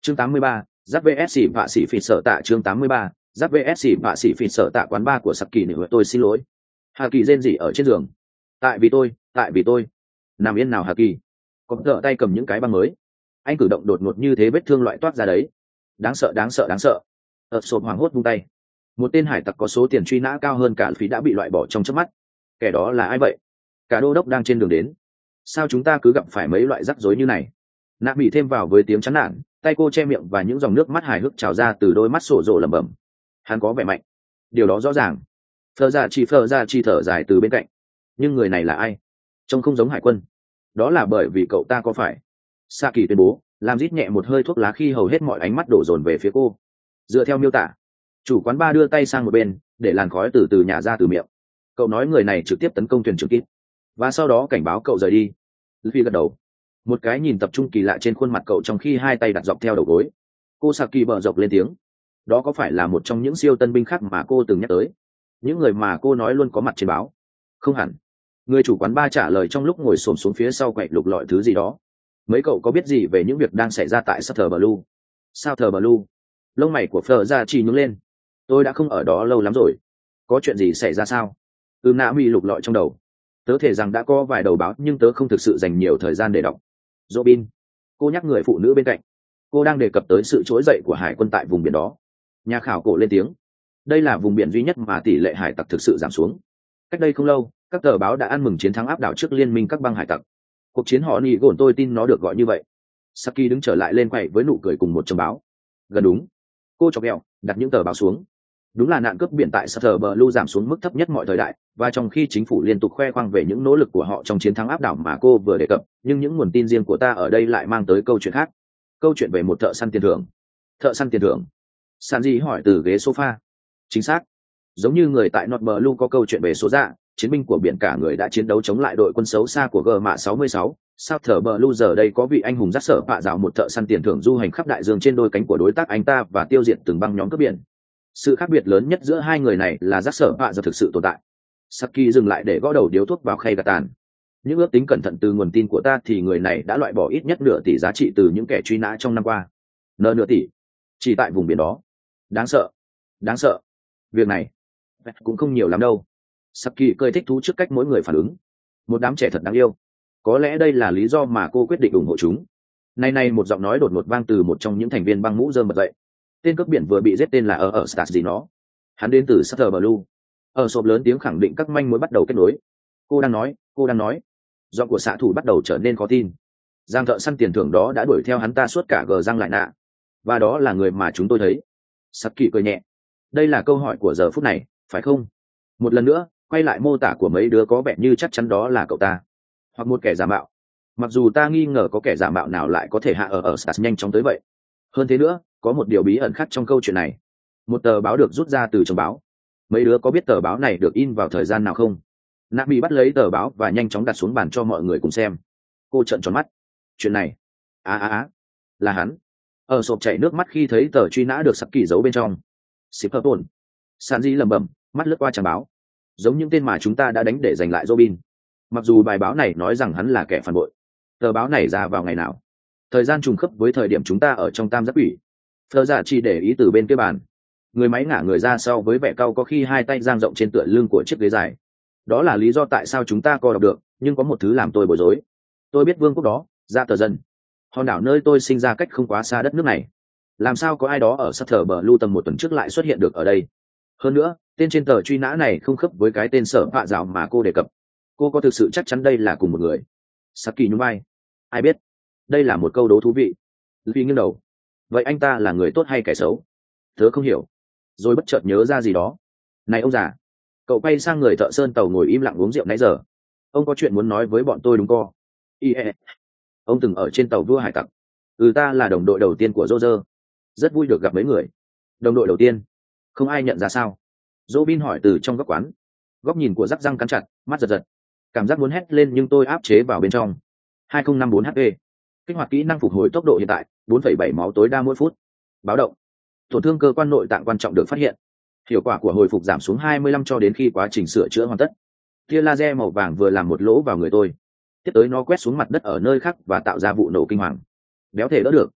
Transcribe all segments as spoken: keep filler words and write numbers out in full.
chương tám mươi ba, giáp vs vạ sĩ phỉ sợ tạ. chương tám mươi ba, giáp vs vạ sĩ phỉ sợ tạ. Quán bar của Saki nữa, tôi xin lỗi. Hà Kỳ rên rỉ ở trên giường. Tại vì tôi, tại vì tôi. Nằm yên nào Hà Kỳ. Có thợ tay cầm những cái băng mới. Anh cử động đột ngột như thế vết thương loại toát ra đấy. Đáng sợ, đáng sợ, đáng sợ. Ợt sột hoảng hốt vung tay. Một tên hải tặc có số tiền truy nã cao hơn cả phí đã bị loại bỏ trong chớp mắt. Kẻ đó là ai vậy? Cả đô đốc đang trên đường đến. Sao chúng ta cứ gặp phải mấy loại rắc rối như này? Nạ bị thêm vào với tiếng chán nản, tay cô che miệng và những dòng nước mắt hài hước trào ra từ đôi mắt sổ rộ lẩm bẩm. Hắn có vẻ mạnh, điều đó rõ ràng. Phờ ra chi phờ ra chi thở dài từ bên cạnh. Nhưng người này là ai? Trông không giống hải quân. Đó là bởi vì cậu ta có phải? Saki tuyên bố, làm rít nhẹ một hơi thuốc lá khi hầu hết mọi ánh mắt đổ dồn về phía cô. Dựa theo miêu tả, chủ quán bar đưa tay sang một bên để làn khói từ từ nhả ra từ miệng. Cậu nói người này trực tiếp tấn công thuyền trưởng Kit và sau đó cảnh báo cậu rời đi. Luffy gật đầu. Một cái nhìn tập trung kỳ lạ trên khuôn mặt cậu trong khi hai tay đặt dọc theo đầu gối. Cô Saki bờ dọc lên tiếng. Đó có phải là một trong những siêu tân binh khác mà cô từng nhắc tới? Những người mà cô nói luôn có mặt trên báo. Không hẳn. Người chủ quán bar trả lời trong lúc ngồi xổm xuống phía sau quậy lục lọi thứ gì đó. Mấy cậu có biết gì về những việc đang xảy ra tại Sutter Blue? Sutter Blue? Lông mày của Fleur ra chỉ nhướng lên. Tôi đã không ở đó lâu lắm rồi. Có chuyện gì xảy ra sao? Ừ, Nã Mỹ lục lọi trong đầu. Tớ thể rằng đã có vài đầu báo nhưng tớ không thực sự dành nhiều thời gian để đọc. Robin. Cô nhắc người phụ nữ bên cạnh. Cô đang đề cập tới sự trỗi dậy của hải quân tại vùng biển đó. Nhà khảo cổ lên tiếng. Đây là vùng biển duy nhất mà tỷ lệ hải tặc thực sự giảm xuống. Cách đây không lâu, các tờ báo đã ăn mừng chiến thắng áp đảo trước liên minh các băng hải tặc. Cuộc chiến họ nỉ gồn tôi tin nó được gọi như vậy. Saki đứng trở lại lên quầy với nụ cười cùng một chấm báo. Gần đúng. Cô chọc ghẹo, đặt những tờ báo xuống. Đúng là nạn cướp biển tại Sutter Blue giảm xuống mức thấp nhất mọi thời đại, và trong khi chính phủ liên tục khoe khoang về những nỗ lực của họ trong chiến thắng áp đảo mà cô vừa đề cập, nhưng những nguồn tin riêng của ta ở đây lại mang tới câu chuyện khác. Câu chuyện về một thợ săn tiền thưởng. Thợ săn tiền thưởng? Sanji hỏi từ ghế sofa. Chính xác. Giống như người tại North Blue có câu chuyện về số dạ, chiến binh của biển cả người đã chiến đấu chống lại đội quân xấu xa của G mạ sáu mươi sáu. Sutter Blue giờ đây có vị anh hùng dắt sở bạ dạo một thợ săn tiền thưởng du hành khắp đại dương trên đôi cánh của đối tác anh ta và tiêu diệt từng băng nhóm cướp biển. Sự khác biệt lớn nhất giữa hai người này là giác sở bạ giờ thực sự tồn tại. Saki dừng lại để gõ đầu điếu thuốc vào khay gạt tàn. Những ước tính cẩn thận từ nguồn tin của ta thì người này đã loại bỏ ít nhất nửa tỷ giá trị từ những kẻ truy nã trong năm qua. Nợ nửa tỷ. Chỉ tại vùng biển đó. Đáng sợ. Đáng sợ. Việc này cũng không nhiều lắm đâu. Saki cười thích thú trước cách mỗi người phản ứng. Một đám trẻ thật đáng yêu. Có lẽ đây là lý do mà cô quyết định ủng hộ chúng. Nay nay một giọng nói đột ngột vang từ một trong những thành viên băng mũ rơm bật dậy. Tên cướp biển vừa bị giết tên là ở ở Stars gì nó. Hắn đến từ Sutter Blue. Ở sộp lớn tiếng khẳng định các manh mối bắt đầu kết nối. Cô đang nói, cô đang nói. Giọng của xạ thủ bắt đầu trở nên khó tin. Giang thợ săn tiền thưởng đó đã đuổi theo hắn ta suốt cả gờ răng lại nạ. Và đó là người mà chúng tôi thấy. Saki cười nhẹ. Đây là câu hỏi của giờ phút này, phải không? Một lần nữa, quay lại mô tả của mấy đứa có vẻ như chắc chắn đó là cậu ta. Hoặc một kẻ giả mạo. Mặc dù ta nghi ngờ có kẻ giả mạo nào lại có thể hạ ở ở Stars nhanh chóng tới vậy. Hơn thế nữa, có một điều bí ẩn khác trong câu chuyện này. Một tờ báo được rút ra từ trong báo. Mấy đứa có biết tờ báo này được in vào thời gian nào không? Nabi bắt lấy tờ báo và nhanh chóng đặt xuống bàn cho mọi người cùng xem. Cô trợn tròn mắt. Chuyện này, á á á, là hắn. Ở sộp chảy nước mắt khi thấy tờ truy nã được Saki giấu bên trong. Shipper tồn. Sanji lẩm bẩm, mắt lướt qua trang báo. Giống những tên mà chúng ta đã đánh để giành lại Robin. Mặc dù bài báo này nói rằng hắn là kẻ phản bội. Tờ báo này ra vào ngày nào? Thời gian trùng khớp với thời điểm chúng ta ở trong tam giác ủy. Phờ giả chỉ để ý từ bên kia bàn. Người máy ngả người ra sau với vẻ cau có khi hai tay dang rộng trên tựa lưng của chiếc ghế dài. Đó là lý do tại sao chúng ta co đọc được, nhưng có một thứ làm tôi bối rối. Tôi biết vương quốc đó, ra tờ dân. Hòn đảo nơi tôi sinh ra cách không quá xa đất nước này. Làm sao có ai đó ở Sutter Blue tầm một tuần trước lại xuất hiện được ở đây? Hơn nữa, tên trên tờ truy nã này không khớp với cái tên sở bạ dạo mà cô đề cập. Cô có thực sự chắc chắn đây là cùng một người? Saki nhún vai. Ai biết? Đây là một câu đố thú vị. Vì nghiêng đầu. Vậy anh ta là người tốt hay kẻ xấu? Tớ không hiểu. Rồi bất chợt nhớ ra gì đó. Này ông già. Cậu quay sang người thợ sơn tàu ngồi im lặng uống rượu nãy giờ. Ông có chuyện muốn nói với bọn tôi đúng co? Ie. Ông từng ở trên tàu vua hải tặc. Ừ, ta là đồng đội đầu tiên của Roger. Rất vui được gặp mấy người. Đồng đội đầu tiên? Không ai nhận ra sao? Robin hỏi từ trong góc quán. Góc nhìn của rắc răng cắn chặt, mắt giật giật. Cảm giác muốn hét lên nhưng tôi áp chế vào bên trong. hai không năm bốn H P. Kích hoạt kỹ năng phục hồi tốc độ hiện tại, bốn phẩy bảy máu tối đa mỗi phút. Báo động. Tổn thương cơ quan nội tạng quan trọng được phát hiện. Hiệu quả của hồi phục giảm xuống hai mươi lăm cho đến khi quá trình sửa chữa hoàn tất. Tia laser màu vàng vừa làm một lỗ vào người tôi. Tiếp tới nó quét xuống mặt đất ở nơi khác và tạo ra vụ nổ kinh hoàng. Béo thể đỡ được.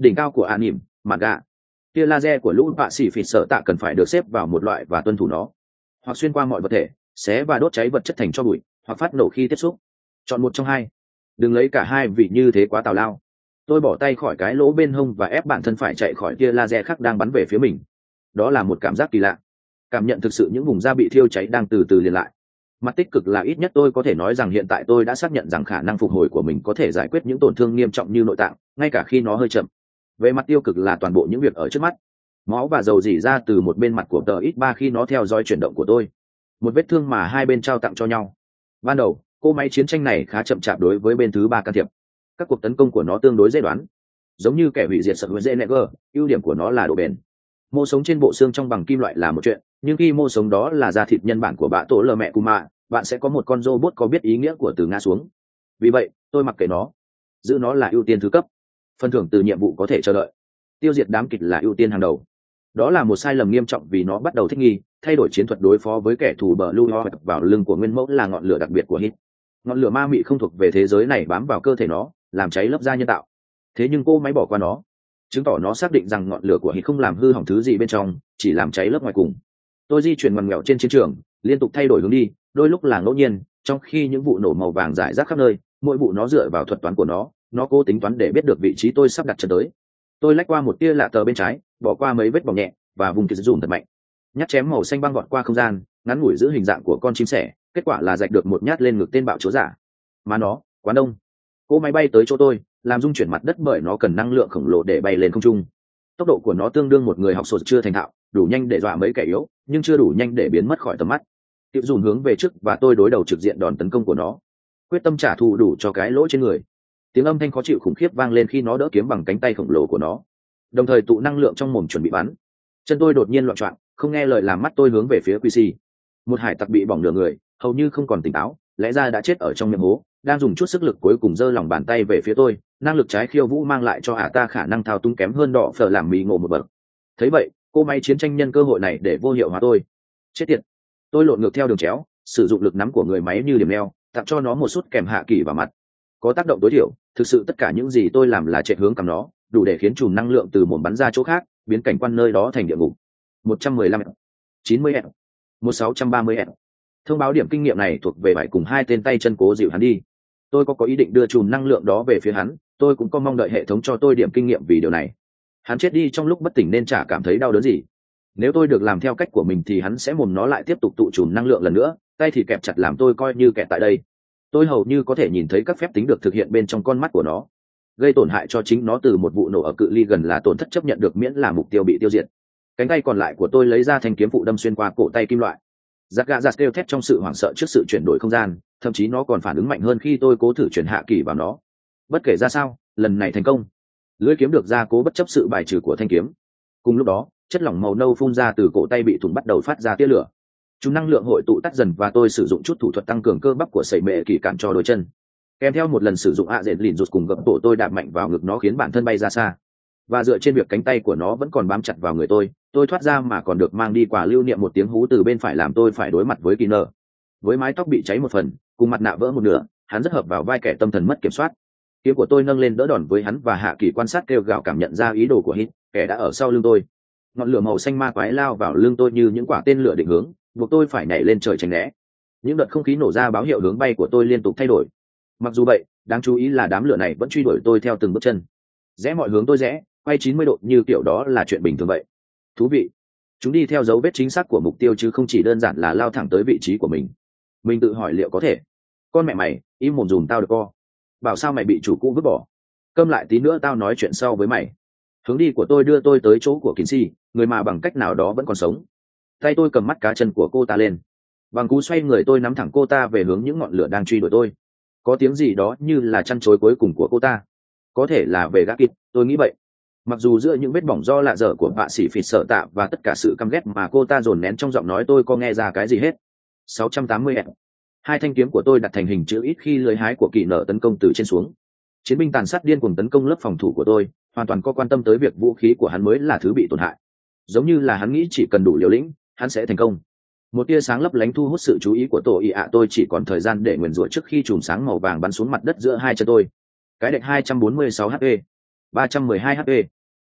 đỉnh cao của an nỉm mặt gạ. Tia laser của lũ bạ xỉ phịt sợ tạ cần phải được xếp vào một loại và tuân thủ nó, hoặc xuyên qua mọi vật thể, xé và đốt cháy vật chất thành tro bụi, hoặc phát nổ khi tiếp xúc. Chọn một trong hai, đừng lấy cả hai vì như thế quá tào lao. Tôi bỏ tay khỏi cái lỗ bên hông và ép bản thân phải chạy khỏi tia laser khác đang bắn về phía mình. Đó là một cảm giác kỳ lạ, cảm nhận thực sự những vùng da bị thiêu cháy đang từ từ liền lại. Mặt tích cực là ít nhất tôi có thể nói rằng hiện tại tôi đã xác nhận rằng khả năng phục hồi của mình có thể giải quyết những tổn thương nghiêm trọng như nội tạng, ngay cả khi nó hơi chậm. Về mặt tiêu cực là toàn bộ những việc ở trước mắt. Máu và dầu rỉ ra từ một bên mặt của tờ X ba khi nó theo dõi chuyển động của tôi. Một vết thương mà hai bên trao tặng cho nhau. Ban đầu, cỗ máy chiến tranh này khá chậm chạp đối với bên thứ ba can thiệp. Các cuộc tấn công của nó tương đối dễ đoán. Giống như kẻ hủy diệt sở hữu dễ neger, ưu điểm của nó là độ bền. Mô sống trên bộ xương trong bằng kim loại là một chuyện, nhưng khi mô sống đó là da thịt nhân bản của bạ tổ lờ mẹ Kuma, bạn sẽ có một con robot có biết ý nghĩa của từ ngã xuống. Vì vậy, tôi mặc kệ nó. Giữ nó là ưu tiên thứ cấp. Phần thưởng từ nhiệm vụ có thể chờ đợi. Tiêu diệt đám kịch là ưu tiên hàng đầu. Đó là một sai lầm nghiêm trọng vì nó bắt đầu thích nghi, thay đổi chiến thuật đối phó với kẻ thù bờ Blue Hawk vào lưng của nguyên mẫu là ngọn lửa đặc biệt của Hit. Ngọn lửa ma mị không thuộc về thế giới này bám vào cơ thể nó, làm cháy lớp da nhân tạo. Thế nhưng cô máy bỏ qua nó, chứng tỏ nó xác định rằng ngọn lửa của Hit không làm hư hỏng thứ gì bên trong, chỉ làm cháy lớp ngoài cùng. Tôi di chuyển ngoằn ngoèo trên chiến trường, liên tục thay đổi hướng đi, đôi lúc là ngẫu nhiên, trong khi những vụ nổ màu vàng rải rác khắp nơi, mỗi vụ nó dựa vào thuật toán của nó, nó cố tính toán để biết được vị trí tôi sắp đặt chân tới. Tôi lách qua một tia lạ tờ bên trái, bỏ qua mấy vết bỏng nhẹ và vùng kịch dùm thật mạnh. Nhát chém màu xanh băng vọt qua không gian, ngắn ngủi giữ hình dạng của con chim sẻ, kết quả là rạch được một nhát lên ngực tên bạo chúa giả. Mà nó, quá đông. Cỗ máy bay tới chỗ tôi, làm rung chuyển mặt đất bởi nó cần năng lượng khổng lồ để bay lên không trung. Tốc độ của nó tương đương một người học sột chưa thành thạo, đủ nhanh để dọa mấy kẻ yếu, nhưng chưa đủ nhanh để biến mất khỏi tầm mắt. Tiệp dùn hướng về trước và tôi đối đầu trực diện đòn tấn công của nó, quyết tâm trả thù đủ cho cái lỗ trên người. Tiếng âm thanh khó chịu khủng khiếp vang lên khi nó đỡ kiếm bằng cánh tay khổng lồ của nó, đồng thời tụ năng lượng trong mồm chuẩn bị bắn. Chân tôi đột nhiên loạn choạng, không nghe lời làm mắt tôi hướng về phía quy xê. Một hải tặc bị bỏng nửa người, hầu như không còn tỉnh táo, lẽ ra đã chết ở trong miệng hố, đang dùng chút sức lực cuối cùng giơ lòng bàn tay về phía tôi. Năng lực trái khiêu vũ mang lại cho ả ta khả năng thao túng kém hơn đỏ phở làm mì ngộ một bậc. Thấy vậy, cô máy chiến tranh nhân cơ hội này để vô hiệu hóa tôi. Chết tiệt! Tôi lộn ngược theo đường chéo, sử dụng lực nắm của người máy như liềm leo, tặng cho nó một sút kèm hạ kỳ vào mặt. Có tác động tối thiểu, thực sự tất cả những gì tôi làm là chạy hướng cầm nó, đủ để khiến chùm năng lượng từ mồm bắn ra chỗ khác, biến cảnh quan nơi đó thành địa ngục. một trăm mười lăm, chín mươi, một sáu ba mươi. Thông báo điểm kinh nghiệm này thuộc về bảy cùng hai tên tay chân cố dịu hắn đi. Tôi có có ý định đưa chùm năng lượng đó về phía hắn, tôi cũng có mong đợi hệ thống cho tôi điểm kinh nghiệm vì điều này. Hắn chết đi trong lúc bất tỉnh nên chả cảm thấy đau đớn gì. Nếu tôi được làm theo cách của mình thì hắn sẽ mồm nó lại tiếp tục tụ chùm năng lượng lần nữa, tay thì kẹp chặt làm tôi coi như kẹt tại đây. Tôi hầu như có thể nhìn thấy các phép tính được thực hiện bên trong con mắt của nó. Gây tổn hại cho chính nó từ một vụ nổ ở cự ly gần là tổn thất chấp nhận được miễn là mục tiêu bị tiêu diệt. Cánh tay còn lại của tôi lấy ra thanh kiếm phụ đâm xuyên qua cổ tay kim loại. Giặc gà giặc kêu thét trong sự hoảng sợ trước sự chuyển đổi không gian, thậm chí nó còn phản ứng mạnh hơn khi tôi cố thử chuyển hạ kỳ vào nó. Bất kể ra sao, lần này thành công. Lưỡi kiếm được gia cố bất chấp sự bài trừ của thanh kiếm. Cùng lúc đó, chất lỏng màu nâu phun ra từ cổ tay bị thủng bắt đầu phát ra tia lửa. Chúng năng lượng hội tụ tắt dần và tôi sử dụng chút thủ thuật tăng cường cơ bắp của sẩy mệ kỳ cản cho đôi chân. Kèm theo một lần sử dụng ạ dện lìn rụt cùng gập tổ, tôi đạp mạnh vào ngực nó khiến bản thân bay ra xa. Và dựa trên việc cánh tay của nó vẫn còn bám chặt vào người tôi, tôi thoát ra mà còn được mang đi quả lưu niệm một tiếng hú từ bên phải làm tôi phải đối mặt với Kiner. Với mái tóc bị cháy một phần, cùng mặt nạ vỡ một nửa, hắn rất hợp vào vai kẻ tâm thần mất kiểm soát. Kiếm của tôi nâng lên đỡ đòn với hắn và hạ kỳ quan sát kêu gào cảm nhận ra ý đồ của Hit, kẻ đã ở sau lưng tôi. Ngọn lửa màu xanh ma quái lao vào lưng tôi như những quả tên lửa định hướng, buộc tôi phải nhảy lên trời tránh né. Những đợt không khí nổ ra báo hiệu hướng bay của tôi liên tục thay đổi. Mặc dù vậy, đáng chú ý là đám lửa này vẫn truy đuổi tôi theo từng bước chân. Rẽ mọi hướng tôi rẽ, quay chín mươi độ như kiểu đó là chuyện bình thường vậy. Thú vị. Chúng đi theo dấu vết chính xác của mục tiêu chứ không chỉ đơn giản là lao thẳng tới vị trí của mình. Mình tự hỏi liệu có thể. Con mẹ mày, im mồm dùm tao được co. Bảo sao mày bị chủ cũ vứt bỏ. Câm lại tí nữa tao nói chuyện sau với mày. Hướng đi của tôi đưa tôi tới chỗ của Kinsey, người mà bằng cách nào đó vẫn còn sống. Tay tôi cầm mắt cá chân của cô ta lên. Bằng cú xoay người tôi nắm thẳng cô ta về hướng những ngọn lửa đang truy đuổi tôi. Có tiếng gì đó như là chăn chối cuối cùng của cô ta. Có thể là về gác kịp, tôi nghĩ vậy. Mặc dù giữa những vết bỏng do lạ dở của bạ sĩ phịt sợ tạ và tất cả sự căm ghét mà cô ta dồn nén trong giọng nói tôi có nghe ra cái gì hết. sáu trăm tám mươi. Hai thanh kiếm của tôi đặt thành hình chữ ít khi lưới hái của kỳ nở tấn công từ trên xuống. Chiến binh tàn sát điên cuồng tấn công lớp phòng thủ của tôi, hoàn toàn có quan tâm tới việc vũ khí của hắn mới là thứ bị tổn hại. Giống như là hắn nghĩ chỉ cần đủ liều lĩnh, hắn sẽ thành công. Một tia sáng lấp lánh thu hút sự chú ý của tổ ý ạ. Tôi chỉ còn thời gian để nguyền rủa trước khi chùm sáng màu vàng bắn xuống mặt đất giữa hai chân tôi. Cái đệch hai trăm bốn mươi sáu hát pê, ba trăm mười hai hát pê.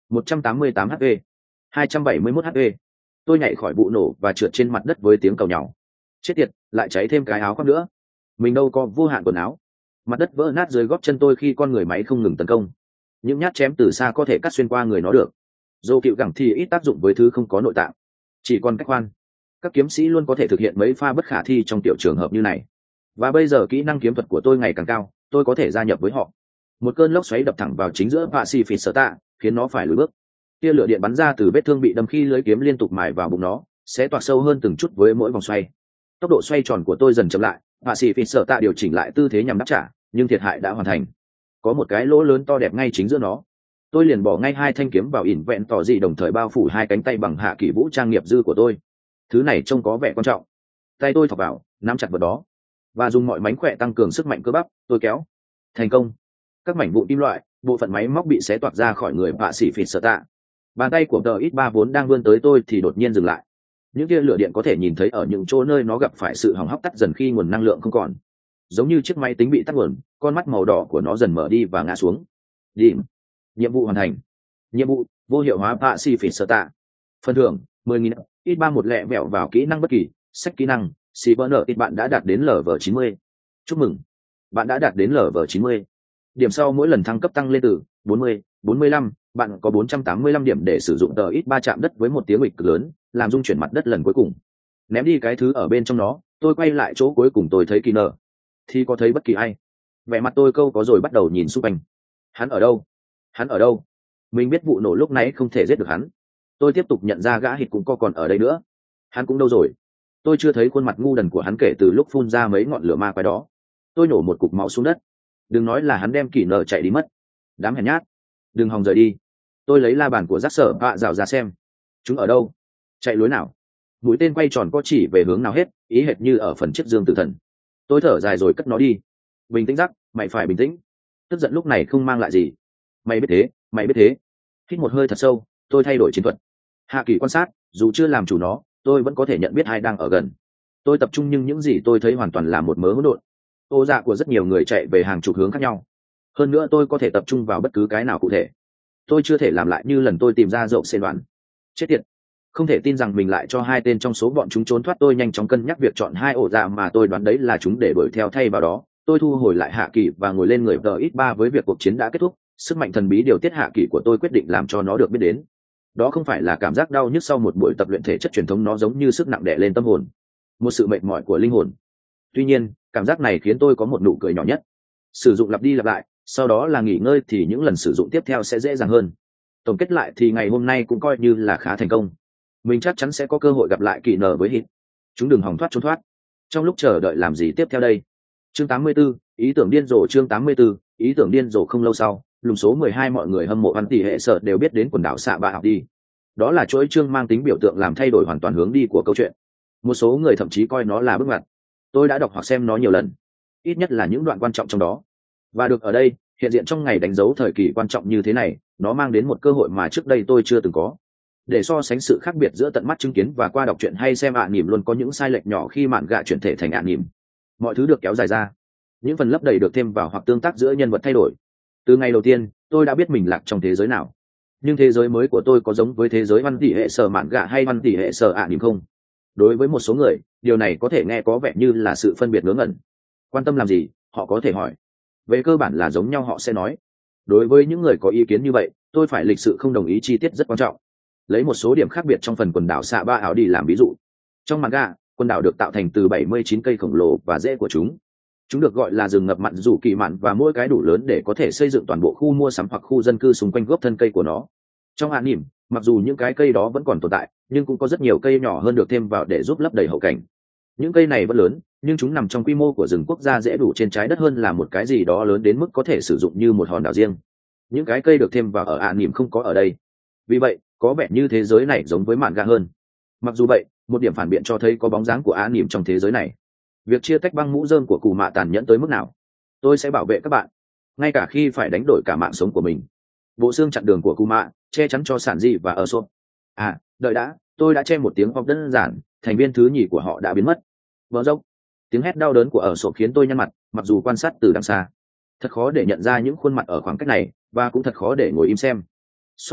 một trăm tám mươi tám h p, hai trăm bảy mươi mốt h p. Tôi nhảy khỏi vụ nổ và trượt trên mặt đất với tiếng cầu nhàu. Chết tiệt, lại cháy thêm cái áo khoác nữa. Mình đâu có vô hạn quần áo. Mặt đất vỡ nát dưới gót chân tôi khi con người máy không ngừng tấn công. Những nhát chém từ xa có thể cắt xuyên qua người nó được. Dù cựu gẳng thì ít tác dụng với thứ không có nội tạng, chỉ còn cách khoan. Các kiếm sĩ luôn có thể thực hiện mấy pha bất khả thi trong tiểu trường hợp như này. Và bây giờ kỹ năng kiếm thuật của tôi ngày càng cao, tôi có thể gia nhập với họ. Một cơn lốc xoáy đập thẳng vào chính giữa Pacific sở tạ, khiến nó phải lùi bước. Tia lửa điện bắn ra từ vết thương bị đâm khi lưỡi kiếm liên tục mài vào bụng nó, sẽ toạc sâu hơn từng chút với mỗi vòng xoay. Tốc độ xoay tròn của tôi dần chậm lại, Pacific sở tạ điều chỉnh lại tư thế nhằm đáp trả, nhưng thiệt hại đã hoàn thành. Có một cái lỗ lớn to đẹp ngay chính giữa nó. Tôi liền bỏ ngay hai thanh kiếm vào ỉn vẹn tỏ dị, đồng thời bao phủ hai cánh tay bằng hạ kỷ vũ trang nghiệp dư của tôi. Thứ này trông có vẻ quan trọng. Tay tôi thọc vào, nắm chặt vào đó và dùng mọi mánh khỏe tăng cường sức mạnh cơ bắp. Tôi kéo thành công. Các mảnh vụn kim loại, bộ phận máy móc bị xé toạc ra khỏi người vạ sĩ phịt sợ tạ. Bàn tay của tờ ít ba vốn đang vươn tới tôi thì đột nhiên dừng lại. Những tia lửa điện có thể nhìn thấy ở những chỗ nơi nó gặp phải sự hỏng hóc tắt dần khi nguồn năng lượng không còn. Giống như chiếc máy tính bị tắt nguồn, con mắt màu đỏ của nó dần mở đi và ngã xuống. Điểm. Nhiệm vụ hoàn thành. Nhiệm vụ vô hiệu hóa vạ sĩ phịt sợ tạ. Phần thưởng mười nghìn. Ít ba một lẹ vẹo vào kỹ năng bất kỳ. Sách kỹ năng xì bơ nợ ít bạn đã đạt đến lv chín mươi. Chúc mừng, bạn đã đạt đến lv chín mươi. Điểm sau mỗi lần thăng cấp tăng lên từ bốn mươi, bốn mươi lăm. Bạn có bốn trăm tám mươi lăm điểm để sử dụng tờ ít ba chạm đất với một tiếng ịch cực lớn, làm rung chuyển mặt đất lần cuối cùng. Ném đi cái thứ ở bên trong nó, tôi quay lại chỗ cuối cùng tôi thấy kỳ nở. Thì có thấy bất kỳ ai. Vẻ mặt tôi câu có rồi bắt đầu nhìn xung quanh. Hắn ở đâu? Hắn ở đâu? Mình biết vụ nổ lúc nãy không thể giết được hắn. Tôi tiếp tục nhận ra gã hít cũng có còn ở đây nữa. Hắn cũng đâu rồi? Tôi chưa thấy khuôn mặt ngu đần của hắn kể từ lúc phun ra mấy ngọn lửa ma quái đó. Tôi nổ một cục máu xuống đất. Đừng nói là hắn đem kỳ nở chạy đi mất. Đám hèn nhát, đừng hòng rời đi. Tôi lấy la bàn của giác sở vạ rào ra xem. Chúng ở đâu? Chạy lối nào? Mũi tên quay tròn có chỉ về hướng nào hết, ý hệt như ở phần chiếc dương tử thần. Tôi thở dài rồi cất nó đi. Bình tĩnh rắc, mày phải bình tĩnh. Tức giận lúc này không mang lại gì. Mày biết thế, mày biết thế. Hít một hơi thật sâu, tôi thay đổi chiến thuật. Hạ kỳ quan sát, dù chưa làm chủ nó, tôi vẫn có thể nhận biết ai đang ở gần. Tôi tập trung nhưng những gì tôi thấy hoàn toàn là một mớ hỗn độn. Ô dạ của rất nhiều người chạy về hàng chục hướng khác nhau. Hơn nữa tôi có thể tập trung vào bất cứ cái nào cụ thể. Tôi chưa thể làm lại như lần tôi tìm ra dậu xê đoán. Chết tiệt, không thể tin rằng mình lại cho hai tên trong số bọn chúng trốn thoát. Tôi nhanh chóng cân nhắc việc chọn hai ổ dạ mà tôi đoán đấy là chúng để đuổi theo thay vào đó. Tôi thu hồi lại hạ kỳ và ngồi lên người tờ ít ba với việc cuộc chiến đã kết thúc. Sức mạnh thần bí điều tiết hạ kỳ của tôi quyết định làm cho nó được biết đến. Đó không phải là cảm giác đau nhức sau một buổi tập luyện thể chất truyền thống, nó giống như sức nặng đè lên tâm hồn, một sự mệt mỏi của linh hồn. Tuy nhiên cảm giác này khiến tôi có một nụ cười nhỏ nhất. Sử dụng lặp đi lặp lại, sau đó là nghỉ ngơi thì những lần sử dụng tiếp theo sẽ dễ dàng hơn. Tổng kết lại thì ngày hôm nay cũng coi như là khá thành công. Mình chắc chắn sẽ có cơ hội gặp lại kỳ nở với hít. Chúng đừng hòng thoát trốn thoát. Trong lúc chờ đợi làm gì tiếp theo đây? Chương tám mươi 44, ý tưởng điên rồ. Chương tám mươi 44, ý tưởng điên rồ. Không lâu sau, lùng số mười hai mọi người hâm mộ văn tỷ hệ sợ đều biết đến quần đảo xạ bạ học đi. Đó là chuỗi chương mang tính biểu tượng làm thay đổi hoàn toàn hướng đi của câu chuyện. Một số người thậm chí coi nó là bước ngoặt. Tôi đã đọc hoặc xem nó nhiều lần, ít nhất là những đoạn quan trọng trong đó. Và được ở đây hiện diện trong ngày đánh dấu thời kỳ quan trọng như thế này, nó mang đến một cơ hội mà trước đây tôi chưa từng có. Để so sánh sự khác biệt giữa tận mắt chứng kiến và qua đọc truyện hay xem ạ nỉm, luôn có những sai lệch nhỏ khi mạn gạ chuyển thể thành ạ nỉm. Mọi thứ được kéo dài ra, những phần lấp đầy được thêm vào hoặc tương tác giữa nhân vật thay đổi. Từ ngày đầu tiên tôi đã biết mình lạc trong thế giới nào. Nhưng thế giới mới của tôi có giống với thế giới văn tỷ hệ sở mạn gạ hay văn tỷ hệ sở ạ nỉm không? Đối với một số người, điều này có thể nghe có vẻ như là sự phân biệt ngớ ngẩn. Quan tâm làm gì, họ có thể hỏi. Về cơ bản là giống nhau, họ sẽ nói. Đối với những người có ý kiến như vậy, tôi phải lịch sự không đồng ý chi tiết rất quan trọng. Lấy một số điểm khác biệt trong phần quần đảo xạ ba ảo đi làm ví dụ. Trong manga, quần đảo được tạo thành từ bảy mươi chín cây khổng lồ và rễ của chúng. Chúng được gọi là rừng ngập mặn dù kỳ mặn, và mỗi cái đủ lớn để có thể xây dựng toàn bộ khu mua sắm hoặc khu dân cư xung quanh gốc thân cây của nó. Trong anime, mặc dù những cái cây đó vẫn còn tồn tại, nhưng cũng có rất nhiều cây nhỏ hơn được thêm vào để giúp lấp đầy hậu cảnh. Những cây này vẫn lớn, nhưng chúng nằm trong quy mô của rừng quốc gia dễ đủ trên trái đất hơn là một cái gì đó lớn đến mức có thể sử dụng như một hòn đảo riêng. Những cái cây được thêm vào ở anime không có ở đây. Vì vậy, có vẻ như thế giới này giống với manga hơn. Mặc dù vậy, một điểm phản biện cho thấy có bóng dáng của anime trong thế giới này. Việc chia tách băng mũ rơm của Cù Mạ tàn nhẫn tới mức nào. Tôi sẽ bảo vệ các bạn, ngay cả khi phải đánh đổi cả mạng sống của mình. Bộ xương chặn đường của Cù Mạ che chắn cho sản dị và ở sộp. À, đợi đã, tôi đã che một tiếng hoặc đơn giản, thành viên thứ nhì của họ đã biến mất. Vỡ dốc, tiếng hét đau đớn của ở sộp khiến tôi nhăn mặt, mặc dù quan sát từ đằng xa. Thật khó để nhận ra những khuôn mặt ở khoảng cách này, và cũng thật khó để ngồi im xem. Sốc.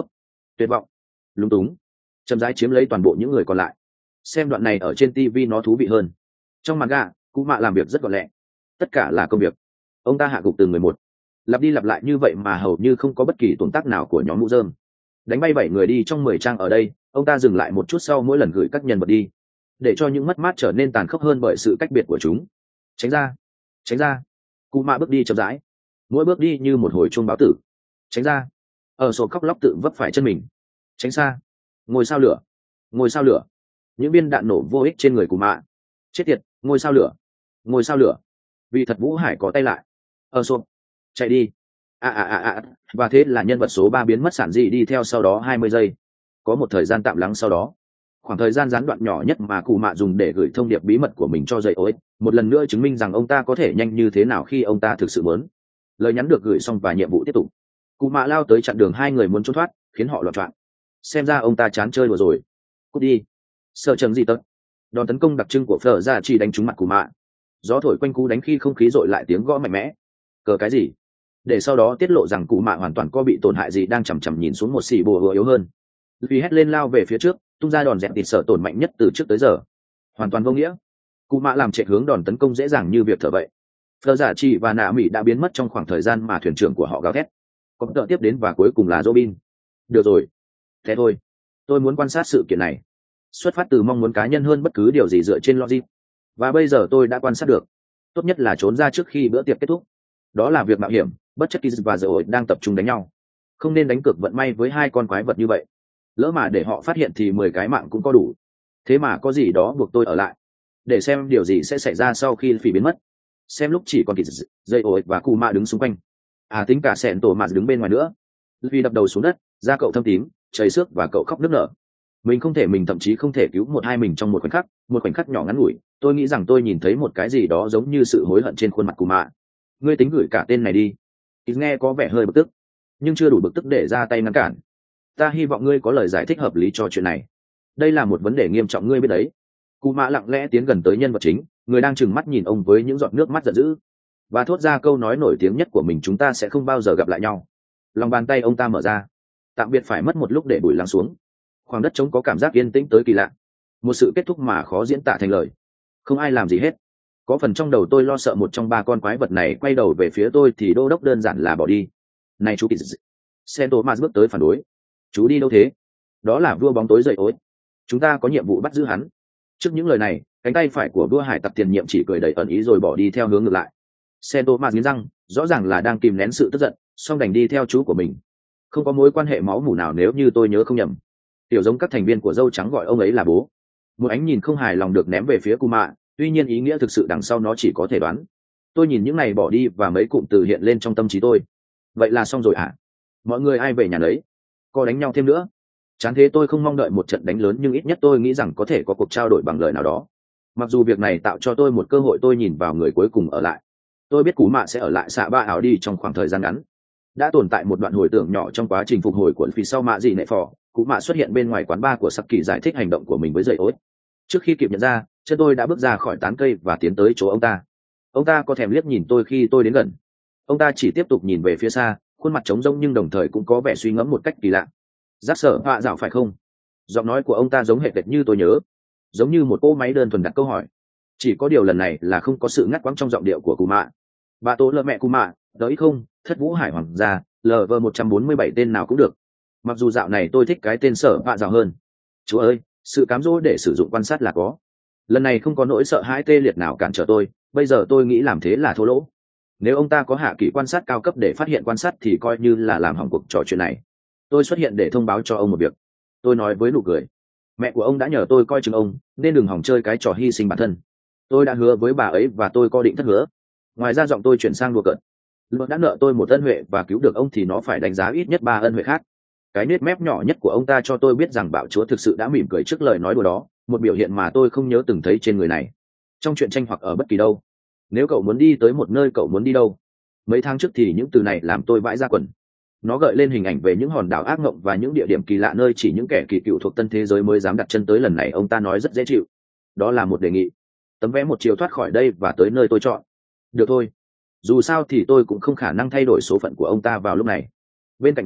tuyệt vọng, lúng túng, chậm rãi chiếm lấy toàn bộ những người còn lại. Xem đoạn này ở trên tv nó thú vị hơn. Trong manga, cụ mạ làm việc rất gọn lẹ, tất cả là công việc. Ông ta hạ gục từng người một, lặp đi lặp lại như vậy mà hầu như không có bất kỳ tổn tác nào của nhóm mũ rơm. Đánh bay bảy người đi trong mười trang ở đây, ông ta dừng lại một chút sau mỗi lần gửi các nhân vật đi, để cho những mất mát trở nên tàn khốc hơn bởi sự cách biệt của chúng. Tránh ra, tránh ra. Cụ mạ bước đi chậm rãi, mỗi bước đi như một hồi chuông báo tử. Tránh ra. Ở sổ khóc lóc tự vấp phải chân mình. Tránh xa. Ngôi sao lửa, ngôi sao lửa. Những viên đạn nổ vô ích trên người cụ mạ. Chết tiệt, ngôi sao lửa, ngôi sao lửa. Vì thật Vũ Hải có tay lại. Ở sổ, chạy đi. À à à à, và thế là nhân vật số ba biến mất sản dị đi theo sau đó hai mươi giây. Có một thời gian tạm lắng sau đó, khoảng thời gian gián đoạn nhỏ nhất mà cụ mạ dùng để gửi thông điệp bí mật của mình cho dây ối, một lần nữa chứng minh rằng ông ta có thể nhanh như thế nào khi ông ta thực sự muốn. Lời nhắn được gửi xong và nhiệm vụ tiếp tục. Cụ mạ lao tới chặn đường hai người muốn trốn thoát, khiến họ loạn trọn. Xem ra ông ta chán chơi đùa rồi. Cút đi. Sợ chừng gì tật. Đòn tấn công đặc trưng của Phở Ra chỉ đánh trúng mặt cụ mạ. Gió thổi quanh cú đánh khi không khí dội lại tiếng gõ mạnh mẽ. Cờ cái gì? Để sau đó tiết lộ rằng cụ mạ hoàn toàn có bị tổn hại gì đang chằm chằm nhìn xuống một xì bùa hứa yếu hơn. Vì hét lên lao về phía trước, tung ra đòn dẹp tịt sợ tổn mạnh nhất từ trước tới giờ. Hoàn toàn vô nghĩa. Cụ mạ làm chạy hướng đòn tấn công dễ dàng như việc thở vậy. Phở Giả Chỉ và Nạ Mỹ đã biến mất trong khoảng thời gian mà thuyền trưởng của họ gào thét. Có tợ tiếp đến và cuối cùng là Robin. Được rồi, thế thôi. Tôi muốn quan sát sự kiện này, xuất phát từ mong muốn cá nhân hơn bất cứ điều gì dựa trên logic. Và bây giờ tôi đã quan sát được. Tốt nhất là trốn ra trước khi bữa tiệc kết thúc. Đó là việc mạo hiểm, bất chấp Kiz và Zoe đang tập trung đánh nhau. Không nên đánh cược vận may với hai con quái vật như vậy. Lỡ mà để họ phát hiện thì mười cái mạng cũng có đủ. Thế mà có gì đó buộc tôi ở lại, để xem điều gì sẽ xảy ra sau khi Phi biến mất. Xem lúc chỉ còn Kiz, Zoe và Kuma đứng xung quanh. À tính cả Sẹn Tổ mà đứng bên ngoài nữa. Vì đập đầu xuống đất, da cậu thâm tím, chảy xước và cậu khóc nức nở. Mình không thể mình thậm chí không thể cứu một hai mình trong một khoảnh khắc, một khoảnh khắc nhỏ ngắn ngủi. Tôi nghĩ rằng tôi nhìn thấy một cái gì đó giống như sự hối hận trên khuôn mặt Kuma. Ngươi tính gửi cả tên này đi. Kiz nghe có vẻ hơi bực tức, nhưng chưa đủ bực tức để ra tay ngăn cản. Ta hy vọng ngươi có lời giải thích hợp lý cho chuyện này. Đây là một vấn đề nghiêm trọng ngươi biết đấy. Cụ mạ lặng lẽ tiến gần tới nhân vật chính, người đang trừng mắt nhìn ông với những giọt nước mắt giận dữ, và thốt ra câu nói nổi tiếng nhất của mình: chúng ta sẽ không bao giờ gặp lại nhau. Lòng bàn tay ông ta mở ra, tạm biệt phải mất một lúc để bụi lắng xuống. Khoảng đất trống có cảm giác yên tĩnh tới kỳ lạ, một sự kết thúc mà khó diễn tả thành lời. Không ai làm gì hết. Có phần trong đầu tôi lo sợ một trong ba con quái vật này quay đầu về phía tôi thì đô đốc đơn giản là bỏ đi. Này chú Kiz. Sen Thomas bước tới phản đối. Chú đi đâu thế? Đó là vua bóng tối dậy ối. Chúng ta có nhiệm vụ bắt giữ hắn. Trước những lời này, cánh tay phải của vua hải tặc tiền nhiệm chỉ cười đầy ẩn ý rồi bỏ đi theo hướng ngược lại. Sen Thomas nghiến răng, rõ ràng là đang kìm nén sự tức giận, song đành đi theo chú của mình. Không có mối quan hệ máu mủ nào nếu như tôi nhớ không nhầm. Tiểu giống các thành viên của dâu trắng gọi ông ấy là bố. Một ánh nhìn không hài lòng được ném về phía Kuma, tuy nhiên ý nghĩa thực sự đằng sau nó chỉ có thể đoán. Tôi nhìn những này bỏ đi và mấy cụm từ hiện lên trong tâm trí tôi. Vậy là xong rồi à? Mọi người ai về nhà đấy? Có đánh nhau thêm nữa? Chán thế. Tôi không mong đợi một trận đánh lớn, nhưng ít nhất tôi nghĩ rằng có thể có cuộc trao đổi bằng lời nào đó. Mặc dù việc này tạo cho tôi một cơ hội, tôi nhìn vào người cuối cùng ở lại. Tôi biết Cú Mạ sẽ ở lại xạ ba ảo đi trong khoảng thời gian ngắn. Đã tồn tại một đoạn hồi tưởng nhỏ trong quá trình phục hồi của Phi sau mạ gì nệ phò. Cú Mạ xuất hiện bên ngoài quán bar của Saki giải thích hành động của mình với dậy ối. Trước khi kịp nhận ra, chân tôi đã bước ra khỏi tán cây và tiến tới chỗ ông ta. Ông ta có thèm liếc nhìn tôi khi tôi đến gần. Ông ta chỉ tiếp tục nhìn về phía xa, khuôn mặt trống rỗng nhưng đồng thời cũng có vẻ suy ngẫm một cách kỳ lạ. Giác sở họa dạo phải không? Giọng nói của ông ta giống hệt như tôi nhớ, giống như một cỗ máy đơn thuần đặt câu hỏi. Chỉ có điều lần này là không có sự ngắt quãng trong giọng điệu của Cú Mạ. Bà tố lợ mẹ Cú Mạ, đợi không? Thất Vũ Hải Hoàng gia, lờ vờ một trăm bốn mươi bảy tên nào cũng được. Mặc dù dạo này tôi thích cái tên sở họa dạo hơn. Chúa ơi, sự cám dỗ để sử dụng quan sát là có. Lần này không có nỗi sợ hãi tê liệt nào cản trở tôi. Bây giờ tôi nghĩ làm thế là thô lỗ. Nếu ông ta có hạ kỹ quan sát cao cấp để phát hiện quan sát thì coi như là làm hỏng cuộc trò chuyện này. Tôi xuất hiện để thông báo cho ông một việc. Tôi nói với nụ cười. Mẹ của ông đã nhờ tôi coi chừng ông, nên đừng hỏng chơi cái trò hy sinh bản thân. Tôi đã hứa với bà ấy và tôi có định thất hứa. Ngoài ra giọng tôi chuyển sang đùa cợt. Luật đã nợ tôi một ân huệ và cứu được ông thì nó phải đánh giá ít nhất ba ân huệ khác. Cái nết mép nhỏ nhất của ông ta cho tôi biết rằng bạo chúa thực sự đã mỉm cười trước lời nói đùa đó, một biểu hiện mà tôi không nhớ từng thấy trên người này. Trong truyện tranh hoặc ở bất kỳ đâu. Nếu cậu muốn đi tới một nơi, cậu muốn đi đâu? Mấy tháng trước thì những từ này làm tôi vãi ra quần. Nó gợi lên hình ảnh về những hòn đảo ác mộng và những địa điểm kỳ lạ nơi chỉ những kẻ kỳ cựu thuộc tân thế giới mới dám đặt chân tới. Lần này ông ta nói rất dễ chịu. Đó là một đề nghị. Tấm vé một chiều thoát khỏi đây và tới nơi tôi chọn. Được thôi. Dù sao thì tôi cũng không khả năng thay đổi số phận của ông ta vào lúc này. Bên cạnh đó,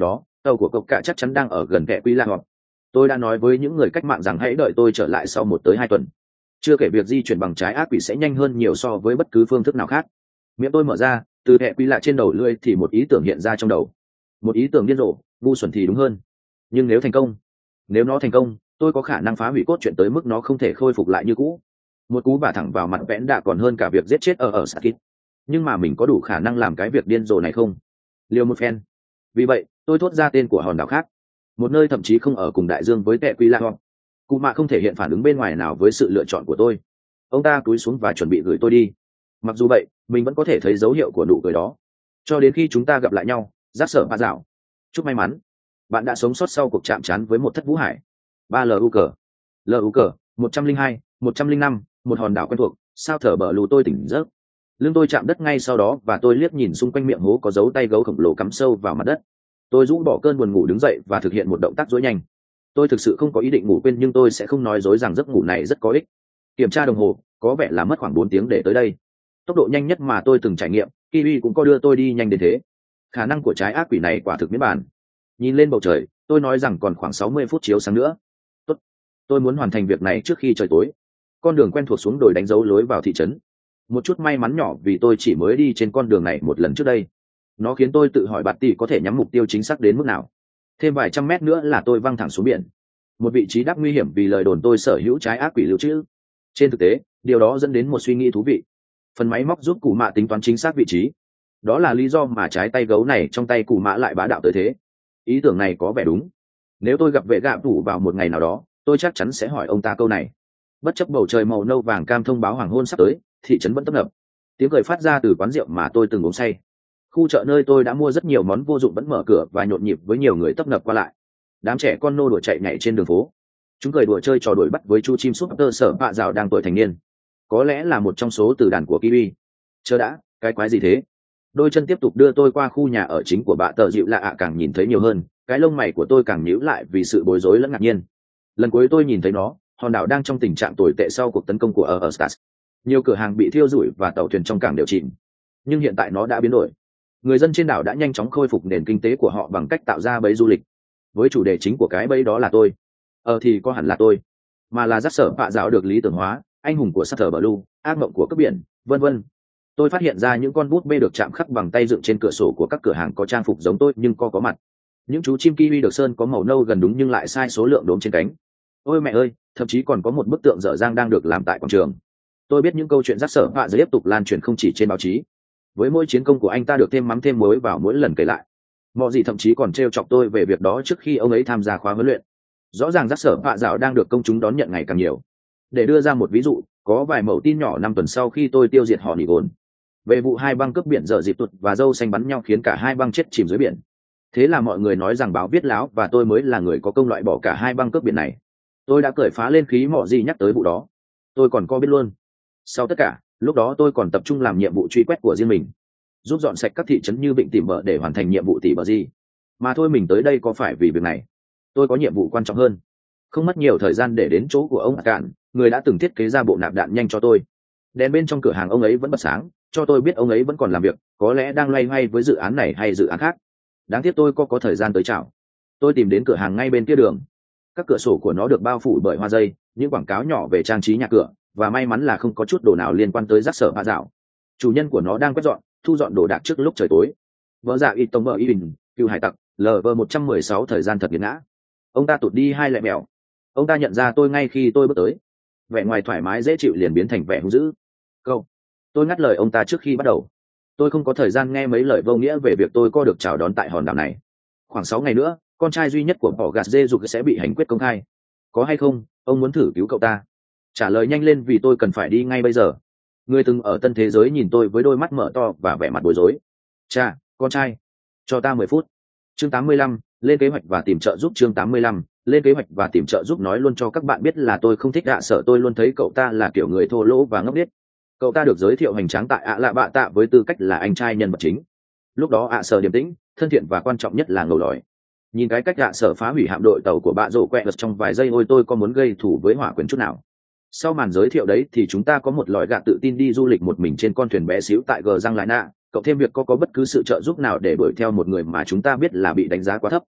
Tàu của cậu cả chắc chắn đang ở gần kẹ quy la họp. Tôi đã nói với những người cách mạng rằng hãy đợi tôi trở lại sau một tới hai tuần. Chưa kể việc di chuyển bằng trái ác quỷ sẽ nhanh hơn nhiều so với bất cứ phương thức nào khác. Miệng tôi mở ra, từ kẹ quy lạ trên đầu lưỡi thì một ý tưởng hiện ra trong đầu. Một ý tưởng điên rồ, ngu xuẩn thì đúng hơn. Nhưng nếu thành công, nếu nó thành công, tôi có khả năng phá hủy cốt truyện tới mức nó không thể khôi phục lại như cũ. Một cú vả thẳng vào mặt vẽn đã còn hơn cả việc giết chết ở ở Sakit. Nhưng mà mình có đủ khả năng làm cái việc điên rồ này không? Liều một phen. Vì vậy, tôi thốt ra tên của hòn đảo khác, một nơi thậm chí không ở cùng đại dương với kẹ quy la họp. Cụ mạ không thể hiện phản ứng bên ngoài nào với sự lựa chọn của tôi. Ông ta cúi xuống và chuẩn bị gửi tôi đi. Mặc dù vậy, mình vẫn có thể thấy dấu hiệu của nụ cười đó. Cho đến khi chúng ta gặp lại nhau, giác sở ba dạo. Chúc may mắn. Bạn đã sống sót sau cuộc chạm trán với một thất vũ hải. Ba lu cờ. Lu cờ, một trăm linh hai, một trăm linh năm, một hòn đảo quen thuộc, sao thở bờ lù tôi tỉnh giấc. Lưng tôi chạm đất ngay sau đó và tôi liếc nhìn xung quanh miệng hố có dấu tay gấu khổng lồ cắm sâu vào mặt đất. Tôi rũ bỏ cơn buồn ngủ đứng dậy và thực hiện một động tác dối nhanh. Tôi thực sự không có ý định ngủ quên nhưng tôi sẽ không nói dối rằng giấc ngủ này rất có ích. Kiểm tra đồng hồ, có vẻ là mất khoảng bốn tiếng để tới đây. Tốc độ nhanh nhất mà tôi từng trải nghiệm, Kiwi cũng có đưa tôi đi nhanh đến thế. Khả năng của trái ác quỷ này quả thực miễn bàn. Nhìn lên bầu trời, tôi nói rằng còn khoảng sáu mươi phút chiếu sáng nữa. Tốt. Tôi muốn hoàn thành việc này trước khi trời tối. Con đường quen thuộc xuống đồi đánh dấu lối vào thị trấn. Một chút may mắn nhỏ vì tôi chỉ mới đi trên con đường này một lần trước đây. Nó khiến tôi tự hỏi bạt tỷ có thể nhắm mục tiêu chính xác đến mức nào. Thêm vài trăm mét nữa là tôi văng thẳng xuống biển. Một vị trí đắc nguy hiểm vì lời đồn tôi sở hữu trái ác quỷ lưu trữ. Trên thực tế, điều đó dẫn đến một suy nghĩ thú vị. Phần máy móc giúp cụ mạ tính toán chính xác vị trí. Đó là lý do mà trái tay gấu này trong tay cụ mạ lại bá đạo tới thế. Ý tưởng này có vẻ đúng. Nếu tôi gặp vệ gạ thủ vào một ngày nào đó, tôi chắc chắn sẽ hỏi ông ta câu này. Bất chấp bầu trời màu nâu vàng cam thông báo hoàng hôn sắp tới, thị trấn vẫn tấp nập. Tiếng cười phát ra từ quán rượu mà tôi từng uống say. Khu chợ nơi tôi đã mua rất nhiều món vô dụng vẫn mở cửa và nhộn nhịp với nhiều người tấp nập qua lại. Đám trẻ con nô đùa chạy nhảy trên đường phố. Chúng cười đùa chơi trò đuổi bắt với chú chim súp tơ sở bạ rào đang tuổi thành niên. Có lẽ là một trong số từ đàn của Kiwi. Chờ đã, cái quái gì thế? Đôi chân tiếp tục đưa tôi qua khu nhà ở chính của bà tờ dịu lạ ạ, càng nhìn thấy nhiều hơn, cái lông mày của tôi càng nhíu lại vì sự bối rối lẫn ngạc nhiên. Lần cuối tôi nhìn thấy nó, hòn đảo đang trong tình trạng tồi tệ sau cuộc tấn công của ở Stars. Nhiều cửa hàng bị thiêu rụi và tàu thuyền trong cảng đều chìm. Nhưng hiện tại nó đã biến đổi. Người dân trên đảo đã nhanh chóng khôi phục nền kinh tế của họ bằng cách tạo ra bẫy du lịch. Với chủ đề chính của cái bẫy đó là tôi. Ờ thì có hẳn là tôi, mà là giác sở bạ dạo được lý tưởng hóa, anh hùng của Sutter Blue, ác mộng của cướp biển, vân vân. Tôi phát hiện ra những con bút bê được chạm khắc bằng tay dựng trên cửa sổ của các cửa hàng có trang phục giống tôi nhưng co có mặt. Những chú chim kiwi được sơn có màu nâu gần đúng nhưng lại sai số lượng đốm trên cánh. Ôi mẹ ơi, thậm chí còn có một bức tượng dở dang đang được làm tại quảng trường. Tôi biết những câu chuyện giác sở bạ tiếp tục lan truyền không chỉ trên báo chí. Với mỗi chiến công của anh ta được thêm mắm thêm muối vào mỗi lần kể lại. Mọi gì thậm chí còn trêu chọc tôi về việc đó trước khi ông ấy tham gia khóa huấn luyện. Rõ ràng giác sở bạ dạo đang được công chúng đón nhận ngày càng nhiều. Để đưa ra một ví dụ, có vài mẩu tin nhỏ năm tuần sau khi tôi tiêu diệt họ nỉ gồn về vụ hai băng cướp biển dở dịp tụt và dâu xanh bắn nhau khiến cả hai băng chết chìm dưới biển. Thế là mọi người nói rằng báo viết láo và tôi mới là người có công loại bỏ cả hai băng cướp biển này. Tôi đã cởi phá lên khí mọ gì nhắc tới vụ đó. Tôi còn có biết luôn. Sau tất cả, lúc đó tôi còn tập trung làm nhiệm vụ truy quét của riêng mình, giúp dọn sạch các thị trấn như Vịnh Tỉ Bờ để hoàn thành nhiệm vụ Tỉ Bờ gì. Mà thôi mình tới đây có phải vì việc này. Tôi có nhiệm vụ quan trọng hơn. Không mất nhiều thời gian để đến chỗ của ông Cạn, người đã từng thiết kế ra bộ nạp đạn nhanh cho tôi. Đèn bên trong cửa hàng ông ấy vẫn bật sáng, cho tôi biết ông ấy vẫn còn làm việc, có lẽ đang loay hoay với dự án này hay dự án khác. Đáng tiếc tôi có có thời gian tới chào. Tôi tìm đến cửa hàng ngay bên kia đường. Các cửa sổ của nó được bao phủ bởi hoa dây, những quảng cáo nhỏ về trang trí nhà cửa, và may mắn là không có chút đồ nào liên quan tới rác sở hạ dạo. Chủ nhân của nó đang quét dọn, thu dọn đồ đạc trước lúc trời tối. Vợ dạ ít tông vợ y bình, cựu hải tặc, lv một trăm mười sáu thời gian thật nghiệt ngã. Ông ta tụt đi hai lẹ mèo. Ông ta nhận ra tôi ngay khi tôi bước tới. Vẻ ngoài thoải mái dễ chịu liền biến thành vẻ hung dữ. Câu. Tôi ngắt lời ông ta trước khi bắt đầu. Tôi không có thời gian nghe mấy lời vô nghĩa về việc tôi có được chào đón tại hòn đảo này. Khoảng sáu ngày nữa, con trai duy nhất của bỏ gạt dê dục sẽ bị hành quyết công khai. Có hay không, ông muốn thử cứu cậu ta? Trả lời nhanh lên vì tôi cần phải đi ngay bây giờ. Người từng ở tân thế giới nhìn tôi với đôi mắt mở to và vẻ mặt bối rối. Cha, con trai, cho ta mười phút. Chương tám mươi lăm, lên kế hoạch và tìm trợ giúp. Chương tám mươi lăm, lên kế hoạch và tìm trợ giúp. Nói luôn cho các bạn biết là tôi không thích ạ sợ, tôi luôn thấy cậu ta là kiểu người thô lỗ và ngốc nghếch. Cậu ta được giới thiệu hoành tráng tại ạ lạ bạ tạ với tư cách là anh trai nhân vật chính. Lúc đó ạ sợ điềm tĩnh, thân thiện và quan trọng nhất là ngầu lòi. Nhìn cái cách ạ sợ phá hủy hạm đội tàu của bạ rổ quẹ trong vài giây, ôi tôi có muốn gây thủ với hỏa quyền chút nào. Sau màn giới thiệu đấy thì chúng ta có một lòi gạ tự tin đi du lịch một mình trên con thuyền bé xíu tại gờ răng lại nạ. Cậu thêm việc có có bất cứ sự trợ giúp nào để đuổi theo một người mà chúng ta biết là bị đánh giá quá thấp.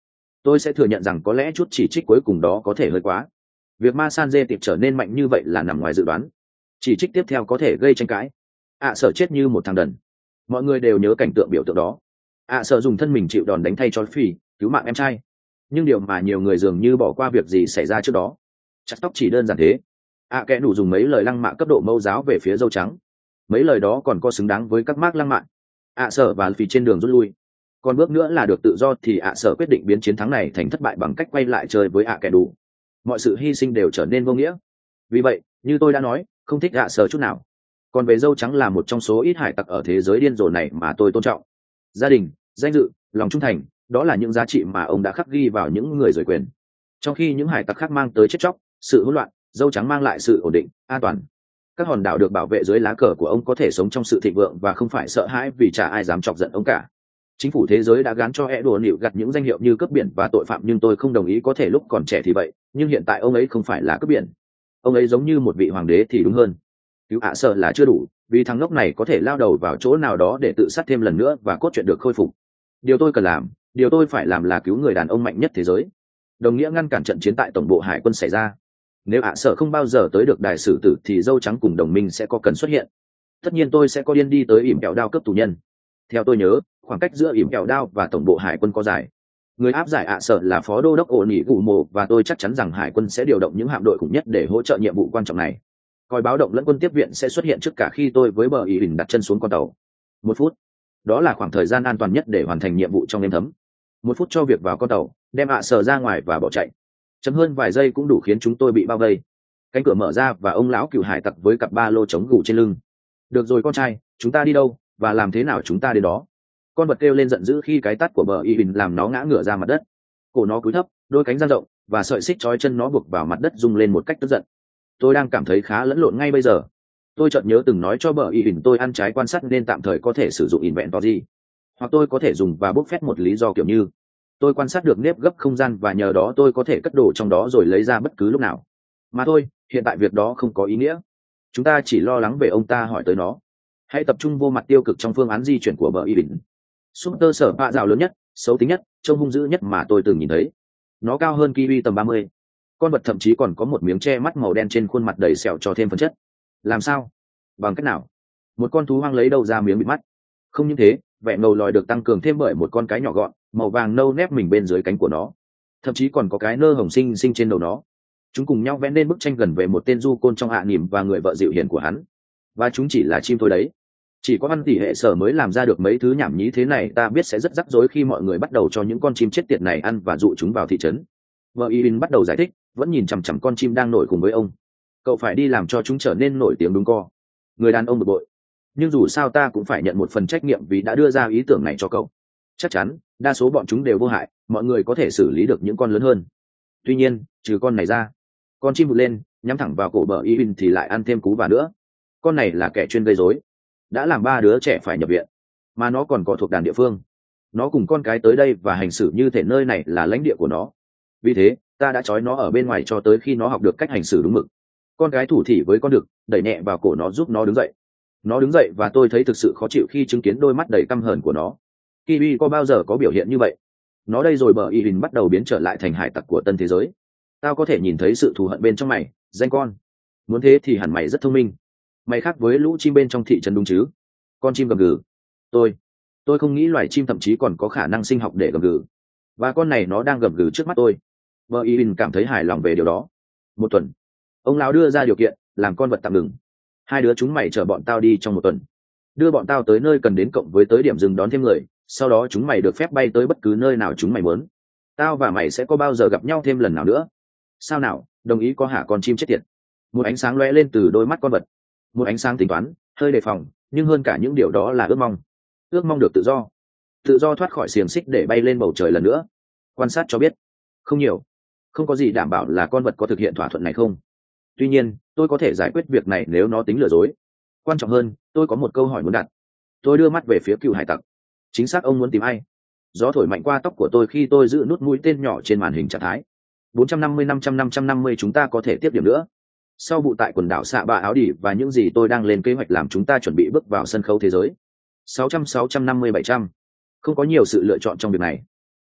tôi sẽ thừa nhận rằng có lẽ chút chỉ trích cuối cùng đó có thể hơi quá. Việc ma san dê tiệp trở nên mạnh như vậy là nằm ngoài dự đoán. Chỉ trích tiếp theo có thể gây tranh cãi. ạ à, sợ chết như một thằng đần. Mọi người đều nhớ cảnh tượng biểu tượng đó. ạ à, sợ dùng thân mình chịu đòn đánh thay cho Phi cứu mạng em trai. Nhưng điều mà nhiều người dường như bỏ qua việc gì xảy ra trước đó. Chặt tóc chỉ đơn giản thế. ạ à, kẻ đủ dùng mấy lời lăng mạ cấp độ mâu giáo về phía dâu trắng. Mấy lời đó còn có xứng đáng với các mác lăng mạ. ạ à, sợ và Phi trên đường rút lui. Còn bước nữa là được tự do thì ạ à, sợ quyết định biến chiến thắng này thành thất bại bằng cách quay lại chơi với ạ à, kẻ đủ. Mọi sự hy sinh đều trở nên vô nghĩa. Vì vậy, như tôi đã nói, không thích ạ à, sợ chút nào. Còn về dâu trắng là một trong số ít hải tặc ở thế giới điên rồ này mà tôi tôn trọng. Gia đình, danh dự, lòng trung thành, đó là những giá trị mà ông đã khắc ghi vào những người rời quyền. Trong khi những hải tặc khác mang tới chết chóc, sự hỗn loạn, dâu trắng mang lại sự ổn định, an toàn. Các hòn đảo được bảo vệ dưới lá cờ của ông có thể sống trong sự thịnh vượng và không phải sợ hãi vì chả ai dám chọc giận ông cả. Chính phủ thế giới đã gán cho e đùa nịu gặt những danh hiệu như cướp biển và tội phạm, nhưng tôi không đồng ý. Có thể lúc còn trẻ thì vậy, nhưng hiện tại ông ấy không phải là cướp biển. Ông ấy giống như một vị hoàng đế thì đúng hơn. Cứu ạ sợ là chưa đủ, vì thằng ngốc này có thể lao đầu vào chỗ nào đó để tự sát thêm lần nữa và cốt truyện được khôi phục. Điều tôi cần làm, điều tôi phải làm là cứu người đàn ông mạnh nhất thế giới, đồng nghĩa ngăn cản trận chiến tại tổng bộ hải quân xảy ra. Nếu ạ sợ không bao giờ tới được đài xử tử thì dâu trắng cùng đồng minh sẽ có cần xuất hiện. Tất nhiên tôi sẽ có điên đi tới ỉm kẹo đao cấp tù nhân. Theo tôi nhớ, khoảng cách giữa ỉm kẹo đao và tổng bộ hải quân có dài. Người áp giải ạ sợ là phó đô đốc ổ nỉ gù mộ, và tôi chắc chắn rằng hải quân sẽ điều động những hạm đội khủng nhất để hỗ trợ nhiệm vụ quan trọng này. Còi báo động lẫn quân tiếp viện sẽ xuất hiện trước cả khi tôi với bờ ý hình đặt chân xuống con tàu. Một phút, đó là khoảng thời gian an toàn nhất để hoàn thành nhiệm vụ trong đêm thấm. Một phút cho việc vào con tàu, đem ạ sợ ra ngoài và bỏ chạy. Chấm hơn vài giây cũng đủ khiến chúng tôi bị bao vây. Cánh cửa mở ra và ông lão cựu hải tặc với cặp ba lô chống gù trên lưng. Được rồi con trai, chúng ta đi đâu và làm thế nào chúng ta đến đó? Con vật kêu lên giận dữ khi cái tát của bờ y bình làm nó ngã ngửa ra mặt đất. Cổ nó cúi thấp, đôi cánh dang rộng, và sợi xích trói chân nó buộc vào mặt đất rung lên một cách tức giận. Tôi đang cảm thấy khá lẫn lộn ngay bây giờ. Tôi chợt nhớ từng nói cho bờ y bình tôi ăn trái quan sát nên tạm thời có thể sử dụng inventory, hoặc tôi có thể dùng và bốc phét một lý do kiểu như tôi quan sát được nếp gấp không gian và nhờ đó tôi có thể cất đồ trong đó rồi lấy ra bất cứ lúc nào. Mà thôi, hiện tại việc đó không có ý nghĩa. Chúng ta chỉ lo lắng về ông ta hỏi tới nó. Hãy tập trung vô mặt tiêu cực trong phương án di chuyển của bờ y bình. Super sở bạ rào lớn nhất, xấu tính nhất, trông hung dữ nhất mà tôi từng nhìn thấy. Nó cao hơn kiwi tầm ba mươi. Con vật thậm chí còn có một miếng che mắt màu đen trên khuôn mặt đầy sẹo cho thêm phấn chất. Làm sao? Bằng cách nào? Một con thú hoang lấy đâu ra miếng bịt mắt? Không những thế, vẻ ngầu lòi được tăng cường thêm bởi một con cái nhỏ gọn, màu vàng nâu nép mình bên dưới cánh của nó. Thậm chí còn có cái nơ hồng xinh xinh trên đầu nó. Chúng cùng nhau vẽ nên bức tranh gần về một tên du côn trong hạ nỉm và người vợ dịu hiền của hắn. Và chúng chỉ là chim thôi đấy. Chỉ có ăn tỉ hệ sở mới làm ra được mấy thứ nhảm nhí thế này. Ta biết sẽ rất rắc rối khi mọi người bắt đầu cho những con chim chết tiệt này ăn và dụ chúng vào thị trấn. Vợ Irin bắt đầu giải thích, vẫn nhìn chằm chằm con chim đang nổi cùng với ông. Cậu phải đi làm cho chúng trở nên nổi tiếng đúng co. Người đàn ông bực bội. Nhưng dù sao ta cũng phải nhận một phần trách nhiệm vì đã đưa ra ý tưởng này cho cậu. Chắc chắn, đa số bọn chúng đều vô hại, mọi người có thể xử lý được những con lớn hơn. Tuy nhiên, trừ con này ra. Con chim vụt lên, nhắm thẳng vào cổ bờ Irin thì lại ăn thêm cú và nữa. Con này là kẻ chuyên gây rối, đã làm ba đứa trẻ phải nhập viện, mà nó còn có thuộc đàn địa phương. Nó cùng con cái tới đây và hành xử như thể nơi này là lãnh địa của nó. Vì thế, ta đã trói nó ở bên ngoài cho tới khi nó học được cách hành xử đúng mực. Con cái thủ thỉ với con đực, đẩy nhẹ vào cổ nó giúp nó đứng dậy. Nó đứng dậy và tôi thấy thực sự khó chịu khi chứng kiến đôi mắt đầy căm hờn của nó. Kiwi có bao giờ có biểu hiện như vậy? Nó đây rồi bờ y hình bắt đầu biến trở lại thành hải tặc của tân thế giới. Tao có thể nhìn thấy sự thù hận bên trong mày, danh con. Muốn thế thì hẳn mày rất thông minh. Mày khác với lũ chim bên trong thị trấn đúng chứ? Con chim gầm gừ. Tôi, tôi không nghĩ loài chim thậm chí còn có khả năng sinh học để gầm gừ. Và con này nó đang gầm gừ trước mắt tôi. Bờ y bình cảm thấy hài lòng về điều đó. Một tuần, ông lão đưa ra điều kiện làm con vật tạm ngừng. Hai đứa chúng mày chở bọn tao đi trong một tuần, đưa bọn tao tới nơi cần đến cộng với tới điểm dừng đón thêm người. Sau đó chúng mày được phép bay tới bất cứ nơi nào chúng mày muốn. Tao và mày sẽ có bao giờ gặp nhau thêm lần nào nữa? Sao nào, đồng ý có hả con chim chết tiệt? Một ánh sáng lóe lên từ đôi mắt con vật. Một ánh sáng tính toán, hơi đề phòng, nhưng hơn cả những điều đó là ước mong. Ước mong được tự do. Tự do thoát khỏi xiềng xích để bay lên bầu trời lần nữa. Quan sát cho biết. Không nhiều. Không có gì đảm bảo là con vật có thực hiện thỏa thuận này không. Tuy nhiên, tôi có thể giải quyết việc này nếu nó tính lừa dối. Quan trọng hơn, tôi có một câu hỏi muốn đặt. Tôi đưa mắt về phía cựu hải tặc. Chính xác ông muốn tìm ai? Gió thổi mạnh qua tóc của tôi khi tôi giữ nút mũi tên nhỏ trên màn hình trạng thái. bốn trăm năm mươi năm trăm năm trăm năm mươi chúng ta có thể tiếp điểm nữa. Sau vụ tại quần đảo xạ bạ áo đỉ và những gì tôi đang lên kế hoạch làm chúng ta chuẩn bị bước vào sân khấu thế giới. sáu trăm sáu trăm năm mươi bảy trăm. Không có nhiều sự lựa chọn trong việc này.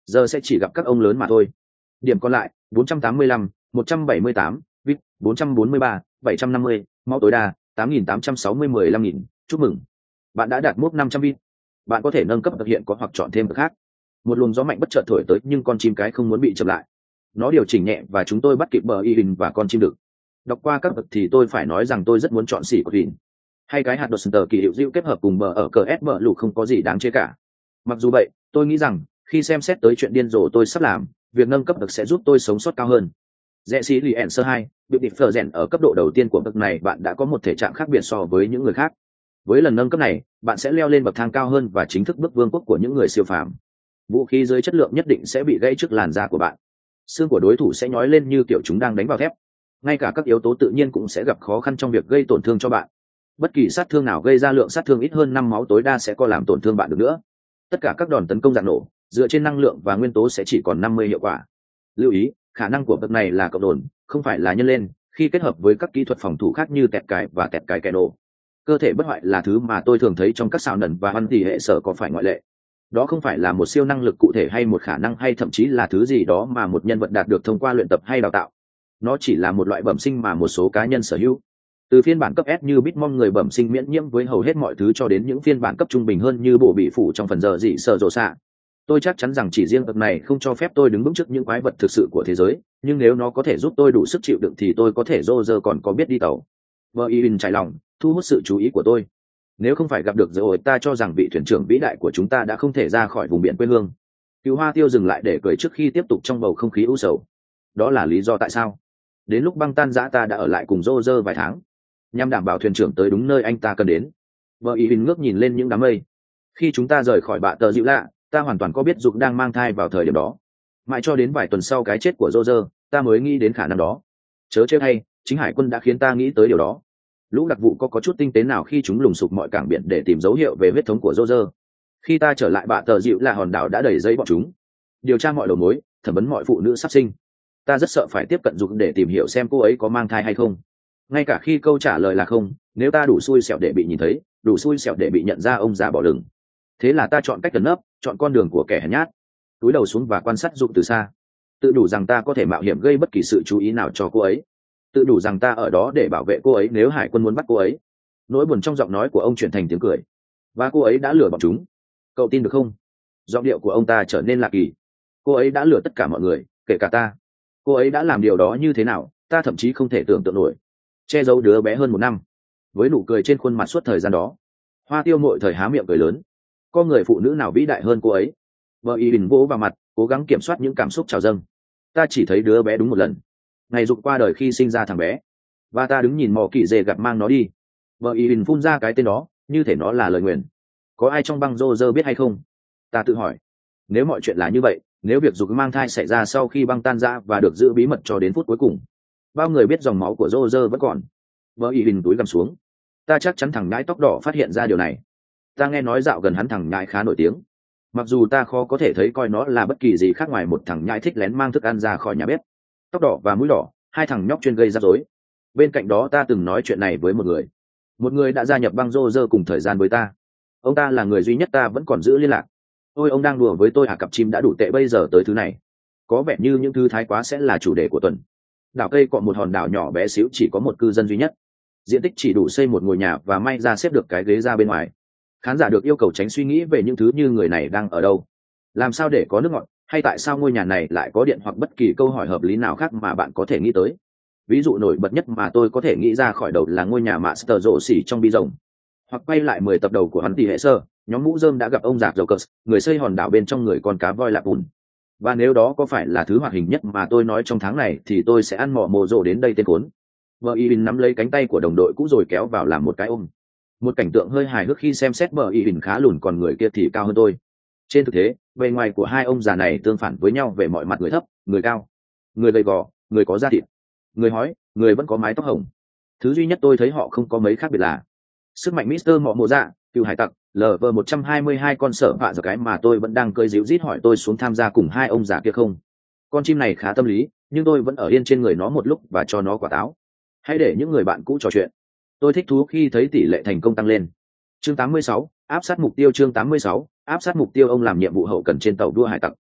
giờ sẽ chỉ gặp các ông lớn mà thôi. Điểm còn lại bốn trăm tám mươi lăm, một trăm bảy mươi tám, vip bốn trăm bốn mươi ba, bảy trăm năm mươi, máu tối đa tám nghìn tám trăm sáu mươi, mười lăm nghìn. Chúc mừng, bạn đã đạt mốc năm trăm vip. Bạn có thể nâng cấp thực hiện có hoặc chọn thêm khác. Một luồng gió mạnh bất chợt thổi tới, nhưng con chim cái không muốn bị chậm lại. Nó điều chỉnh nhẹ và chúng tôi bắt kịp bờ y hình và con chim đực. Đọc qua các bậc thì tôi phải nói rằng tôi rất muốn chọn xỉ của hình hay cái hạt đột sần tờ kỳ hiệu diệu kết hợp cùng bờ ở cờ ép bờ lù không có gì đáng chê cả. Mặc dù vậy, tôi nghĩ rằng khi xem xét tới chuyện điên rồ tôi sắp làm, việc nâng cấp bậc sẽ giúp tôi sống sót cao hơn. Rẽ sĩ lì ẻn sơ hai, việc địch phở rèn ở cấp độ đầu tiên của bậc này, bạn đã có một thể trạng khác biệt so với những người khác. Với lần nâng cấp này, bạn sẽ leo lên bậc thang cao hơn và chính thức bước vương quốc của những người siêu phàm. Vũ khí dưới chất lượng nhất định sẽ bị gãy trước làn da của bạn. Xương của đối thủ sẽ nhói lên như kiểu chúng đang đánh vào thép. Ngay cả các yếu tố tự nhiên cũng sẽ gặp khó khăn trong việc gây tổn thương cho bạn. Bất kỳ sát thương nào gây ra lượng sát thương ít hơn năm máu tối đa sẽ có làm tổn thương bạn được nữa. Tất cả các đòn tấn công dạng nổ dựa trên năng lượng và nguyên tố sẽ chỉ còn năm mươi hiệu quả. Lưu ý, khả năng của bậc này là cộng đồn, không phải là nhân lên, khi kết hợp với các kỹ thuật phòng thủ khác như tẹt cái và tẹt cái kẻ nổ. Cơ thể bất hoại là thứ mà tôi thường thấy trong các xào nần và văn tỷ hệ sở có phải ngoại lệ. Đó không phải là một siêu năng lực cụ thể hay một khả năng hay thậm chí là thứ gì đó mà một nhân vật đạt được thông qua luyện tập hay đào tạo. Nó chỉ là một loại bẩm sinh mà một số cá nhân sở hữu. Từ phiên bản cấp S như Bitmom, người bẩm sinh miễn nhiễm với hầu hết mọi thứ, cho đến những phiên bản cấp trung bình hơn như bộ bị phủ trong phần giờ dị sợ rộ xạ. Tôi chắc chắn rằng chỉ riêng bậc này không cho phép tôi đứng vững trước những quái vật thực sự của thế giới, nhưng nếu nó có thể giúp tôi đủ sức chịu đựng thì tôi có thể dô dơ còn có biết đi tàu. Berlin trải lòng, thu hút sự chú ý của tôi. Nếu không phải gặp được rồi, ta cho rằng vị thuyền trưởng vĩ đại của chúng ta đã không thể ra khỏi vùng biển quê hương. Cựu Hoa Tiêu dừng lại để cười trước khi tiếp tục trong bầu không khí u sầu. Đó là lý do tại sao đến lúc băng tan giã ta đã ở lại cùng rô rơ vài tháng, nhằm đảm bảo thuyền trưởng tới đúng nơi anh ta cần đến. Vợ ý bình ngước nhìn lên những đám mây. Khi chúng ta rời khỏi bạ tờ dịu lạ, ta hoàn toàn có biết dục đang mang thai vào thời điểm đó. Mãi cho đến vài tuần sau cái chết của rô rơ, ta mới nghĩ đến khả năng đó. Chớ trêu hay, chính hải quân đã khiến ta nghĩ tới điều đó. Lũ đặc vụ có có chút tinh tế nào khi chúng lùng sục mọi cảng biển để tìm dấu hiệu về huyết thống của rô rơ. Khi ta trở lại bạ tờ dịu lạ, hòn đảo đã đầy dây bọn chúng, điều tra mọi đầu mối, thẩm vấn mọi phụ nữ sắp sinh. Ta rất sợ phải tiếp cận dục để tìm hiểu xem cô ấy có mang thai hay không. Ngay cả khi câu trả lời là không, nếu ta đủ xui xẻo để bị nhìn thấy, đủ xui xẻo để bị nhận ra, ông già bỏ lửng. Thế là ta chọn cách cẩn nấp, chọn con đường của kẻ hèn nhát, túi đầu xuống và quan sát dụng từ xa. Tự đủ rằng ta có thể mạo hiểm gây bất kỳ sự chú ý nào cho cô ấy. Tự đủ rằng ta ở đó để bảo vệ cô ấy nếu hải quân muốn bắt cô ấy. Nỗi buồn trong giọng nói của ông chuyển thành tiếng cười. Và cô ấy đã lừa bọn chúng. Cậu tin được không? Giọng điệu của ông ta trở nên lạ kỳ. Cô ấy đã lừa tất cả mọi người, kể cả ta. Cô ấy đã làm điều đó như thế nào, ta thậm chí không thể tưởng tượng nổi. Che giấu đứa bé hơn một năm, với nụ cười trên khuôn mặt suốt thời gian đó. Hoa Tiêu mỗi thời há miệng cười lớn. Có người phụ nữ nào vĩ đại hơn cô ấy? Vợ y bình vỗ vào mặt, cố gắng kiểm soát những cảm xúc trào dâng. Ta chỉ thấy đứa bé đúng một lần, ngày dục qua đời khi sinh ra thằng bé, và ta đứng nhìn mò kỳ dề gặp mang nó đi. Vợ y bình phun ra cái tên đó như thể nó là lời nguyền. Có ai trong băng rô rơ biết hay không? Ta tự hỏi. Nếu mọi chuyện là như vậy, nếu việc dục mang thai xảy ra sau khi băng tan ra và được giữ bí mật cho đến phút cuối cùng, bao người biết dòng máu của rô rơ vẫn còn? Vợ y bình túi gằm xuống. Ta chắc chắn thằng nhãi tóc đỏ phát hiện ra điều này. Ta nghe nói dạo gần hắn thằng nhãi khá nổi tiếng. Mặc dù ta khó có thể thấy coi nó là bất kỳ gì khác ngoài một thằng nhãi thích lén mang thức ăn ra khỏi nhà bếp. Tóc đỏ và mũi đỏ, hai thằng nhóc chuyên gây rắc rối. Bên cạnh đó ta từng nói chuyện này với một người. Một người đã gia nhập băng rô rơ cùng thời gian với ta. Ông ta là người duy nhất ta vẫn còn giữ liên lạc. Ôi, ông đang đùa với tôi à? Cặp chim đã đủ tệ bây giờ tới thứ này. Có vẻ như những thứ thái quá sẽ là chủ đề của tuần. Đảo cây cọ, một hòn đảo nhỏ bé xíu chỉ có một cư dân duy nhất. Diện tích chỉ đủ xây một ngôi nhà và may ra xếp được cái ghế ra bên ngoài. Khán giả được yêu cầu tránh suy nghĩ về những thứ như người này đang ở đâu, làm sao để có nước ngọt, hay tại sao ngôi nhà này lại có điện, hoặc bất kỳ câu hỏi hợp lý nào khác mà bạn có thể nghĩ tới. Ví dụ nổi bật nhất mà tôi có thể nghĩ ra khỏi đầu là ngôi nhà Master rộ xỉ trong bi rồng, hoặc quay lại mười tập đầu của hắn tỷ hệ sơ, nhóm mũ rơm đã gặp ông giạc dầu cờ, người xây hòn đảo bên trong người con cá voi lạp bùn. Và nếu đó có phải là thứ hoạt hình nhất mà tôi nói trong tháng này thì tôi sẽ ăn mỏ mồ rộ đến đây tên khốn. Vợ y bình nắm lấy cánh tay của đồng đội cũ rồi kéo vào làm một cái ôm. Một cảnh tượng hơi hài hước khi xem xét bờ y bình khá lùn, còn người kia thì cao hơn tôi. Trên thực tế, bề ngoài của hai ông già này tương phản với nhau về mọi mặt: người thấp, người cao, người gầy gò, người có da thịt, người hói, người vẫn có mái tóc hồng. Thứ duy nhất tôi thấy họ không có mấy khác biệt là sức mạnh. Mister Mọ Mộ Dạ, cựu hải tặc, lv một trăm hai mươi hai con sở vạ giờ cái mà tôi vẫn đang cơi díu rít hỏi tôi xuống tham gia cùng hai ông già kia không. Con chim này khá tâm lý, nhưng tôi vẫn ở yên trên người nó một lúc và cho nó quả táo. Hãy để những người bạn cũ trò chuyện. Tôi thích thú khi thấy tỷ lệ thành công tăng lên. Chương tám mươi sáu, áp sát mục tiêu. Chương tám mươi sáu, áp sát mục tiêu. Ông làm nhiệm vụ hậu cần trên tàu đua hải tặc.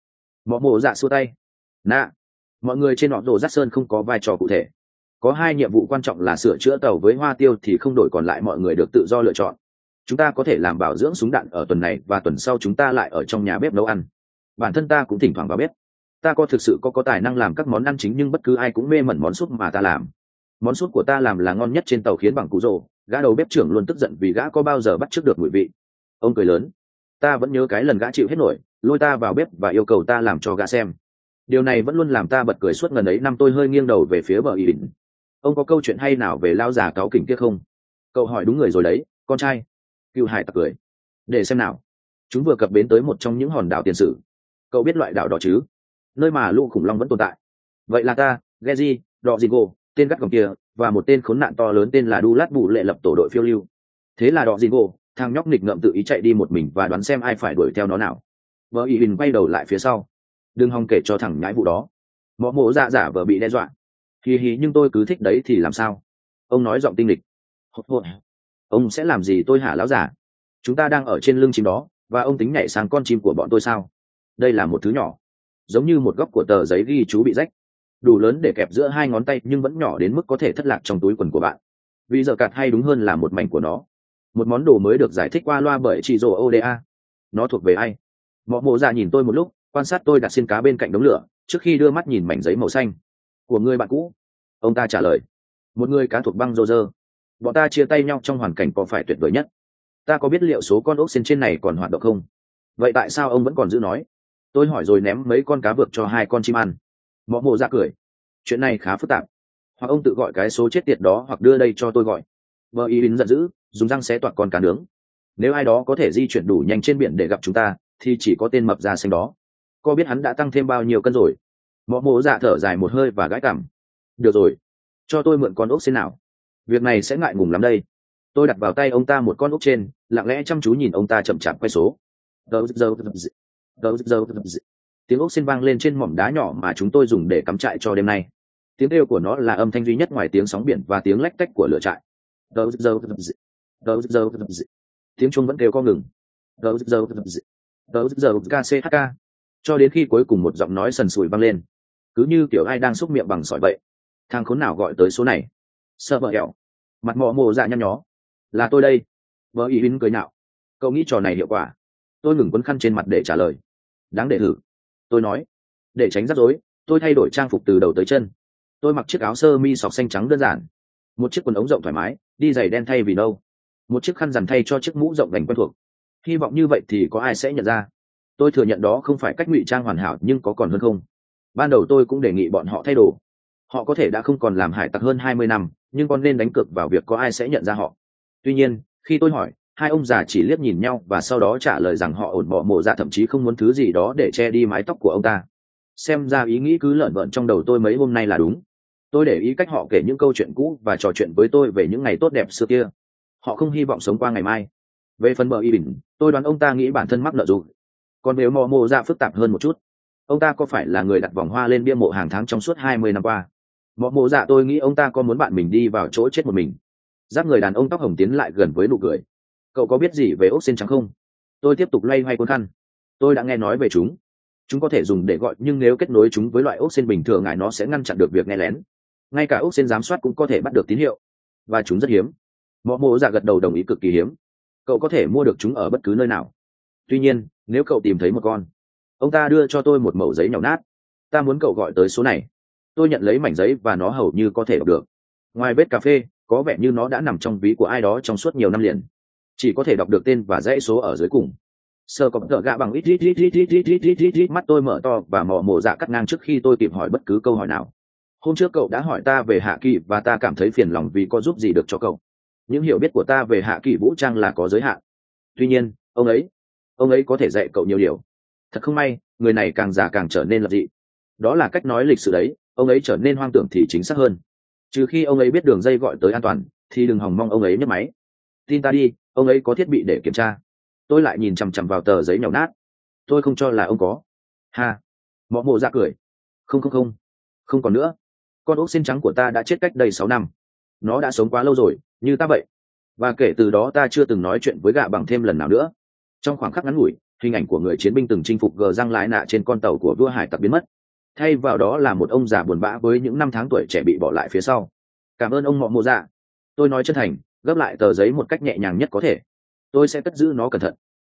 Mọ mộ dạ xua tay. Nạ, mọi người trên họ đồ rát sơn không có vai trò cụ thể. Có hai nhiệm vụ quan trọng là sửa chữa tàu với hoa tiêu thì không đổi, còn lại mọi người được tự do lựa chọn. Chúng ta có thể làm bảo dưỡng súng đạn ở tuần này và tuần sau chúng ta lại ở trong nhà bếp nấu ăn. Bản thân ta cũng thỉnh thoảng vào bếp. Ta có thực sự có có tài năng làm các món ăn chính, nhưng bất cứ ai cũng mê mẩn món súp mà ta làm. Món súp của ta làm là ngon nhất trên tàu, khiến bằng cụ rồ, gã đầu bếp trưởng luôn tức giận vì gã có bao giờ bắt chước được mùi vị. Ông cười lớn. Ta vẫn nhớ cái lần gã chịu hết nổi, lôi ta vào bếp và yêu cầu ta làm cho gã xem. Điều này vẫn luôn làm ta bật cười suốt ngần ấy năm. Tôi hơi nghiêng đầu về phía bờ ỉn. Ông có câu chuyện hay nào về lao già cáu kỉnh kia không? Cậu hỏi đúng người rồi đấy, con trai. Cựu hải tặc cười. Để xem nào. Chúng vừa cập bến tới một trong những hòn đảo tiền sử. Cậu biết loại đảo đó chứ? Nơi mà lũ khủng long vẫn tồn tại. Vậy là ta, Geji, Dodrigo, tên gắt gỏng kia, và một tên khốn nạn to lớn tên là Dulat Bụ lệ lập tổ đội phiêu lưu. Thế là Dodrigo, thằng nhóc nghịch ngợm tự ý chạy đi một mình và đoán xem ai phải đuổi theo nó nào. Vợ ý bình quay đầu lại phía sau. Đừng hòng kể cho thằng nhãi vụ đó. Mọ mộ dạ giả vờ bị đe dọa. Hì hì, nhưng tôi cứ thích đấy thì làm sao? Ông nói giọng tinh lịch. Hốt hốt. Ông sẽ làm gì tôi hả lão giả? Chúng ta đang ở trên lưng chim đó, và ông tính nhảy sang con chim của bọn tôi sao? Đây là một thứ nhỏ, giống như một góc của tờ giấy ghi chú bị rách, đủ lớn để kẹp giữa hai ngón tay nhưng vẫn nhỏ đến mức có thể thất lạc trong túi quần của bạn. Vì giờ cạt, hay đúng hơn là một mảnh của nó, một món đồ mới được giải thích qua loa bởi chị rồ oda. Nó thuộc về ai? Mọ mộ dạ nhìn tôi một lúc, quan sát tôi đặt xiên cá bên cạnh đống lửa trước khi đưa mắt nhìn mảnh giấy màu xanh. Của người bạn cũ, ông ta trả lời. Một người cá thuộc băng rô rơ. Bọn ta chia tay nhau trong hoàn cảnh có phải tuyệt vời nhất. Ta có biết liệu số con ốc sên trên này còn hoạt động không? Vậy tại sao ông vẫn còn giữ nói? Tôi hỏi rồi ném mấy con cá vượt cho hai con chim ăn. Mọ mộ dạ cười. Chuyện này khá phức tạp. Hoặc ông tự gọi cái số chết tiệt đó, hoặc đưa đây cho tôi gọi. Bờ y ín giận dữ, dùng răng xé toạc con cá nướng. Nếu ai đó có thể di chuyển đủ nhanh trên biển để gặp chúng ta, thì chỉ có tên mập da xanh đó. Có biết hắn đã tăng thêm bao nhiêu cân rồi? Mọ mộ dạ thở dài một hơi và gãi cằm. Được rồi, cho tôi mượn con ốc sên nào. Việc này sẽ ngại ngùng lắm đây. Tôi đặt vào tay ông ta một con ốc trên, lặng lẽ chăm chú nhìn ông ta chậm chạp quay số. Tiếng ốc sên vang lên trên mỏm đá nhỏ mà chúng tôi dùng để cắm trại cho đêm nay. Tiếng kêu của nó là âm thanh duy nhất ngoài tiếng sóng biển và tiếng lách tách của lửa trại. Tiếng chuông vẫn kêu có ngừng. kck cho đến khi cuối cùng một giọng nói sần sùi vang lên, cứ như kiểu ai đang xúc miệng bằng sỏi vậy. Thằng khốn nào gọi tới số này? Sợ vợ hẹo. Mặt mọ mồ dạ nhăn nhó. Là tôi đây. Vợ ý hín cười nhạo. Cậu nghĩ trò này hiệu quả? Tôi ngừng quấn khăn trên mặt để trả lời. Đáng để thử. Tôi nói. Để tránh rắc rối, tôi thay đổi trang phục từ đầu tới chân. Tôi mặc chiếc áo sơ mi sọc xanh trắng đơn giản, một chiếc quần ống rộng thoải mái, đi giày đen thay vì nâu, một chiếc khăn rằn thay cho chiếc mũ rộng vành quen thuộc. Hy vọng như vậy thì có ai sẽ nhận ra. Tôi thừa nhận đó không phải cách ngụy trang hoàn hảo, nhưng có còn hơn không. Ban đầu tôi cũng đề nghị bọn họ thay đồ. Họ có thể đã không còn làm hải tặc hơn hai mươi năm, nhưng còn nên đánh cược vào việc có ai sẽ nhận ra họ. Tuy nhiên, khi tôi hỏi, hai ông già chỉ liếc nhìn nhau và sau đó trả lời rằng họ ổn bỏ mộ dạ, thậm chí không muốn thứ gì đó để che đi mái tóc của ông ta. Xem ra ý nghĩ cứ lởn vởn trong đầu tôi mấy hôm nay là đúng. Tôi để ý cách họ kể những câu chuyện cũ và trò chuyện với tôi về những ngày tốt đẹp xưa kia. Họ không hy vọng sống qua ngày mai. Về phần bờ y bình, tôi đoán ông ta nghĩ bản thân mắc nợ rồi. Còn nếu mò mộ dạ phức tạp hơn một chút. Ông ta có phải là người đặt vòng hoa lên bia mộ hàng tháng trong suốt hai mươi năm qua? Mọ mộ dạ tôi nghĩ ông ta có muốn bạn mình đi vào chỗ chết một mình. Giáp người đàn ông tóc hồng tiến lại gần với nụ cười. Cậu có biết gì về ốc sên trắng không? Tôi tiếp tục loay hoay cuốn khăn. Tôi đã nghe nói về chúng. Chúng có thể dùng để gọi, nhưng nếu kết nối chúng với loại ốc sên bình thường, ngài nó sẽ ngăn chặn được việc nghe lén. Ngay cả ốc sên giám sát cũng có thể bắt được tín hiệu. Và chúng rất hiếm. Mọ mộ dạ gật đầu đồng ý, cực kỳ hiếm. Cậu có thể mua được chúng ở bất cứ nơi nào. Tuy nhiên, nếu cậu tìm thấy một con. Ông ta đưa cho tôi một mẩu giấy nhàu nát. Ta muốn cậu gọi tới số này. Tôi nhận lấy mảnh giấy và nó hầu như có thể đọc được. Ngoài bếp cà phê, có vẻ như nó đã nằm trong ví của ai đó trong suốt nhiều năm liền. Chỉ có thể đọc được tên và dãy số ở dưới cùng. Sơ có tờ gạ bằng ít ít ít ít ít ít ít ít ít ít. Mắt tôi mở to và mò mổ dạ cắt ngang trước khi tôi kịp hỏi bất cứ câu hỏi nào. Hôm trước cậu đã hỏi ta về hạ kỳ và ta cảm thấy phiền lòng vì có giúp gì được cho cậu. Những hiểu biết của ta về hạ kỳ vũ trang là có giới hạn. Tuy nhiên, ông ấy, ông ấy có thể dạy cậu nhiều điều. Thật không may, người này càng già càng trở nên lập dị. Đó là cách nói lịch sử đấy, ông ấy trở nên hoang tưởng thì chính xác hơn. Trừ khi ông ấy biết đường dây gọi tới an toàn, thì đừng hòng mong ông ấy nhấc máy. Tin ta đi, ông ấy có thiết bị để kiểm tra. Tôi lại nhìn chằm chằm vào tờ giấy nhàu nát. Tôi không cho là ông có. Ha. Mọ mộ dạ cười. Không không không. Không còn nữa. Con ốc sên trắng của ta đã chết cách đây sáu năm. Nó đã sống quá lâu rồi, như ta vậy. Và kể từ đó ta chưa từng nói chuyện với gạ bằng thêm lần nào nữa. Trong khoảng khắc ngắn ngủi, hình ảnh của người chiến binh từng chinh phục gờ răng lại nạ trên con tàu của vua hải tặc biến mất, thay vào đó là một ông già buồn bã với những năm tháng tuổi trẻ bị bỏ lại phía sau. Cảm ơn ông mọ mộ dạ. Tôi nói chân thành, gấp lại tờ giấy một cách nhẹ nhàng nhất có thể. Tôi sẽ cất giữ nó cẩn thận.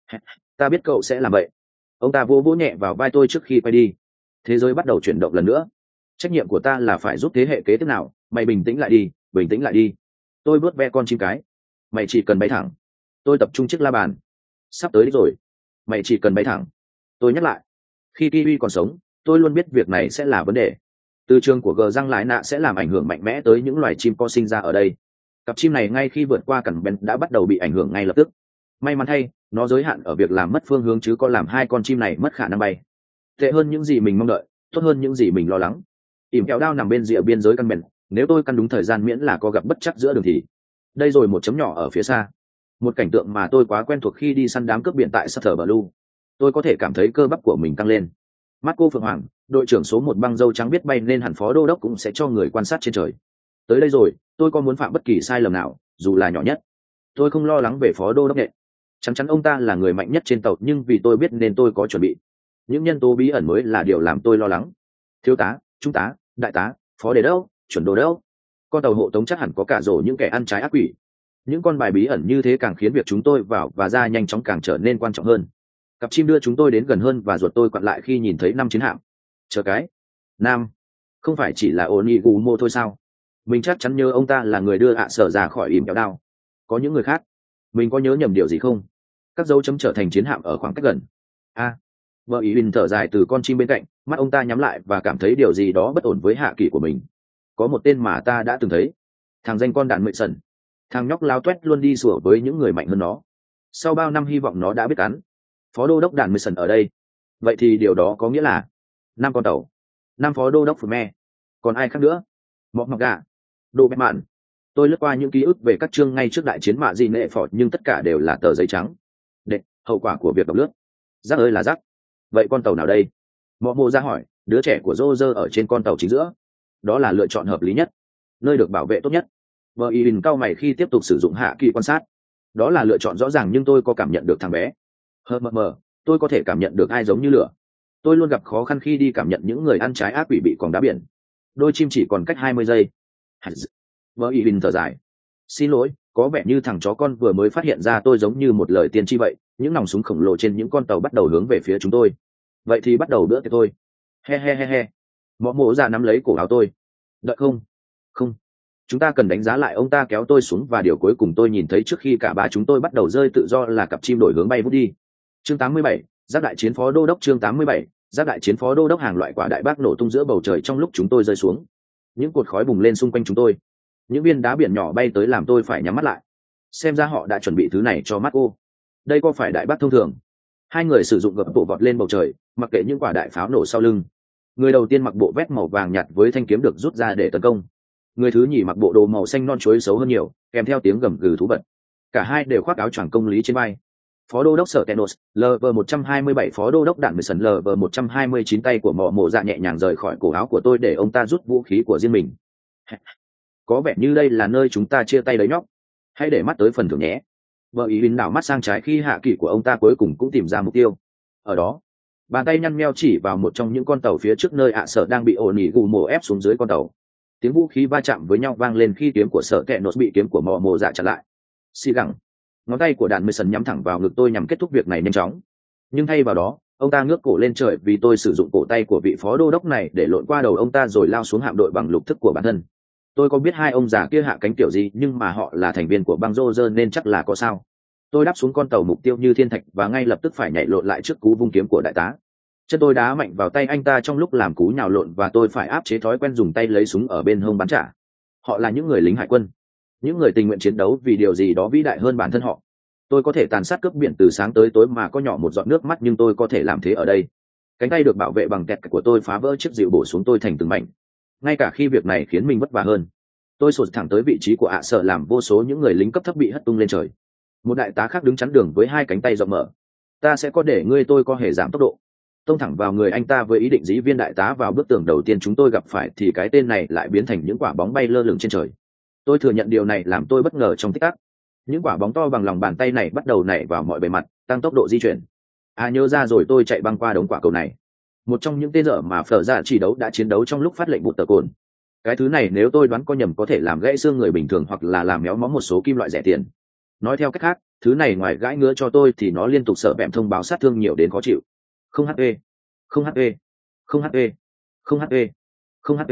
Ta biết cậu sẽ làm vậy. Ông ta vỗ vỗ nhẹ vào vai tôi trước khi quay đi. Thế giới bắt đầu chuyển động lần nữa. Trách nhiệm của ta là phải giúp thế hệ kế tiếp nào. Mày bình tĩnh lại đi, bình tĩnh lại đi. Tôi vuốt ve con chim cái. Mày chỉ cần bay thẳng. Tôi tập trung chiếc la bàn. Sắp tới rồi. Mày chỉ cần bay thẳng. Tôi nhắc lại. Khi Kiwi còn sống, tôi luôn biết việc này sẽ là vấn đề. Từ trường của gờ răng lại nạ sẽ làm ảnh hưởng mạnh mẽ tới những loài chim co sinh ra ở đây. Cặp chim này ngay khi vượt qua cẳng bén đã bắt đầu bị ảnh hưởng ngay lập tức. May mắn thay, nó giới hạn ở việc làm mất phương hướng chứ có làm hai con chim này mất khả năng bay. Tệ hơn những gì mình mong đợi, tốt hơn những gì mình lo lắng. Ỉm kẹo đao nằm bên rìa biên giới căn bèn, nếu tôi căn đúng thời gian miễn là có gặp bất trắc giữa đường thì. Đây rồi một chấm nhỏ ở phía xa. Một cảnh tượng mà tôi quá quen thuộc khi đi săn đám cướp biển tại Sutter Blue. Tôi có thể cảm thấy cơ bắp của mình tăng lên. Marco Phượng Hoàng, đội trưởng số một băng dâu trắng biết bay nên hẳn phó đô đốc cũng sẽ cho người quan sát trên trời. Tới đây rồi, tôi có muốn phạm bất kỳ sai lầm nào, dù là nhỏ nhất. Tôi không lo lắng về phó đô đốc nhện. Chắc chắn ông ta là người mạnh nhất trên tàu, nhưng vì tôi biết nên tôi có chuẩn bị. Những nhân tố bí ẩn mới là điều làm tôi lo lắng. Thiếu tá, trung tá, đại tá, phó đề đốc, chuẩn đồ đốc. Con tàu hộ tống chắc hẳn có cả rổ những kẻ ăn trái ác quỷ. Những con bài bí ẩn như thế càng khiến việc chúng tôi vào và ra nhanh chóng càng trở nên quan trọng hơn. Cặp chim đưa chúng tôi đến gần hơn và ruột tôi quặn lại khi nhìn thấy năm chiến hạm. Chờ cái. Nam. Không phải chỉ là Onigumo thôi sao? Mình chắc chắn nhớ ông ta là người đưa ạ sở ra khỏi ỉm kéo đao. Có những người khác. Mình có nhớ nhầm điều gì không? Các dấu chấm trở thành chiến hạm ở khoảng cách gần. A. À, vợ ý Vin thở dài từ con chim bên cạnh, mắt ông ta nhắm lại và cảm thấy điều gì đó bất ổn với hạ kỷ của mình. Có một tên mà ta đã từng thấy. Thằng danh con đàn mệ sần. Thằng nhóc lao toét luôn đi sủa với những người mạnh hơn nó. Sau bao năm hy vọng nó đã biết cắn. Phó đô đốc đàn mệ sần ở đây. Vậy thì điều đó có nghĩa là năm con tàu, năm phó đô đốc phù me. Còn ai khác nữa? Mọc mặc gà, đồ bẹp mạn. Tôi lướt qua những ký ức về các chương ngay trước đại chiến mạ gì nệ phọt, nhưng tất cả đều là tờ giấy trắng. Đệ, hậu quả của việc đọc lướt. Rắc ơi là rắc. Vậy con tàu nào đây? Mọ mô ra hỏi, đứa trẻ của Roger ở trên con tàu chính giữa. Đó là lựa chọn hợp lý nhất, nơi được bảo vệ tốt nhất. Vợ y bình cau mày khi tiếp tục sử dụng hạ kỳ quan sát. Đó là lựa chọn rõ ràng, nhưng tôi có cảm nhận được thằng bé. Hờ mờ mờ, tôi có thể cảm nhận được ai giống như lửa. Tôi luôn gặp khó khăn khi đi cảm nhận những người ăn trái ác quỷ bị còng đá biển. Đôi chim chỉ còn cách hai mươi giây. Vợ y bình thở dài. Xin lỗi, có vẻ như thằng chó con vừa mới phát hiện ra tôi giống như một lời tiên tri vậy. Những nòng súng khổng lồ trên những con tàu bắt đầu hướng về phía chúng tôi. Vậy thì bắt đầu bữa tiệc thôi. He he he he. Mọ mộ ra nắm lấy cổ áo tôi. Đợi không? Không. Chúng ta cần đánh giá lại. Ông ta kéo tôi xuống và điều cuối cùng tôi nhìn thấy trước khi cả ba chúng tôi bắt đầu rơi tự do là cặp chim đổi hướng bay vút đi. Chương tám mươi bảy, giáp đại chiến phó đô đốc. Chương tám mươi bảy, giáp đại chiến phó đô đốc. Hàng loại quả đại bác nổ tung giữa bầu trời trong lúc chúng tôi rơi xuống. Những cột khói bùng lên xung quanh chúng tôi. Những viên đá biển nhỏ bay tới làm tôi phải nhắm mắt lại. Xem ra họ đã chuẩn bị thứ này cho mắt cô. Đây có phải đại bác thông thường? Hai người sử dụng gập bộ vọt lên bầu trời, mặc kệ những quả đại pháo nổ sau lưng. Người đầu tiên mặc bộ vest màu vàng nhạt với thanh kiếm được rút ra để tấn công. Người thứ nhì mặc bộ đồ màu xanh non chuối xấu hơn nhiều, kèm theo tiếng gầm gừ thú vật. Cả hai đều khoác áo choàng công lý trên vai. Phó đô đốc sở Tenos, lv một trăm hai mươi bảy. Phó đô đốc đạn mười sần lv một trăm hai mươi chín. Tay của mọ mộ dạ nhẹ nhàng rời khỏi cổ áo của tôi để ông ta rút vũ khí của riêng mình. Có vẻ như đây là nơi chúng ta chia tay đấy nhóc. Hãy để mắt tới phần thưởng nhé. Vợ ý Vin đảo mắt sang trái khi hạ kỳ của ông ta cuối cùng cũng tìm ra mục tiêu. Ở đó, bàn tay nhăn meo chỉ vào một trong những con tàu phía trước nơi ạ sở đang bị ổn ỉ gù mổ ép xuống dưới con tàu. Tiếng vũ khí va chạm với nhau vang lên khi kiếm của sở kẹ nốt bị kiếm của mọ mộ dạ chặn lại. Xì gẳng. Ngón tay của đàn mười sần nhắm thẳng vào ngực tôi nhằm kết thúc việc này nhanh chóng. Nhưng thay vào đó, ông ta ngước cổ lên trời vì tôi sử dụng cổ tay của vị phó đô đốc này để lộn qua đầu ông ta rồi lao xuống hạm đội bằng lục thức của bản thân. Tôi có biết hai ông già kia hạ cánh kiểu gì, nhưng mà họ là thành viên của băng rô rơ nên chắc là có sao. Tôi đáp xuống con tàu mục tiêu như thiên thạch và ngay lập tức phải nhảy lộn lại trước cú vung kiếm của đại tá. Chân tôi đá mạnh vào tay anh ta trong lúc làm cú nhào lộn và tôi phải áp chế thói quen dùng tay lấy súng ở bên hông bắn trả. Họ là những người lính hải quân, những người tình nguyện chiến đấu vì điều gì đó vĩ đại hơn bản thân họ. Tôi có thể tàn sát cướp biển từ sáng tới tối mà có nhỏ một giọt nước mắt, nhưng tôi có thể làm thế ở đây. Cánh tay được bảo vệ bằng kẹt của tôi phá vỡ chiếc dịu bổ xuống tôi thành từng mảnh. Ngay cả khi việc này khiến mình vất vả hơn, tôi sụt thẳng tới vị trí của ạ sợ làm vô số những người lính cấp thấp bị hất tung lên trời. Một đại tá khác đứng chắn đường với hai cánh tay rộng mở. Ta sẽ có để ngươi. Tôi có hề giảm tốc độ, tông thẳng vào người anh ta với ý định dí viên đại tá vào bức tường đầu tiên chúng tôi gặp phải, thì cái tên này lại biến thành những quả bóng bay lơ lửng trên trời. Tôi thừa nhận điều này làm tôi bất ngờ trong tích tắc. Những quả bóng to bằng lòng bàn tay này bắt đầu nảy vào mọi bề mặt, tăng tốc độ di chuyển. À nhớ ra rồi, tôi chạy băng qua đống quả cầu này. Một trong những tên dở mà phở ra chỉ đấu đã chiến đấu trong lúc phát lệnh bụt tờ cồn. Cái thứ này nếu tôi đoán có nhầm có thể làm gãy xương người bình thường hoặc là làm méo mó một số kim loại rẻ tiền. Nói theo cách khác, thứ này ngoài gãi ngứa cho tôi thì nó liên tục sợ bẹm thông báo sát thương nhiều đến khó chịu. Không hp, không hp, không hp, không hp, không hp.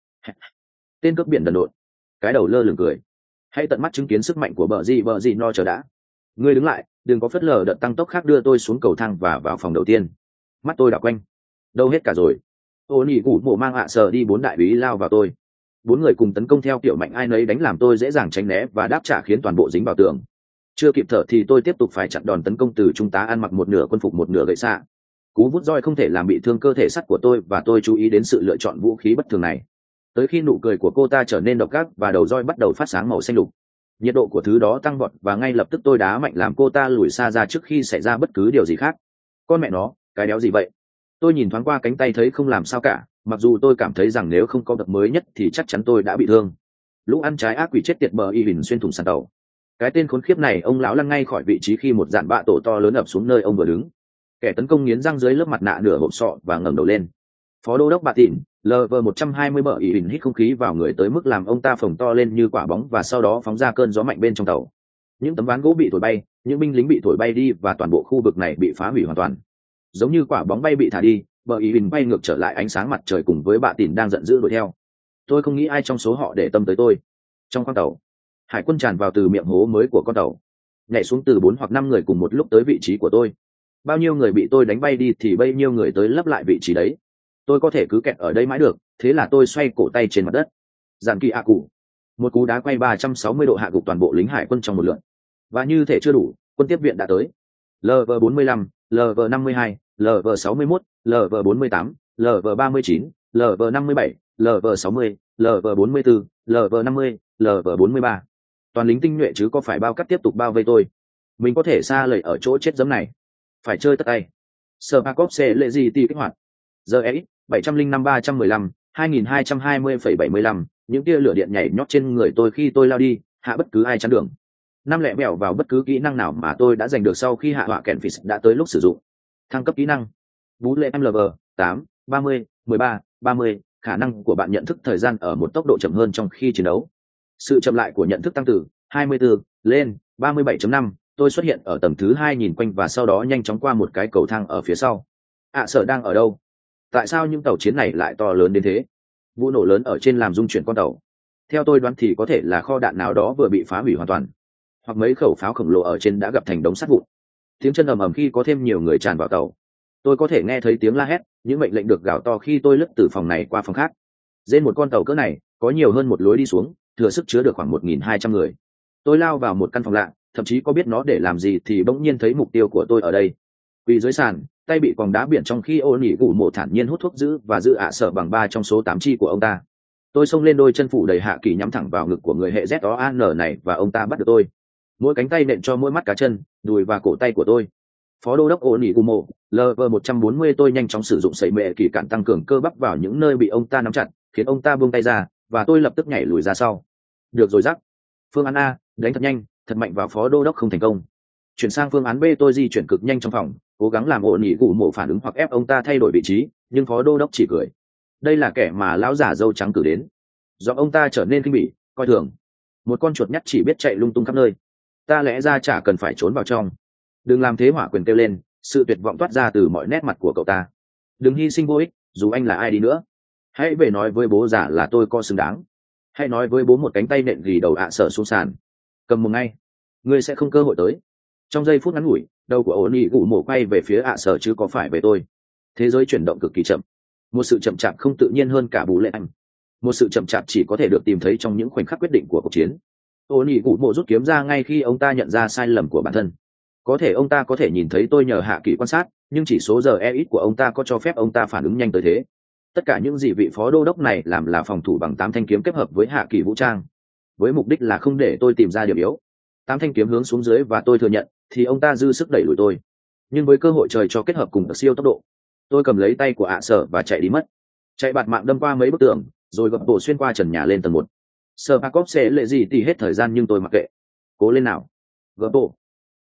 Tên cướp biển đần độn, cái đầu lơ lửng cười. Hãy tận mắt chứng kiến sức mạnh của bờ gì bờ gì no chờ đã. Ngươi đứng lại, đừng có phớt lờ đợt tăng tốc khác đưa tôi xuống cầu thang và vào phòng đầu tiên. Mắt tôi đảo quanh, đâu hết cả rồi. Ô nỉ củ mộ mang ạ sờ đi bốn đại úy lao vào tôi. Bốn người cùng tấn công theo kiểu mạnh ai nấy đánh làm tôi dễ dàng tránh né và đáp trả khiến toàn bộ dính vào tường. Chưa kịp thở thì tôi tiếp tục phải chặn đòn tấn công từ trung tá ăn mặc một nửa quân phục một nửa gậy xạ. Cú vút roi không thể làm bị thương cơ thể sắt của tôi và tôi chú ý đến sự lựa chọn vũ khí bất thường này. Tới khi nụ cười của cô ta trở nên độc ác và đầu roi bắt đầu phát sáng màu xanh lục, nhiệt độ của thứ đó tăng vọt và ngay lập tức tôi đá mạnh làm cô ta lùi xa ra trước khi xảy ra bất cứ điều gì khác. Con mẹ nó, cái đéo gì vậy? Tôi nhìn thoáng qua cánh tay thấy không làm sao cả, mặc dù tôi cảm thấy rằng nếu không có đập mới nhất thì chắc chắn tôi đã bị thương. Lũ ăn trái ác quỷ chết tiệt bờ y hình xuyên thủng sàn tàu. Cái tên khốn khiếp này, ông lão lăn ngay khỏi vị trí khi một dạn bạ tổ to lớn ập xuống nơi ông vừa đứng. Kẻ tấn công nghiến răng dưới lớp mặt nạ nửa hộp sọ và ngẩng đầu lên. Phó đô đốc Bạ Tịn, lờ vê một trăm hai mươi bờ y hình hít không khí vào người tới mức làm ông ta phồng to lên như quả bóng và sau đó phóng ra cơn gió mạnh bên trong tàu. Những tấm ván gỗ bị thổi bay, những binh lính bị thổi bay đi và toàn bộ khu vực này bị phá hủy hoàn toàn. Giống như quả bóng bay bị thả đi, bờ y hình bay ngược trở lại ánh sáng mặt trời cùng với Bạ Tịn đang giận dữ đuổi theo. Tôi không nghĩ ai trong số họ để tâm tới tôi. Trong khoang tàu, hải quân tràn vào từ miệng hố mới của con tàu, nhảy xuống từ bốn hoặc năm người cùng một lúc tới vị trí của tôi. Bao nhiêu người bị tôi đánh bay đi thì bấy nhiêu người tới lấp lại vị trí đấy. Tôi có thể cứ kẹt ở đây mãi được, thế là tôi xoay cổ tay trên mặt đất. Giàn kỳ ạ cụ, một cú đá quay ba trăm sáu mươi độ hạ gục toàn bộ lính hải quân trong một lượt. Và như thể chưa đủ, quân tiếp viện đã tới. lờ vê bốn mươi lăm, lờ vê năm mươi hai, lờ vê sáu mươi mốt, lờ vê bốn mươi tám, lờ vê ba mươi chín, lờ vê năm mươi bảy, lờ vê sáu mươi, lờ vê bốn mươi bốn, lờ vê năm mươi, lờ vê bốn mươi ba. Toàn lính tinh nhuệ chứ có phải bao cắt tiếp tục bao vây tôi. Mình có thể xa lầy ở chỗ chết giấm này. Phải chơi tất tay. Sơ ba cốp xe lệ gì ti kích hoạt. Giờ ấy, bảy trăm linh năm ba trăm mười lăm, hai nghìn hai trăm hai mươi phẩy bảy mươi lăm, những tia lửa điện nhảy nhót trên người tôi khi tôi lao đi, hạ bất cứ ai chắn đường. Năm lẹ bèo vào bất cứ kỹ năng nào mà tôi đã giành được sau khi hạ họa kèn phì đã tới lúc sử dụng. Thăng cấp kỹ năng. Bú lệ em lờ vê tám, ba mươi, mười ba, ba mươi, khả năng của bạn nhận thức thời gian ở một tốc độ chậm hơn trong khi chiến đấu. Sự chậm lại của nhận thức tăng từ hai mươi tư lên ba mươi bảy chấm năm. Tôi xuất hiện ở tầng thứ hai nhìn quanh và sau đó nhanh chóng qua một cái cầu thang ở phía sau. ạ sở đang ở đâu? Tại sao những tàu chiến này lại to lớn đến thế? Vụ nổ lớn ở trên làm rung chuyển con tàu. Theo tôi đoán thì có thể là kho đạn nào đó vừa bị phá hủy hoàn toàn, hoặc mấy khẩu pháo khổng lồ ở trên đã gặp thành đống sắt vụn. Tiếng chân ầm ầm khi có thêm nhiều người tràn vào tàu. Tôi có thể nghe thấy tiếng la hét, những mệnh lệnh được gào to khi tôi lướt từ phòng này qua phòng khác. Trên một con tàu cỡ này có nhiều hơn một lối đi xuống, thừa sức chứa được khoảng một nghìn hai trăm người. Tôi lao vào một căn phòng lạ, thậm chí có biết nó để làm gì thì bỗng nhiên thấy mục tiêu của tôi ở đây. Quỳ dưới sàn, tay bị quòng đá biển trong khi ô nỉ gù mộ thản nhiên hút thuốc giữ và giữ ạ sở bằng ba trong số tám chi của ông ta. Tôi xông lên đôi chân phủ đầy hạ kỳ nhắm thẳng vào ngực của người hệ Z O A N này và ông ta bắt được tôi. Mỗi cánh tay nện cho mỗi mắt cá chân, đùi và cổ tay của tôi. Phó đô đốc ô nỉ gù mộ, lờ vê một trăm bốn mươi tôi nhanh chóng sử dụng sẩy mệ kỳ cản tăng cường cơ bắp vào những nơi bị ông ta nắm chặt, khiến ông ta buông tay ra và tôi lập tức nhảy lùi ra sau. Được rồi rắc. Phương án A, đánh thật nhanh, thật mạnh vào phó đô đốc không thành công. Chuyển sang phương án B, tôi di chuyển cực nhanh trong phòng, cố gắng làm ổn nhị gù mộ phản ứng hoặc ép ông ta thay đổi vị trí, nhưng phó đô đốc chỉ cười. Đây là kẻ mà lão giả dâu trắng cử đến. Do ông ta trở nên kinh bỉ, coi thường. Một con chuột nhắt chỉ biết chạy lung tung khắp nơi. Ta lẽ ra chả cần phải trốn vào trong. Đừng làm thế, hỏa quyền kêu lên, sự tuyệt vọng toát ra từ mọi nét mặt của cậu ta. Đừng hy sinh vô ích, dù anh là ai đi nữa. Hãy về nói với bố già là tôi có xứng đáng. Hãy nói với bố một cánh tay nện gỉ đầu ạ sở xuống sàn. Cầm một ngay, ngươi sẽ không cơ hội tới. Trong giây phút ngắn ngủi, đầu của ổn ỉ gù mổ quay về phía ạ sở chứ có phải về tôi. Thế giới chuyển động cực kỳ chậm, một sự chậm chạp không tự nhiên hơn cả bù lệ anh. Một sự chậm chạp chỉ có thể được tìm thấy trong những khoảnh khắc quyết định của cuộc chiến. Ổn ỉ gù mổ rút kiếm ra ngay khi ông ta nhận ra sai lầm của bản thân. Có thể ông ta có thể nhìn thấy tôi nhờ hạ kỳ quan sát, nhưng chỉ số giờ e ít của ông ta có cho phép ông ta phản ứng nhanh tới thế. Tất cả những gì vị phó đô đốc này làm là phòng thủ bằng tám thanh kiếm kết hợp với hạ kỳ vũ trang, với mục đích là không để tôi tìm ra điểm yếu. Tám thanh kiếm hướng xuống dưới và tôi thừa nhận thì ông ta dư sức đẩy lùi tôi, nhưng với cơ hội trời cho kết hợp cùng siêu tốc độ, tôi cầm lấy tay của ạ sở và chạy đi mất. Chạy bạt mạng đâm qua mấy bức tường, rồi gập bộ xuyên qua trần nhà lên tầng một. Sơ ba cốp sẽ lệ gì thì hết thời gian nhưng tôi mặc kệ. Cố lên nào, gập bộ.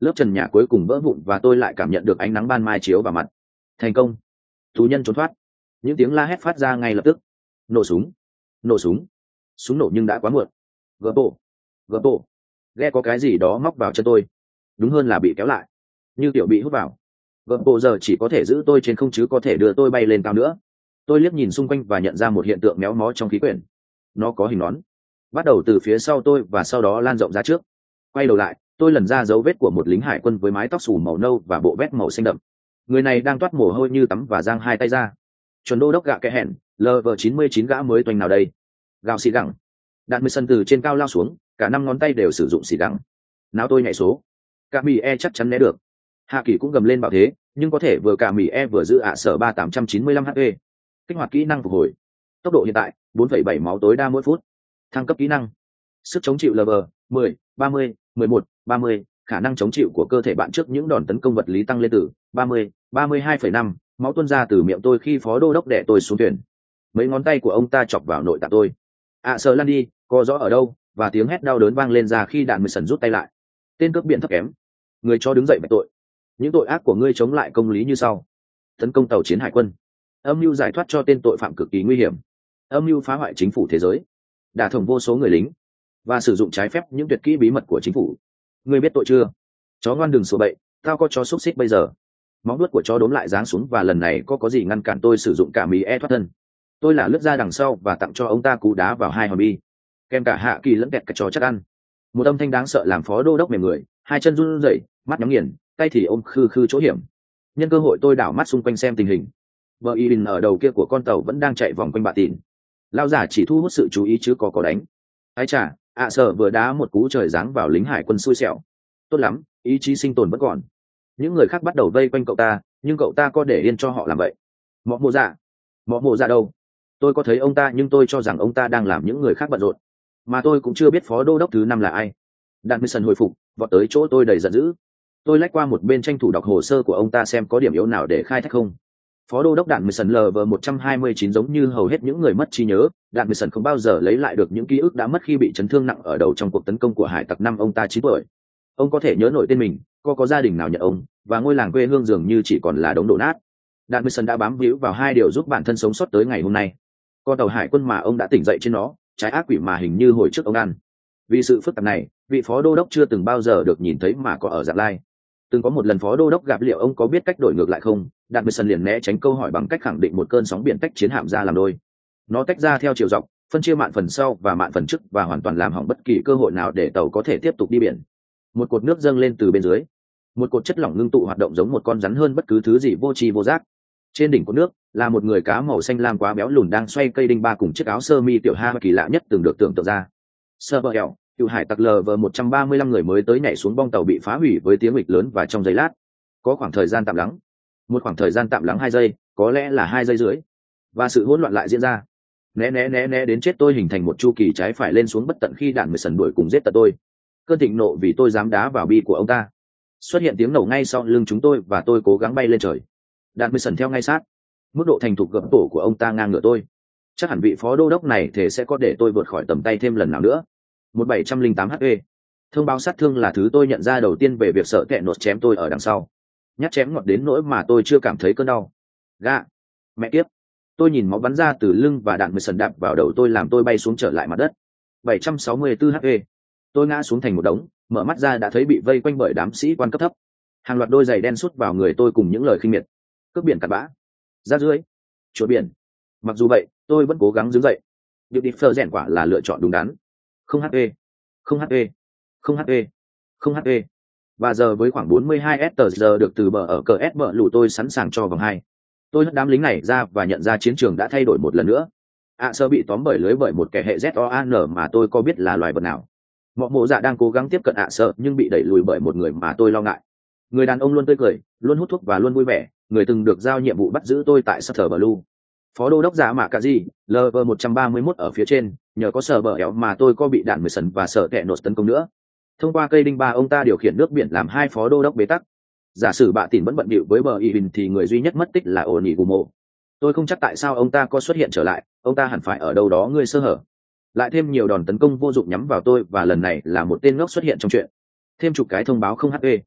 lớp trần nhà cuối cùng vỡ vụn và tôi lại cảm nhận được ánh nắng ban mai chiếu vào mặt. Thành công. Tù nhân trốn thoát. Những tiếng la hét phát ra ngay lập tức. Nổ súng, nổ súng, súng nổ nhưng đã quá muộn. Gỡ bộ, gỡ bộ. Ghe có cái gì đó móc vào chân tôi, đúng hơn là bị kéo lại, như kiểu bị hút vào. Gỡ bộ giờ chỉ có thể giữ tôi trên không chứ có thể đưa tôi bay lên cao nữa. Tôi liếc nhìn xung quanh và nhận ra một hiện tượng méo mó trong khí quyển. Nó có hình nón, bắt đầu từ phía sau tôi và sau đó lan rộng ra trước. Quay đầu lại, tôi lần ra dấu vết của một lính hải quân với mái tóc xù màu nâu và bộ vest màu xanh đậm. Người này đang toát mồ hôi như tắm và giang hai tay ra. Chuẩn đô đốc gạ kẽ hẹn, lv chín mươi chín gã mới toanh nào đây. Gào xì gẳng. Đạn mười sân từ trên cao lao xuống, cả năm ngón tay đều sử dụng xì gẳng. Nào tôi nhảy số. Cả mì e chắc chắn né được. Hạ Kỳ cũng gầm lên bảo thế, nhưng có thể vừa cả mì e vừa giữ ạ sở ba tám trăm chín mươi lăm HP. Kích hoạt kỹ năng phục hồi. Tốc độ hiện tại bốn phẩy bảy máu tối đa mỗi phút. Thăng cấp kỹ năng. Sức chống chịu lv mười, ba mươi, mười một, ba mươi. Khả năng chống chịu của cơ thể bạn trước những đòn tấn công vật lý tăng lên từ ba mươi, ba mươi hai phẩy năm. Máu tuôn ra từ miệng tôi khi phó đô đốc đẻ tôi xuống thuyền. Mấy ngón tay của ông ta chọc vào nội tạng tôi. ạ sở lăn đi, có rõ ở đâu? Và tiếng hét đau đớn vang lên ra khi đạn mười sần rút tay lại. Tên cướp biển thấp kém, người cho đứng dậy bạch tội. Những tội ác của ngươi chống lại công lý như sau: tấn công tàu chiến hải quân, âm mưu giải thoát cho tên tội phạm cực kỳ nguy hiểm, âm mưu phá hoại chính phủ thế giới, đả thông vô số người lính, và sử dụng trái phép những tuyệt kỹ bí mật của chính phủ. Ngươi biết tội chưa? Chó ngoan đừng sủa bậy, tao có chó xúc xích bây giờ. Móng vuốt của chó đốm lại giáng xuống và lần này có có gì ngăn cản tôi sử dụng cả mì e thoát thân. Tôi là lướt ra đằng sau và tặng cho ông ta cú đá vào hai hòn bi, kèm cả Hạ Kỳ lẫn kẹt cả trò chắc ăn. Một âm thanh đáng sợ làm phó đô đốc mềm người, hai chân run rẩy, mắt nhắm nghiền, tay thì ôm khư khư chỗ hiểm. Nhân cơ hội tôi đảo mắt xung quanh xem tình hình. Bờ y ở đầu kia của con tàu vẫn đang chạy vòng quanh bạ tìn. Lao giả chỉ thu hút sự chú ý chứ có có đánh. Ai chả, ạ sở vừa đá một cú trời giáng vào lính hải quân xui xẻo. Tốt lắm, ý chí sinh tồn vẫn còn. Những người khác bắt đầu vây quanh cậu ta, nhưng cậu ta có để yên cho họ làm vậy? Mọ mộ dạ, mọ mộ dạ đâu? Tôi có thấy ông ta nhưng tôi cho rằng ông ta đang làm những người khác bận rộn, mà tôi cũng chưa biết phó đô đốc thứ năm là ai. Đạn Mison hồi phục, vọt tới chỗ tôi đầy giận dữ. Tôi lách qua một bên tranh thủ đọc hồ sơ của ông ta xem có điểm yếu nào để khai thác không. Phó đô đốc Đạn Mison lv một trăm hai mươi chín giống như hầu hết những người mất trí nhớ, Đạn Mison không bao giờ lấy lại được những ký ức đã mất khi bị chấn thương nặng ở đầu trong cuộc tấn công của hải tặc năm ông ta chín tuổi. Ông có thể nhớ nổi tên mình, có có gia đình nào nhận ông, và ngôi làng quê hương dường như chỉ còn là đống đổ nát. Đạn Mison đã bám víu vào hai điều giúp bản thân sống sót tới ngày hôm nay. Con tàu hải quân mà ông đã tỉnh dậy trên nó, trái ác quỷ mà hình như hồi trước ông ăn. Vì sự phức tạp này, vị phó đô đốc chưa từng bao giờ được nhìn thấy mà có ở Dạng Lai. Từng có một lần phó đô đốc gặp liệu ông có biết cách đổi ngược lại không, Đạn Mison liền né tránh câu hỏi bằng cách khẳng định một cơn sóng biển tách chiến hạm ra làm đôi. Nó tách ra theo chiều dọc, phân chia mạn phần sau và mạn phần trước và hoàn toàn làm hỏng bất kỳ cơ hội nào để tàu có thể tiếp tục đi biển. Một cột nước dâng lên từ bên dưới, một cột chất lỏng ngưng tụ hoạt động giống một con rắn hơn bất cứ thứ gì vô tri vô giác. Trên đỉnh cột nước là một người cá màu xanh lam quá béo lùn đang xoay cây đinh ba cùng chiếc áo sơ mi tiểu ha kỳ lạ nhất từng được tưởng tượng ra. Sơ bờ eo, cựu hải tặc lv một trăm ba mươi lăm người mới tới nhảy xuống bong tàu bị phá hủy với tiếng nghịch lớn và trong giây lát có khoảng thời gian tạm lắng, một khoảng thời gian tạm lắng hai giây, có lẽ là hai giây rưỡi, và sự hỗn loạn lại diễn ra. Né né né né đến chết tôi hình thành một chu kỳ trái phải lên xuống bất tận khi Đạn Mười Sần đuổi cùng giết tận tôi. Cơn thịnh nộ vì tôi dám đá vào bi của ông ta. Xuất hiện tiếng nổ ngay sau lưng chúng tôi và tôi cố gắng bay lên trời. Đạn Mười Sần theo ngay sát. Mức độ thành thục gập tổ của ông ta ngang ngửa tôi. Chắc hẳn vị phó đô đốc này thể sẽ có để tôi vượt khỏi tầm tay thêm lần nào nữa. Một bảy trăm linh tám HP. Thông báo sát thương là thứ tôi nhận ra đầu tiên về việc sợ kẻ nột chém tôi ở đằng sau. Nhát chém ngọt đến nỗi mà tôi chưa cảm thấy cơn đau. Gạ. Mẹ kiếp. Tôi nhìn máu bắn ra từ lưng và Đạn Mười Sần đạp vào đầu tôi làm tôi bay xuống trở lại mặt đất. bảy trăm sáu mươi tư HP. Tôi ngã xuống thành một đống, mở mắt ra đã thấy bị vây quanh bởi đám sĩ quan cấp thấp. Hàng loạt đôi giày đen sút vào người tôi cùng những lời khinh miệt. Cướp biển cặn bã. Ra dưới. Chuột biển. Mặc dù vậy, tôi vẫn cố gắng đứng dậy. Điệu đi phơ rèn quả là lựa chọn đúng đắn. Không HP. Không HP. Không HP. Không HP. Và giờ với khoảng bốn mươi hai S giờ được từ bờ ở cờ S bờ lù tôi sẵn sàng cho vòng hai. Tôi hất đám lính này ra và nhận ra chiến trường đã thay đổi một lần nữa. ạ à, sơ bị tóm bởi lưới bởi một kẻ hệ Z O A N mà tôi có biết là loài vật nào. Mọ mộ dạ đang cố gắng tiếp cận ạ à sợ nhưng bị đẩy lùi bởi một người mà tôi lo ngại. Người đàn ông luôn tươi cười, luôn hút thuốc và luôn vui vẻ, người từng được giao nhiệm vụ bắt giữ tôi tại Sutter Blue. Phó đô đốc giả mạ cà gì, lv một trăm ba mươi mốt ở phía trên, nhờ có sở bờ éo mà tôi có bị Đạn Mười Sần và sở kẹ nột tấn công nữa. Thông qua cây đinh ba ông ta điều khiển nước biển làm hai phó đô đốc bế tắc. Giả sử bạ tỉn vẫn bận bịu với bờ y hình thì người duy nhất mất tích là ổn ỉ gù mộ. Tôi không chắc tại sao ông ta có xuất hiện trở lại, ông ta hẳn phải ở đâu đó ngươi sơ hở. Lại thêm nhiều đòn tấn công vô dụng nhắm vào tôi và lần này là một tên ngốc xuất hiện trong chuyện. Thêm chục cái thông báo không HP.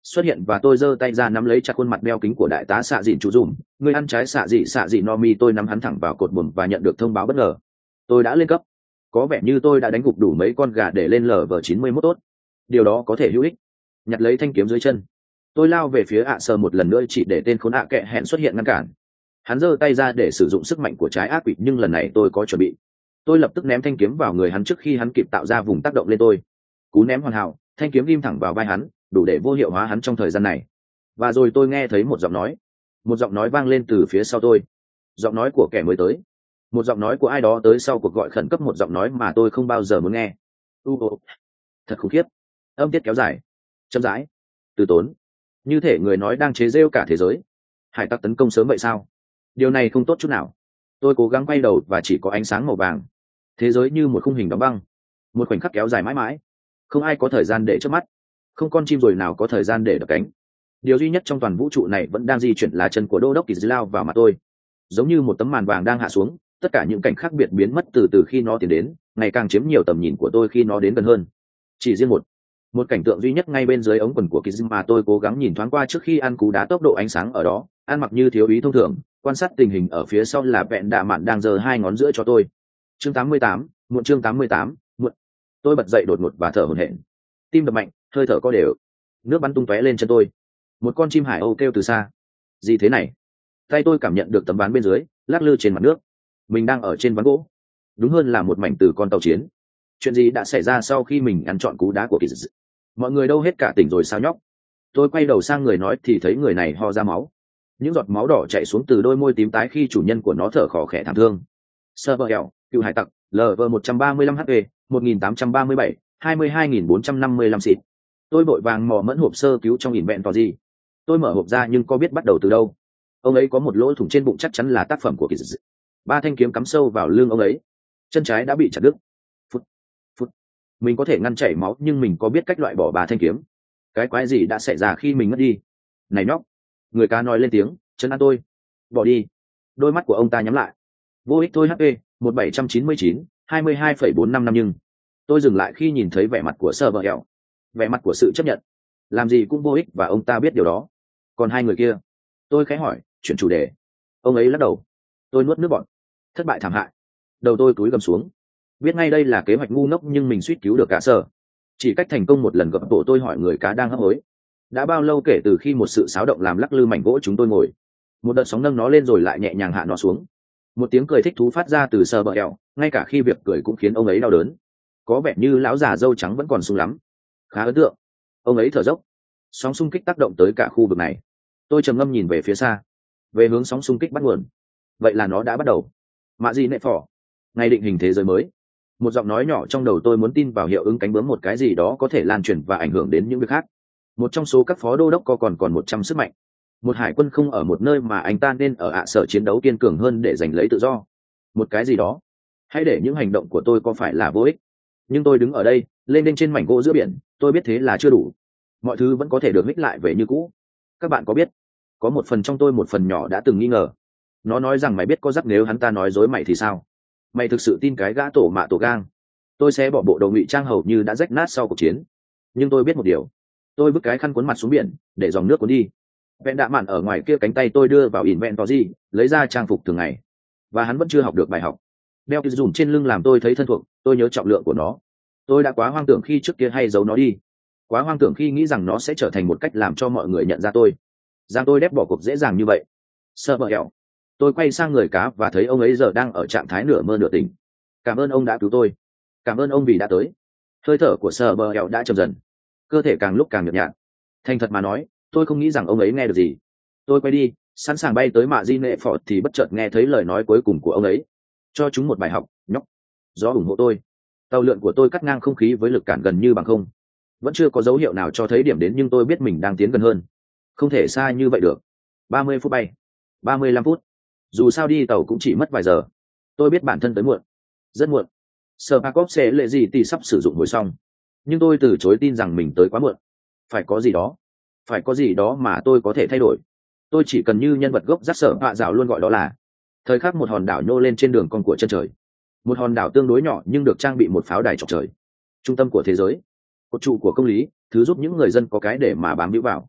xuất hiện và tôi giơ tay ra nắm lấy chặt khuôn mặt đeo kính của đại tá xạ dịn chú dùm. Người ăn trái xạ dị xạ dị no mi. Tôi nắm hắn thẳng vào cột buồm và nhận được thông báo bất ngờ. Tôi đã lên cấp. Có vẻ như tôi đã đánh gục đủ mấy con gà để lên lv chín mươi mốt tốt. Điều đó có thể hữu ích. Nhặt lấy thanh kiếm dưới chân, tôi lao về phía ạ sơ một lần nữa, chỉ để tên khốn ạ kệ hẹn xuất hiện ngăn cản. Hắn giơ tay ra để sử dụng sức mạnh của trái ác quỷ, nhưng lần này tôi có chuẩn bị. Tôi lập tức ném thanh kiếm vào người hắn trước khi hắn kịp tạo ra vùng tác động lên tôi. Cú ném hoàn hảo, thanh kiếm ghim thẳng vào vai hắn, đủ để vô hiệu hóa hắn trong thời gian này. Và rồi tôi nghe thấy một giọng nói. Một giọng nói vang lên từ phía sau tôi. Giọng nói của kẻ mới tới. Một giọng nói của ai đó tới sau cuộc gọi khẩn cấp, một giọng nói mà tôi không bao giờ muốn nghe. U ô, thật khủng khiếp. Âm tiết kéo dài, chậm rãi, từ tốn, như thể người nói đang chế rêu cả thế giới. Hải tặc tấn công sớm vậy sao? Điều này không tốt chút nào. Tôi cố gắng quay đầu và chỉ có ánh sáng màu vàng. Thế giới như một khung hình đóng băng, một khoảnh khắc kéo dài mãi mãi. Không ai có thời gian để chớp mắt, không con chim rồi nào có thời gian để đập cánh. Điều duy nhất trong toàn vũ trụ này vẫn đang di chuyển là chân của đô đốc kỳ dư lao vào mặt tôi, giống như một tấm màn vàng đang hạ xuống. Tất cả những cảnh khác biệt biến mất từ từ khi nó tiến đến, ngày càng chiếm nhiều tầm nhìn của tôi khi nó đến gần hơn. Chỉ riêng một một cảnh tượng duy nhất ngay bên dưới ống quần của Kiz mà tôi cố gắng nhìn thoáng qua trước khi ăn cú đá tốc độ ánh sáng ở đó. Ăn mặc như thiếu úy thông thường, quan sát tình hình ở phía sau là vẹn đạ mạn đang giơ hai ngón giữa cho tôi. Chương tám mươi tám, muộn. Chương tám mươi tám, muộn. Tôi bật dậy đột ngột và thở hổn hển. Tim đập mạnh, hơi thở có đều. Nước bắn tung tóe lên chân tôi. Một con chim hải âu kêu từ xa. Gì thế này? Tay tôi cảm nhận được tấm ván bên dưới lắc lư trên mặt nước. Mình đang ở trên ván gỗ, đúng hơn là một mảnh từ con tàu chiến. Chuyện gì đã xảy ra sau khi mình ăn trọn cú đá của Kiz? Mọi người đâu hết cả tỉnh rồi sao nhóc? Tôi quay đầu sang người nói thì thấy người này ho ra máu. Những giọt máu đỏ chảy xuống từ đôi môi tím tái khi chủ nhân của nó thở khò khẽ thảm thương. Server hẹo, cựu hải tặc, lv một trăm ba mươi lăm hp, một nghìn tám trăm ba mươi bảy, hai mươi hai nghìn bốn trăm năm mươi lăm xịt. Tôi vội vàng mò mẫn hộp sơ cứu trong ỉn vẹn tò gì. Tôi mở hộp ra nhưng có biết bắt đầu từ đâu. Ông ấy có một lỗ thủng trên bụng, chắc chắn là tác phẩm của Kiz. Ba thanh kiếm cắm sâu vào lưng ông ấy. Chân trái đã bị chặt đứt. Phút, phút. Mình có thể ngăn chảy máu nhưng mình có biết cách loại bỏ ba thanh kiếm. Cái quái gì đã xảy ra khi mình mất đi? Này nhóc, người cá nói lên tiếng, chân ăn tôi. Bỏ đi. Đôi mắt của ông ta nhắm lại. Vô ích thôi. Hp một bảy trăm chín mươi chín, hai mươi hai phẩy bốn năm năm. Nhưng tôi dừng lại khi nhìn thấy vẻ mặt của sơ vợ hẹo, vẻ mặt của sự chấp nhận. Làm gì cũng vô ích và ông ta biết điều đó. Còn hai người kia? Tôi khẽ hỏi, chuyển chủ đề. Ông ấy lắc đầu. Tôi nuốt nước bọt. Thất bại thảm hại. Đầu tôi cúi gầm xuống. Biết ngay đây là kế hoạch ngu ngốc nhưng mình suýt cứu được cả sở. Chỉ cách thành công một lần gặp bộ. Tôi hỏi người cá đang hấp hối, đã bao lâu kể từ khi một sự xáo động làm lắc lư mảnh gỗ chúng tôi ngồi? Một đợt sóng nâng nó lên rồi lại nhẹ nhàng hạ nó xuống. Một tiếng cười thích thú phát ra từ sờ bờ eo, ngay cả khi việc cười cũng khiến ông ấy đau đớn. Có vẻ như lão già râu trắng vẫn còn sung lắm. Khá ấn tượng. Ông ấy thở dốc. Sóng xung kích tác động tới cả khu vực này. Tôi trầm ngâm nhìn về phía xa, về hướng sóng xung kích bắt nguồn. Vậy là nó đã bắt đầu. Mạ gì nệ phỏ, ngày định hình thế giới mới. Một giọng nói nhỏ trong đầu tôi muốn tin vào hiệu ứng cánh bướm, một cái gì đó có thể lan truyền và ảnh hưởng đến những việc khác. Một trong số các phó đô đốc có còn còn một trăm sức mạnh. Một hải quân không ở một nơi mà anh ta nên ở, ạ sở chiến đấu kiên cường hơn để giành lấy tự do. Một cái gì đó. Hãy để những hành động của tôi có phải là vô ích. Nhưng tôi đứng ở đây, lên lên trên mảnh gỗ giữa biển, tôi biết thế là chưa đủ. Mọi thứ vẫn có thể được hích lại về như cũ. Các bạn có biết, có một phần trong tôi, một phần nhỏ đã từng nghi ngờ. Nó nói rằng mày biết có rắc nếu hắn ta nói dối mày thì sao? Mày thực sự tin cái gã tổ mạ tổ gang? Tôi sẽ bỏ bộ đồ ngụy trang hầu như đã rách nát sau cuộc chiến. Nhưng tôi biết một điều. Tôi vứt cái khăn cuốn mặt xuống biển để dòng nước cuốn đi. Vẹn đạ mạn ở ngoài kia cánh tay tôi đưa vào ỉn vẹn tò gì, lấy ra trang phục thường ngày. Và hắn vẫn chưa học được bài học. Đeo cái dùm trên lưng làm tôi thấy thân thuộc. Tôi nhớ trọng lượng của nó. Tôi đã quá hoang tưởng khi trước kia hay giấu nó đi. Quá hoang tưởng khi nghĩ rằng nó sẽ trở thành một cách làm cho mọi người nhận ra tôi. Rằng tôi đép bỏ cuộc dễ dàng như vậy. Sợ bờ hẹo. Tôi quay sang người cá và thấy ông ấy giờ đang ở trạng thái nửa mơ nửa tỉnh. Cảm ơn ông đã cứu tôi. Cảm ơn ông vì đã tới. Hơi thở của Sợ bờ hẹo đã chậm dần, cơ thể càng lúc càng nhợt nhạt. Thành thật mà nói, tôi không nghĩ rằng ông ấy nghe được gì. Tôi quay đi, sẵn sàng bay tới mạ di nệ phỏ thì bất chợt nghe thấy lời nói cuối cùng của ông ấy. Cho chúng một bài học, nhóc. Gió ủng hộ tôi. Tàu lượn của tôi cắt ngang không khí với lực cản gần như bằng không. Vẫn chưa có dấu hiệu nào cho thấy điểm đến, nhưng tôi biết mình đang tiến gần hơn. Không thể xa như vậy được. ba mươi phút bay, ba mươi lăm phút. Dù sao đi tàu cũng chỉ mất vài giờ. Tôi biết bản thân tới muộn, rất muộn. Sở Pakov sẽ lệ gì thì sắp sử dụng hồi xong. Nhưng tôi từ chối tin rằng mình tới quá muộn. Phải có gì đó, phải có gì đó mà tôi có thể thay đổi. Tôi chỉ cần như nhân vật gốc Dắt Sở Hạ Dạo luôn gọi đó là thời khắc một hòn đảo nhô lên trên đường cong của chân trời. Một hòn đảo tương đối nhỏ nhưng được trang bị một pháo đài chọc trời. Trung tâm của thế giới, cột trụ của công lý, thứ giúp những người dân có cái để mà bám víu vào.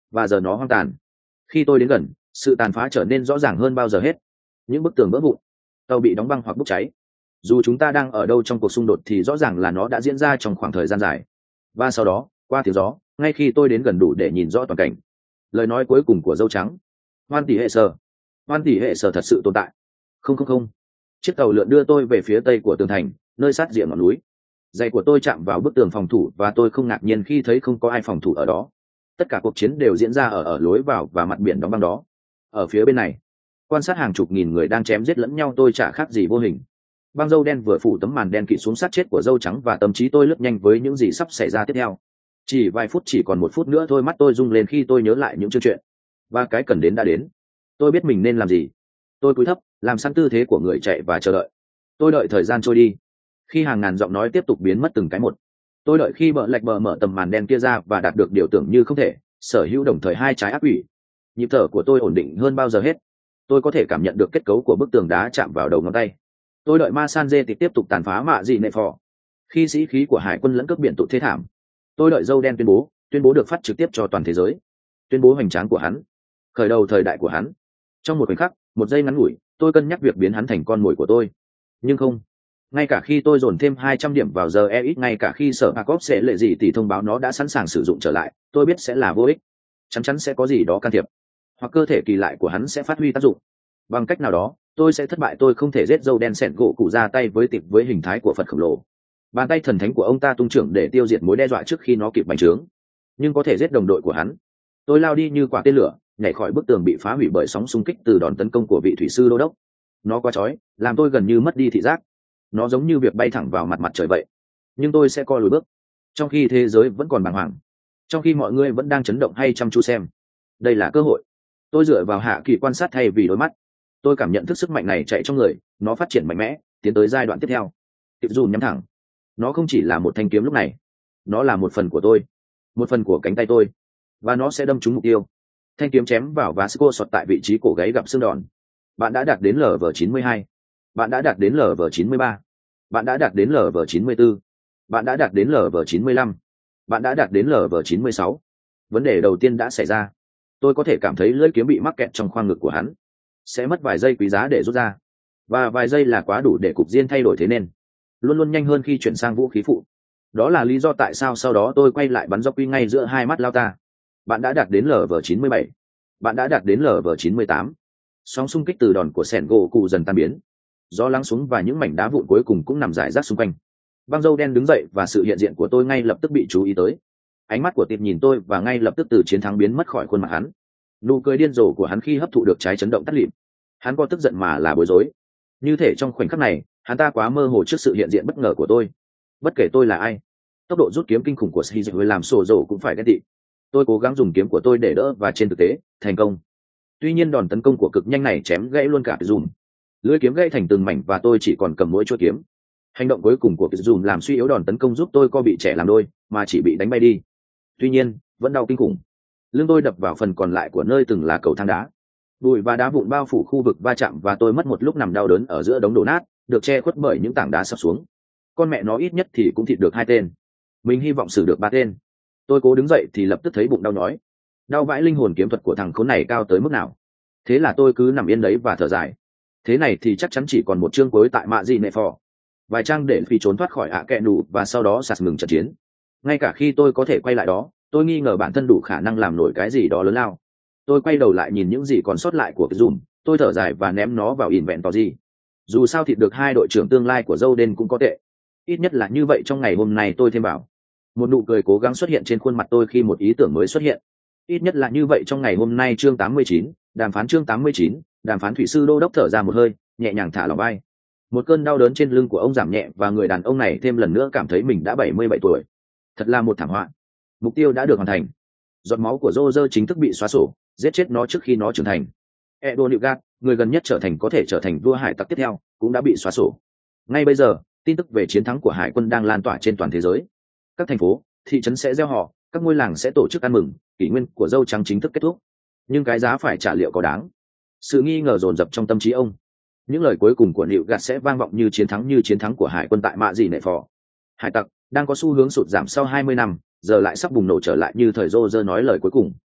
và giờ nó hoang tàn. Khi tôi đến gần, sự tàn phá trở nên rõ ràng hơn bao giờ hết. Những bức tường vỡ vụn, tàu bị đóng băng hoặc bốc cháy. Dù chúng ta đang ở đâu trong cuộc xung đột thì rõ ràng là nó đã diễn ra trong khoảng thời gian dài. Và sau đó, qua tiếng gió, ngay khi tôi đến gần đủ để nhìn rõ toàn cảnh, lời nói cuối cùng của dâu trắng: hoan tỷ hệ sở, hoan tỷ hệ sở thật sự tồn tại. Không không không. Chiếc tàu lượn đưa tôi về phía tây của tường thành, nơi sát rìa ngọn núi. Giày của tôi chạm vào bức tường phòng thủ và tôi không ngạc nhiên khi thấy không có ai phòng thủ ở đó. Tất cả cuộc chiến đều diễn ra ở ở lối vào và mặt biển đóng băng đó. Ở phía bên này, quan sát hàng chục nghìn người đang chém giết lẫn nhau, tôi chả khác gì vô hình. Băng dâu đen vừa phủ tấm màn đen kỵ xuống sát chết của dâu trắng và tâm trí tôi lướt nhanh với những gì sắp xảy ra tiếp theo. Chỉ vài phút, chỉ còn một phút nữa thôi, mắt tôi rung lên khi tôi nhớ lại những chương chuyện. Và cái cần đến đã đến. Tôi biết mình nên làm gì. Tôi cúi thấp, làm sẵn tư thế của người chạy và chờ đợi. Tôi đợi thời gian trôi đi. Khi hàng ngàn giọng nói tiếp tục biến mất từng cái một, tôi đợi khi bờ lạch bờ mở tầm màn đen kia ra và đạt được điều tưởng như không thể, sở hữu đồng thời hai trái ác quỷ. Nhịp thở của tôi ổn định hơn bao giờ hết. Tôi có thể cảm nhận được kết cấu của bức tường đá chạm vào đầu ngón tay. Tôi đợi ma san dê thì tiếp tục tàn phá mạ dị nệ phò. Khi sĩ khí của hải quân lẫn cướp biển tụt thế thảm, tôi đợi dâu đen tuyên bố, tuyên bố được phát trực tiếp cho toàn thế giới, tuyên bố hoành tráng của hắn, khởi đầu thời đại của hắn. Trong một khoảnh khắc, một giây ngắn ngủi, tôi cân nhắc việc biến hắn thành con mồi của tôi. Nhưng không, ngay cả khi tôi dồn thêm hai trăm điểm vào giờ e ít, ngay cả khi sở Jacob sẽ lệ gì thì thông báo nó đã sẵn sàng sử dụng trở lại, tôi biết sẽ là vô ích. Chắn chắn sẽ có gì đó can thiệp, hoặc cơ thể kỳ lại của hắn sẽ phát huy tác dụng. Bằng cách nào đó, tôi sẽ thất bại. Tôi không thể giết dâu đen sẹn gỗ cụ ra tay với tịp với hình thái của Phật khổng lồ. Bàn tay thần thánh của ông ta tung trưởng để tiêu diệt mối đe dọa trước khi nó kịp bành trướng. Nhưng có thể giết đồng đội của hắn. Tôi lao đi như quả tên lửa, nhảy khỏi bức tường bị phá hủy bởi sóng xung kích từ đòn tấn công của vị thủy sư đô đốc. Nó quá chói, làm tôi gần như mất đi thị giác. Nó giống như việc bay thẳng vào mặt mặt trời vậy. Nhưng tôi sẽ co lùi bước, trong khi thế giới vẫn còn bàng hoàng, trong khi mọi người vẫn đang chấn động hay chăm chú xem. Đây là cơ hội. Tôi dựa vào hạ kỳ quan sát thay vì đôi mắt. Tôi cảm nhận thức sức mạnh này chạy trong người, nó phát triển mạnh mẽ, tiến tới giai đoạn tiếp theo. Tiệp dùm nhắm thẳng. Nó không chỉ là một thanh kiếm lúc này, nó là một phần của tôi, một phần của cánh tay tôi, và nó sẽ đâm trúng mục tiêu. Thanh kiếm chém vào Vasco sọt tại vị trí cổ gáy gặp xương đòn. Bạn đã đạt đến lv chín mươi hai. Bạn đã đạt đến lv chín mươi ba. Bạn đã đạt đến lv chín mươi bốn. Bạn đã đạt đến lv chín mươi lăm. Bạn đã đạt đến lv chín mươi sáu. Vấn đề đầu tiên đã xảy ra. Tôi có thể cảm thấy lưỡi kiếm bị mắc kẹt trong khoang ngực của hắn. Sẽ mất vài giây quý giá để rút ra, và vài giây là quá đủ để cục diên thay đổi, thế nên luôn luôn nhanh hơn khi chuyển sang vũ khí phụ. Đó là lý do tại sao sau đó tôi quay lại bắn dọc quy ngay giữa hai mắt lao ta. Bạn đã đạt đến lv chín mươi bảy. Bạn đã đạt đến lv chín mươi tám. Sóng xung kích từ đòn của sẻn gỗ cụ dần tan biến. Gió lắng xuống và những mảnh đá vụn cuối cùng cũng nằm rải rác xung quanh. Băng dâu đen đứng dậy và sự hiện diện của tôi ngay lập tức bị chú ý tới. Ánh mắt của Tiệp nhìn tôi và ngay lập tức từ chiến thắng biến mất khỏi khuôn mặt hắn. Nụ cười điên rồ của hắn khi hấp thụ được trái chấn động tắt lịm. Hắn có tức giận mà là bối rối. Như thể trong khoảnh khắc này, hắn ta quá mơ hồ trước sự hiện diện bất ngờ của tôi. Bất kể tôi là ai, tốc độ rút kiếm kinh khủng của Shizuo làm sổ rổ cũng phải ghét tị. Tôi cố gắng dùng kiếm của tôi để đỡ và trên thực tế, thành công. Tuy nhiên đòn tấn công của cực nhanh này chém gãy luôn cả dùm. Lưỡi kiếm gãy thành từng mảnh và tôi chỉ còn cầm mỗi chuôi kiếm. Hành động cuối cùng của dùm làm suy yếu đòn tấn công, giúp tôi co bị trẻ làm đôi, mà chỉ bị đánh bay đi. Tuy nhiên, vẫn đau kinh khủng. Lưng tôi đập vào phần còn lại của nơi từng là cầu thang đá. Bụi và đá vụn bao phủ khu vực va chạm và tôi mất một lúc nằm đau đớn ở giữa đống đổ nát, được che khuất bởi những tảng đá sập xuống. Con mẹ nó, ít nhất thì cũng thịt được hai tên. Mình hy vọng xử được ba tên. Tôi cố đứng dậy thì lập tức thấy bụng đau nhói. Đau vãi linh hồn, kiếm thuật của thằng khốn này cao tới mức nào. Thế là tôi cứ nằm yên đấy và thở dài. Thế này thì chắc chắn chỉ còn một chương cuối tại mạ dị nệ phò. Vài trang để phi trốn thoát khỏi ạ kẹ nụ và sau đó sạt ngừng trận chiến. Ngay cả khi tôi có thể quay lại đó, tôi nghi ngờ bản thân đủ khả năng làm nổi cái gì đó lớn lao. Tôi quay đầu lại nhìn những gì còn sót lại của cái dùm, tôi thở dài và ném nó vào inventory. Dù sao thịt được hai đội trưởng tương lai của dâu đen cũng có tệ. Ít nhất là như vậy trong ngày hôm nay, tôi thêm bảo. Một nụ cười cố gắng xuất hiện trên khuôn mặt tôi khi một ý tưởng mới xuất hiện. Ít nhất là như vậy trong ngày hôm nay. Chương tám mươi chín, đàm phán. Chương tám mươi chín, đàm phán. Thủy sư đô đốc thở ra một hơi, nhẹ nhàng thả lỏng vai. Một cơn đau đớn trên lưng của ông giảm nhẹ và người đàn ông này thêm lần nữa cảm thấy mình đã bảy mươi bảy tuổi. Thật là một thảm họa. Mục tiêu đã được hoàn thành. Giọt máu của Roger chính thức bị xóa sổ, giết chết nó trước khi nó trưởng thành. Edo Newgard, người gần nhất trở thành có thể trở thành vua hải tặc tiếp theo, cũng đã bị xóa sổ. Ngay bây giờ, tin tức về chiến thắng của hải quân đang lan tỏa trên toàn thế giới. Các thành phố, thị trấn sẽ gieo họ, các ngôi làng sẽ tổ chức ăn mừng, kỷ nguyên của dâu trắng chính thức kết thúc. Nhưng cái giá phải trả liệu có đáng? Sự nghi ngờ dồn dập trong tâm trí ông. Những lời cuối cùng của Newgard sẽ vang vọng như chiến thắng như chiến thắng của hải quân tại mạ dị nệ phò. Hải tặc đang có xu hướng sụt giảm sau hai mươi năm, giờ lại sắp bùng nổ trở lại như thời Roger nói lời cuối cùng.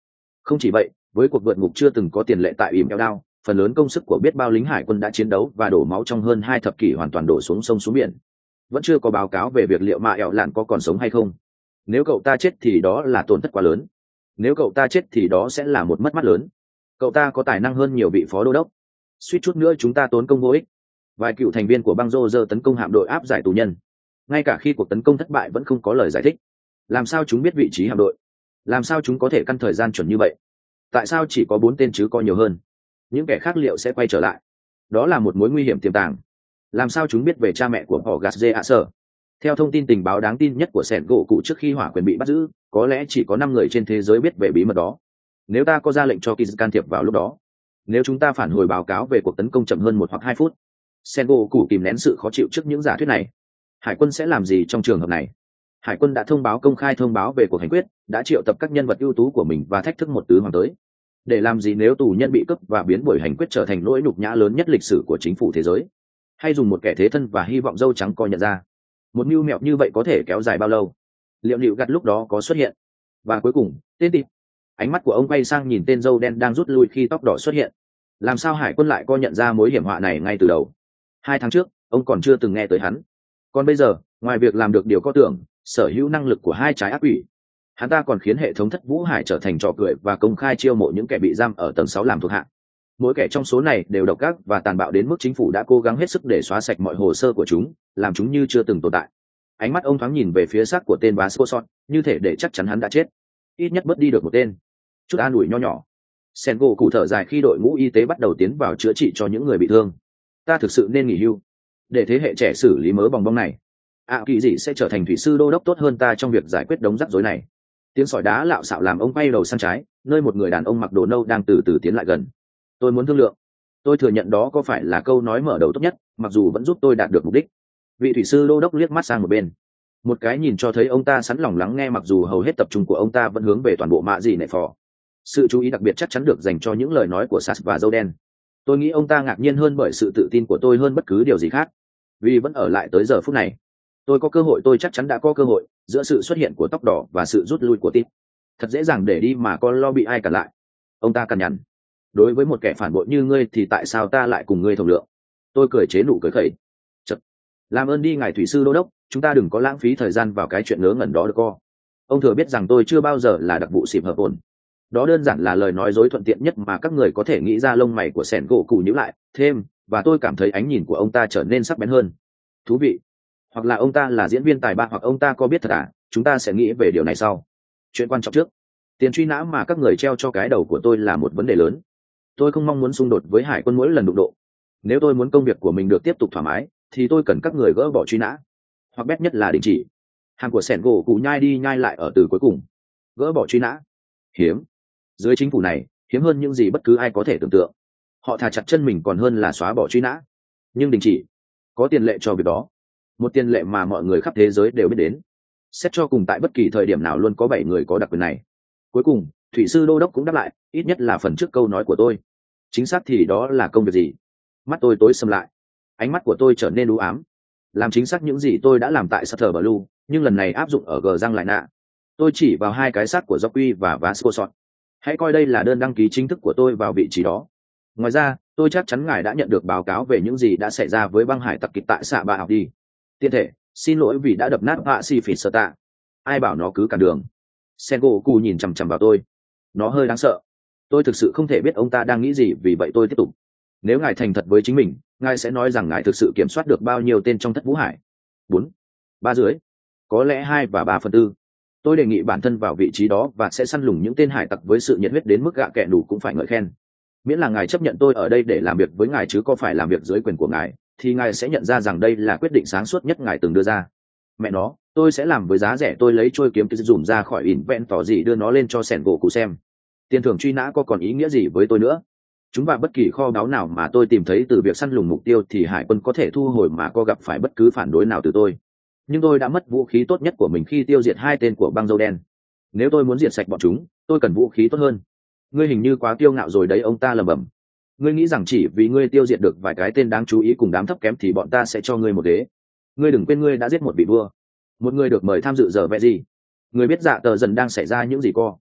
Không chỉ vậy, với cuộc vượt ngục chưa từng có tiền lệ tại ỉm keo đao, phần lớn công sức của biết bao lính hải quân đã chiến đấu và đổ máu trong hơn hai thập kỷ hoàn toàn đổ xuống sông xuống biển. Vẫn chưa có báo cáo về việc liệu mạ ẹo lạn có còn sống hay không. Nếu cậu ta chết thì đó là tổn thất quá lớn. Nếu cậu ta chết thì đó sẽ là một mất mát lớn. Cậu ta có tài năng hơn nhiều vị phó đô đốc. Suýt chút nữa chúng ta tốn công vô ích. Vài cựu thành viên của băng rô rơ tấn công hạm đội áp giải tù nhân. Ngay cả khi cuộc tấn công thất bại vẫn không có lời giải thích. Làm sao chúng biết vị trí hạm đội? Làm sao chúng có thể căn thời gian chuẩn như vậy? Tại sao chỉ có bốn tên chứ có nhiều hơn? Những kẻ khác liệu sẽ quay trở lại? Đó là một mối nguy hiểm tiềm tàng. Làm sao chúng biết về cha mẹ của họ gạt dê ạ sở? Theo thông tin tình báo đáng tin nhất của sẻn gỗ cụ trước khi hỏa quyền bị bắt giữ, có lẽ chỉ có năm người trên thế giới biết về bí mật đó. Nếu ta có ra lệnh cho Kiz can thiệp vào lúc đó, nếu chúng ta phản hồi báo cáo về cuộc tấn công chậm hơn một hoặc hai phút, sẻn gỗ cụ kìm nén sự khó chịu trước những giả thuyết này. Hải quân sẽ làm gì trong trường hợp này? Hải quân đã thông báo công khai thông báo về cuộc hành quyết, đã triệu tập các nhân vật ưu tú của mình và thách thức một tứ hoàng tới. Để làm gì nếu tù nhân bị cướp và biến buổi hành quyết trở thành nỗi nhục nhã lớn nhất lịch sử của chính phủ thế giới? Hay dùng một kẻ thế thân và hy vọng dâu trắng coi nhận ra? Một mưu mẹo như vậy có thể kéo dài bao lâu? Liệu nịu gặt lúc đó có xuất hiện? Và cuối cùng, tên tịp. Ánh mắt của ông quay sang nhìn tên dâu đen đang rút lui khi tóc đỏ xuất hiện. Làm sao hải quân lại coi nhận ra mối hiểm họa này ngay từ đầu? Hai tháng trước, ông còn chưa từng nghe tới hắn. Còn bây giờ, ngoài việc làm được điều có tưởng, sở hữu năng lực của hai trái ác quỷ, hắn ta còn khiến hệ thống thất vũ hải trở thành trò cười và công khai chiêu mộ những kẻ bị giam ở tầng sáu làm thuộc hạ. Mỗi kẻ trong số này đều độc ác và tàn bạo đến mức chính phủ đã cố gắng hết sức để xóa sạch mọi hồ sơ của chúng, làm chúng như chưa từng tồn tại. Ánh mắt ông thoáng nhìn về phía xác của tên Vasco Sot, như thể để chắc chắn hắn đã chết. Ít nhất bớt đi được một tên. Chút an ủi nho nhỏ. Sengo cụ thở dài khi đội ngũ y tế bắt đầu tiến vào chữa trị cho những người bị thương. Ta thực sự nên nghỉ hưu, để thế hệ trẻ xử lý mớ bòng bong này. À, kỳ dị sẽ trở thành thủy sư đô đốc tốt hơn ta trong việc giải quyết đống rắc rối này. Tiếng sỏi đá lạo xạo làm ông quay đầu sang trái, nơi một người đàn ông mặc đồ nâu đang từ từ tiến lại gần. Tôi muốn thương lượng. Tôi thừa nhận đó có phải là câu nói mở đầu tốt nhất, mặc dù vẫn giúp tôi đạt được mục đích. Vị thủy sư đô đốc liếc mắt sang một bên. Một cái nhìn cho thấy ông ta sẵn lòng lắng nghe, mặc dù hầu hết tập trung của ông ta vẫn hướng về toàn bộ mạ gì nệ phò. Sự chú ý đặc biệt chắc chắn được dành cho những lời nói của Sas và dâu đen. Tôi nghĩ ông ta ngạc nhiên hơn bởi sự tự tin của tôi hơn bất cứ điều gì khác. Vì vẫn ở lại tới giờ phút này. Tôi có cơ hội, tôi chắc chắn đã có cơ hội, giữa sự xuất hiện của tóc đỏ và sự rút lui của Tip. Thật dễ dàng để đi mà con lo bị ai cản lại. Ông ta cằn nhằn. Đối với một kẻ phản bội như ngươi thì tại sao ta lại cùng ngươi thầu lượng? Tôi cười chế nụ cười khẩy. Chật. Làm ơn đi ngài thủy sư đô đốc, chúng ta đừng có lãng phí thời gian vào cái chuyện ngớ ngẩn đó được co. Ông thừa biết rằng tôi chưa bao giờ là đặc vụ xịp hợp ổn. Đó đơn giản là lời nói dối thuận tiện nhất mà các người có thể nghĩ ra. Lông mày của sẻn gỗ cụ nhíu lại thêm, và tôi cảm thấy ánh nhìn của ông ta trở nên sắc bén hơn. Thú vị. Hoặc là ông ta là diễn viên tài ba, hoặc ông ta có biết thật à? Chúng ta sẽ nghĩ về điều này sau. Chuyện quan trọng trước, tiền truy nã mà các người treo cho cái đầu của tôi là một vấn đề lớn. Tôi không mong muốn xung đột với hải quân mỗi lần đụng độ. Nếu tôi muốn công việc của mình được tiếp tục thoải mái thì tôi cần các người gỡ bỏ truy nã, hoặc bét nhất là đình chỉ. Hàng của sẻn gỗ cụ nhai đi nhai lại ở từ cuối cùng. Gỡ bỏ truy nã hiếm. Dưới chính phủ này hiếm hơn những gì bất cứ ai có thể tưởng tượng. Họ thà chặt chân mình còn hơn là xóa bỏ truy nã. Nhưng đình chỉ, có tiền lệ cho việc đó. Một tiền lệ mà mọi người khắp thế giới đều biết đến. Xét cho cùng, tại bất kỳ thời điểm nào luôn có bảy người có đặc quyền này. Cuối cùng, thủy sư đô đốc cũng đáp lại, ít nhất là phần trước câu nói của tôi. Chính xác thì đó là công việc gì? Mắt tôi tối sầm lại. Ánh mắt của tôi trở nên u ám. Làm chính xác những gì tôi đã làm tại Sutter Blue, nhưng lần này áp dụng ở G Giang lại nạ. Tôi chỉ vào hai cái xác của Jockey và Vasco Sot. Hãy coi đây là đơn đăng ký chính thức của tôi vào vị trí đó. Ngoài ra, tôi chắc chắn ngài đã nhận được báo cáo về những gì đã xảy ra với băng hải tặc kịch tại xạ ba học đi. Tiên thể, xin lỗi vì đã đập nát họa si phỉ sơ tạ. Ai bảo nó cứ cản đường? Sengoku nhìn chằm chằm vào tôi. Nó hơi đáng sợ. Tôi thực sự không thể biết ông ta đang nghĩ gì, vì vậy tôi tiếp tục. Nếu ngài thành thật với chính mình, ngài sẽ nói rằng ngài thực sự kiểm soát được bao nhiêu tên trong thất vũ hải? Bốn, ba dưới, có lẽ hai và ba phần tư. Tôi đề nghị bản thân vào vị trí đó và sẽ săn lùng những tên hải tặc với sự nhiệt huyết đến mức gạ kẹ đủ cũng phải ngợi khen. Miễn là ngài chấp nhận tôi ở đây để làm việc với ngài chứ có phải làm việc dưới quyền của ngài, thì ngài sẽ nhận ra rằng đây là quyết định sáng suốt nhất ngài từng đưa ra. Mẹ nó, tôi sẽ làm với giá rẻ. Tôi lấy trôi kiếm cái dùm ra khỏi ỉn vẹn tỏ gì đưa nó lên cho sẻn gỗ cụ xem. Tiền thưởng truy nã có còn ý nghĩa gì với tôi nữa? Chúng vào bất kỳ kho báu nào mà tôi tìm thấy từ việc săn lùng mục tiêu thì hải quân có thể thu hồi mà có gặp phải bất cứ phản đối nào từ tôi. Nhưng tôi đã mất vũ khí tốt nhất của mình khi tiêu diệt hai tên của băng dâu đen. Nếu tôi muốn diệt sạch bọn chúng, tôi cần vũ khí tốt hơn. Ngươi hình như quá kiêu ngạo rồi đấy, ông ta lẩm bẩm. Ngươi nghĩ rằng chỉ vì ngươi tiêu diệt được vài cái tên đáng chú ý cùng đám thấp kém thì bọn ta sẽ cho ngươi một ghế? Ngươi đừng quên ngươi đã giết một vị vua, một người được mời tham dự giờ vẽ gì. Ngươi biết dạ tờ dần đang xảy ra những gì co?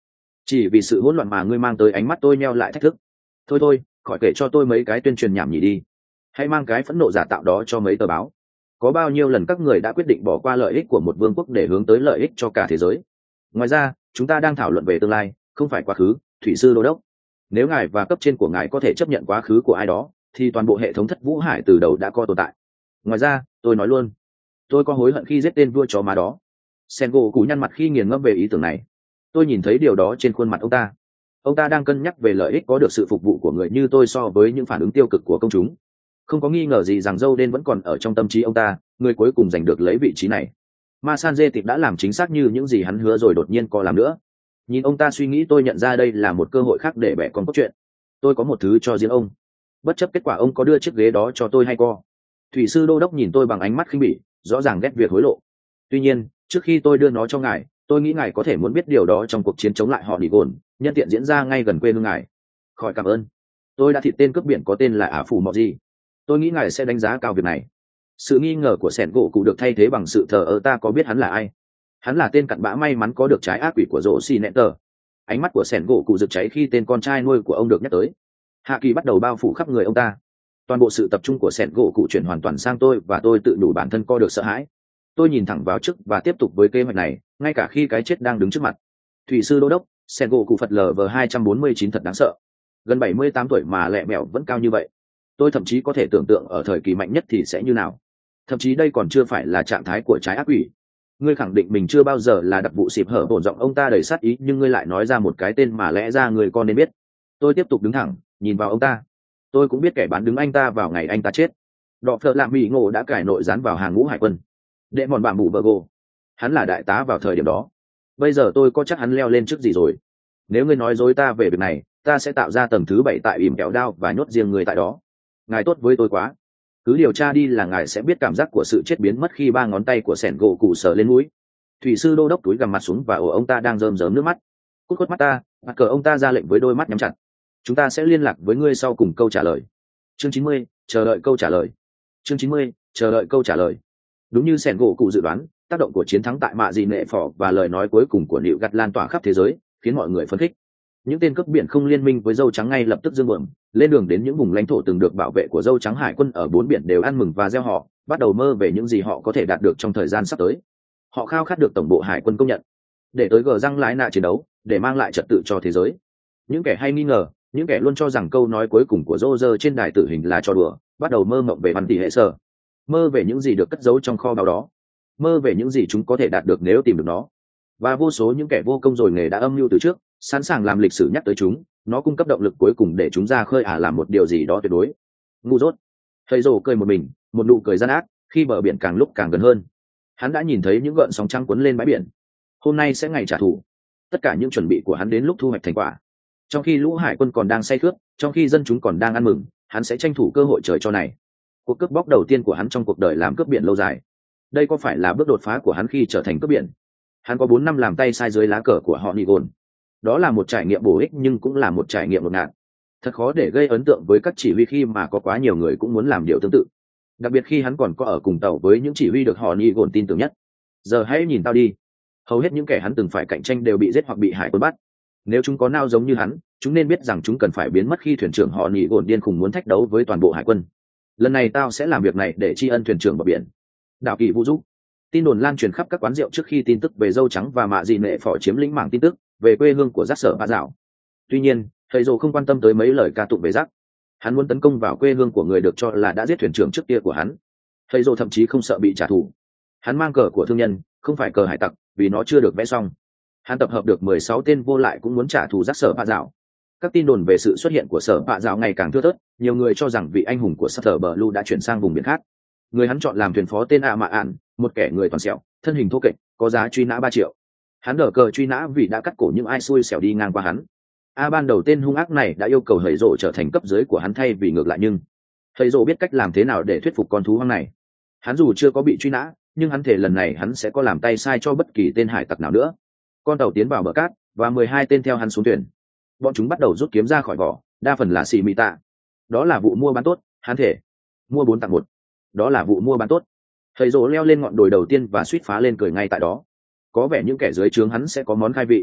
Chỉ vì sự hỗn loạn mà ngươi mang tới ánh mắt tôi nheo lại thách thức. Thôi thôi, khỏi kể cho tôi mấy cái tuyên truyền nhảm nhỉ đi. Hãy mang cái phẫn nộ giả tạo đó cho mấy tờ báo. Có bao nhiêu lần các người đã quyết định bỏ qua lợi ích của một vương quốc để hướng tới lợi ích cho cả thế giới. Ngoài ra, chúng ta đang thảo luận về tương lai, không phải quá khứ. Thủy sư đô đốc, nếu ngài và cấp trên của ngài có thể chấp nhận quá khứ của ai đó, thì toàn bộ hệ thống thất vũ hải từ đầu đã có tồn tại. Ngoài ra, tôi nói luôn, tôi có hối hận khi giết tên vua chó má đó. Sengo cú nhăn mặt khi nghiền ngẫm về ý tưởng này. Tôi nhìn thấy điều đó trên khuôn mặt ông ta. Ông ta đang cân nhắc về lợi ích có được sự phục vụ của người như tôi so với những phản ứng tiêu cực của công chúng. Không có nghi ngờ gì rằng dâu đen vẫn còn ở trong tâm trí ông ta, người cuối cùng giành được lấy vị trí này. Ma Sanjay Tịp đã làm chính xác như những gì hắn hứa rồi đột nhiên có làm nữa. Nhìn ông ta suy nghĩ, tôi nhận ra đây là một cơ hội khác để bẻ con cốt truyện. Tôi có một thứ cho riêng ông. Bất chấp kết quả ông có đưa chiếc ghế đó cho tôi hay co. Thủy sư đô đốc nhìn tôi bằng ánh mắt khinh bỉ, rõ ràng ghét việc hối lộ. Tuy nhiên, trước khi tôi đưa nó cho ngài, tôi nghĩ ngài có thể muốn biết điều đó trong cuộc chiến chống lại họ Nỉ Gồn, nhân tiện diễn ra ngay gần quê hương ngài. Khỏi cảm ơn. Tôi đã thịt tên cướp biển có tên là Ả Phủ Mọ Gì. Tôi nghĩ ngài sẽ đánh giá cao việc này. Sự nghi ngờ của sẻn gỗ cụ được thay thế bằng sự thờ ơ. Ta có biết hắn là ai? Hắn là tên cặn bã may mắn có được trái ác quỷ của rỗ xì nẹt tờ. Ánh mắt của sẻn gỗ cụ rực cháy khi tên con trai nuôi của ông được nhắc tới. Hạ kỳ bắt đầu bao phủ khắp người ông ta. Toàn bộ sự tập trung của sẻn gỗ cụ chuyển hoàn toàn sang tôi, và tôi tự đủ bản thân co được sợ hãi. Tôi nhìn thẳng vào trước và tiếp tục với kế hoạch này, ngay cả khi cái chết đang đứng trước mặt. Thủy sư đô đốc, sẻn gỗ cụ phật lờ vờ hai trăm bốn mươi chín thật đáng sợ. Gần bảy mươi tám tuổi mà lẹ mẹo vẫn cao như vậy. Tôi thậm chí có thể tưởng tượng ở thời kỳ mạnh nhất thì sẽ như nào. Thậm chí đây còn chưa phải là trạng thái của trái ác quỷ. Ngươi khẳng định mình chưa bao giờ là đặc vụ xịp hở. Bổn giọng ông ta đầy sát ý, nhưng ngươi lại nói ra một cái tên mà lẽ ra người con nên biết. Tôi tiếp tục đứng thẳng, nhìn vào ông ta. Tôi cũng biết kẻ bán đứng anh ta vào ngày anh ta chết. Đọ phợ lạ mỹ ngộ đã cải nội dán vào hàng ngũ hải quân. Đệ mòn bạm mù bờ gồ. Hắn là đại tá vào thời điểm đó. Bây giờ tôi có chắc hắn leo lên chức gì rồi. Nếu ngươi nói dối ta về việc này, ta sẽ tạo ra tầng thứ bảy tại ỉm kẹo đao và nhốt riêng người tại đó. Ngài tốt với tôi quá. Cứ điều tra đi là ngài sẽ biết cảm giác của sự chết biến mất khi ba ngón tay của sẻn gỗ cụ sờ lên mũi. Thủy sư đô đốc túi gằm mặt xuống và ổ ông ta đang rơm rớm nước mắt. Cút khuất mắt ta. Mặt cờ ông ta ra lệnh với đôi mắt nhắm chặt. Chúng ta sẽ liên lạc với ngươi sau cùng câu trả lời. Chương chín mươi, chờ đợi câu trả lời. Chương chín mươi, chờ đợi câu trả lời. Đúng như sẻn gỗ cụ dự đoán, tác động của chiến thắng tại mạ dị nệ phỏ và lời nói cuối cùng của Nịu Gặt lan tỏa khắp thế giới, khiến mọi người phấn khích. Những tên cướp biển không liên minh với dâu trắng ngay lập tức dương bờm lên đường đến những vùng lãnh thổ từng được bảo vệ của dâu trắng. Hải quân ở bốn biển đều ăn mừng và gieo họ, bắt đầu mơ về những gì họ có thể đạt được trong thời gian sắp tới. Họ khao khát được tổng bộ hải quân công nhận, để tới gờ răng lái nạ chiến đấu, để mang lại trật tự cho thế giới. Những kẻ hay nghi ngờ, những kẻ luôn cho rằng câu nói cuối cùng của Roger trên đài tử hình là trò đùa, bắt đầu mơ mộng về văn tỷ hệ sở, mơ về những gì được cất giấu trong kho báu đó, mơ về những gì chúng có thể đạt được nếu tìm được nó. Và vô số những kẻ vô công rồi nghề đã âm mưu từ trước, sẵn sàng làm lịch sử nhắc tới chúng. Nó cung cấp động lực cuối cùng để chúng ra khơi ả làm một điều gì đó tuyệt đối. Ngu dốt. Thầy rồ cười một mình, một nụ cười gian ác, khi bờ biển càng lúc càng gần hơn. Hắn đã nhìn thấy những gợn sóng trắng cuốn lên bãi biển. Hôm nay sẽ ngày trả thù. Tất cả những chuẩn bị của hắn đến lúc thu hoạch thành quả. Trong khi lũ hải quân còn đang say khướt, trong khi dân chúng còn đang ăn mừng, hắn sẽ tranh thủ cơ hội trời cho này. Cuộc cướp bóc đầu tiên của hắn trong cuộc đời làm cướp biển lâu dài. Đây có phải là bước đột phá của hắn khi trở thành cướp biển? Hắn có bốn năm làm tay sai dưới lá cờ của họ Nỉ Gồn. Đó là một trải nghiệm bổ ích nhưng cũng là một trải nghiệm ngột ngạt. Thật khó để gây ấn tượng với các chỉ huy khi mà có quá nhiều người cũng muốn làm điều tương tự. Đặc biệt khi hắn còn có ở cùng tàu với những chỉ huy được họ Nỉ Gồn tin tưởng nhất. Giờ hãy nhìn tao đi. Hầu hết những kẻ hắn từng phải cạnh tranh đều bị giết hoặc bị hải quân bắt. Nếu chúng có nao giống như hắn, chúng nên biết rằng chúng cần phải biến mất khi thuyền trưởng họ Nỉ Gồn điên khùng muốn thách đấu với toàn bộ hải quân. Lần này tao sẽ làm việc này để tri ân thuyền trưởng bờ biển. Đảo kỳ vũ giúp. Tin đồn lan truyền khắp các quán rượu trước khi tin tức về dâu trắng và mạ dị nệ phỏ chiếm lĩnh mảng tin tức về quê hương của giác sở bạ dạo. Tuy nhiên, thầy dồ không quan tâm tới mấy lời ca tụng về giác. Hắn muốn tấn công vào quê hương của người được cho là đã giết thuyền trưởng trước kia của hắn. Thầy dồ thậm chí không sợ bị trả thù. Hắn mang cờ của thương nhân, không phải cờ hải tặc, vì nó chưa được vẽ xong. Hắn tập hợp được mười sáu tên vô lại cũng muốn trả thù giác sở bạ dạo. Các tin đồn về sự xuất hiện của sở bạ dạo ngày càng thưa thớt, nhiều người cho rằng vị anh hùng của Sutter Blue đã chuyển sang vùng biển khác. Người hắn chọn làm thuyền phó tên A Mạ Ản, một kẻ người toàn sẹo, thân hình thô kệch, có giá truy nã ba triệu. Hắn đỡ cờ truy nã vì đã cắt cổ những ai xui xẻo đi ngang qua hắn. A ban đầu tên hung ác này đã yêu cầu Hầy Rồ trở thành cấp dưới của hắn thay vì ngược lại, nhưng Hầy Rồ biết cách làm thế nào để thuyết phục con thú hoang này. Hắn dù chưa có bị truy nã, nhưng hắn thể lần này hắn sẽ có làm tay sai cho bất kỳ tên hải tặc nào nữa. Con tàu tiến vào bờ cát và mười hai tên theo hắn xuống thuyền. Bọn chúng bắt đầu rút kiếm ra khỏi vỏ, đa phần là xì mị tạ. Đó là vụ mua bán tốt, hắn thể mua bốn tặng một. Đó là vụ mua bán tốt. Thầy rồ leo lên ngọn đồi đầu tiên và suýt phá lên cười ngay tại đó. Có vẻ những kẻ dưới trướng hắn sẽ có món khai vị.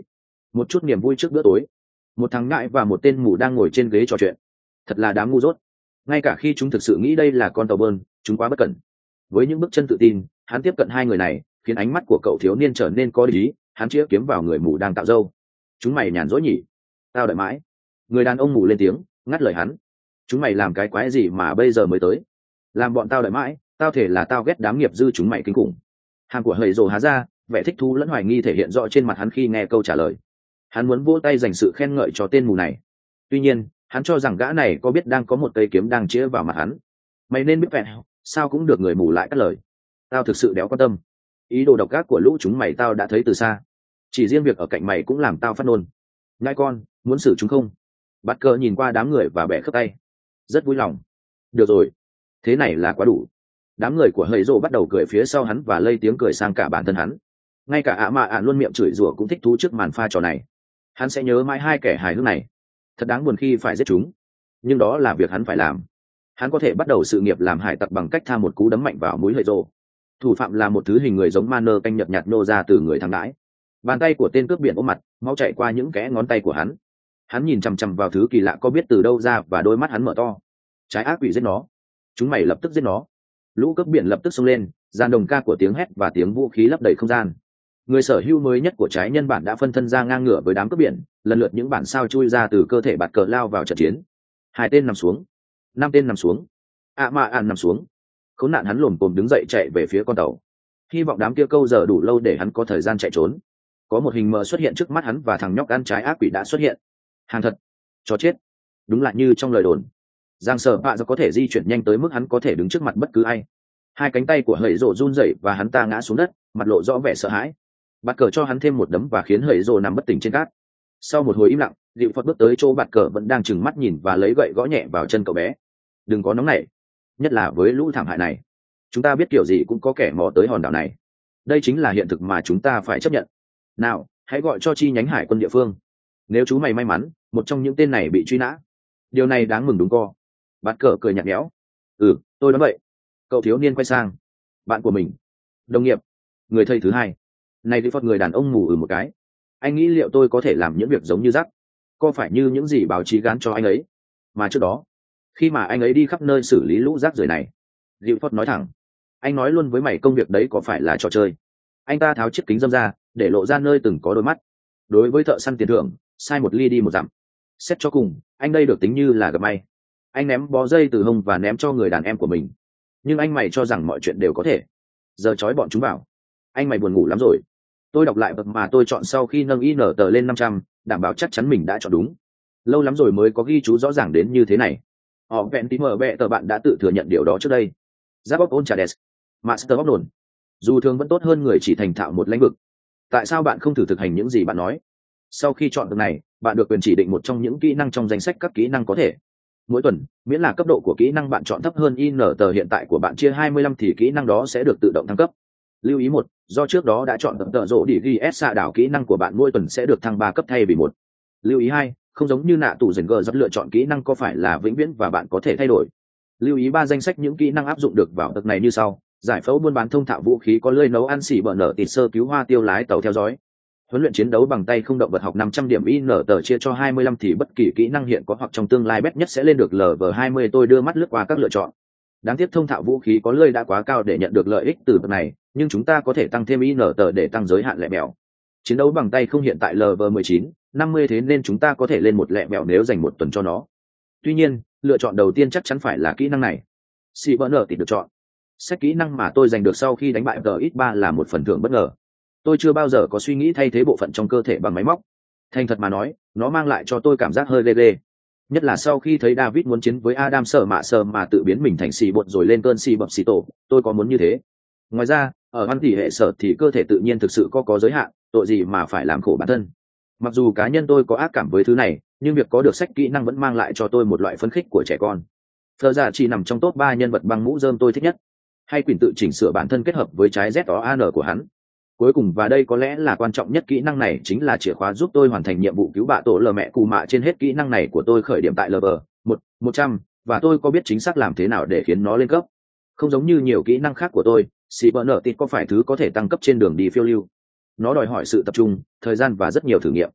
một chút niềm vui trước bữa tối. Một thằng ngại và một tên mù đang ngồi trên ghế trò chuyện. Thật là đám ngu dốt. Ngay cả khi chúng thực sự nghĩ đây là con tàu bơn, chúng quá bất cẩn. Với những bước chân tự tin, hắn tiếp cận hai người này, khiến ánh mắt của cậu thiếu niên trở nên có lý. Hắn chĩa kiếm vào người mù đang tạo râu. Chúng mày nhàn rỗi nhỉ? Tao đợi mãi. Người đàn ông mù lên tiếng, ngắt lời hắn. Chúng mày làm cái quái gì mà bây giờ mới tới? Làm bọn tao đợi mãi, tao thể là tao ghét đám nghiệp dư chúng mày kinh khủng. Hàng của hầy rồ há ra, vẻ thích thú lẫn hoài nghi thể hiện rõ trên mặt hắn khi nghe câu trả lời. Hắn muốn vỗ tay dành sự khen ngợi cho tên mù này. Tuy nhiên, hắn cho rằng gã này có biết đang có một cây kiếm đang chĩa vào mặt hắn. Mày nên biết vẹn, sao cũng được người mù lại cắt lời. Tao thực sự đéo quan tâm. Ý đồ độc ác của lũ chúng mày tao đã thấy từ xa. Chỉ riêng việc ở cạnh mày cũng làm tao phát nôn. Nhãi con, muốn xử chúng không? Bắt cờ nhìn qua đám người và bẻ khớp tay. Rất vui lòng. Được rồi. Thế này là quá đủ. Đám người của hầy rồ bắt đầu cười phía sau hắn và lây tiếng cười sang cả bản thân hắn. Ngay cả ạ mạ ạ luôn miệng chửi rủa cũng thích thú trước màn pha trò này. Hắn sẽ nhớ mãi hai kẻ hài hước này. Thật đáng buồn khi phải giết chúng, nhưng đó là việc hắn phải làm. Hắn có thể bắt đầu sự nghiệp làm hải tặc bằng cách tha một cú đấm mạnh vào mũi hầy rồ. Thủ phạm là một thứ hình người giống ma nơ canh nhợt nhạt nô ra từ người thằng đãi. Bàn tay của tên cướp biển ôm mặt, máu chảy qua những kẽ ngón tay của hắn. Hắn nhìn chằm chằm vào thứ kỳ lạ có biết từ đâu ra và đôi mắt hắn mở to. Trái ác quỷ giết nó. Chúng mày lập tức giết nó. Lũ cướp biển lập tức xông lên, dàn đồng ca của tiếng hét và tiếng vũ khí lấp đầy không gian. Người sở hữu mới nhất của trái nhân bản đã phân thân ra ngang ngửa với đám cướp biển, lần lượt những bản sao chui ra từ cơ thể bạt cờ lao vào trận chiến. Hai tên nằm xuống, năm tên nằm xuống, ạ mạ ạn nằm xuống. Khốn nạn hắn lồm cồm đứng dậy chạy về phía con tàu. Hy vọng đám kia câu giờ đủ lâu để hắn có thời gian chạy trốn. Có một hình mờ xuất hiện trước mắt hắn và thằng nhóc ăn trái ác quỷ đã xuất hiện. Hàng thật, chó chết. Đúng là như trong lời đồn. Giang Sở Bạ có thể di chuyển nhanh tới mức hắn có thể đứng trước mặt bất cứ ai. Hai cánh tay của hầy rồ run rẩy và hắn ta ngã xuống đất, mặt lộ rõ vẻ sợ hãi. Bạt cờ cho hắn thêm một đấm và khiến hầy rồ nằm bất tỉnh trên cát. Sau một hồi im lặng, Diệu Phật bước tới chỗ bạt cờ vẫn đang trừng mắt nhìn và lấy gậy gõ nhẹ vào chân cậu bé. Đừng có nóng nảy, nhất là với lũ thảm hại này. Chúng ta biết kiểu gì cũng có kẻ mò tới hòn đảo này. Đây chính là hiện thực mà chúng ta phải chấp nhận. Nào, hãy gọi cho chi nhánh hải quân địa phương. Nếu chú mày may mắn, một trong những tên này bị truy nã. Điều này đáng mừng đúng co. Bạt cờ cười nhạt nhẽo. Ừ, tôi nói vậy. Cậu thiếu niên quay sang. Bạn của mình. Đồng nghiệp. Người thầy thứ hai. Này đi phật người đàn ông mù ừ một cái. Anh nghĩ liệu tôi có thể làm những việc giống như rắc? Có phải như những gì báo chí gán cho anh ấy? Mà trước đó, khi mà anh ấy đi khắp nơi xử lý lũ rác rưởi này, Diệu Phật nói thẳng. Anh nói luôn với mày công việc đấy có phải là trò chơi? Anh ta tháo chiếc kính dâm ra, để lộ ra nơi từng có đôi mắt. Đối với thợ săn tiền thưởng, sai một ly đi một dặm. Xét cho cùng, anh đây được tính như là gặp may. Anh ném bó dây từ hông và ném cho người đàn em của mình. Nhưng anh mày cho rằng mọi chuyện đều có thể. Giờ trói bọn chúng vào. Anh mày buồn ngủ lắm rồi. Tôi đọc lại bậc mà tôi chọn sau khi nâng in tờ lên năm trăm, đảm bảo chắc chắn mình đã chọn đúng. Lâu lắm rồi mới có ghi chú rõ ràng đến như thế này. Họ vẹn tí mờ bẹ tờ bạn đã tự thừa nhận điều đó trước đây. Giáp óc ôn trà đès. Master of None. Dù thường vẫn tốt hơn người chỉ thành thạo một lĩnh vực. Tại sao bạn không thử thực hành những gì bạn nói? Sau khi chọn được này, bạn được quyền chỉ định một trong những kỹ năng trong danh sách các kỹ năng có thể. Mỗi tuần, miễn là cấp độ của kỹ năng bạn chọn thấp hơn in tờ hiện tại của bạn chia hai mươi lăm thì kỹ năng đó sẽ được tự động thăng cấp. Lưu ý một, do trước đó đã chọn tờ rỗ đi ghi ép xạ đảo kỹ năng của bạn mỗi tuần sẽ được thăng ba cấp thay vì một. Lưu ý hai, không giống như nạ tủ dần gờ rất lựa chọn kỹ năng có phải là vĩnh viễn và bạn có thể thay đổi. Lưu ý ba danh sách những kỹ năng áp dụng được vào tầng này như sau: giải phẫu buôn bán thông thạo vũ khí có lưỡi nấu ăn xỉ bờ nở tịt sơ cứu hoa tiêu lái tàu theo dõi. Huấn luyện chiến đấu bằng tay không động vật học năm trăm điểm in tờ chia cho hai mươi lăm thì bất kỳ kỹ năng hiện có hoặc trong tương lai bét nhất sẽ lên được lv hai mươi. Tôi đưa mắt lướt qua các lựa chọn. Đáng tiếc thông thạo vũ khí có lưỡi đã quá cao để nhận được lợi ích từ bậc này, nhưng chúng ta có thể tăng thêm in tờ để tăng giới hạn lẹ mèo. Chiến đấu bằng tay không hiện tại lv mười chín, năm mươi thế nên chúng ta có thể lên một lẹ mèo nếu dành một tuần cho nó. Tuy nhiên, lựa chọn đầu tiên chắc chắn phải là kỹ năng này. Xỉ bờ nở tịt được chọn. Xét kỹ năng mà tôi giành được sau khi đánh bại tờ ít ba là một phần thưởng bất ngờ. Tôi chưa bao giờ có suy nghĩ thay thế bộ phận trong cơ thể bằng máy móc. Thành thật mà nói, nó mang lại cho tôi cảm giác hơi ghê ghê. Nhất là sau khi thấy David muốn chiến với Adam sợ mạ sợ mà tự biến mình thành xì bột rồi lên cơn xì bập xì tổ, tôi có muốn như thế. Ngoài ra, ở văn tỷ hệ sở thì cơ thể tự nhiên thực sự có có giới hạn, tội gì mà phải làm khổ bản thân. Mặc dù cá nhân tôi có ác cảm với thứ này, nhưng việc có được sách kỹ năng vẫn mang lại cho tôi một loại phấn khích của trẻ con. Thơ giả chỉ nằm trong top ba nhân vật băng mũ rơm tôi thích nhất. Hay quyền tự chỉnh sửa bản thân kết hợp với trái Z O A N của hắn. Cuối cùng và đây có lẽ là quan trọng nhất, kỹ năng này chính là chìa khóa giúp tôi hoàn thành nhiệm vụ cứu bạ tổ lờ mẹ cù mạ. Trên hết kỹ năng này của tôi khởi điểm tại lv một một trăm, và tôi có biết chính xác làm thế nào để khiến nó lên cấp. Không giống như nhiều kỹ năng khác của tôi, xì bờ nở tịt có phải thứ có thể tăng cấp trên đường đi phiêu lưu. Nó đòi hỏi sự tập trung, thời gian và rất nhiều thử nghiệm.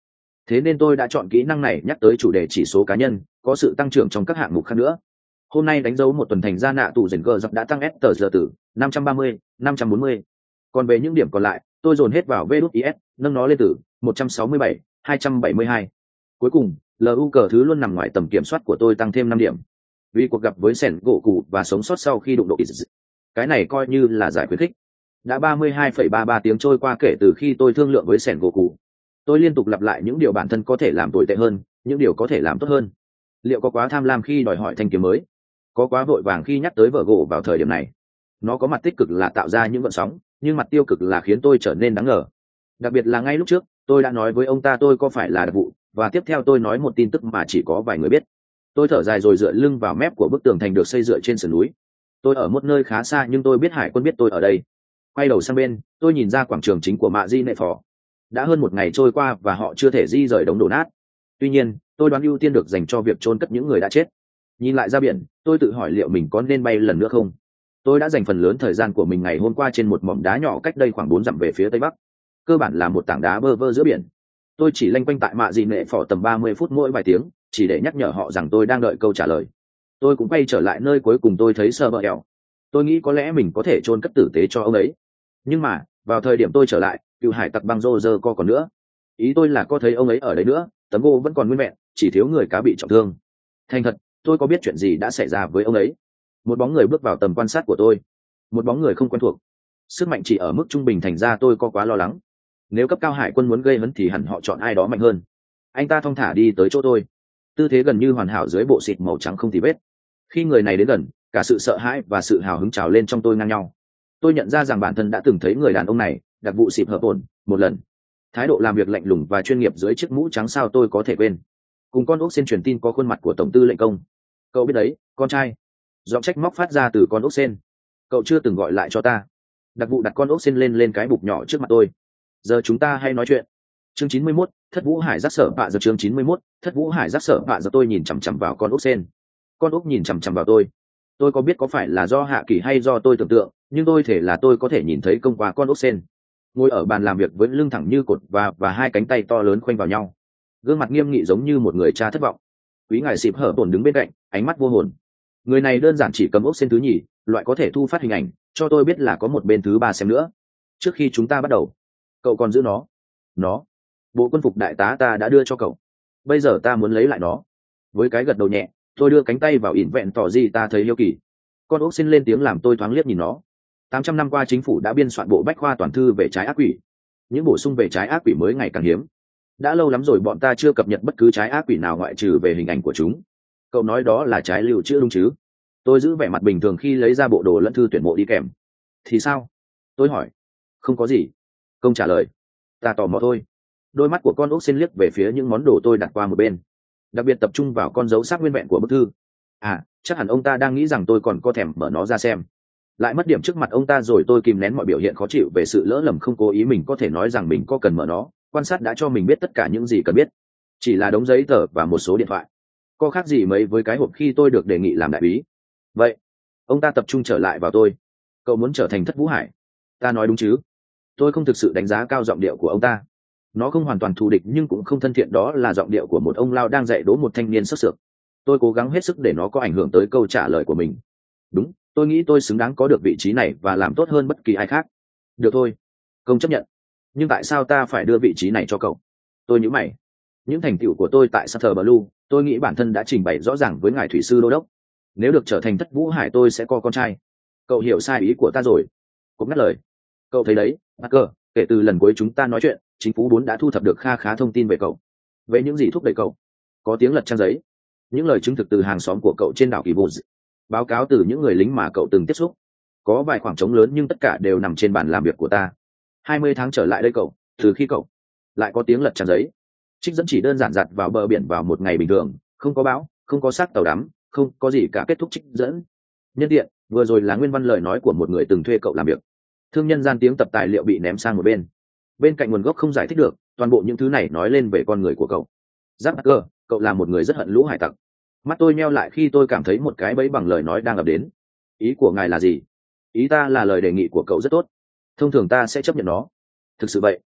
Thế nên tôi đã chọn kỹ năng này nhắc tới chủ đề chỉ số cá nhân, có sự tăng trưởng trong các hạng mục khác nữa. Hôm nay đánh dấu một tuần thành ra nạ tù dền gờ dọc đã tăng S tờ giờ từ năm trăm ba mươi, năm trăm bốn mươi. Còn về những điểm còn lại, tôi dồn hết vào vê đê ét, nâng nó lên từ một trăm sáu mươi bảy, hai trăm bảy mươi hai. Cuối cùng, lu cờ thứ luôn nằm ngoài tầm kiểm soát của tôi tăng thêm năm điểm. Vì cuộc gặp với sẻn gỗ cụ và sống sót sau khi đụng độ Iz. Cái này coi như là giải khuyến khích. Đã ba mươi hai phẩy ba mươi ba tiếng trôi qua kể từ khi tôi thương lượng với sẻn gỗ cụ. Tôi liên tục lặp lại những điều bản thân có thể làm tồi tệ hơn, những điều có thể làm tốt hơn. Liệu có quá tham lam khi đòi hỏi thanh kiếm mới? Có quá vội vàng khi nhắc tới vợ gỗ vào thời điểm này? Nó có mặt tích cực là tạo ra những gợn sóng, nhưng mặt tiêu cực là khiến tôi trở nên đáng ngờ. Đặc biệt là ngay lúc trước, tôi đã nói với ông ta tôi có phải là đặc vụ, và tiếp theo tôi nói một tin tức mà chỉ có vài người biết. Tôi thở dài rồi dựa lưng vào mép của bức tường thành được xây dựa trên sườn núi. Tôi ở một nơi khá xa nhưng tôi biết hải quân biết tôi ở đây. Quay đầu sang bên, tôi nhìn ra quảng trường chính của mạ di nệ phò. Đã hơn một ngày trôi qua và họ chưa thể di rời đống đổ nát. Tuy nhiên, tôi đoán ưu tiên được dành cho việc chôn cất những người đã chết. Nhìn lại ra biển, tôi tự hỏi liệu mình có nên bay lần nữa không. Tôi đã dành phần lớn thời gian của mình ngày hôm qua trên một mỏm đá nhỏ cách đây khoảng bốn dặm về phía tây bắc. Cơ bản là một tảng đá bơ vơ giữa biển. Tôi chỉ lanh quanh tại mạ dị nệ phò tầm ba mươi phút mỗi vài tiếng, chỉ để nhắc nhở họ rằng tôi đang đợi câu trả lời. Tôi cũng quay trở lại nơi cuối cùng tôi thấy sơ bờ eo. Tôi nghĩ có lẽ mình có thể chôn cất tử tế cho ông ấy. Nhưng mà, vào thời điểm tôi trở lại, cựu hải tặc băng rô rơ co còn nữa. Ý tôi là có thấy ông ấy ở đấy nữa, tấm gỗ vẫn còn nguyên vẹn, chỉ thiếu người cá bị trọng thương. Thành thật, tôi có biết chuyện gì đã xảy ra với ông ấy. Một bóng người bước vào tầm quan sát của tôi. Một bóng người không quen thuộc. Sức mạnh chỉ ở mức trung bình, thành ra tôi có quá lo lắng. Nếu cấp cao hải quân muốn gây hấn thì hẳn họ chọn ai đó mạnh hơn. Anh ta thong thả đi tới chỗ tôi, tư thế gần như hoàn hảo dưới bộ xịt màu trắng không tì vết. Khi người này đến gần, cả sự sợ hãi và sự hào hứng trào lên trong tôi ngang nhau. Tôi nhận ra rằng bản thân đã từng thấy người đàn ông này, đặc vụ xịp hợp ổn, một lần. Thái độ làm việc lạnh lùng và chuyên nghiệp dưới chiếc mũ trắng sao tôi có thể quên. Cùng con ốc sen truyền tin có khuôn mặt của tổng tư lệnh công. Cậu biết đấy, con trai. Giọng trách móc phát ra từ con ốc sen. Cậu chưa từng gọi lại cho ta. Đặc vụ đặt con ốc sen lên lên cái bục nhỏ trước mặt tôi. Giờ chúng ta hay nói chuyện. Chương chín mươi mốt, Thất Vũ Hải giác sở bạ giờ. Chương chín mươi mốt, Thất Vũ Hải giác sở bạ giờ. Tôi nhìn chằm chằm vào con ốc sen. Con ốc nhìn chằm chằm vào tôi. Tôi có biết có phải là do hạ kỳ hay do tôi tưởng tượng, nhưng tôi thể là tôi có thể nhìn thấy công qua con ốc sen. Ngồi ở bàn làm việc với lưng thẳng như cột và và hai cánh tay to lớn khoanh vào nhau, gương mặt nghiêm nghị giống như một người cha thất vọng. Quý ngài xịp hở bổn đứng bên cạnh, ánh mắt vô hồn. Người này đơn giản chỉ cầm ốc sen thứ nhì, loại có thể thu phát hình ảnh, cho tôi biết là có một bên thứ ba xem nữa. Trước khi chúng ta bắt đầu, cậu còn giữ nó. Nó, bộ quân phục đại tá ta đã đưa cho cậu. Bây giờ ta muốn lấy lại nó. Với cái gật đầu nhẹ, tôi đưa cánh tay vào ỉn vẹn tỏ gì ta thấy yêu kỳ. Con ốc xin lên tiếng làm tôi thoáng liếc nhìn nó. tám trăm năm qua chính phủ đã biên soạn bộ bách khoa toàn thư về trái ác quỷ. Những bổ sung về trái ác quỷ mới ngày càng hiếm. Đã lâu lắm rồi bọn ta chưa cập nhật bất cứ trái ác quỷ nào ngoại trừ về hình ảnh của chúng. Cậu nói đó là trái lưu trữ đúng chứ? Tôi giữ vẻ mặt bình thường khi lấy ra bộ đồ lẫn thư tuyển mộ đi kèm. Thì sao? Tôi hỏi. Không có gì. Công trả lời. Ta tò mò thôi. Đôi mắt của con ốc xin liếc về phía những món đồ tôi đặt qua một bên, đặc biệt tập trung vào con dấu sắc nguyên vẹn của bức thư. À, chắc hẳn ông ta đang nghĩ rằng tôi còn có thèm mở nó ra xem. Lại mất điểm trước mặt ông ta rồi. Tôi kìm nén mọi biểu hiện khó chịu về sự lỡ lầm, không cố ý. Mình có thể nói rằng mình có cần mở nó. Quan sát đã cho mình biết tất cả những gì cần biết. Chỉ là đống giấy tờ và một số điện thoại. Có khác gì mấy với cái hộp khi tôi được đề nghị làm đại úy. Vậy, ông ta tập trung trở lại vào tôi. Cậu muốn trở thành Thất Vũ Hải? Ta nói đúng chứ? Tôi không thực sự đánh giá cao giọng điệu của ông ta. Nó không hoàn toàn thù địch nhưng cũng không thân thiện. Đó là giọng điệu của một ông lao đang dạy đố một thanh niên sức sược. Tôi cố gắng hết sức để nó có ảnh hưởng tới câu trả lời của mình. Đúng, tôi nghĩ tôi xứng đáng có được vị trí này và làm tốt hơn bất kỳ ai khác. Được thôi, công chấp nhận. Nhưng tại sao ta phải đưa vị trí này cho cậu? Tôi nhíu mày. Những thành tựu của tôi tại Sutter Blue, tôi nghĩ bản thân đã trình bày rõ ràng với ngài thủy sư đô đốc. Nếu được trở thành Thất Vũ Hải tôi sẽ có con trai. Cậu hiểu sai ý của ta rồi. Cũng ngắt lời. Cậu thấy đấy, Parker, kể từ lần cuối chúng ta nói chuyện, chính phủ bốn đã thu thập được kha khá thông tin về cậu. Về những gì thúc đẩy cậu? Có tiếng lật trang giấy. Những lời chứng thực từ hàng xóm của cậu trên đảo Kỳ Bồ, báo cáo từ những người lính mà cậu từng tiếp xúc. Có vài khoảng trống lớn nhưng tất cả đều nằm trên bàn làm việc của ta. hai mươi tháng trở lại đây cậu, từ khi cậu. Lại có tiếng lật trang giấy. Trích dẫn chỉ đơn giản giặt vào bờ biển vào một ngày bình thường, không có bão, không có xác tàu đắm, không có gì cả. Kết thúc trích dẫn. Nhân tiện, vừa rồi là nguyên văn lời nói của một người từng thuê cậu làm việc. Thương nhân gian tiếng tập tài liệu bị ném sang một bên. Bên cạnh nguồn gốc không giải thích được, toàn bộ những thứ này nói lên về con người của cậu. Giáp cơ, cậu là một người rất hận lũ hải tặc. Mắt tôi nheo lại khi tôi cảm thấy một cái bẫy bằng lời nói đang ập đến. Ý của ngài là gì? Ý ta là lời đề nghị của cậu rất tốt. Thông thường ta sẽ chấp nhận nó. Thực sự vậy.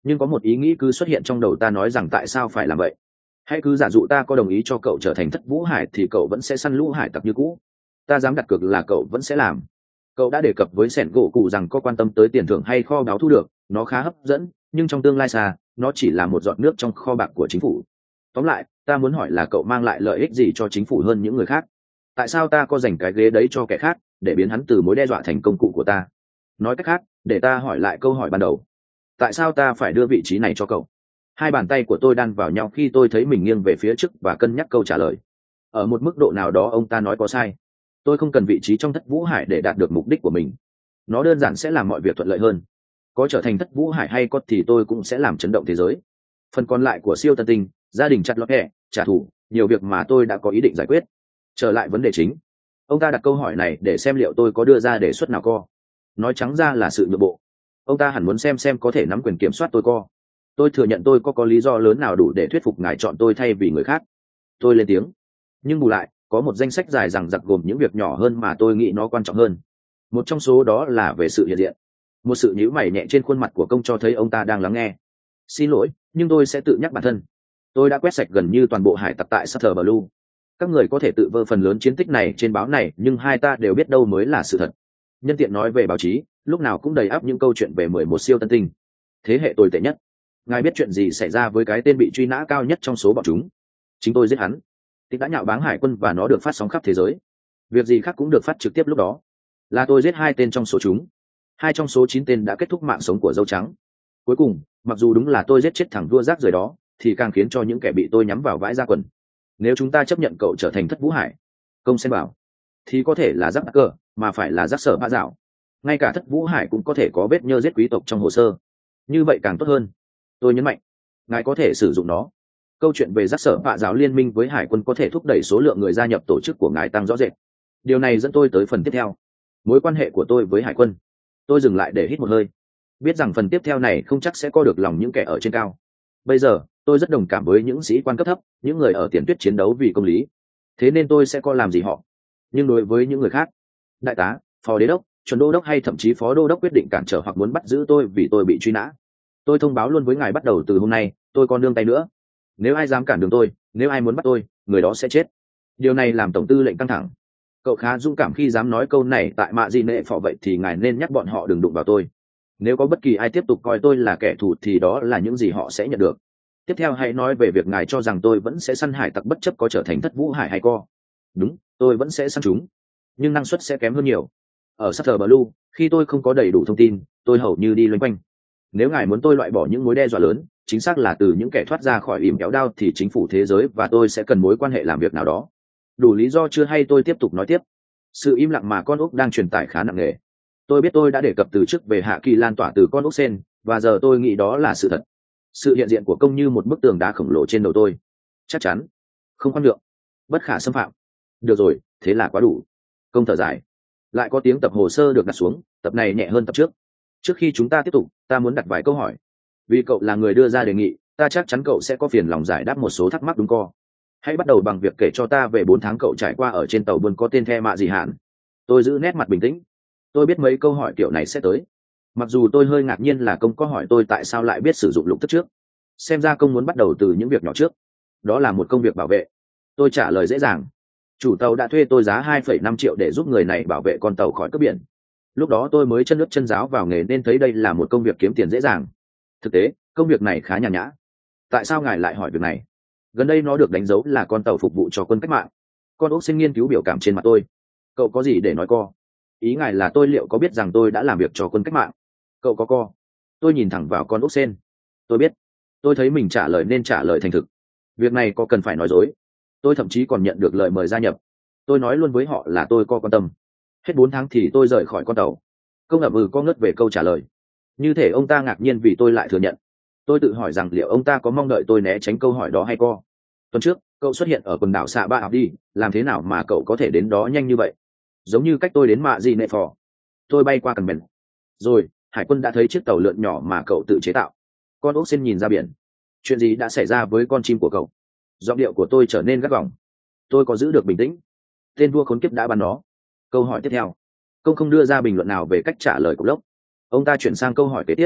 nhưng có một ý nghĩ cứ xuất hiện trong đầu ta nói rằng tại sao phải làm vậy. Hãy cứ giả dụ ta có đồng ý cho cậu trở thành Thất Vũ Hải thì cậu vẫn sẽ săn lũ hải tặc như cũ. Ta dám đặt cược là cậu vẫn sẽ làm. Cậu đã đề cập với sẻn gỗ cụ rằng có quan tâm tới tiền thưởng hay kho báu thu được, nó khá hấp dẫn, nhưng trong tương lai xa nó chỉ là một giọt nước trong kho bạc của chính phủ. Tóm lại, ta muốn hỏi là cậu mang lại lợi ích gì cho chính phủ hơn những người khác? Tại sao ta có dành cái ghế đấy cho kẻ khác để biến hắn từ mối đe dọa thành công cụ của ta? Nói cách khác, để ta hỏi lại câu hỏi ban đầu, tại sao ta phải đưa vị trí này cho cậu? Hai bàn tay của tôi đan vào nhau khi tôi thấy mình nghiêng về phía trước và cân nhắc câu trả lời. Ở một mức độ nào đó ông ta nói có sai. Tôi không cần vị trí trong Thất Vũ Hải để đạt được mục đích của mình. Nó đơn giản sẽ làm mọi việc thuận lợi hơn. Có trở thành Thất Vũ Hải hay có thì tôi cũng sẽ làm chấn động thế giới. Phần còn lại của siêu tân tinh, gia đình chặt lọt hẹ, trả thù, nhiều việc mà tôi đã có ý định giải quyết. Trở lại vấn đề chính, ông ta đặt câu hỏi này để xem liệu tôi có đưa ra đề xuất nào co. Nói trắng ra là sự nhượng bộ. Ông ta hẳn muốn xem xem có thể nắm quyền kiểm soát tôi co. Tôi thừa nhận tôi có có lý do lớn nào đủ để thuyết phục ngài chọn tôi thay vì người khác. Tôi lên tiếng. Nhưng bù lại, có một danh sách dài dằng dặc gồm những việc nhỏ hơn mà tôi nghĩ nó quan trọng hơn. Một trong số đó là về sự hiện diện. Một sự nhíu mày nhẹ trên khuôn mặt của công cho thấy ông ta đang lắng nghe. Xin lỗi, nhưng tôi sẽ tự nhắc bản thân. Tôi đã quét sạch gần như toàn bộ hải tặc tại Sutter Blue. Các người có thể tự vơ phần lớn chiến tích này trên báo này, nhưng hai ta đều biết đâu mới là sự thật. Nhân tiện nói về báo chí, lúc nào cũng đầy ắp những câu chuyện về mười một siêu tân tinh, thế hệ tồi tệ nhất. Ngài biết chuyện gì xảy ra với cái tên bị truy nã cao nhất trong số bọn chúng? Chính tôi giết hắn. Tịch đã nhạo báng hải quân và nó được phát sóng khắp thế giới. Việc gì khác cũng được phát trực tiếp lúc đó. Là tôi giết hai tên trong số chúng. Hai trong số chín tên đã kết thúc mạng sống của dâu trắng. Cuối cùng, mặc dù đúng là tôi giết chết thằng vua rác rời đó, thì càng khiến cho những kẻ bị tôi nhắm vào vãi ra quần. Nếu chúng ta chấp nhận cậu trở thành Thất Vũ Hải, công sen bảo, thì có thể là rác cờ, mà phải là rác sở bạ dạo. Ngay cả Thất Vũ Hải cũng có thể có vết nhơ giết quý tộc trong hồ sơ. Như vậy càng tốt hơn. Tôi nhấn mạnh, ngài có thể sử dụng nó. Câu chuyện về rác sở bạ dạo liên minh với hải quân có thể thúc đẩy số lượng người gia nhập tổ chức của ngài tăng rõ rệt. Điều này dẫn tôi tới phần tiếp theo, mối quan hệ của tôi với hải quân. Tôi dừng lại để hít một hơi, biết rằng phần tiếp theo này không chắc sẽ có được lòng những kẻ ở trên cao. Bây giờ tôi rất đồng cảm với những sĩ quan cấp thấp, những người ở tiền tuyết chiến đấu vì công lý, thế nên tôi sẽ có làm gì họ. Nhưng đối với những người khác, đại tá, phó đế đốc, chuẩn đô đốc hay thậm chí phó đô đốc quyết định cản trở hoặc muốn bắt giữ tôi vì tôi bị truy nã, tôi thông báo luôn với ngài bắt đầu từ hôm nay tôi còn nương tay nữa. Nếu ai dám cản đường tôi, nếu ai muốn bắt tôi, người đó sẽ chết. Điều này làm tổng tư lệnh căng thẳng. Cậu khá dũng cảm khi dám nói câu này tại mạ di nệ phò, vậy thì ngài nên nhắc bọn họ đừng đụng vào tôi. Nếu có bất kỳ ai tiếp tục coi tôi là kẻ thù thì đó là những gì họ sẽ nhận được. Tiếp theo hãy nói về việc ngài cho rằng tôi vẫn sẽ săn hải tặc bất chấp có trở thành Thất Vũ Hải hay co. Đúng, tôi vẫn sẽ săn chúng, nhưng năng suất sẽ kém hơn nhiều. Ở Sutter Blue, khi tôi không có đầy đủ thông tin, tôi hầu như đi loanh quanh. Nếu ngài muốn tôi loại bỏ những mối đe dọa lớn, chính xác là từ những kẻ thoát ra khỏi ỉm kéo đao, thì chính phủ thế giới và tôi sẽ cần mối quan hệ làm việc nào đó. Đủ lý do chưa hay tôi tiếp tục nói tiếp. Sự im lặng mà con ốc đang truyền tải khá nặng nề. Tôi biết tôi đã đề cập từ trước về hạ kỳ lan tỏa từ con ốc sen, và giờ tôi nghĩ đó là sự thật. Sự hiện diện của công như một bức tường đá khổng lồ trên đầu tôi. Chắc chắn, không khoan nhượng, bất khả xâm phạm. Được rồi, thế là quá đủ. Công thở dài. Lại có tiếng tập hồ sơ được đặt xuống, tập này nhẹ hơn tập trước. Trước khi chúng ta tiếp tục, ta muốn đặt vài câu hỏi. Vì cậu là người đưa ra đề nghị, ta chắc chắn cậu sẽ có phiền lòng giải đáp một số thắc mắc đúng co. Hãy bắt đầu bằng việc kể cho ta về bốn tháng cậu trải qua ở trên tàu buôn có tên The Mạ Gì Hạn. Tôi giữ nét mặt bình tĩnh. Tôi biết mấy câu hỏi kiểu này sẽ tới. Mặc dù tôi hơi ngạc nhiên là công có hỏi tôi tại sao lại biết sử dụng lục thức trước. Xem ra công muốn bắt đầu từ những việc nhỏ trước. Đó là một công việc bảo vệ. Tôi trả lời dễ dàng. Chủ tàu đã thuê tôi giá hai phẩy năm triệu để giúp người này bảo vệ con tàu khỏi cướp biển. Lúc đó tôi mới chân nước chân giáo vào nghề nên thấy đây là một công việc kiếm tiền dễ dàng. Thực tế, công việc này khá nhàn nhã. Tại sao ngài lại hỏi việc này? Gần đây nó được đánh dấu là con tàu phục vụ cho quân cách mạng. Con ốc xin nghiên cứu biểu cảm trên mặt tôi. Cậu có gì để nói co? Ý ngài là tôi liệu có biết rằng tôi đã làm việc cho quân cách mạng? Cậu có co? Tôi nhìn thẳng vào con ốc sen. Tôi biết. Tôi thấy mình trả lời nên trả lời thành thực. Việc này có cần phải nói dối? Tôi thậm chí còn nhận được lời mời gia nhập. Tôi nói luôn với họ là tôi có quan tâm. Hết bốn tháng thì tôi rời khỏi con tàu. Công ậm ừ có ngớt về câu trả lời. Như thể ông ta ngạc nhiên vì tôi lại thừa nhận. Tôi tự hỏi rằng liệu ông ta có mong đợi tôi né tránh câu hỏi đó hay co. Tuần trước, cậu xuất hiện ở quần đảo xạ ba học đi, làm thế nào mà cậu có thể đến đó nhanh như vậy? Giống như cách tôi đến mạ gì nệ phò. Tôi bay qua cần bền. Rồi, hải quân đã thấy chiếc tàu lượn nhỏ mà cậu tự chế tạo. Con ốc sen nhìn ra biển. Chuyện gì đã xảy ra với con chim của cậu? Giọng điệu của tôi trở nên gắt gỏng. Tôi có giữ được bình tĩnh. Tên vua khốn kiếp đã bắn nó. Câu hỏi tiếp theo. Công không đưa ra bình luận nào về cách trả lời của lốc. Ông ta chuyển sang câu hỏi kế tiếp.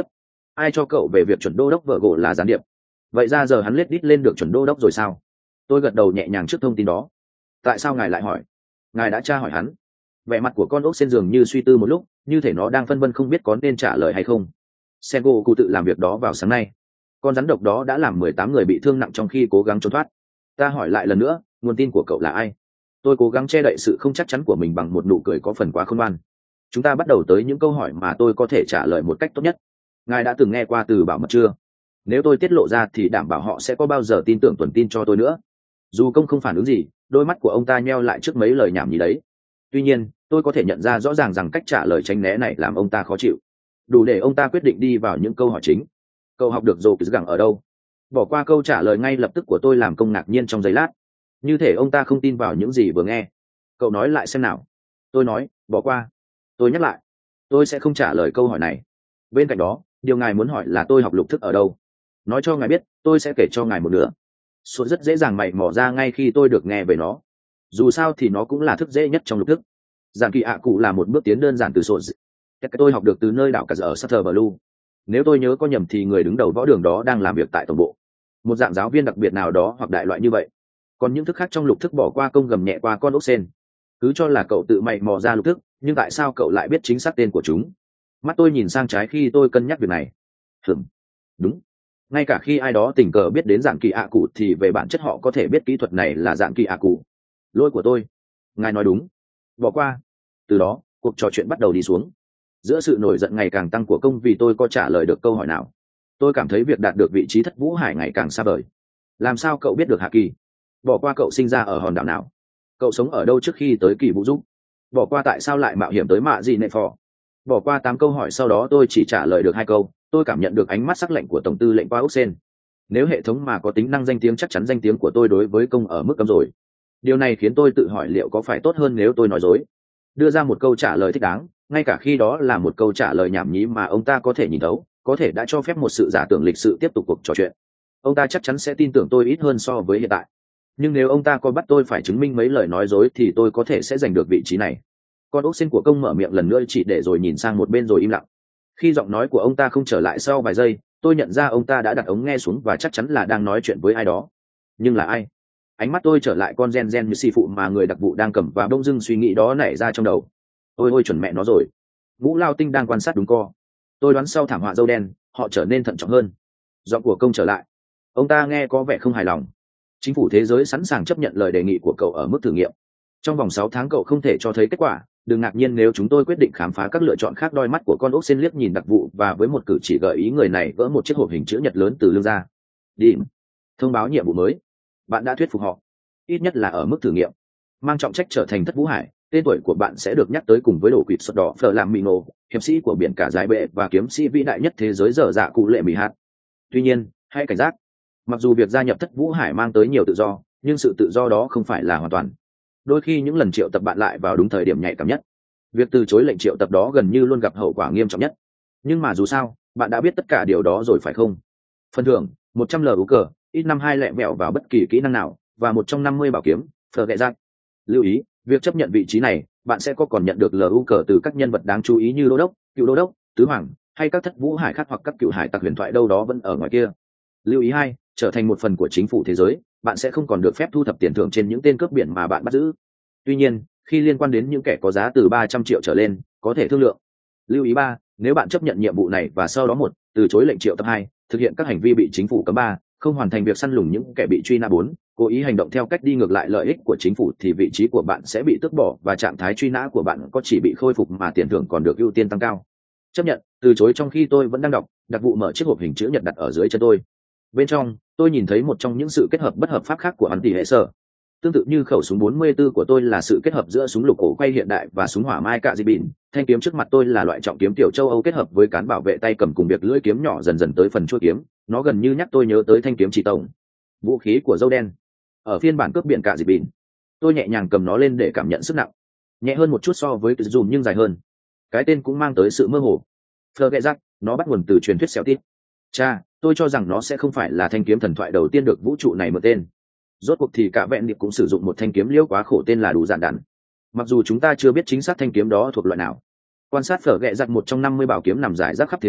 ai cho cậu về việc chuẩn đô đốc vợ gỗ là gián điệp? Vậy ra giờ hắn lết đít lên được chuẩn đô đốc rồi sao? Tôi gật đầu nhẹ nhàng trước thông tin đó. Tại sao ngài lại hỏi? Ngài đã tra hỏi hắn. Vẻ mặt của con ốc sen giường như suy tư một lúc, như thể nó đang phân vân không biết có nên trả lời hay không. Sengo cụ tự làm việc đó vào sáng nay. Con rắn độc đó đã làm mười tám người bị thương nặng trong khi cố gắng trốn thoát. Ta hỏi lại lần nữa, nguồn tin của cậu là ai? Tôi cố gắng che đậy sự không chắc chắn của mình bằng một nụ cười có phần quá khôn ngoan. Chúng ta bắt đầu tới những câu hỏi mà tôi có thể trả lời một cách tốt nhất. Ngài đã từng nghe qua từ bảo mật chưa? Nếu tôi tiết lộ ra thì đảm bảo họ sẽ có bao giờ tin tưởng tuần tin cho tôi nữa. Dù công không phản ứng gì, đôi mắt của ông ta nheo lại trước mấy lời nhảm nhí đấy. Tuy nhiên, tôi có thể nhận ra rõ ràng rằng cách trả lời tránh né này làm ông ta khó chịu, đủ để ông ta quyết định đi vào những câu hỏi chính. Cậu học được rồi gẳng ở đâu? Bỏ qua câu trả lời ngay lập tức của tôi làm công ngạc nhiên trong giây lát, như thể ông ta không tin vào những gì vừa nghe. Cậu nói lại xem nào. Tôi nói, bỏ qua. Tôi nhắc lại, tôi sẽ không trả lời câu hỏi này. Bên cạnh đó, điều ngài muốn hỏi là tôi học lục thức ở đâu. Nói cho ngài biết, tôi sẽ kể cho ngài một nửa. Số rất dễ dàng mày mò ra ngay khi tôi được nghe về nó. Dù sao thì nó cũng là thức dễ nhất trong lục thức. Giản kỳ ạ cụ là một bước tiến đơn giản từ sổ. Cách tôi học được từ nơi đảo cả ở Sutter Blue. Nếu tôi nhớ có nhầm thì người đứng đầu võ đường đó đang làm việc tại tổng bộ, một dạng giáo viên đặc biệt nào đó hoặc đại loại như vậy. Còn những thức khác trong lục thức bỏ qua công gầm nhẹ qua con ốc sen. Cứ cho là cậu tự mày mò ra lục thức, nhưng tại sao cậu lại biết chính xác tên của chúng? Mắt tôi nhìn sang trái khi tôi cân nhắc việc này. Hừm, đúng. Ngay cả khi ai đó tình cờ biết đến dạng kỳ ạ cụ thì về bản chất họ có thể biết kỹ thuật này là dạng kỳ ạ cụ. Lỗi của tôi. Ngài nói đúng. Bỏ qua. Từ đó, cuộc trò chuyện bắt đầu đi xuống. Giữa sự nổi giận ngày càng tăng của công vì tôi có trả lời được câu hỏi nào, tôi cảm thấy việc đạt được vị trí thất vũ hải ngày càng xa vời. Làm sao cậu biết được Hạ Kỳ? Bỏ qua cậu sinh ra ở hòn đảo nào? Cậu sống ở đâu trước khi tới Kỳ Vũ Giúp? Bỏ qua tại sao lại mạo hiểm tới Mạ Dị Nệ Phò? Bỏ qua tám câu hỏi sau đó tôi chỉ trả lời được hai câu. Tôi cảm nhận được ánh mắt sắc lạnh của tổng tư lệnh qua ốc sen. Nếu hệ thống mà có tính năng danh tiếng chắc chắn danh tiếng của tôi đối với công ở mức cấm rồi. Điều này khiến tôi tự hỏi liệu có phải tốt hơn nếu tôi nói dối, đưa ra một câu trả lời thích đáng, ngay cả khi đó là một câu trả lời nhảm nhí mà ông ta có thể nhìn thấu, có thể đã cho phép một sự giả tưởng lịch sự tiếp tục cuộc trò chuyện. Ông ta chắc chắn sẽ tin tưởng tôi ít hơn so với hiện tại. Nhưng nếu ông ta có bắt tôi phải chứng minh mấy lời nói dối thì tôi có thể sẽ giành được vị trí này. Con ốc sen của công mở miệng lần nữa chỉ để rồi nhìn sang một bên rồi im lặng. Khi giọng nói của ông ta không trở lại sau vài giây, tôi nhận ra ông ta đã đặt ống nghe xuống và chắc chắn là đang nói chuyện với ai đó. Nhưng là ai? Ánh mắt tôi trở lại con gen gen như si phụ mà người đặc vụ đang cầm và bỗng dưng suy nghĩ đó nảy ra trong đầu. Ôi ôi chuẩn mẹ nó rồi. Ngũ Lao Tinh đang quan sát đúng co. Tôi đoán sau thảm họa dâu đen, họ trở nên thận trọng hơn. Giọng của công trở lại. Ông ta nghe có vẻ không hài lòng. Chính phủ thế giới sẵn sàng chấp nhận lời đề nghị của cậu ở mức thử nghiệm. Trong vòng sáu tháng cậu không thể cho thấy kết quả. Đừng ngạc nhiên nếu chúng tôi quyết định khám phá các lựa chọn khác. Đôi mắt của con ốc sen liếc nhìn đặc vụ và với một cử chỉ gợi ý người này gỡ một chiếc hộp hình chữ nhật lớn từ lưng ra. Đi. Thông báo nhiệm vụ mới. Bạn đã thuyết phục họ, ít nhất là ở mức thử nghiệm. Mang trọng trách trở thành thất vũ hải, tên tuổi của bạn sẽ được nhắc tới cùng với đồ quỵt sọt đỏ phở làm mì nổ, hiệp sĩ của biển cả dài bệ và kiếm sĩ vĩ đại nhất thế giới dở dạ cụ lệ mỹ hạt. Tuy nhiên, hãy cảnh giác. Mặc dù việc gia nhập thất vũ hải mang tới nhiều tự do, nhưng sự tự do đó không phải là hoàn toàn. Đôi khi những lần triệu tập bạn lại vào đúng thời điểm nhạy cảm nhất. Việc từ chối lệnh triệu tập đó gần như luôn gặp hậu quả nghiêm trọng nhất. Nhưng mà dù sao, bạn đã biết tất cả điều đó rồi phải không? Phần thưởng một trăm lờ cờ, ít năm hai lẹ mẹo vào bất kỳ kỹ năng nào, và một trong năm mươi bảo kiếm phờ gậy rác. Lưu ý, việc chấp nhận vị trí này, bạn sẽ có còn nhận được lu cờ từ các nhân vật đáng chú ý như đô đốc, cựu đô đốc, tứ hoàng, hay các thất vũ hải khác hoặc các cựu hải tặc huyền thoại đâu đó vẫn ở ngoài kia. Lưu ý hai, trở thành một phần của chính phủ thế giới, bạn sẽ không còn được phép thu thập tiền thưởng trên những tên cướp biển mà bạn bắt giữ. Tuy nhiên, khi liên quan đến những kẻ có giá từ ba trăm triệu trở lên, có thể thương lượng. Lưu ý ba, nếu bạn chấp nhận nhiệm vụ này và sau đó một, từ chối lệnh triệu tập hai, thực hiện các hành vi bị chính phủ cấm ba, không hoàn thành việc săn lùng những kẻ bị truy nã bốn, cố ý hành động theo cách đi ngược lại lợi ích của chính phủ thì vị trí của bạn sẽ bị tước bỏ và trạng thái truy nã của bạn có chỉ bị khôi phục mà tiền thưởng còn được ưu tiên tăng cao. Chấp nhận, từ chối. Trong khi tôi vẫn đang đọc, đặc vụ mở chiếc hộp hình chữ nhật đặt ở dưới chân tôi. Bên trong, tôi nhìn thấy một trong những sự kết hợp bất hợp pháp khác của hắn tỷ hệ sở. Tương tự như khẩu súng bốn mươi tư của tôi là sự kết hợp giữa súng lục cổ quay hiện đại và súng hỏa mai cạ dị bỉn, thanh kiếm trước mặt tôi là loại trọng kiếm tiểu châu Âu kết hợp với cán bảo vệ tay cầm cùng việc lưỡi kiếm nhỏ dần dần tới phần chuôi kiếm, nó gần như nhắc tôi nhớ tới thanh kiếm chỉ tổng. Vũ khí của dâu đen. Ở phiên bản cướp biển cạ dị bỉn, tôi nhẹ nhàng cầm nó lên để cảm nhận sức nặng, nhẹ hơn một chút so với cái dùm nhưng dài hơn. Cái tên cũng mang tới sự mơ hồ. Fleur Gẹ Rắc, nó bắt nguồn từ truyền thuyết xẻo tít. Cha, tôi cho rằng nó sẽ không phải là thanh kiếm thần thoại đầu tiên được vũ trụ này mượn tên. Rốt cuộc thì cả vẹn điệp cũng sử dụng một thanh kiếm liễu quá khổ tên là đủ dạn đản. Mặc dù chúng ta chưa biết chính xác thanh kiếm đó thuộc loại nào. Quan sát Phở Gẹ Rắc, một trong năm mươi bảo kiếm nằm rải rác khắp thế giới,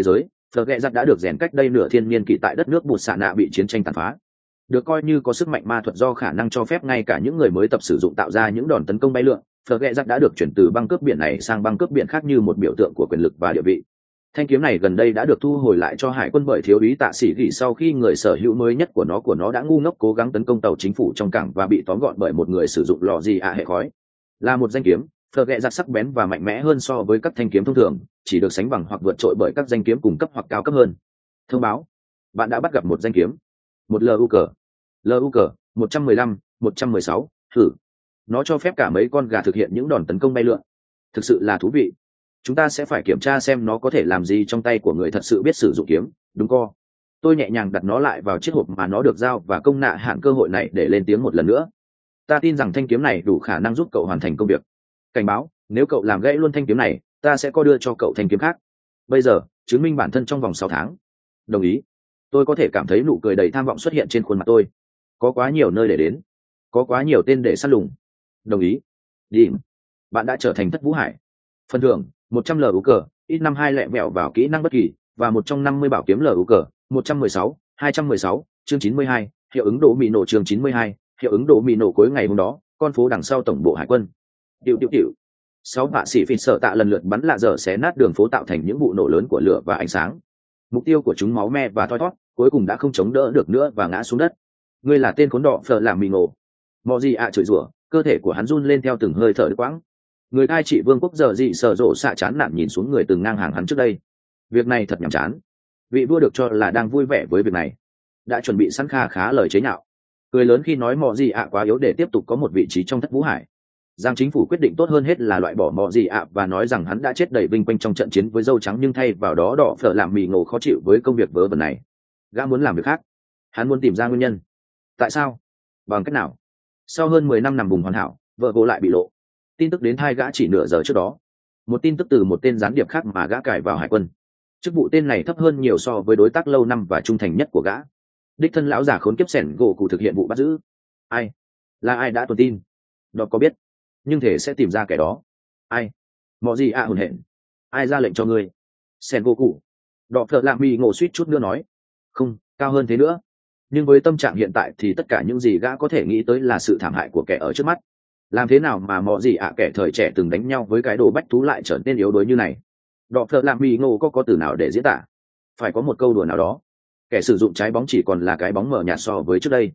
Phở ghẹ giặt đã được rèn cách đây nửa thiên niên kỷ tại đất nước bụt xạ nạ bị chiến tranh tàn phá, được coi như có sức mạnh ma thuật do khả năng cho phép ngay cả những người mới tập sử dụng tạo ra những đòn tấn công bay lượn. Phở ghẹ giặt đã được chuyển từ băng cướp biển này sang băng cướp biển khác như một biểu tượng của quyền lực và địa vị. Thanh kiếm này gần đây đã được thu hồi lại cho hải quân bởi thiếu úy Tạ Sĩ Gỉ sau khi người sở hữu mới nhất của nó của nó đã ngu ngốc cố gắng tấn công tàu chính phủ trong cảng và bị tóm gọn bởi một người sử dụng lò gì ạ hệ khói. Là một danh kiếm, phở ghẹ giặt sắc bén và mạnh mẽ hơn so với các thanh kiếm thông thường, chỉ được sánh bằng hoặc vượt trội bởi các danh kiếm cùng cấp hoặc cao cấp hơn. Thông báo: bạn đã bắt gặp một danh kiếm, một lờ u cờ lờ u cờ một trăm mười lăm một trăm mười sáu. Thử. Nó cho phép cả mấy con gà thực hiện những đòn tấn công bay lượn. Thực sự là thú vị. Chúng ta sẽ phải kiểm tra xem nó có thể làm gì trong tay của người thật sự biết sử dụng kiếm, đúng co? Tôi nhẹ nhàng đặt nó lại vào chiếc hộp mà nó được giao và công nạ hạn cơ hội này để lên tiếng một lần nữa. Ta tin rằng thanh kiếm này đủ khả năng giúp cậu hoàn thành công việc. Cảnh báo: nếu cậu làm gãy luôn thanh kiếm này, ta sẽ có đưa cho cậu thanh kiếm khác. Bây giờ, chứng minh bản thân trong vòng sáu tháng. Đồng ý. Tôi có thể cảm thấy nụ cười đầy tham vọng xuất hiện trên khuôn mặt tôi. Có quá nhiều nơi để đến, có quá nhiều tên để săn lùng. Đồng ý. Đi. Bạn đã trở thành Thất Vũ Hải. Phần thưởng: một trăm lờ u cờ, ít năm hai lẹ mẹo vào kỹ năng bất kỳ, và một trong năm mươi bảo kiếm lờ u cờ, một trăm mười sáu, hai trăm mười sáu, chương chín mươi hai, hiệu ứng độ mì nổ chương chín mươi hai, hiệu ứng độ mì nổ cuối ngày hôm đó, con phố đằng sau tổng bộ hải quân. Điệu điệu điệu. Sáu bạ sĩ phỉ sợ tạ lần lượt bắn lạ dở xé nát đường phố tạo thành những vụ nổ lớn của lửa và ánh sáng. Mục tiêu của chúng máu me và thoi thót, cuối cùng đã không chống đỡ được nữa và ngã xuống đất. Ngươi là tên khốn đỏ phở làm mì ngộ. Mọ gì ạ chửi rủa, cơ thể của hắn run lên theo từng hơi thở đứt quãng. Người cai trị vương quốc giờ dị sở rộ xạ chán nản nhìn xuống người từng ngang hàng hắn trước đây. Việc này thật nhàm chán. Vị vua được cho là đang vui vẻ với việc này, đã chuẩn bị sẵn kha khá lời chế nhạo, cười lớn khi nói mọ gì ạ quá yếu để tiếp tục có một vị trí trong Thất Vũ Hải. Giang chính phủ quyết định tốt hơn hết là loại bỏ mọ gì ạ và nói rằng hắn đã chết đầy vinh quang trong trận chiến với dâu trắng, nhưng thay vào đó đỏ phở làm mì ngộ khó chịu với công việc vớ vẩn này. Gã muốn làm việc khác. Hắn muốn tìm ra nguyên nhân. Tại sao? Bằng cách nào? Sau hơn mười năm nằm vùng hoàn hảo, vợ gỗ lại bị lộ. Tin tức đến hai gã chỉ nửa giờ trước đó. Một tin tức từ một tên gián điệp khác mà gã cài vào hải quân. Chức vụ tên này thấp hơn nhiều so với đối tác lâu năm và trung thành nhất của gã. Đích thân lão già khốn kiếp sẻn gỗ cụ thực hiện vụ bắt giữ. Ai? Là ai đã tuần tin? Đó có biết, nhưng thể sẽ tìm ra kẻ đó. Ai? Mọ gì ạ hồn hển. Ai ra lệnh cho ngươi? Sẻn gỗ cụ. Đọ phợ lạ mì ngộ suýt chút nữa nói. Không, cao hơn thế nữa. Nhưng với tâm trạng hiện tại thì tất cả những gì gã có thể nghĩ tới là sự thảm hại của kẻ ở trước mắt. Làm thế nào mà mọ gì ạ kẻ thời trẻ từng đánh nhau với cái đồ bách thú lại trở nên yếu đuối như này? Đọ phợ lạ mì ngộ có có từ nào để diễn tả? Phải có một câu đùa nào đó. Kẻ sử dụng trái bóng chỉ còn là cái bóng mờ nhạt so với trước đây.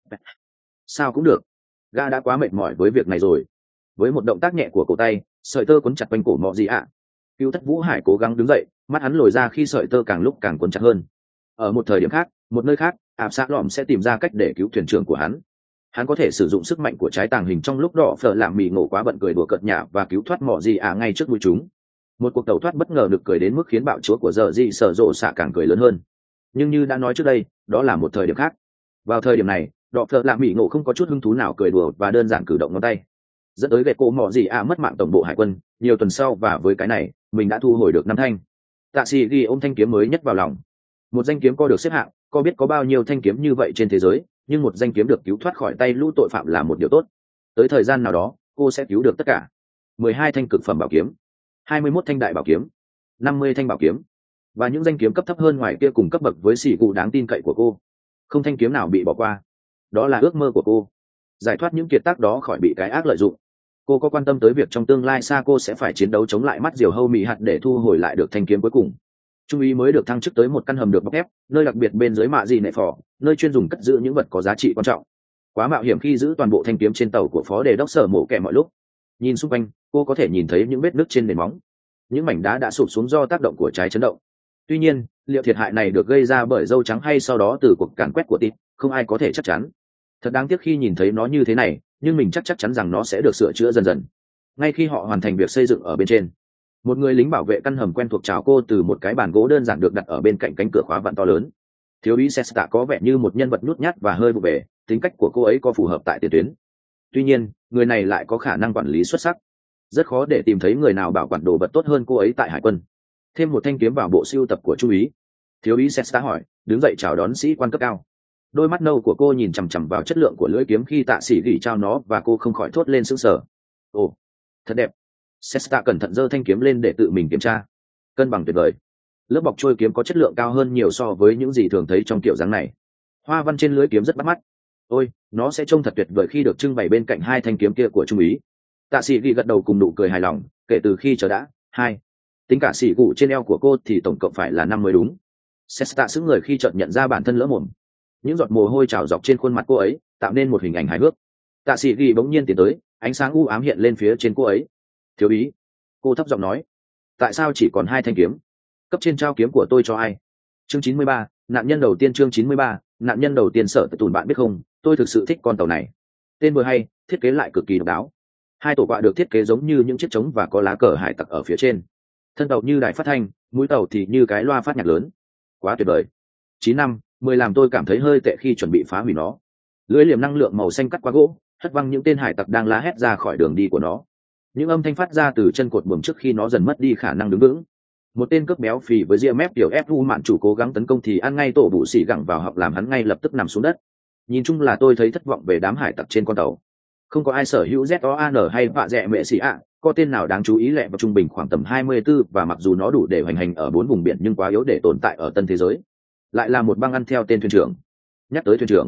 Sao cũng được. Gã đã quá mệt mỏi với việc này rồi. Với một động tác nhẹ của cổ tay, sợi tơ quấn chặt quanh cổ mọ gì ạ. Cưu Thất Vũ Hải cố gắng đứng dậy, mắt hắn lồi ra khi sợi tơ càng lúc càng quấn chặt hơn. Ở một thời điểm khác, một nơi khác, áp sát lỏm sẽ tìm ra cách để cứu thuyền trưởng của hắn. Hắn có thể sử dụng sức mạnh của trái tàng hình trong lúc đỏ phở làm mì ngộ quá bận cười đùa cợt nhả và cứu thoát mọ gì ạ ngay trước mũi chúng. Một cuộc tẩu thoát bất ngờ được cười đến mức khiến bạo chúa của giờ dị sở rộ xạ càng cười lớn hơn. Nhưng như đã nói trước đây, đó là một thời điểm khác. Vào thời điểm này, đỏ phở làm mì ngộ không có chút hứng thú nào cười đùa và đơn giản cử động ngón tay, dẫn tới gậy cổ mọ gì ạ mất mạng tổng bộ hải quân nhiều tuần sau, và với cái này mình đã thu hồi được năm thanh. Tạ Sĩ ghi ôm thanh kiếm mới nhất vào lòng. Một danh kiếm co được xếp hạng, có biết có bao nhiêu thanh kiếm như vậy trên thế giới, nhưng một danh kiếm được cứu thoát khỏi tay lũ tội phạm là một điều tốt. Tới thời gian nào đó, cô sẽ cứu được tất cả. mười hai thanh cực phẩm bảo kiếm, hai mươi mốt thanh đại bảo kiếm, năm mươi thanh bảo kiếm, và những danh kiếm cấp thấp hơn ngoài kia cùng cấp bậc với sĩ cụ đáng tin cậy của cô. Không thanh kiếm nào bị bỏ qua. Đó là ước mơ của cô. Giải thoát những kiệt tác đó khỏi bị cái ác lợi dụng. Cô có quan tâm tới việc trong tương lai xa cô sẽ phải chiến đấu chống lại mắt diều hâu mị hạt để thu hồi lại được thanh kiếm cuối cùng. Trung úy mới được thăng chức tới một căn hầm được bọc thép, nơi đặc biệt bên dưới mạ gì nệ phò, nơi chuyên dùng cất giữ những vật có giá trị quan trọng. Quá mạo hiểm khi giữ toàn bộ thanh kiếm trên tàu của phó đề đốc sở mổ kẻ mọi lúc. Nhìn xung quanh, cô có thể nhìn thấy những vết nứt trên nền móng. Những mảnh đá đã sụp xuống do tác động của trái chấn động. Tuy nhiên, liệu thiệt hại này được gây ra bởi dâu trắng hay sau đó từ cuộc càn quét của tít, không ai có thể chắc chắn. Thật đáng tiếc khi nhìn thấy nó như thế này, nhưng mình chắc chắc chắn rằng nó sẽ được sửa chữa dần dần. Ngay khi họ hoàn thành việc xây dựng ở bên trên, một người lính bảo vệ căn hầm quen thuộc chào cô từ một cái bàn gỗ đơn giản được đặt ở bên cạnh cánh cửa khóa vặn to lớn. Thiếu úy Sesta có vẻ như một nhân vật nhút nhát và hơi vụ về, tính cách của cô ấy có phù hợp tại tiền tuyến. Tuy nhiên, người này lại có khả năng quản lý xuất sắc. Rất khó để tìm thấy người nào bảo quản đồ vật tốt hơn cô ấy tại hải quân. Thêm một thanh kiếm vào bộ sưu tập của trung úy. Thiếu úy Sesta hỏi, đứng dậy chào đón sĩ quan cấp cao. Đôi mắt nâu của cô nhìn chằm chằm vào chất lượng của lưỡi kiếm khi Tạ Sĩ gỉ trao nó, và cô không khỏi thốt lên sững sờ. Ồ, thật đẹp. Sesta cẩn thận giơ thanh kiếm lên để tự mình kiểm tra. Cân bằng tuyệt vời. lớp bọc trôi kiếm có chất lượng cao hơn nhiều so với những gì thường thấy trong kiểu dáng này. Hoa văn trên lưới kiếm rất bắt mắt. Ôi, nó sẽ trông thật tuyệt vời khi được trưng bày bên cạnh hai thanh kiếm kia của trung úy. Tạ sĩ ghi gật đầu cùng nụ cười hài lòng. Kể từ khi chờ đã hai tính cả xỉ cụ trên eo của cô thì tổng cộng phải là năm mới đúng. Sesta sững người khi chợt nhận ra bản thân lỡ mồm. Những giọt mồ hôi trào dọc trên khuôn mặt cô ấy tạo nên một hình ảnh hài hước. Tạ sĩ ghi bỗng nhiên tiến tới, ánh sáng u ám hiện lên phía trên cô ấy. Thiếu úy, cô thấp giọng nói, tại sao chỉ còn hai thanh kiếm? Cấp trên trao kiếm của tôi cho ai? Chương chín mươi ba, nạn nhân đầu tiên. Chương chín mươi ba, nạn nhân đầu tiên. Sợ tùn, bạn biết không, tôi thực sự thích con tàu này. Tên vừa hay, thiết kế lại cực kỳ độc đáo. Hai tổ quạ được thiết kế giống như những chiếc trống và có lá cờ hải tặc ở phía trên. Thân tàu như đài phát thanh, mũi tàu thì như cái loa phát nhạc lớn. Quá tuyệt vời. Chín năm, mười làm tôi cảm thấy hơi tệ khi chuẩn bị phá hủy nó. Lưỡi liềm năng lượng màu xanh cắt qua gỗ, hất văng những tên hải tặc đang la hét ra khỏi đường đi của nó. Những âm thanh phát ra từ chân cột buồm trước khi nó dần mất đi khả năng đứng vững. Một tên cướp béo phì với ria mép kiểu ép u mạn chủ cố gắng tấn công thì ăn ngay tổ bụ xỉ gẳng vào học làm hắn ngay lập tức nằm xuống đất. Nhìn chung là tôi thấy thất vọng về đám hải tặc trên con tàu. Không có ai sở hữu Z O A N hay vạ dẹ mẹ xỉ ạ, có tên nào đáng chú ý lẹ vào trung bình khoảng tầm hai mươi tư, và mặc dù nó đủ để hoành hành ở bốn vùng biển nhưng quá yếu để tồn tại ở tân thế giới. Lại là một băng ăn theo tên thuyền trưởng. Nhắc tới thuyền trưởng,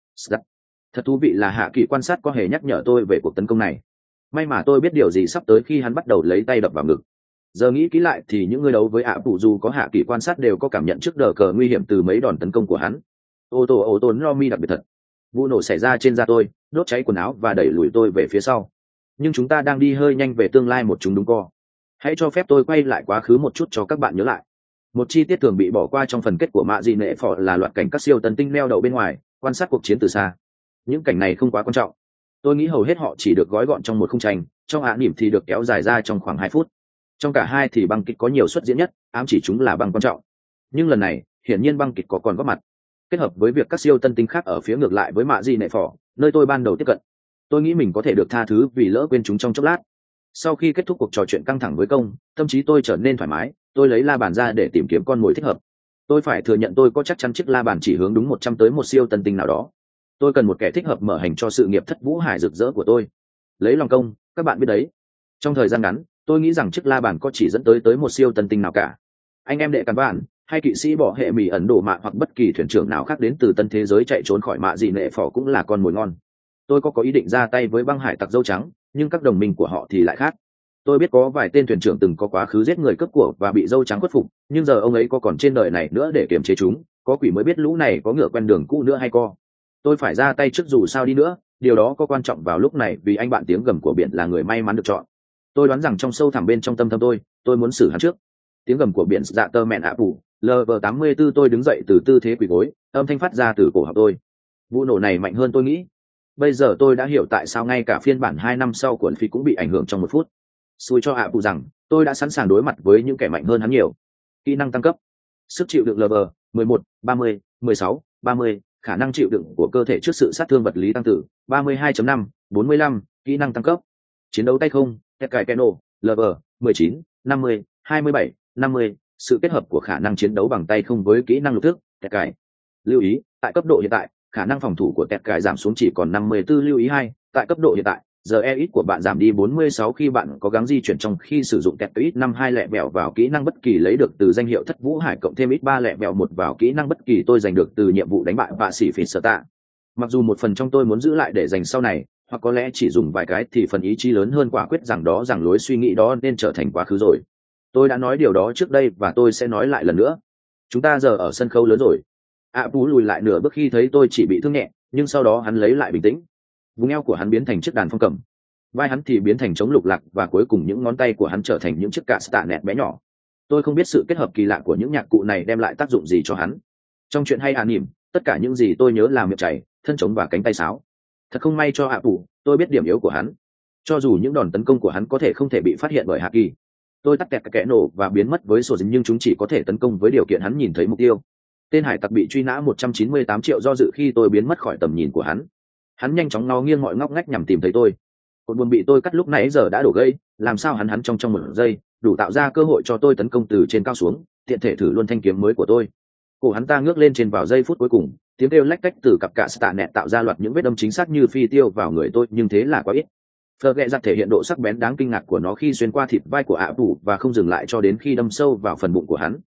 thật thú vị là Hạ Kỳ quan sát có hề nhắc nhở tôi về cuộc tấn công này. May mà tôi biết điều gì sắp tới khi hắn bắt đầu lấy tay đập vào ngực. Giờ nghĩ kỹ lại thì những người đấu với ạ phụ dù có Hạ Kỳ quan sát đều có cảm nhận trước đờ cờ nguy hiểm từ mấy đòn tấn công của hắn. Ô tô ô tô Nomi đặc biệt thật. Vụ nổ xảy ra trên da tôi, đốt cháy quần áo và đẩy lùi tôi về phía sau. Nhưng chúng ta đang đi hơi nhanh về tương lai một chúng đúng co. Hãy cho phép tôi quay lại quá khứ một chút cho các bạn nhớ lại. Một chi tiết thường bị bỏ qua trong phần kết của Mạ Dị Nệ Phỏ là loạt cảnh các siêu tân tinh neo đậu bên ngoài, quan sát cuộc chiến từ xa. Những cảnh này không quá quan trọng. Tôi nghĩ hầu hết họ chỉ được gói gọn trong một khung tranh, trong ạ nỉm thì được kéo dài ra trong khoảng hai phút. Trong cả hai thì băng kịch có nhiều suất diễn nhất, ám chỉ chúng là băng quan trọng. Nhưng lần này, hiển nhiên băng kịch có còn góp mặt. Kết hợp với việc các siêu tân tinh khác ở phía ngược lại với Mạ Dị Nệ Phỏ, nơi tôi ban đầu tiếp cận, tôi nghĩ mình có thể được tha thứ vì lỡ quên chúng trong chốc lát. Sau khi kết thúc cuộc trò chuyện căng thẳng với công, tâm trí tôi trở nên thoải mái. Tôi lấy la bàn ra để tìm kiếm con mồi thích hợp. Tôi phải thừa nhận tôi có chắc chắn chiếc la bàn chỉ hướng đúng một trăm tới một siêu tân tinh nào đó. Tôi cần một kẻ thích hợp mở hành cho sự nghiệp thất vũ hải rực rỡ của tôi. Lấy lòng công, các bạn biết đấy. Trong thời gian ngắn, tôi nghĩ rằng chiếc la bàn có chỉ dẫn tới tới một siêu tân tinh nào cả. Anh em đệ cắn bạn, hay kỵ sĩ bỏ hệ mì Ấn Độ mạ hoặc bất kỳ thuyền trưởng nào khác đến từ tân thế giới chạy trốn khỏi Mạ Dị Nệ Phỏ cũng là con mồi ngon. Tôi có có ý định ra tay với băng hải tặc dâu trắng, nhưng các đồng minh của họ thì lại khác. Tôi biết có vài tên thuyền trưởng từng có quá khứ giết người cướp của và bị dâu trắng khuất phục, nhưng giờ ông ấy có còn trên đời này nữa để kiềm chế chúng. Có quỷ mới biết lũ này có ngựa quen đường cũ nữa hay co. Tôi phải ra tay trước dù sao đi nữa, điều đó có quan trọng vào lúc này vì anh bạn tiếng gầm của biển là người may mắn được chọn. Tôi đoán rằng trong sâu thẳm bên trong tâm thâm tôi, tôi muốn xử hắn trước. Tiếng gầm của biển dạ tơ mẹn ạ phủ, lv tám mươi tư. Tôi đứng dậy từ tư thế quỳ gối, âm thanh phát ra từ cổ họng tôi. Vụ nổ này mạnh hơn tôi nghĩ. Bây giờ tôi đã hiểu tại sao ngay cả phiên bản hai năm sau của phi cũng bị ảnh hưởng trong một phút. Xui cho ạ phụ rằng tôi đã sẵn sàng đối mặt với những kẻ mạnh hơn hắn nhiều. Kỹ năng tăng cấp: sức chịu đựng lv mười một, ba mươi, mười sáu, ba mươi, khả năng chịu đựng của cơ thể trước sự sát thương vật lý tăng từ ba mươi hai chấm năm, bốn mươi lăm. Kỹ năng tăng cấp: chiến đấu tay không, tét cải keno, lv mười chín, năm mươi, hai mươi bảy, năm mươi. Sự kết hợp của khả năng chiến đấu bằng tay không với kỹ năng lục thức, tét cải. Lưu ý, tại cấp độ hiện tại, khả năng phòng thủ của tét cải giảm xuống chỉ còn năm mươi tư. Lưu ý hai, tại cấp độ hiện tại, giờ e ít của bạn giảm đi bốn mươi sáu khi bạn có gắng di chuyển trong khi sử dụng tét ít năm hai lẹ bẹo vào kỹ năng bất kỳ lấy được từ danh hiệu thất vũ hải cộng thêm ít ba lẹ bẹo một vào kỹ năng bất kỳ tôi giành được từ nhiệm vụ đánh bại vạ sĩ phỉ sở tạ. Mặc dù một phần trong tôi muốn giữ lại để dành sau này, hoặc có lẽ chỉ dùng vài cái, thì phần ý chí lớn hơn quả quyết rằng đó rằng lối suy nghĩ đó nên trở thành quá khứ rồi. Tôi đã nói điều đó trước đây và tôi sẽ nói lại lần nữa. Chúng ta giờ ở sân khấu lớn rồi. ạ Pú lùi lại nửa bước khi thấy tôi chỉ bị thương nhẹ, nhưng sau đó hắn lấy lại bình tĩnh. Vùng eo của hắn biến thành chiếc đàn phong cầm, vai hắn thì biến thành trống lục lạc, và cuối cùng những ngón tay của hắn trở thành những chiếc cạ stạ nẹt bé nhỏ. Tôi không biết sự kết hợp kỳ lạ của những nhạc cụ này đem lại tác dụng gì cho hắn. Trong chuyện hay anime, tất cả những gì tôi nhớ là miệng chảy, thân trống và cánh tay sáo. Thật không may cho ạ Pú, tôi biết điểm yếu của hắn. Cho dù những đòn tấn công của hắn có thể không thể bị phát hiện bởi Haki, tôi tắt kẹt kẽ nổ và biến mất với sổ dính, nhưng chúng chỉ có thể tấn công với điều kiện hắn nhìn thấy mục tiêu. Tên hải tặc bị truy nã một trăm chín mươi tám triệu do dự khi tôi biến mất khỏi tầm nhìn của hắn. Hắn nhanh chóng ngó nghiêng mọi ngóc ngách nhằm tìm thấy tôi. Cột buồm bị tôi cắt lúc nãy giờ đã đổ gây, làm sao hắn hắn trong trong một giây đủ tạo ra cơ hội cho tôi tấn công từ trên cao xuống, tiện thể thử luôn thanh kiếm mới của tôi. Cổ hắn ta ngước lên trên vào giây phút cuối cùng, tiếng kêu lách cách từ cặp cạ stạ nẹt tạo ra loạt những vết đâm chính xác như phi tiêu vào người tôi, nhưng thế là quá ít. Phờ ghẹ giặt thể hiện độ sắc bén đáng kinh ngạc của nó khi xuyên qua thịt vai của ạ Pù và không dừng lại cho đến khi đâm sâu vào phần bụng của hắn.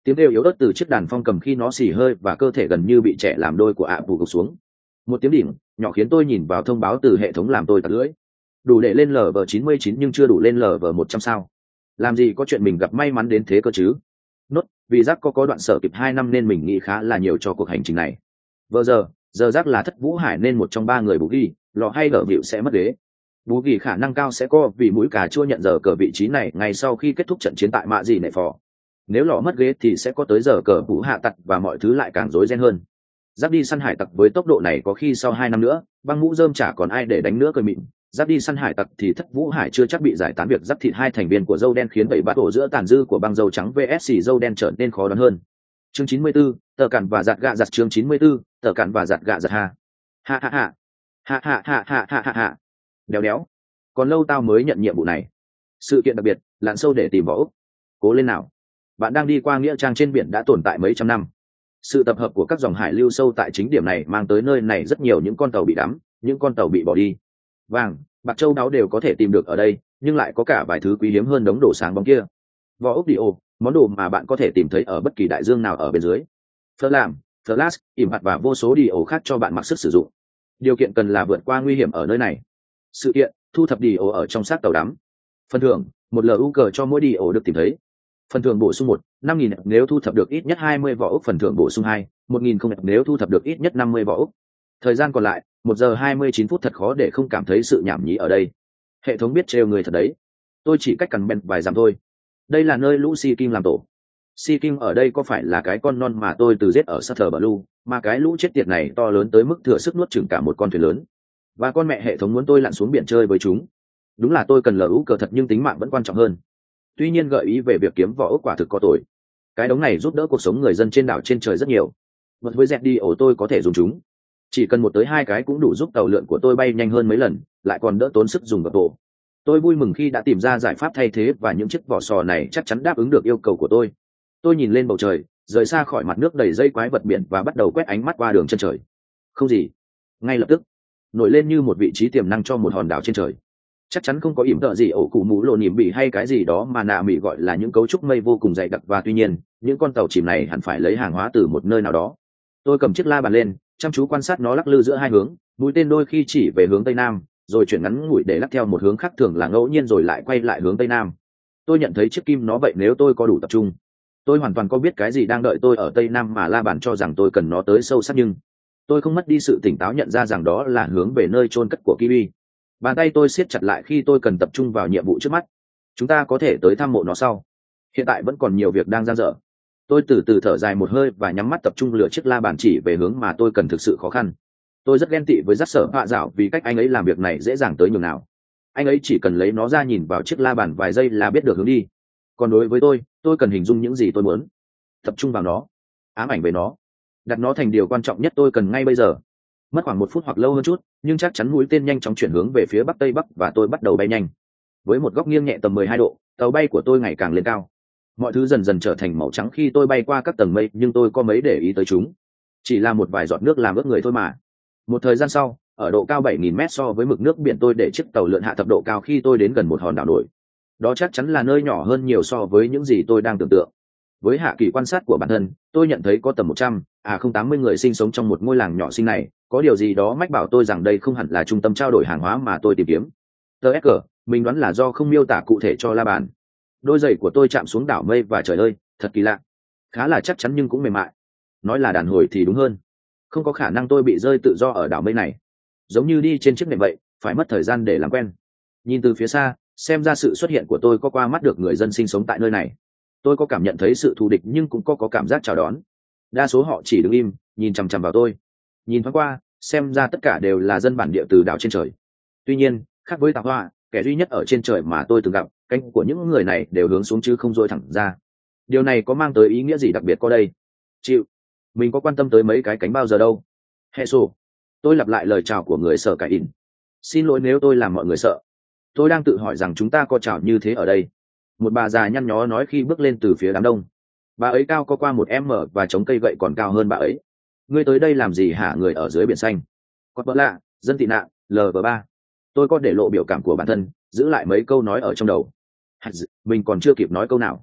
Tiếng kêu yếu ớt từ chiếc đàn phong cầm khi nó xì hơi và cơ thể gần như bị trẻ làm đôi của ạ bù gục xuống. Một tiếng đỉnh nhỏ khiến tôi nhìn vào thông báo từ hệ thống làm tôi tặc lưỡi. Đủ để lên lv chín mươi chín nhưng chưa đủ lên lv một trăm sao. Làm gì có chuyện mình gặp may mắn đến thế cơ chứ. Nốt, vì Jack có có đoạn sở kịp hai năm nên mình nghĩ khá là nhiều cho cuộc hành trình này. Vừa giờ, giờ Jack là thất vũ hải nên một trong ba người bù ghi, lò hay lở vịu sẽ mất ghế. Bù ghi khả năng cao sẽ co vì mũi cà chua nhận giờ cờ vị trí này ngay sau khi kết thúc trận chiến tại mạ gì nệ phò. Nếu lò mất ghế thì sẽ có tới giờ cờ vũ hạ tặc và mọi thứ lại càng rối ren hơn. Giáp đi săn hải tặc với tốc độ này có khi sau hai năm nữa, băng mũ rơm chả còn ai để đánh nữa cười mịn. Giáp đi săn hải tặc thì thất vũ hải chưa chắc bị giải tán, việc giáp thịt hai thành viên của dâu đen khiến bảy bát ổ giữa tàn dư của băng dâu trắng vs dâu đen trở nên khó đoán hơn. Chương chín mươi tư, tờ cản và giạt gạ giặt. Chương chín mươi tư, tờ cản và giạt gạ giặt. Ha ha ha ha ha ha ha ha ha ha ha. Đéo đéo, còn lâu tao mới nhận nhiệm vụ này. Sự kiện đặc biệt, lặn sâu để tìm vỏ ốc. Cố lên nào, bạn đang đi qua nghĩa trang trên biển đã tồn tại mấy trăm năm. Sự tập hợp của các dòng hải lưu sâu tại chính điểm này mang tới nơi này rất nhiều những con tàu bị đắm, những con tàu bị bỏ đi. Vàng, bạc châu đáo đều có thể tìm được ở đây, nhưng lại có cả vài thứ quý hiếm hơn đống đồ sáng bóng kia. Vỏ ốc đi ô, món đồ mà bạn có thể tìm thấy ở bất kỳ đại dương nào ở bên dưới. Phơ làm, flash, ỉm hạt và vô số đi ổ khác cho bạn mặc sức sử dụng. Điều kiện cần là vượt qua nguy hiểm ở nơi này. Sự kiện, thu thập đi ổ ở trong xác tàu đắm. Phần thưởng, một lu cờ cho mỗi đi ổ được tìm thấy. Phần thưởng bổ sung một, năm nghìn nếu thu thập được ít nhất hai mươi vỏ ốc. Phần thưởng bổ sung hai, một nghìn không nếu thu thập được ít nhất năm mươi vỏ ốc. Thời gian còn lại, một giờ hai mươi chín phút. Thật khó để không cảm thấy sự nhảm nhí ở đây. Hệ thống biết trêu người thật đấy. Tôi chỉ cách cằn bèn vài dặm thôi. Đây là nơi lũ Si Kim làm tổ. Si Kim ở đây có phải là cái con non mà tôi từ giết ở Sutter Blue, mà cái lũ chết tiệt này to lớn tới mức thừa sức nuốt chửng cả một con thuyền lớn. Và con mẹ hệ thống muốn tôi lặn xuống biển chơi với chúng. Đúng là tôi cần lũ cờ thật nhưng tính mạng vẫn quan trọng hơn. Tuy nhiên gợi ý về việc kiếm vỏ ốc quả thực có tội. Cái đống này giúp đỡ cuộc sống người dân trên đảo trên trời rất nhiều. Vật với dẹt đi ổ tôi có thể dùng chúng. Chỉ cần một tới hai cái cũng đủ giúp tàu lượn của tôi bay nhanh hơn mấy lần, lại còn đỡ tốn sức dùng gập bộ. Tôi vui mừng khi đã tìm ra giải pháp thay thế và những chiếc vỏ sò này chắc chắn đáp ứng được yêu cầu của tôi. Tôi nhìn lên bầu trời, rời xa khỏi mặt nước đầy dây quái vật biển và bắt đầu quét ánh mắt qua đường chân trời. Không gì. Ngay lập tức, nổi lên như một vị trí tiềm năng cho một hòn đảo trên trời. Chắc chắn không có ỉm tợ gì ổ cụ mũ lộ nỉm bị hay cái gì đó mà nạ mỹ gọi là những cấu trúc mây vô cùng dày đặc, và tuy nhiên những con tàu chìm này hẳn phải lấy hàng hóa từ một nơi nào đó. Tôi cầm chiếc la bàn lên, chăm chú quan sát nó lắc lư giữa hai hướng, mũi tên đôi khi chỉ về hướng tây nam, rồi chuyển ngắn ngủi để lắc theo một hướng khác thường là ngẫu nhiên rồi lại quay lại hướng tây nam. Tôi nhận thấy chiếc kim nó vậy nếu tôi có đủ tập trung. Tôi hoàn toàn có biết cái gì đang đợi tôi ở tây nam mà la bàn cho rằng tôi cần nó tới sâu sắc, nhưng tôi không mất đi sự tỉnh táo nhận ra rằng đó là hướng về nơi chôn cất của Kiwi. Bàn tay tôi siết chặt lại khi tôi cần tập trung vào nhiệm vụ trước mắt. Chúng ta có thể tới thăm mộ nó sau. Hiện tại vẫn còn nhiều việc đang dang dở. Tôi từ từ thở dài một hơi và nhắm mắt tập trung lựa chiếc la bàn chỉ về hướng mà tôi cần thực sự khó khăn. Tôi rất ghen tị với Dắt Sở Họa Dạo vì cách anh ấy làm việc này dễ dàng tới nhường nào. Anh ấy chỉ cần lấy nó ra nhìn vào chiếc la bàn vài giây là biết được hướng đi. Còn đối với tôi, tôi cần hình dung những gì tôi muốn, tập trung vào nó, ám ảnh về nó, đặt nó thành điều quan trọng nhất tôi cần ngay bây giờ. Mất khoảng một phút hoặc lâu hơn chút, nhưng chắc chắn mũi tên nhanh chóng chuyển hướng về phía bắc tây bắc và tôi bắt đầu bay nhanh. Với một góc nghiêng nhẹ tầm mười hai độ, tàu bay của tôi ngày càng lên cao. Mọi thứ dần dần trở thành màu trắng khi tôi bay qua các tầng mây, nhưng tôi có mấy để ý tới chúng. Chỉ là một vài giọt nước làm ướt người thôi mà. Một thời gian sau, ở độ cao bảy nghìn mét so với mực nước biển, tôi để chiếc tàu lượn hạ thấp độ cao khi tôi đến gần một hòn đảo nổi. Đó chắc chắn là nơi nhỏ hơn nhiều so với những gì tôi đang tưởng tượng. Với hạ kỳ quan sát của bản thân, tôi nhận thấy có tầm một trăm, à không tám mươi người sinh sống trong một ngôi làng nhỏ xinh này. Có điều gì đó mách bảo tôi rằng đây không hẳn là trung tâm trao đổi hàng hóa mà tôi tìm kiếm. tê ét giê, mình đoán là do không miêu tả cụ thể cho la bàn. Đôi giày của tôi chạm xuống đảo mây và trời ơi, thật kỳ lạ. Khá là chắc chắn nhưng cũng mềm mại. Nói là đàn hồi thì đúng hơn. Không có khả năng tôi bị rơi tự do ở đảo mây này. Giống như đi trên chiếc nệm vậy, phải mất thời gian để làm quen. Nhìn từ phía xa, xem ra sự xuất hiện của tôi có qua mắt được người dân sinh sống tại nơi này. Tôi có cảm nhận thấy sự thù địch nhưng cũng có có cảm giác chào đón. Đa số họ chỉ đứng im, nhìn chằm chằm vào tôi. Nhìn thoáng qua, xem ra tất cả đều là dân bản địa từ đảo trên trời. Tuy nhiên, khác với Tà Hoa, kẻ duy nhất ở trên trời mà tôi từng gặp, cánh của những người này đều hướng xuống chứ không dôi thẳng ra. Điều này có mang tới ý nghĩa gì đặc biệt có đây? Chịu, mình có quan tâm tới mấy cái cánh bao giờ đâu. Hệ sổ. Tôi lặp lại lời chào của người sợ cải in. Xin lỗi nếu tôi làm mọi người sợ. Tôi đang tự hỏi rằng chúng ta có chào như thế ở đây. Một bà già nhăn nhó nói khi bước lên từ phía đám đông. Bà ấy cao có qua một m và chống cây gậy còn cao hơn bà ấy. Ngươi tới đây làm gì hả? Người ở dưới biển xanh. Quạt bỡ lạ, dân tị nạn, lv ba. Tôi có để lộ biểu cảm của bản thân, giữ lại mấy câu nói ở trong đầu. Mình còn chưa kịp nói câu nào,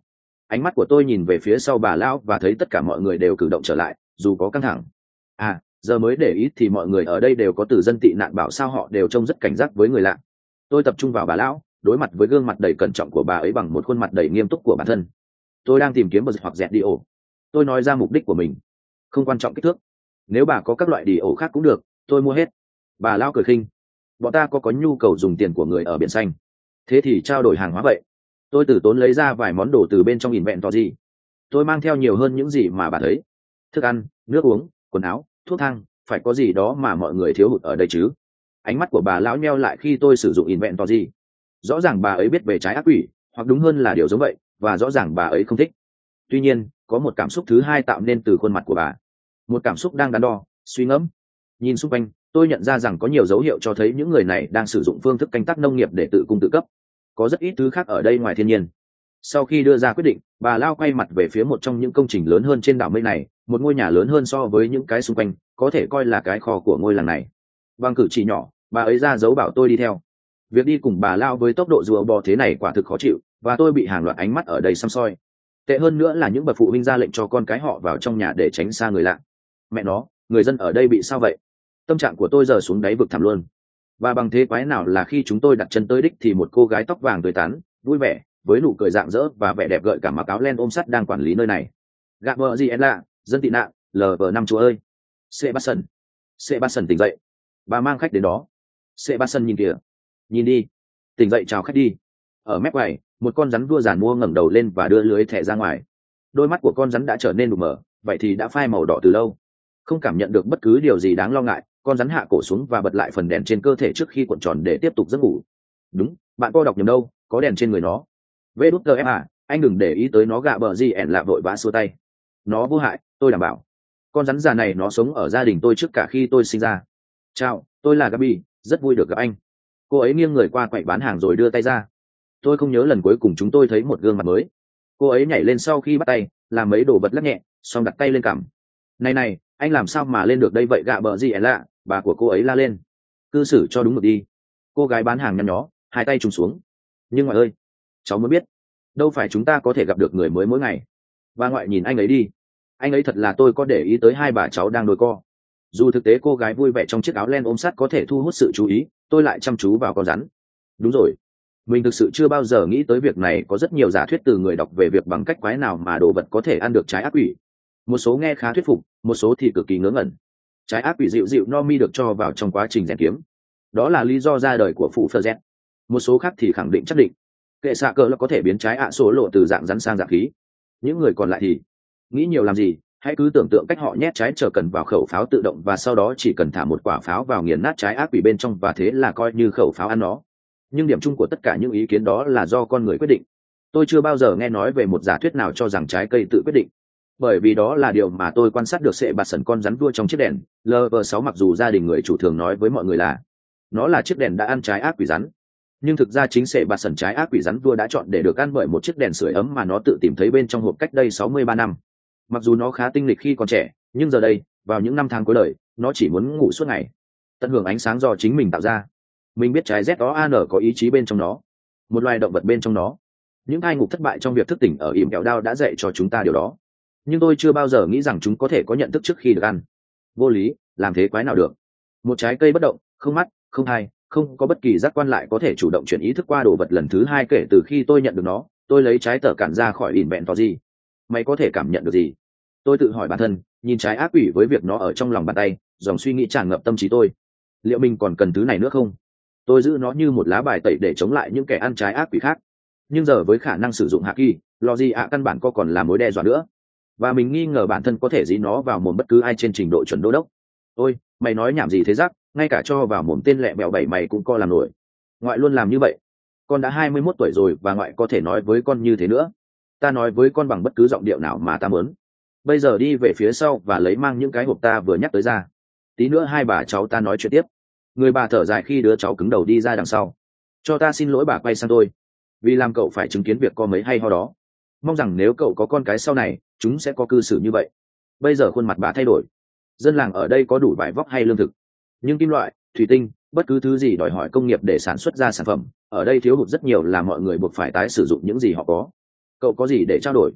Ánh mắt của tôi nhìn về phía sau bà lão và thấy tất cả mọi người đều cử động trở lại, dù có căng thẳng. À, giờ mới để ý thì mọi người ở đây đều có từ dân tị nạn, bảo sao họ đều trông rất cảnh giác với người lạ. Tôi tập trung vào bà lão, đối mặt với gương mặt đầy cẩn trọng của bà ấy bằng một khuôn mặt đầy nghiêm túc của bản thân. Tôi đang tìm kiếm bật hoặc dẹt đi ổ. Tôi nói ra mục đích của mình. Không quan trọng kích thước. Nếu bà có các loại đi ổ khác cũng được, tôi mua hết. Bà lão cười khinh. Bọn ta có có nhu cầu dùng tiền của người ở biển xanh. Thế thì trao đổi hàng hóa vậy. Tôi từ tốn lấy ra vài món đồ từ bên trong ỉn vẹn to gì. Tôi mang theo nhiều hơn những gì mà bà thấy. Thức ăn, nước uống, quần áo, thuốc thang, phải có gì đó mà mọi người thiếu hụt ở đây chứ. Ánh mắt của bà lão nheo lại khi tôi sử dụng ỉn vẹn to gì. Rõ ràng bà ấy biết về trái ác quỷ, hoặc đúng hơn là điều giống vậy, và rõ ràng bà ấy không thích. Tuy nhiên, có một cảm xúc thứ hai tạo nên từ khuôn mặt của bà. Một cảm xúc đang đắn đo, suy ngẫm. Nhìn xung quanh, tôi nhận ra rằng có nhiều dấu hiệu cho thấy những người này đang sử dụng phương thức canh tác nông nghiệp để tự cung tự cấp. Có rất ít thứ khác ở đây ngoài thiên nhiên. Sau khi đưa ra quyết định, bà lao quay mặt về phía một trong những công trình lớn hơn trên đảo mây này, một ngôi nhà lớn hơn so với những cái xung quanh, có thể coi là cái kho của ngôi làng này. Bằng cử chỉ nhỏ, bà ấy ra dấu bảo tôi đi theo. Việc đi cùng bà lao với tốc độ rùa bò thế này quả thực khó chịu, và tôi bị hàng loạt ánh mắt ở đây săm soi. Tệ hơn nữa là những bậc phụ huynh ra lệnh cho con cái họ vào trong nhà để tránh xa người lạ. Mẹ nó, người dân ở đây bị sao vậy? Tâm trạng của tôi giờ xuống đáy vực thẳm luôn. Và bằng thế quái nào là khi chúng tôi đặt chân tới đích thì một cô gái tóc vàng tươi tắn, vui vẻ, với nụ cười rạng rỡ và vẻ đẹp gợi cảm mặc áo len ôm sắt đang quản lý nơi này. Gạ vợ gì em lạ, dân tị nạn, lờ vờ năm chúa ơi. Sebastian. Sebastian tỉnh dậy. Bà mang khách đến đó. Sebastian nhìn kìa. Nhìn đi. Tỉnh dậy chào khách đi. Ở mép quầy, một con rắn vua giàn mua ngẩng đầu lên và đưa lưới thẻ ra ngoài. Đôi mắt của con rắn đã trở nên đục mở, vậy thì đã phai màu đỏ từ lâu. Không cảm nhận được bất cứ điều gì đáng lo ngại, con rắn hạ cổ xuống và bật lại phần đèn trên cơ thể trước khi cuộn tròn để tiếp tục giấc ngủ. Đúng, bạn co đọc nhầm đâu, có đèn trên người nó. Vê đút tờ ép à, anh đừng để ý tới nó. Gạ bờ gì ẻn lạ vội vã xua tay. Nó vô hại, tôi đảm bảo. Con rắn già này nó sống ở gia đình tôi trước cả khi tôi sinh ra. Chào, tôi là Gabi, rất vui được gặp anh. Cô ấy nghiêng người qua quầy bán hàng rồi đưa tay ra. Tôi không nhớ lần cuối cùng chúng tôi thấy một gương mặt mới. Cô ấy nhảy lên sau khi bắt tay, làm mấy đồ vật lắc nhẹ, xong đặt tay lên cằm. Này này, anh làm sao mà lên được đây vậy? Gạ bờ gì ẻn lạ, bà của cô ấy la lên. Cư xử cho đúng mực đi. Cô gái bán hàng nhăn nhó, hai tay trùng xuống. Nhưng ngoại ơi, cháu muốn biết, đâu phải chúng ta có thể gặp được người mới mỗi ngày. Bà ngoại nhìn anh ấy đi. Anh ấy thật là tôi có để ý tới hai bà cháu đang đôi co. Dù thực tế cô gái vui vẻ trong chiếc áo len ôm sắt có thể thu hút sự chú ý, tôi lại chăm chú vào con rắn. Đúng rồi, mình thực sự chưa bao giờ nghĩ tới việc này. Có rất nhiều giả thuyết từ người đọc về việc bằng cách quái nào mà đồ vật có thể ăn được trái ác quỷ. Một số nghe khá thuyết phục, một số thì cực kỳ ngớ ngẩn. Trái ác quỷ dịu dịu no mi được cho vào trong quá trình rèn kiếm. Đó là lý do ra đời của phụ phơ z. Một số khác thì khẳng định chắc định kệ xạ cờ là có thể biến trái ạ số lộ từ dạng rắn sang dạng khí. Những người còn lại thì nghĩ nhiều làm gì, hãy cứ tưởng tượng cách họ nhét trái chờ cần vào khẩu pháo tự động và sau đó chỉ cần thả một quả pháo vào nghiền nát trái ác quỷ bên trong và thế là coi như khẩu pháo ăn nó. Nhưng điểm chung của tất cả những ý kiến đó là do con người quyết định. Tôi chưa bao giờ nghe nói về một giả thuyết nào cho rằng trái cây tự quyết định, bởi vì đó là điều mà tôi quan sát được. Sệ bạt sần con rắn đua trong chiếc đèn lờ vờ sáu, mặc dù gia đình người chủ thường nói với mọi người là nó là chiếc đèn đã ăn trái ác quỷ rắn, nhưng thực ra chính sệ bạt sần trái ác quỷ rắn vua đã chọn để được ăn bởi một chiếc đèn sưởi ấm mà nó tự tìm thấy bên trong hộp cách đây sáu mươi ba năm. Mặc dù nó khá tinh lịch khi còn trẻ, nhưng giờ đây, vào những năm tháng cuối đời, nó chỉ muốn ngủ suốt ngày, tận hưởng ánh sáng do chính mình tạo ra. Mình biết trái Z O A N có ý chí bên trong nó, một loài động vật bên trong nó. Những thai ngục thất bại trong việc thức tỉnh ở ỉm kẹo đao đã dạy cho chúng ta điều đó, nhưng tôi chưa bao giờ nghĩ rằng chúng có thể có nhận thức trước khi được ăn. Vô lý, làm thế quái nào được. Một trái cây bất động, không mắt, không hai, không có bất kỳ giác quan lại có thể chủ động chuyển ý thức qua đồ vật. Lần thứ hai kể từ khi tôi nhận được nó, tôi lấy trái tờ cản ra khỏi ỉn vẹn to gì. Mày có thể cảm nhận được gì? Tôi tự hỏi bản thân, nhìn trái ác quỷ với việc nó ở trong lòng bàn tay, dòng suy nghĩ tràn ngập tâm trí tôi. Liệu mình còn cần thứ này nữa không? Tôi giữ nó như một lá bài tẩy để chống lại những kẻ ăn trái ác quỷ khác. Nhưng giờ với khả năng sử dụng hạ kỳ, lo gì ạ căn bản có còn là mối đe dọa nữa. Và mình nghi ngờ bản thân có thể dí nó vào mồm bất cứ ai trên trình độ chuẩn đô đốc. Ôi, mày nói nhảm gì thế rắc, ngay cả cho vào mồm tên lẹ bẹo bảy mày cũng co làm nổi. Ngoại luôn làm như vậy. Con đã hai mươi mốt tuổi rồi và ngoại có thể nói với con như thế nữa. Ta nói với con bằng bất cứ giọng điệu nào mà ta muốn. Bây giờ đi về phía sau và lấy mang những cái hộp ta vừa nhắc tới ra. Tí nữa hai bà cháu ta nói chuyện tiếp. Người bà thở dài khi đứa cháu cứng đầu đi ra đằng sau. Cho ta xin lỗi. Bà quay sang tôi. Vì làm cậu phải chứng kiến việc có mấy hay ho đó. Mong rằng nếu cậu có con cái sau này, chúng sẽ có cư xử như vậy. Bây giờ khuôn mặt bà thay đổi. Dân làng ở đây có đủ vải vóc hay lương thực, nhưng kim loại, thủy tinh, bất cứ thứ gì đòi hỏi công nghiệp để sản xuất ra sản phẩm, ở đây thiếu hụt rất nhiều, là mọi người buộc phải tái sử dụng những gì họ có. Cậu có gì để trao đổi?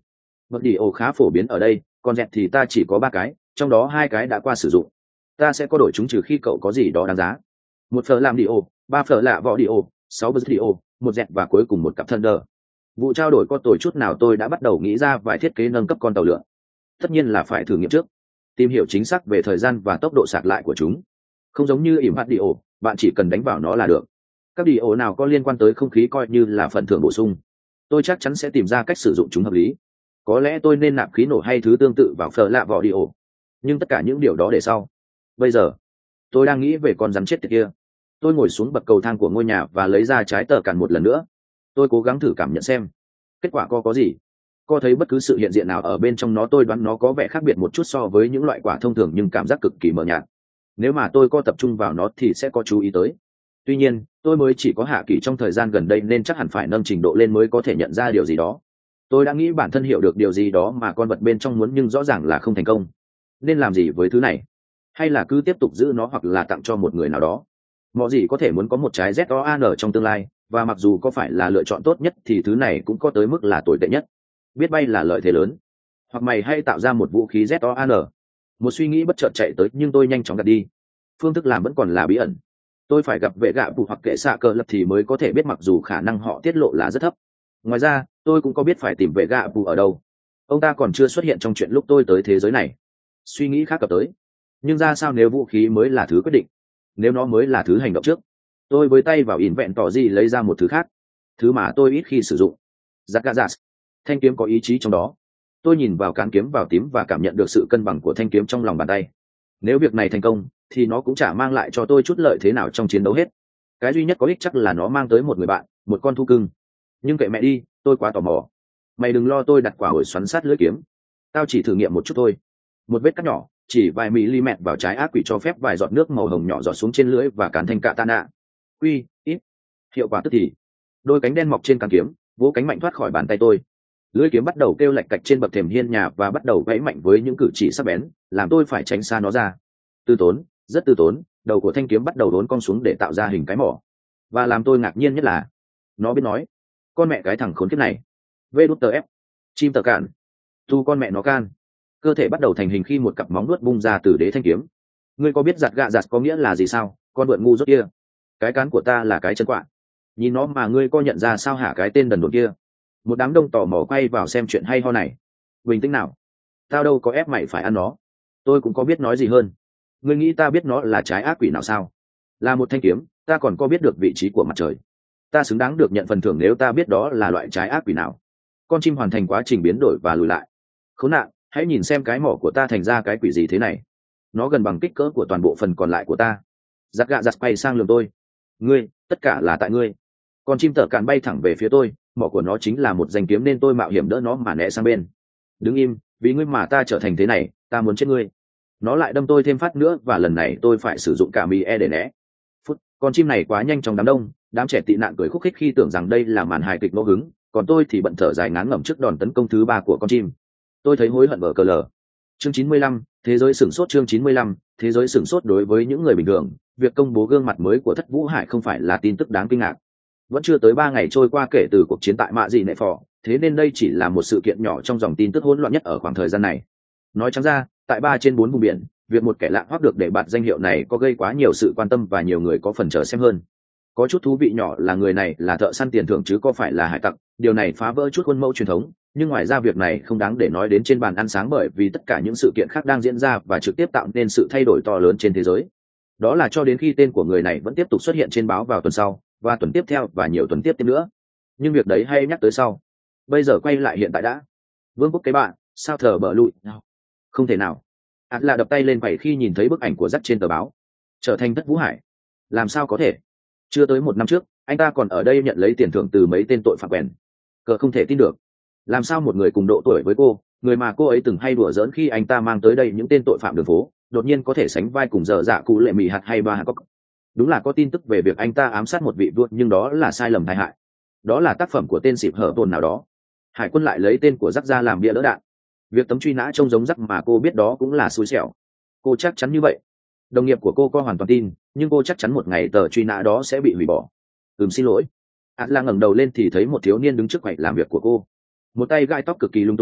vật đi ổ khá phổ biến ở đây, còn dẹt thì ta chỉ có ba cái, trong đó hai cái đã qua sử dụng. Ta sẽ có đổi chúng trừ khi cậu có gì đó đáng giá. Một phở làm đi ổ, ba phở lạ vỏ đi ổ, sáu bờ đi ổ, một dẹt và cuối cùng một cặp thunder. Vụ trao đổi có tồi chút nào tôi đã bắt đầu nghĩ ra vài thiết kế nâng cấp con tàu lượn. Tất nhiên là phải thử nghiệm trước, tìm hiểu chính xác về thời gian và tốc độ sạc lại của chúng. Không giống như ỉm hạt đi ổ, bạn chỉ cần đánh vào nó là được. Các đi ổ nào có liên quan tới không khí coi như là phần thưởng bổ sung. Tôi chắc chắn sẽ tìm ra cách sử dụng chúng hợp lý. Có lẽ tôi nên nạp khí nổ hay thứ tương tự vào phở lạ vỏ đi ổ, nhưng tất cả những điều đó để sau. Bây giờ tôi đang nghĩ về con rắn chết tiệt kia. Tôi ngồi xuống bậc cầu thang của ngôi nhà và lấy ra trái tờ cản một lần nữa. Tôi cố gắng thử cảm nhận xem kết quả có có gì. Có thấy bất cứ sự hiện diện nào ở bên trong nó? Tôi đoán nó có vẻ khác biệt một chút so với những loại quả thông thường, nhưng cảm giác cực kỳ mờ nhạt. Nếu mà tôi có tập trung vào nó thì sẽ có chú ý tới. Tuy nhiên tôi mới chỉ có hạ kỳ trong thời gian gần đây nên chắc hẳn phải nâng trình độ lên mới có thể nhận ra điều gì đó. Tôi đã nghĩ bản thân hiểu được điều gì đó mà con vật bên trong muốn, nhưng rõ ràng là không thành công. Nên làm gì với thứ này? Hay là cứ tiếp tục giữ nó hoặc là tặng cho một người nào đó? Mọi gì có thể muốn có một trái Z O A N trong tương lai, và mặc dù có phải là lựa chọn tốt nhất thì thứ này cũng có tới mức là tồi tệ nhất. Biết bay là lợi thế lớn. Hoặc mày hay tạo ra một vũ khí Z O A N. Một suy nghĩ bất chợt chạy tới nhưng tôi nhanh chóng gạt đi. Phương thức làm vẫn còn là bí ẩn. Tôi phải gặp vệ gạ phụ hoặc kệ xạ cờ lập thì mới có thể biết, mặc dù khả năng họ tiết lộ là rất thấp. Ngoài ra tôi cũng có biết phải tìm vệ gạ phụ ở đâu. Ông ta còn chưa xuất hiện trong chuyện lúc tôi tới thế giới này. Suy nghĩ khác cập tới. Nhưng ra sao nếu vũ khí mới là thứ quyết định? Nếu nó mới là thứ hành động trước? Tôi với tay vào ỉn vẹn tỏ gì lấy ra một thứ khác, thứ mà tôi ít khi sử dụng. Giặc gà giạt. Thanh kiếm có ý chí trong đó. Tôi nhìn vào cán kiếm vào tím và cảm nhận được sự cân bằng của thanh kiếm trong lòng bàn tay. Nếu việc này thành công thì nó cũng chả mang lại cho tôi chút lợi thế nào trong chiến đấu hết. Cái duy nhất có ích chắc là nó mang tới một người bạn, một con thú cưng. Nhưng kệ mẹ đi, tôi quá tò mò. Mày đừng lo, tôi đặt quả ổi xoắn sát lưỡi kiếm. Tao chỉ thử nghiệm một chút thôi. Một vết cắt nhỏ, chỉ vài mm vào trái ác quỷ cho phép vài giọt nước màu hồng nhỏ giọt xuống trên lưỡi và cán thanh cạ tạ nạ. Quy, ít. Hiệu quả tức thì. Đôi cánh đen mọc trên cán kiếm, vỗ cánh mạnh thoát khỏi bàn tay tôi. Lưỡi kiếm bắt đầu kêu lạch cạch trên bậc thềm hiên nhà và bắt đầu gãy mạnh với những cử chỉ sắc bén, làm tôi phải tránh xa nó ra. Tư tốn, rất tư tốn, đầu của thanh kiếm bắt đầu đốn cong xuống để tạo ra hình cái mỏ. Và làm tôi ngạc nhiên nhất là nó biết nói. Con mẹ cái thằng khốn kiếp này. Vê đút tờ ép. Chim tờ cạn. Tu con mẹ nó can. Cơ thể bắt đầu thành hình khi một cặp móng nuốt bung ra từ đế thanh kiếm. Ngươi có biết giặt gạ giặt có nghĩa là gì sao, con vượn ngu dốt kia? Cái cán của ta là cái chân quạ. Nhìn nó mà ngươi có nhận ra sao hả cái tên đần độn kia? Một đám đông tò mò quay vào xem chuyện hay ho này. Bình tĩnh nào. Tao đâu có ép mày phải ăn nó. Tôi cũng có biết nói gì hơn. Ngươi nghĩ ta biết nó là trái ác quỷ nào sao? Là một thanh kiếm, ta còn có biết được vị trí của mặt trời. Ta xứng đáng được nhận phần thưởng nếu ta biết đó là loại trái ác quỷ nào. Con chim hoàn thành quá trình biến đổi và lùi lại. Khốn nạn, hãy nhìn xem cái mỏ của ta thành ra cái quỷ gì thế này. Nó gần bằng kích cỡ của toàn bộ phần còn lại của ta. Giặt gạ giặt quay sang lườm tôi. Ngươi, tất cả là tại ngươi. Con chim tở cạn bay thẳng về phía tôi, mỏ của nó chính là một danh kiếm nên tôi mạo hiểm đỡ nó mà né sang bên. Đứng im, vì ngươi mà ta trở thành thế này, ta muốn chết ngươi. Nó lại đâm tôi thêm phát nữa và lần này tôi phải sử dụng cả mì e để né. Phút, con chim này quá nhanh trong đám đông, đám trẻ tị nạn cười khúc khích khi tưởng rằng đây là màn hài kịch ngẫu hứng, còn tôi thì bận thở dài ngán ngẩm trước đòn tấn công thứ ba của con chim. Tôi thấy hối hận vờ cờ lờ. Chương chín mươi lăm, thế giới sửng sốt. Chương chín mươi lăm, thế giới sửng sốt. Đối với những người bình thường, việc công bố gương mặt mới của Thất Vũ Hải không phải là tin tức đáng kinh ngạc. Vẫn chưa tới ba ngày trôi qua kể từ cuộc chiến tại Mạ Dị Nệ Phò, thế nên đây chỉ là một sự kiện nhỏ trong dòng tin tức hỗn loạn nhất ở khoảng thời gian này. Nói trắng ra, tại ba trên bốn vùng biển, việc một kẻ lạ hoắc được để bạt danh hiệu này có gây quá nhiều sự quan tâm và nhiều người có phần chờ xem hơn. Có chút thú vị nhỏ là người này là thợ săn tiền thưởng chứ có phải là hải tặc, điều này phá vỡ chút khuôn mẫu truyền thống, nhưng ngoài ra việc này không đáng để nói đến trên bàn ăn sáng bởi vì tất cả những sự kiện khác đang diễn ra và trực tiếp tạo nên sự thay đổi to lớn trên thế giới. Đó là cho đến khi tên của người này vẫn tiếp tục xuất hiện trên báo vào tuần sau, và tuần tiếp theo và nhiều tuần tiếp tiếp nữa. Nhưng việc đấy hay nhắc tới sau. Bây giờ quay lại hiện tại đã. Vương quốc cái bạn, sao thở bờ lụi? Không thể nào. ạt là đập tay lên quầy khi nhìn thấy bức ảnh của Jack trên tờ báo. Trở thành Thất Vũ Hải. Làm sao có thể? Chưa tới một năm trước, anh ta còn ở đây nhận lấy tiền thưởng từ mấy tên tội phạm quèn. Cờ không thể tin được. Làm sao một người cùng độ tuổi với cô, người mà cô ấy từng hay đùa giỡn khi anh ta mang tới đây những tên tội phạm đường phố, đột nhiên có thể sánh vai cùng dở dạ cụ lệ mì hạt hay ba hạt cốc. Đúng là có tin tức về việc anh ta ám sát một vị vua, nhưng đó là sai lầm tai hại. Đó là tác phẩm của tên xịp hở tồn nào đó. Hải quân lại lấy tên của Jack ra làm bia đỡ đạn. Việc tấm truy nã trông giống Jack mà cô biết đó cũng là xui xẻo. Cô chắc chắn như vậy. Đồng nghiệp của cô có hoàn toàn tin, nhưng cô chắc chắn một ngày tờ truy nã đó sẽ bị hủy bỏ. Ừm xin lỗi. Atla ngẩng đầu lên thì thấy một thiếu niên đứng trước quầy làm việc của cô. Một tay gai tóc cực kỳ lung túng,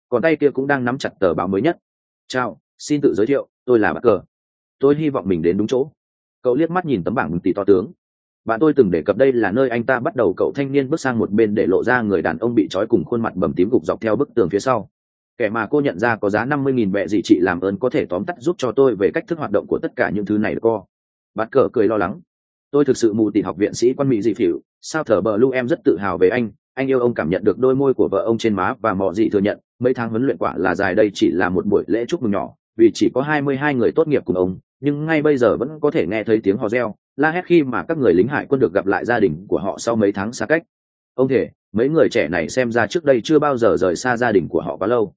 còn tay kia cũng đang nắm chặt tờ báo mới nhất. Chào, xin tự giới thiệu, tôi là Parker. Tôi hy vọng mình đến đúng chỗ. Cậu liếc mắt nhìn tấm bảng mừng tỷ to tướng. Bạn tôi từng đề cập đây là nơi anh ta bắt đầu. Cậu thanh niên bước sang một bên để lộ ra người đàn ông bị trói cùng khuôn mặt bầm tím gục dọc theo bức tường phía sau. Kẻ mà cô nhận ra có giá năm mươi nghìn bẹ gì, chị làm ơn có thể tóm tắt giúp cho tôi về cách thức hoạt động của tất cả những thứ này được co. Bát cờ cười lo lắng. Tôi thực sự mù tịt học viện sĩ quan mỹ dị phỉu. Sao thở bờ lu em rất tự hào về anh. Anh yêu ông. Cảm nhận được đôi môi của vợ ông trên má và mọ dị thừa nhận mấy tháng huấn luyện quả là dài. Đây chỉ là một buổi lễ chúc mừng nhỏ vì chỉ có hai mươi hai người tốt nghiệp cùng ông, nhưng ngay bây giờ vẫn có thể nghe thấy tiếng hò reo la hét khi mà các người lính hải quân được gặp lại gia đình của họ sau mấy tháng xa cách. Ông thể mấy người trẻ này xem ra trước đây chưa bao giờ rời xa gia đình của họ quá lâu.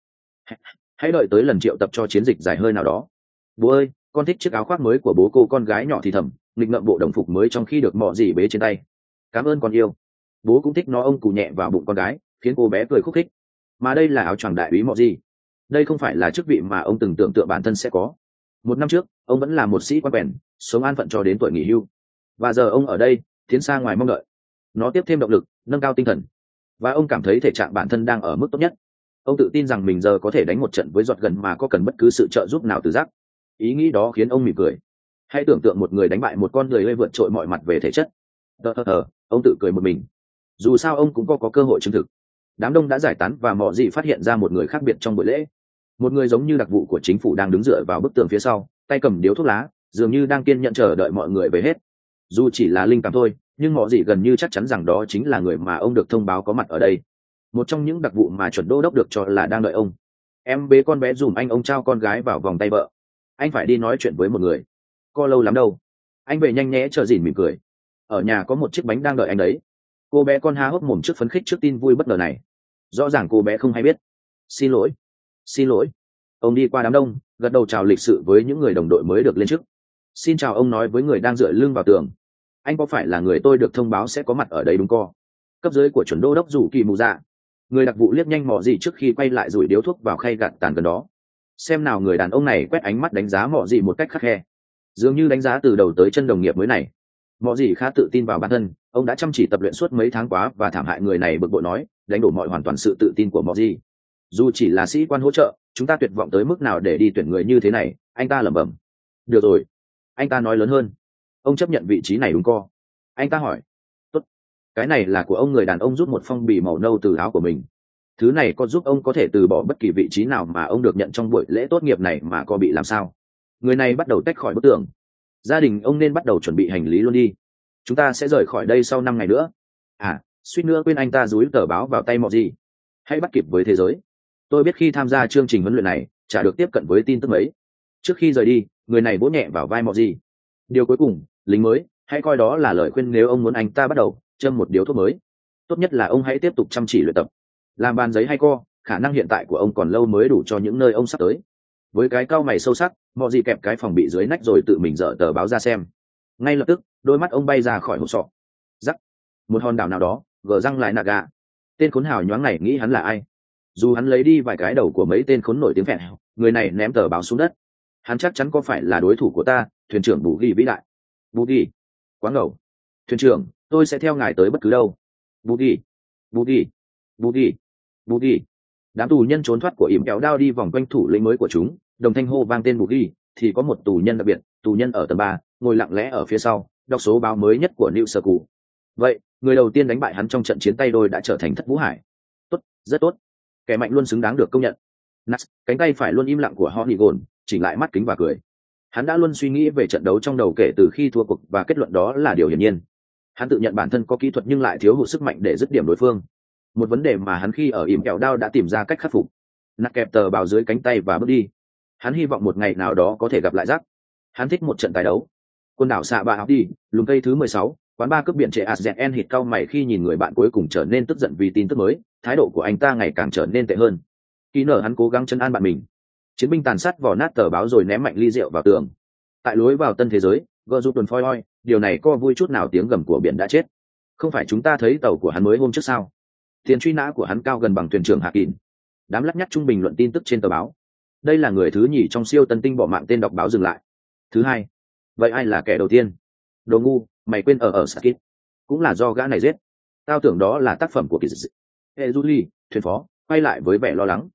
Hãy đợi tới lần triệu tập cho chiến dịch dài hơi nào đó. Bố ơi, con thích chiếc áo khoác mới của bố. Cô con gái nhỏ thì thầm nghịch ngợm bộ đồng phục mới trong khi được mọ dì bế trên tay. Cảm ơn con yêu. Bố cũng thích nó. Ông cù nhẹ vào bụng con gái khiến cô bé cười khúc khích. Mà đây là áo choàng đại úy mọ dì. Đây không phải là chức vị mà ông từng tưởng tượng bản thân sẽ có. Một năm trước ông vẫn là một sĩ quan quèn sống an phận cho đến tuổi nghỉ hưu, và giờ ông ở đây tiến xa ngoài mong đợi. Nó tiếp thêm động lực, nâng cao tinh thần, và ông cảm thấy thể trạng bản thân đang ở mức tốt nhất. Ông tự tin rằng mình giờ có thể đánh một trận với giọt gần mà có cần bất cứ sự trợ giúp nào từ Giác. Ý nghĩ đó khiến ông mỉm cười. Hãy tưởng tượng một người đánh bại một con người hơi vượt trội mọi mặt về thể chất. Tờ tờ tờ, ông tự cười một mình. Dù sao ông cũng có, có cơ hội chứng thực. Đám đông đã giải tán và mọi gì phát hiện ra một người khác biệt trong buổi lễ. Một người giống như đặc vụ của chính phủ đang đứng dựa vào bức tường phía sau, tay cầm điếu thuốc lá, dường như đang kiên nhẫn chờ đợi mọi người về hết. Dù chỉ là linh cảm thôi, nhưng mọi gì gần như chắc chắn rằng đó chính là người mà ông được thông báo có mặt ở đây. Một trong những đặc vụ mà chuẩn đô đốc được cho là đang đợi ông. Em bế con bé dùm anh. Ông trao con gái vào vòng tay vợ. Anh phải đi nói chuyện với một người. Có lâu lắm đâu. Anh về nhanh nhẽ. Chờ dìn mỉm cười. Ở nhà có một chiếc bánh đang đợi anh đấy. Cô bé con há hốc mồm trước phấn khích trước tin vui bất ngờ này. Rõ ràng cô bé không hay biết. Xin lỗi. Xin lỗi. Ông đi qua đám đông, gật đầu chào lịch sự với những người đồng đội mới được lên chức. Xin chào. Ông nói với người đang dựa lưng vào tường. Anh có phải là người tôi được thông báo sẽ có mặt ở đây đúng co? Cấp dưới của chuẩn đô đốc rủ kỳ mù dạ. Người đặc vụ liếc nhanh mọ gì trước khi quay lại rủi điếu thuốc vào khay gạt tàn gần đó. Xem nào. Người đàn ông này quét ánh mắt đánh giá mọ gì một cách khắt khe, dường như đánh giá từ đầu tới chân đồng nghiệp mới này. Mọ gì khá tự tin vào bản thân. Ông đã chăm chỉ tập luyện suốt mấy tháng quá và thảm hại. Người này bực bội nói, đánh đổ mọi hoàn toàn sự tự tin của mọ gì. Dù chỉ là sĩ quan hỗ trợ, chúng ta tuyệt vọng tới mức nào để đi tuyển người như thế này? Anh ta lẩm bẩm. Được rồi. Anh ta nói lớn hơn. Ông chấp nhận vị trí này đúng co? Anh ta hỏi. Tốt. Cái này là của ông. Người đàn ông rút một phong bì màu nâu từ áo của mình. Thứ này có giúp ông có thể từ bỏ bất kỳ vị trí nào mà ông được nhận trong buổi lễ tốt nghiệp này. Mà có bị làm sao? Người này bắt đầu tách khỏi bức tường. Gia đình ông nên bắt đầu chuẩn bị hành lý luôn đi. Chúng ta sẽ rời khỏi đây sau năm ngày nữa. À, suýt nữa quên. Anh ta dúi tờ báo vào tay mọ gì. Hãy bắt kịp với thế giới. Tôi biết khi tham gia chương trình huấn luyện này chả được tiếp cận với tin tức mấy. Trước khi rời đi, người này vỗ nhẹ vào vai mọ gì. Điều cuối cùng, lính mới, hãy coi đó là lời khuyên. Nếu ông muốn anh ta bắt đầu châm một điếu thuốc mới, tốt nhất là ông hãy tiếp tục chăm chỉ luyện tập. Làm bàn giấy hay co, khả năng hiện tại của ông còn lâu mới đủ cho những nơi ông sắp tới. Với cái cau mày sâu sắc, mọ gì kẹp cái phòng bị dưới nách rồi tự mình dở tờ báo ra xem. Ngay lập tức, đôi mắt ông bay ra khỏi hộp sọ. Rắc. Một hòn đảo nào đó, gờ răng lại nạ gà. Tên khốn hào nhoáng này nghĩ hắn là ai? Dù hắn lấy đi vài cái đầu của mấy tên khốn nổi tiếng phèn, người này ném tờ báo xuống đất. Hắn chắc chắn có phải là đối thủ của ta, thuyền trưởng Bù Ghi vĩ đại. Bù Ghi. Quá ngầu. Thuyền trưởng, tôi sẽ theo ngài tới bất cứ đâu. Bù Ghi. Bù Ghi. Bù Ghi. Bù Ghi. Đám tù nhân trốn thoát của ỉm kéo đao đi vòng quanh thủ lĩnh mới của chúng, đồng thanh hô vang tên Bù Ghi. Thì có một tù nhân đặc biệt, tù nhân ở tầng ba, ngồi lặng lẽ ở phía sau, đọc số báo mới nhất của New Sơ Cụ. Vậy, người đầu tiên đánh bại hắn trong trận chiến tay đôi đã trở thành Thất Vũ Hải. Tốt, rất tốt. Kẻ mạnh luôn xứng đáng được công nhận. Nas, cánh tay phải luôn im lặng của Honigon, chỉnh lại mắt kính và cười. Hắn đã luôn suy nghĩ về trận đấu trong đầu kể từ khi thua cuộc và kết luận đó là điều hiển nhiên. Hắn tự nhận bản thân có kỹ thuật nhưng lại thiếu hụt sức mạnh để dứt điểm đối phương. Một vấn đề mà hắn khi ở ỉm kẹo đao đã tìm ra cách khắc phục. Nặc kẹp tờ bào dưới cánh tay và bước đi. Hắn hy vọng một ngày nào đó có thể gặp lại Jack. Hắn thích một trận tài đấu. Quần đảo xạ bạ học đi, lùm cây thứ mười sáu, quán ba cướp biển trệ Azien hít cau mày khi nhìn người bạn cuối cùng trở nên tức giận vì tin tức mới. Thái độ của anh ta ngày càng trở nên tệ hơn. Kỳ nở hắn cố gắng trấn an bạn mình. Chiến binh tàn sát vò nát tờ báo rồi ném mạnh ly rượu vào tường. Tại lối vào tân thế giới, gợ rụt tuần phoi oi, điều này có vui chút nào? Tiếng gầm của biển đã chết. Không phải chúng ta thấy tàu của hắn mới hôm trước sao? Tiền truy nã của hắn cao gần bằng thuyền trưởng Hạ Kín. Đám lắt nhắt trung bình luận tin tức trên tờ báo. Đây là người thứ nhì trong siêu tân tinh bỏ mạng. Tên đọc báo dừng lại. Thứ hai. Vậy ai là kẻ đầu tiên? Đồ ngu, mày quên ở ở Sakit. Cũng là do gã này giết. Tao tưởng đó là tác phẩm của kỳ dị. Ê Julie, thuyền phó, quay lại với vẻ lo lắng.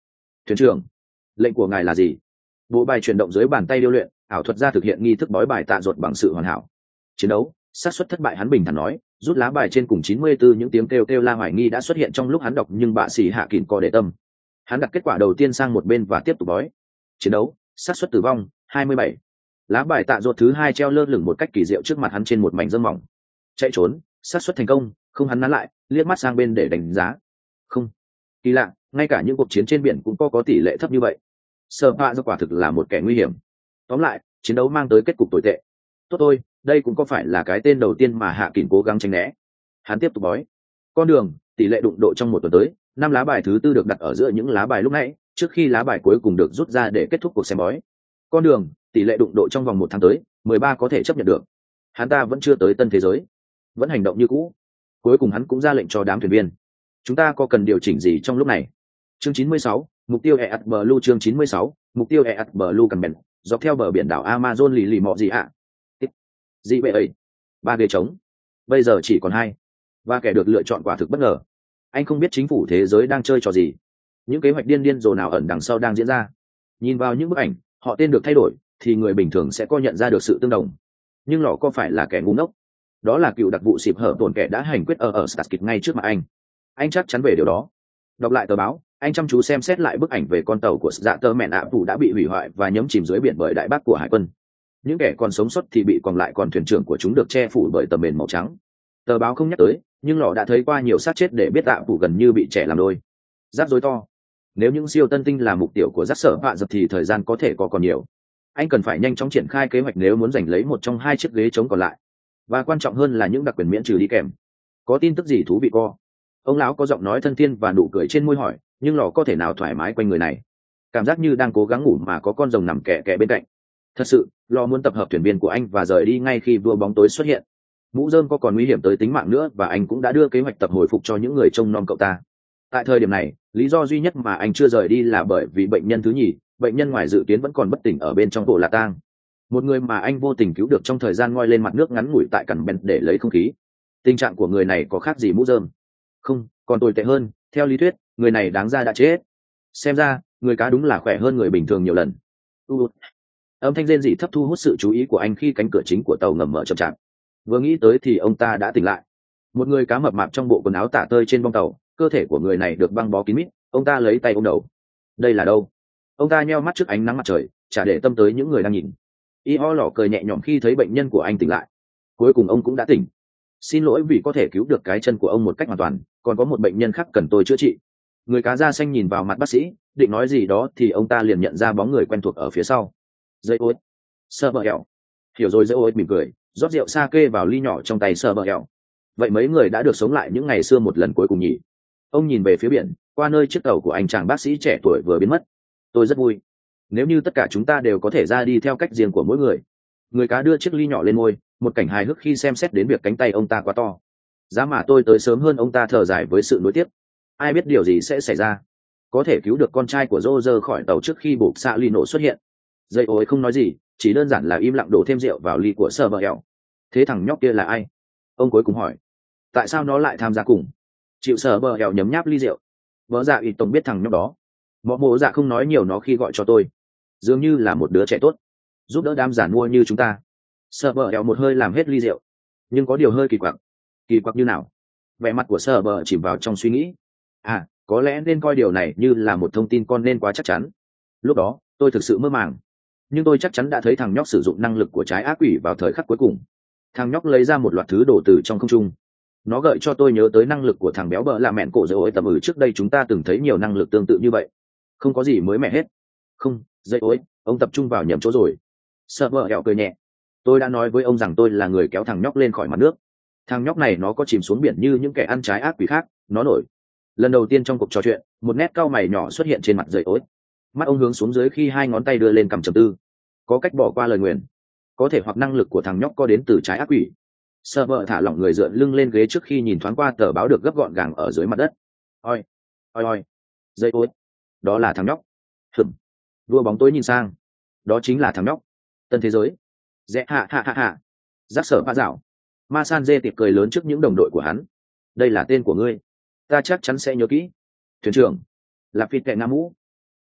Thuyền trưởng, lệnh của ngài là gì? Bộ bài chuyển động dưới bàn tay điêu luyện, ảo thuật ra thực hiện nghi thức bói bài tạ ruột bằng sự hoàn hảo. Chiến đấu, xác suất thất bại hắn bình thản nói, rút lá bài trên cùng chín mươi tư những tiếng kêu kêu la hoài nghi đã xuất hiện trong lúc hắn đọc nhưng bạ sĩ hạ kỳn có để tâm. Hắn đặt kết quả đầu tiên sang một bên và tiếp tục bói. Chiến đấu, xác suất tử vong hai mươi bảy. Lá bài tạ ruột thứ hai treo lơ lửng một cách kỳ diệu trước mặt hắn trên một mảnh dâm mỏng. Chạy trốn, xác suất thành công, không. Hắn nắn lại, liếc mắt sang bên để đánh giá. Không. Kỳ lạ, ngay cả những cuộc chiến trên biển cũng có có tỷ lệ thấp như vậy. Sở Pạ do quả thực là một kẻ nguy hiểm. Tóm lại, chiến đấu mang tới kết cục tồi tệ. Tốt thôi, đây cũng có phải là cái tên đầu tiên mà Hạ Kỳn cố gắng tránh né. Hắn tiếp tục bói. Con đường, tỷ lệ đụng độ trong một tuần tới, năm lá bài thứ tư được đặt ở giữa những lá bài lúc nãy, trước khi lá bài cuối cùng được rút ra để kết thúc cuộc xem bói. Con đường, tỷ lệ đụng độ trong vòng một tháng tới, mười ba có thể chấp nhận được. Hắn ta vẫn chưa tới tân thế giới, vẫn hành động như cũ. Cuối cùng hắn cũng ra lệnh cho đám thuyền viên. Chúng ta có cần điều chỉnh gì trong lúc này? Chương chín mươi sáu, mục tiêu e blue. Chương chín mươi sáu, mục tiêu e blue cần bèn, dọc theo bờ biển đảo Amazon lì lì mọ gì ạ? À? Gì vậy ấy? Ba ghế trống. Bây giờ chỉ còn hai. Và kẻ được lựa chọn quả thực bất ngờ. Anh không biết chính phủ thế giới đang chơi trò gì. Những kế hoạch điên điên rồ nào ẩn đằng sau đang diễn ra. Nhìn vào những bức ảnh, họ tên được thay đổi, thì người bình thường sẽ có nhận ra được sự tương đồng. Nhưng lọ có phải là kẻ ngu ngốc? Đó là cựu đặc vụ xịp hở tổn kẻ đã hành quyết ở ở Starkid ngay trước mặt anh. Anh chắc chắn về điều đó. Đọc lại tờ báo, anh chăm chú xem xét lại bức ảnh về con tàu của dạ tơ mẹn ạ phủ đã bị hủy hoại và nhấn chìm dưới biển bởi đại bác của hải quân. Những kẻ còn sống sót thì bị còn lại còn thuyền trưởng của chúng được che phủ bởi tấm mền màu trắng. Tờ báo không nhắc tới, nhưng lọ đã thấy qua nhiều xác chết để biết ạ phủ gần như bị trẻ làm đôi. Rắc rối to. Nếu những siêu tân tinh là mục tiêu của rắc sở họa giật thì thời gian có thể có còn nhiều. Anh cần phải nhanh chóng triển khai kế hoạch nếu muốn giành lấy một trong hai chiếc ghế trống còn lại. Và quan trọng hơn là những đặc quyền miễn trừ đi kèm. Có tin tức gì thú vị co? Ông lão có giọng nói thân thiên và nụ cười trên môi hỏi, nhưng lò có thể nào thoải mái quanh người này. Cảm giác như đang cố gắng ngủ mà có con rồng nằm kẹ kẹ bên cạnh. Thật sự, lò muốn tập hợp thuyền viên của anh và rời đi ngay khi vua bóng tối xuất hiện. Mũ rơm có còn nguy hiểm tới tính mạng nữa và anh cũng đã đưa kế hoạch tập hồi phục cho những người trông nom cậu ta. Tại thời điểm này, lý do duy nhất mà anh chưa rời đi là bởi vì bệnh nhân thứ nhì, bệnh nhân ngoài dự kiến vẫn còn bất tỉnh ở bên trong bộ lạ tang. Một người mà anh vô tình cứu được trong thời gian ngoi lên mặt nước ngắn ngủi tại cằn bèn để lấy không khí. Tình trạng của người này có khác gì mũ rơm? Không, còn tồi tệ hơn, theo lý thuyết, người này đáng ra đã chết. Xem ra, người cá đúng là khỏe hơn người bình thường nhiều lần. U âm thanh rên rỉ thấp thu hút sự chú ý của anh khi cánh cửa chính của tàu ngầm mở chậm chạp. Vừa nghĩ tới thì ông ta đã tỉnh lại. Một người cá mập mạp trong bộ quần áo tả tơi trên bong tàu, cơ thể của người này được băng bó kín mít. Ông ta lấy tay ôm đầu. Đây là đâu? Ông ta nheo mắt trước ánh nắng mặt trời, chả để tâm tới những người đang nhìn. Y ho lỏ cười nhẹ nhõm khi thấy bệnh nhân của anh tỉnh lại. Cuối cùng ông cũng đã tỉnh. Xin lỗi vì có thể cứu được cái chân của ông một cách hoàn toàn, còn có một bệnh nhân khác cần tôi chữa trị. Người cá da xanh nhìn vào mặt bác sĩ, định nói gì đó thì ông ta liền nhận ra bóng người quen thuộc ở phía sau. Dây ối, sơ bờ hẹo. Hiểu rồi, dây ối mỉm cười, rót rượu sake vào ly nhỏ trong tay sơ bờ hẹo. Vậy mấy người đã được sống lại những ngày xưa một lần cuối cùng nhỉ? Ông nhìn về phía biển, qua nơi chiếc tàu của anh chàng bác sĩ trẻ tuổi vừa biến mất. Tôi rất vui. Nếu như tất cả chúng ta đều có thể ra đi theo cách riêng của mỗi người. Người cá đưa chiếc ly nhỏ lên môi, một cảnh hài hước khi xem xét đến việc cánh tay ông ta quá to. Giá mà tôi tới sớm hơn. Ông ta thở dài với sự nối tiếc. Ai biết điều gì sẽ xảy ra. Có thể cứu được con trai của Roger khỏi tàu trước khi buộc xạ ly nổ xuất hiện. Dây ối không nói gì, chỉ đơn giản là im lặng đổ thêm rượu vào ly của sơ bờ hẹo. Thế thằng nhóc kia là ai? Ông cuối cùng hỏi. Tại sao nó lại tham gia cùng? Chịu sờ bờ hẹo nhấm nháp ly rượu. Vợ dạ ít tổng biết thằng nhóc đó. Mọ mộ dạ không nói nhiều nó khi gọi cho tôi. Dường như là một đứa trẻ tốt, giúp đỡ đám giản mua như chúng ta. Sờ bờ hẹo một hơi làm hết ly rượu. Nhưng có điều hơi kỳ quặc. Kỳ quặc như nào? Vẻ mặt của sờ bờ chìm vào trong suy nghĩ. À, có lẽ nên coi điều này như là một thông tin con nên quá chắc chắn. Lúc đó, tôi thực sự mơ màng. Nhưng tôi chắc chắn đã thấy thằng nhóc sử dụng năng lực của trái ác quỷ vào thời khắc cuối cùng. Thằng nhóc lấy ra một loạt thứ đổ từ trong không trung. Nó gợi cho tôi nhớ tới năng lực của thằng béo bợ là mẹn cổ dây ối tầm ử trước đây chúng ta từng thấy nhiều năng lực tương tự như vậy. Không có gì mới mẻ hết. Không, dây ối, ông tập trung vào nhầm chỗ rồi. Sợ vợ hẹo cười nhẹ. Tôi đã nói với ông rằng tôi là người kéo thằng nhóc lên khỏi mặt nước. Thằng nhóc này nó có chìm xuống biển như những kẻ ăn trái ác quỷ khác, nó nổi. Lần đầu tiên trong cuộc trò chuyện, một nét cau mày nhỏ xuất hiện trên mặt dây ối. Mắt ông hướng xuống dưới khi hai ngón tay đưa lên cầm trầm tư. Có cách bỏ qua lời nguyền. Có thể hoặc năng lực của thằng nhóc có đến từ trái ác quỷ. Sợ vợ thả lỏng người dựa lưng lên ghế trước khi nhìn thoáng qua tờ báo được gấp gọn gàng ở dưới mặt đất. Oi, oi oi, dây ối, đó là thằng nhóc. Hừm. Vua bóng tối nhìn sang. Đó chính là thằng nhóc. Tân thế giới. Dẹ hạ hạ hạ hạ. Giác sở pha dạo. Ma San dê tiệp cười lớn trước những đồng đội của hắn. Đây là tên của ngươi. Ta chắc chắn sẽ nhớ kỹ. Thuyền trưởng. Là phi tệ nam mũ.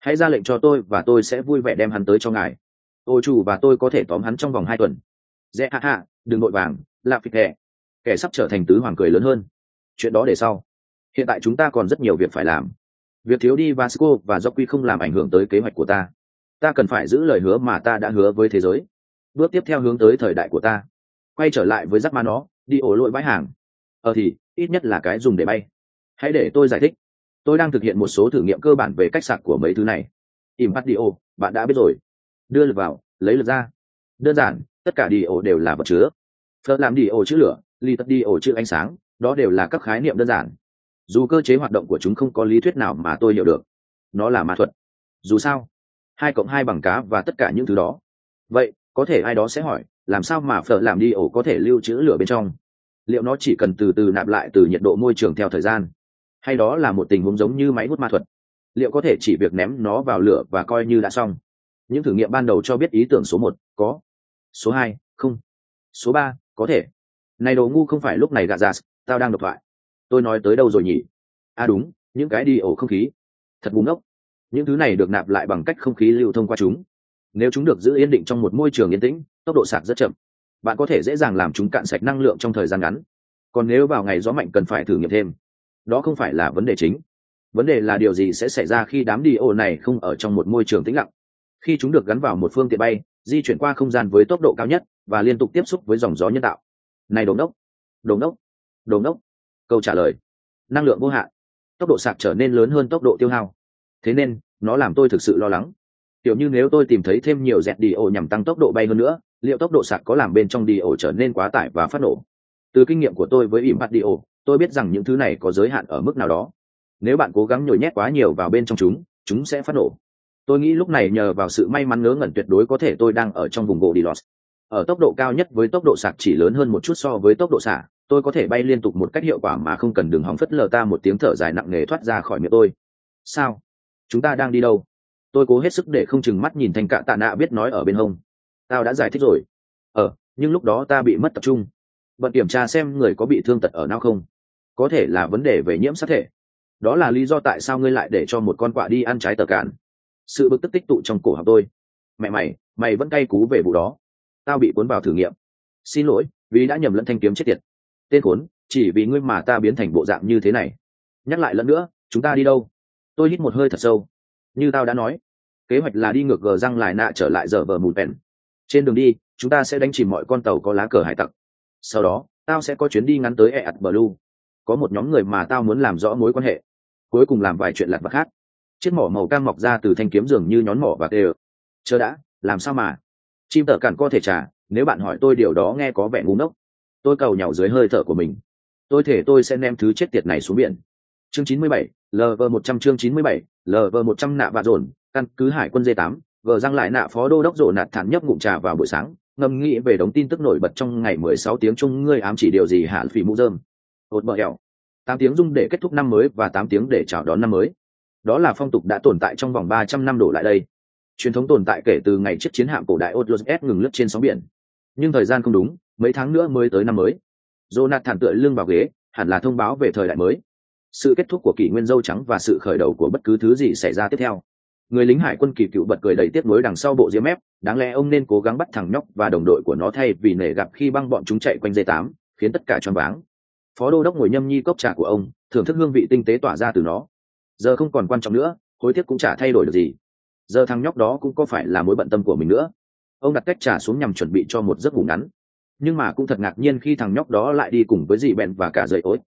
hãy ra lệnh cho tôi và tôi sẽ vui vẻ đem hắn tới cho ngài. Ô chủ và tôi có thể tóm hắn trong vòng hai tuần. Dễ hạ hạ, đừng vội vàng, lạ phịch kẻ. Kẻ sắp trở thành tứ hoàng cười lớn hơn. Chuyện đó để sau. Hiện tại chúng ta còn rất nhiều việc phải làm. Việc thiếu đi Vasco và Jockey không làm ảnh hưởng tới kế hoạch của ta. Ta cần phải giữ lời hứa mà ta đã hứa với thế giới. Bước tiếp theo hướng tới thời đại của ta. Quay trở lại với Jack nó, đi ổ lội bãi hàng. Ờ thì, ít nhất là cái dùng để bay. Hãy để tôi giải thích. Tôi đang thực hiện một số thử nghiệm cơ bản về cách sạc của mấy thứ này. Impadio, bạn đã biết rồi. Đưa lực vào, lấy lực ra. Đơn giản, tất cả Dio đều là vật chứa. Phật làm Dio chữ lửa, ly tất Dio chữ ánh sáng, đó đều là các khái niệm đơn giản. Dù cơ chế hoạt động của chúng không có lý thuyết nào mà tôi hiểu được. Nó là ma thuật. Dù sao, hai cộng hai bằng cá và tất cả những thứ đó. Vậy, có thể ai đó sẽ hỏi, làm sao mà Phật làm Dio có thể lưu trữ lửa bên trong? Liệu nó chỉ cần từ từ nạp lại từ nhiệt độ môi trường theo thời gian? Hay đó là một tình huống giống như máy hút ma thuật? Liệu có thể chỉ việc ném nó vào lửa và coi như đã xong? Những thử nghiệm ban đầu cho biết ý tưởng số một, có. Số hai, không. Số ba, có thể. Này đồ ngu không phải lúc này gạ ra, tao đang độc thoại. Tôi nói tới đâu rồi nhỉ? À đúng, những cái đi ổ không khí. Thật ngu ngốc. Những thứ này được nạp lại bằng cách không khí lưu thông qua chúng. Nếu chúng được giữ yên định trong một môi trường yên tĩnh, tốc độ sạc rất chậm. Bạn có thể dễ dàng làm chúng cạn sạch năng lượng trong thời gian ngắn. Còn nếu vào ngày gió mạnh cần phải thử nghiệm thêm. Đó không phải là vấn đề chính. Vấn đề là điều gì sẽ xảy ra khi đám đi ổ này không ở trong một môi trường tĩnh lặng. Khi chúng được gắn vào một phương tiện bay, di chuyển qua không gian với tốc độ cao nhất và liên tục tiếp xúc với dòng gió nhân tạo. Này đồn đốc, đồn đốc, đồn đốc. Câu trả lời: năng lượng vô hạn. Tốc độ sạc trở nên lớn hơn tốc độ tiêu hao. Thế nên, nó làm tôi thực sự lo lắng. Kiểu như nếu tôi tìm thấy thêm nhiều dẹt đi ổ nhằm tăng tốc độ bay hơn nữa, liệu tốc độ sạc có làm bên trong đi ổ trở nên quá tải và phát nổ? Từ kinh nghiệm của tôi với ỉm bắt đi ổ, tôi biết rằng những thứ này có giới hạn ở mức nào đó. Nếu bạn cố gắng nhồi nhét quá nhiều vào bên trong chúng, chúng sẽ phát nổ. Tôi nghĩ lúc này nhờ vào sự may mắn ngớ ngẩn tuyệt đối có thể tôi đang ở trong vùng gỗ đi lọt. Ở tốc độ cao nhất với tốc độ sạc chỉ lớn hơn một chút so với tốc độ xả, tôi có thể bay liên tục một cách hiệu quả mà không cần đường hòng phất lờ ta một tiếng thở dài nặng nề thoát ra khỏi miệng tôi. Sao? Chúng ta đang đi đâu? Tôi cố hết sức để không chừng mắt nhìn thành cạ tạ nạ biết nói ở bên hông. Tao đã giải thích rồi. Ờ, nhưng lúc đó ta bị mất tập trung. Bận kiểm tra xem người có bị thương tật ở nào không. Có thể là vấn đề về nhiễm sát thể. Đó là lý do tại sao ngươi lại để cho một con quạ đi ăn trái tờ cạn. Sự bực tức tích tụ trong cổ họng tôi. Mẹ mày, mày vẫn cay cú về vụ đó. Tao bị cuốn vào thử nghiệm. Xin lỗi, vì đã nhầm lẫn thanh kiếm chết tiệt. Tên khốn, chỉ vì ngươi mà ta biến thành bộ dạng như thế này. Nhắc lại lần nữa, chúng ta đi đâu? Tôi hít một hơi thật sâu. Như tao đã nói, kế hoạch là đi ngược gờ răng lại nạ trở lại giờ vờ mùn bèn. Trên đường đi, chúng ta sẽ đánh chìm mọi con tàu có lá cờ hải tặc. Sau đó, tao sẽ có chuyến đi ngắn tới Eat Blue. Có một nhóm người mà tao muốn làm rõ mối quan hệ. Cuối cùng làm vài chuyện lặt vặt khác. Chiếc mỏ màu cam mọc ra từ thanh kiếm dường như nhón mỏ và tê. Chờ đã, làm sao mà? Chim tở cản có thể trả, nếu bạn hỏi tôi điều đó nghe có vẻ ngu ngốc. Tôi cầu nhàu dưới hơi thở của mình. Tôi thể tôi sẽ ném thứ chết tiệt này xuống biển. Chương chín mươi bảy, lv một trăm chương chín mươi bảy, lv một trăm nạ vạ dồn, căn cứ hải quân d tám, vờ răng lại nạ phó đô đốc rộ nạt thản nhấp ngụm trà vào buổi sáng, ngầm nghĩ về đống tin tức nổi bật trong ngày mười sáu tiếng chung ngươi ám chỉ điều gì hạ phỉ mũ dơm. Ột bờ hẹo. tám tiếng dung để kết thúc năm mới và tám tiếng để chào đón năm mới. Đó là phong tục đã tồn tại trong vòng ba trăm năm đổ lại đây. Truyền thống tồn tại kể từ ngày chiếc chiến hạm cổ đại Otlus S ngừng lướt trên sóng biển. Nhưng thời gian không đúng, mấy tháng nữa mới tới năm mới. Jonathan tựa lưng vào ghế, hẳn là thông báo về thời đại mới. Sự kết thúc của kỷ nguyên dâu trắng và sự khởi đầu của bất cứ thứ gì xảy ra tiếp theo. Người lính hải quân kỳ cựu bật cười đầy tiếc nuối đằng sau bộ diêm mép, đáng lẽ ông nên cố gắng bắt thằng nhóc và đồng đội của nó thay vì nể gặp khi băng bọn chúng chạy quanh dây tám, khiến tất cả choáng váng. Phó đô đốc ngồi nhâm nhi cốc trà của ông, thưởng thức hương vị tinh tế tỏa ra từ nó. Giờ không còn quan trọng nữa, hối tiếc cũng chả thay đổi được gì. Giờ thằng nhóc đó cũng có phải là mối bận tâm của mình nữa. Ông đặt tách trà xuống nhằm chuẩn bị cho một giấc ngủ ngắn, nhưng mà cũng thật ngạc nhiên khi thằng nhóc đó lại đi cùng với dì bèn và cả dậy ối.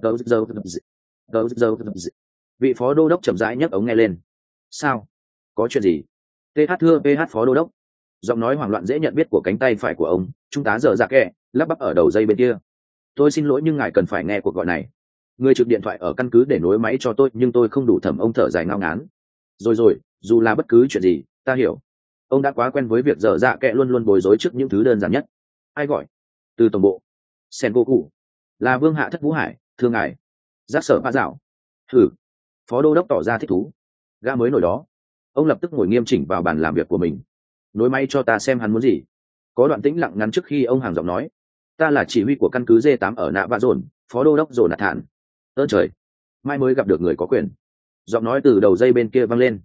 Vị phó đô đốc chậm rãi nhấc ống nghe lên. Sao? Có chuyện gì? th thưa ph phó đô đốc. Giọng nói hoảng loạn dễ nhận biết của cánh tay phải của ông, trung tá dở dạ kẹ lắp bắp ở đầu dây bên kia. Tôi xin lỗi nhưng ngài cần phải nghe cuộc gọi này. Người trực điện thoại ở căn cứ để nối máy cho tôi, nhưng tôi không đủ thẩm. Ông thở dài ngao ngán. Rồi rồi, dù là bất cứ chuyện gì, ta hiểu. Ông đã quá quen với việc dở dạ kẹ luôn luôn bối rối trước những thứ đơn giản nhất. Ai gọi? Từ tổng bộ. Sen vô cụ. Là vương hạ thất vũ hải, thưa ngài. Giác sở ba dạo. Thử. Phó đô đốc tỏ ra thích thú. Gã mới nổi đó. Ông lập tức ngồi nghiêm chỉnh vào bàn làm việc của mình. Nối máy cho ta xem hắn muốn gì. Có đoạn tĩnh lặng ngắn trước khi ông hàng giọng nói. Ta là chỉ huy của căn cứ D tám ở nạ vạ dồn, phó đô đốc dồn nạt thản. Ơn trời, mai mới gặp được người có quyền. Giọng nói từ đầu dây bên kia vang lên.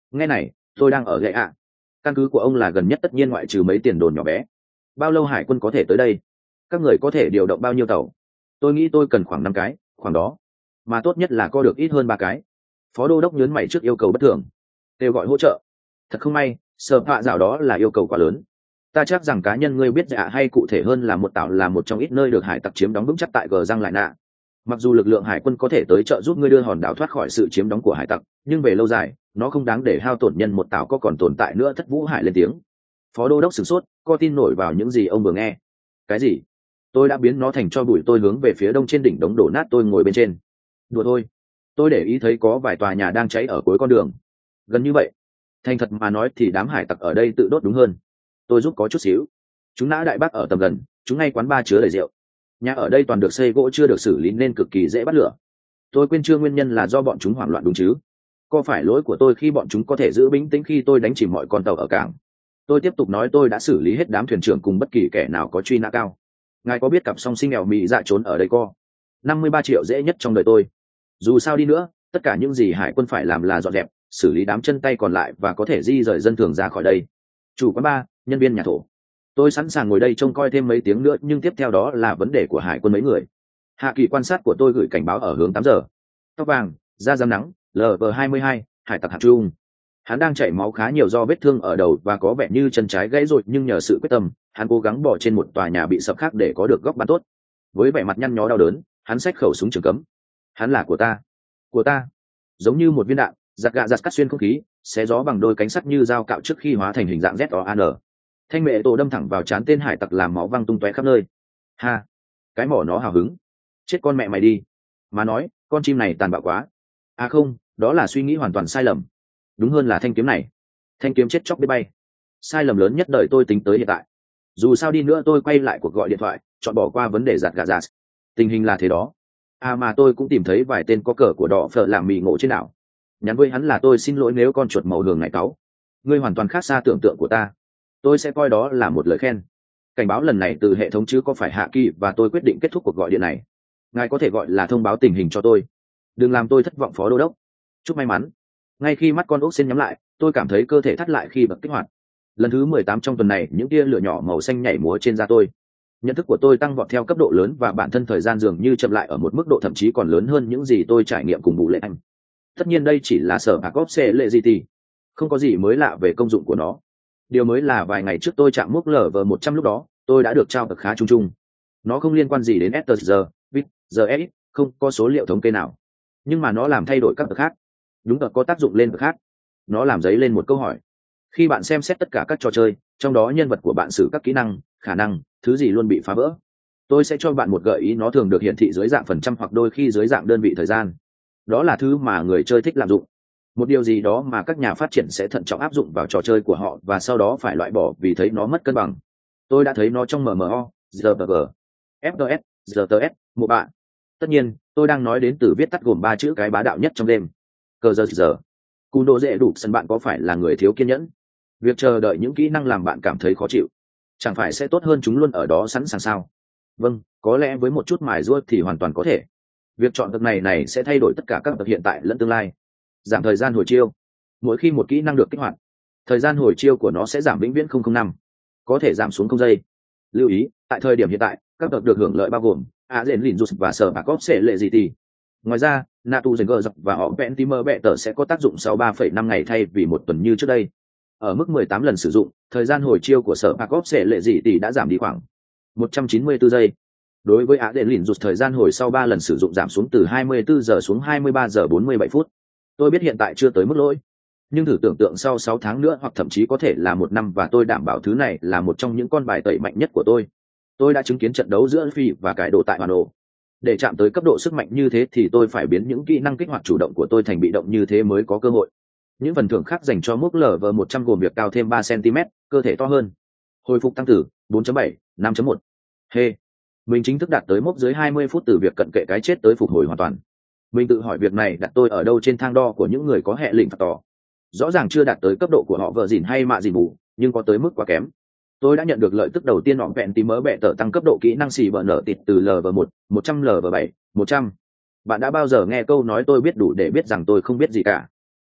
Nghe này, tôi đang ở gậy ạ. Căn cứ của ông là gần nhất tất nhiên ngoại trừ mấy tiền đồn nhỏ bé. Bao lâu hải quân có thể tới đây? Các người có thể điều động bao nhiêu tàu? Tôi nghĩ tôi cần khoảng năm cái, khoảng đó. Mà tốt nhất là có được ít hơn ba cái. Phó đô đốc nhớn mày trước yêu cầu bất thường. Kêu gọi hỗ trợ. Thật không may, sợ hạ dạo đó là yêu cầu quá lớn. Ta chắc rằng cá nhân ngươi biết dạ hay cụ thể hơn là một tàu là một trong ít nơi được hải tặc chiếm đóng vững chắc tại gờ răng lại nạ. Mặc dù lực lượng hải quân có thể tới trợ giúp ngươi đưa hòn đảo thoát khỏi sự chiếm đóng của hải tặc, nhưng về lâu dài nó không đáng để hao tổn nhân một tàu có còn tồn tại nữa. Thất Vũ Hải lên tiếng. Phó đô đốc sửng sốt, co tin nổi vào những gì ông vừa nghe. Cái gì? Tôi đã biến nó thành cho bụi. Tôi hướng về phía đông trên đỉnh đống đổ nát tôi ngồi bên trên. Đùa thôi. Tôi để ý thấy có vài tòa nhà đang cháy ở cuối con đường. Gần như vậy. Thành thật mà nói thì đám hải tặc ở đây tự đốt đúng hơn. Tôi giúp có chút xíu. Chúng nã đại bác ở tầm gần, chúng ngay quán bar chứa đầy rượu. Nhà ở đây toàn được xây gỗ chưa được xử lý nên cực kỳ dễ bắt lửa. Tôi quên chưa nguyên nhân là do bọn chúng hoảng loạn đúng chứ? Có phải lỗi của tôi khi bọn chúng có thể giữ bình tĩnh khi tôi đánh chìm mọi con tàu ở cảng? Tôi tiếp tục nói tôi đã xử lý hết đám thuyền trưởng cùng bất kỳ kẻ nào có truy nã cao. Ngài có biết cặp song sinh nghèo mị dạ trốn ở đây co? năm mươi ba triệu dễ nhất trong đời tôi. Dù sao đi nữa, tất cả những gì hải quân phải làm là dọn dẹp, xử lý đám chân tay còn lại và có thể di rời dân thường ra khỏi đây. Chủ quán bar, nhân viên nhà thổ. Tôi sẵn sàng ngồi đây trông coi thêm mấy tiếng nữa, nhưng tiếp theo đó là vấn đề của hải quân mấy người. Hạ kỳ quan sát của tôi gửi cảnh báo ở hướng tám giờ. Tóc vàng, da rám nắng, lv hai mươi hai, hải tặc hạt trung. Hắn đang chảy máu khá nhiều do vết thương ở đầu và có vẻ như chân trái gãy rồi, nhưng nhờ sự quyết tâm, hắn cố gắng bỏ trên một tòa nhà bị sập khác để có được góc bắn tốt. Với vẻ mặt nhăn nhó đau đớn, hắn xách khẩu súng trường cấm. Hắn là của ta, của ta. Giống như một viên đạn, giật gạ giật cắt xuyên không khí, xé gió bằng đôi cánh sắt như dao cạo trước khi hóa thành hình dạng Z O A N. Thanh mệ tổ đâm thẳng vào trán tên hải tặc làm máu văng tung tóe khắp nơi. Ha, cái mỏ nó hào hứng. Chết con mẹ mày đi. Mà nói, con chim này tàn bạo quá. À không, đó là suy nghĩ hoàn toàn sai lầm. Đúng hơn là thanh kiếm này. Thanh kiếm chết chóc biết bay. Sai lầm lớn nhất đời tôi tính tới hiện tại. Dù sao đi nữa tôi quay lại cuộc gọi điện thoại, chọn bỏ qua vấn đề giặt gà giặt. Tình hình là thế đó. À mà tôi cũng tìm thấy vài tên có cờ của đỏ phở làm mì ngộ trên đảo. Nhắn với hắn là tôi xin lỗi nếu con chuột màu đường này cáu. Ngươi hoàn toàn khác xa tưởng tượng của ta. Tôi sẽ coi đó là một lời khen. Cảnh báo lần này từ hệ thống chứ có phải hạ kỳ, và tôi quyết định kết thúc cuộc gọi điện này. Ngài có thể gọi là thông báo tình hình cho tôi. Đừng làm tôi thất vọng phó đô đốc. Chúc may mắn. Ngay khi mắt con ốc xin nhắm lại, tôi cảm thấy cơ thể thắt lại khi bật kích hoạt. Lần thứ mười tám trong tuần này, những tia lửa nhỏ màu xanh nhảy múa trên da tôi. Nhận thức của tôi tăng vọt theo cấp độ lớn, và bản thân thời gian dường như chậm lại ở một mức độ thậm chí còn lớn hơn những gì tôi trải nghiệm cùng Bù Lệ Anh. Tất nhiên đây chỉ là sở bạc ốp xe lệ gì thì không có gì mới lạ về công dụng của nó. Điều mới là vài ngày trước tôi chạm mốc lv một trăm, lúc đó tôi đã được trao bậc khá chung chung. Nó không liên quan gì đến ét tê, vê i tê, giê ét, không có số liệu thống kê nào, nhưng mà nó làm thay đổi các bậc khác. Đúng là có tác dụng lên bậc khác. Nó làm dấy lên một câu hỏi. Khi bạn xem xét tất cả các trò chơi, trong đó nhân vật của bạn xử các kỹ năng, khả năng, thứ gì luôn bị phá vỡ, tôi sẽ cho bạn một gợi ý. Nó thường được hiển thị dưới dạng phần trăm hoặc đôi khi dưới dạng đơn vị thời gian. Đó là thứ mà người chơi thích lạm dụng, một điều gì đó mà các nhà phát triển sẽ thận trọng áp dụng vào trò chơi của họ và sau đó phải loại bỏ vì thấy nó mất cân bằng. Tôi đã thấy nó trong em em o, rờ pê giê, ép pê ét, rờ tê ét, một bạn. Tất nhiên, tôi đang nói đến từ viết tắt gồm ba chữ cái bá đạo nhất trong đêm. Cờ giờ giờ. Cú độ dễ đủ sân. Bạn có phải là người thiếu kiên nhẫn? Việc chờ đợi những kỹ năng làm bạn cảm thấy khó chịu. Chẳng phải sẽ tốt hơn chúng luôn ở đó sẵn sàng sao? Vâng, có lẽ với một chút mài giũa thì hoàn toàn có thể. Việc chọn bậc này này sẽ thay đổi tất cả các bậc hiện tại lẫn tương lai. Giảm thời gian hồi chiêu. Mỗi khi một kỹ năng được kích hoạt, thời gian hồi chiêu của nó sẽ giảm vĩnh viễn không không năm, có thể giảm xuống không giây. Lưu ý, tại thời điểm hiện tại, các bậc được hưởng lợi bao gồm a dện lìn rút và sở bạc cóp sẽ lệ gì thì. Ngoài ra, natu dần gờ dọc và họ vẹn timer bẹ tờ sẽ có tác dụng sau ba phẩy năm ngày thay vì một tuần như trước đây. Ở mức mười tám lần sử dụng, thời gian hồi chiêu của sở bạc cóp sẽ lệ gì thì đã giảm đi khoảng một trăm chín mươi tư giây. Đối với á đền lìn rụt, thời gian hồi sau ba lần sử dụng giảm xuống từ hai mươi tư giờ xuống hai mươi ba giờ bốn mươi bảy phút. Tôi biết hiện tại chưa tới mức lỗi, nhưng thử tưởng tượng sau sáu tháng nữa hoặc thậm chí có thể là một năm, và tôi đảm bảo thứ này là một trong những con bài tẩy mạnh nhất của tôi. Tôi đã chứng kiến trận đấu giữa Phi và cải đồ tại Hoàn Ổ. Để chạm tới cấp độ sức mạnh như thế thì tôi phải biến những kỹ năng kích hoạt chủ động của tôi thành bị động, như thế mới có cơ hội. Những phần thưởng khác dành cho mốc lv một trăm gồm việc cao thêm ba xăng ti mét, cơ thể to hơn, hồi phục tăng từ bốn chấm bảy, năm chấm một. Hey, mình chính thức đạt tới mốc dưới hai mươi phút từ việc cận kệ cái chết tới phục hồi hoàn toàn. Mình tự hỏi việc này đặt tôi ở đâu trên thang đo của những người có hệ lệnh phạt tỏ. Rõ ràng chưa đạt tới cấp độ của họ vợ dìn hay mạ dìn bù, nhưng có tới mức quá kém. Tôi đã nhận được lợi tức đầu tiên, họ vẹn tí mớ bẹ tờ tăng cấp độ kỹ năng xì bờ nở tịt từ lv một, một trăm lv bảy, một trăm. Bạn đã bao giờ nghe câu nói tôi biết đủ để biết rằng tôi không biết gì cả?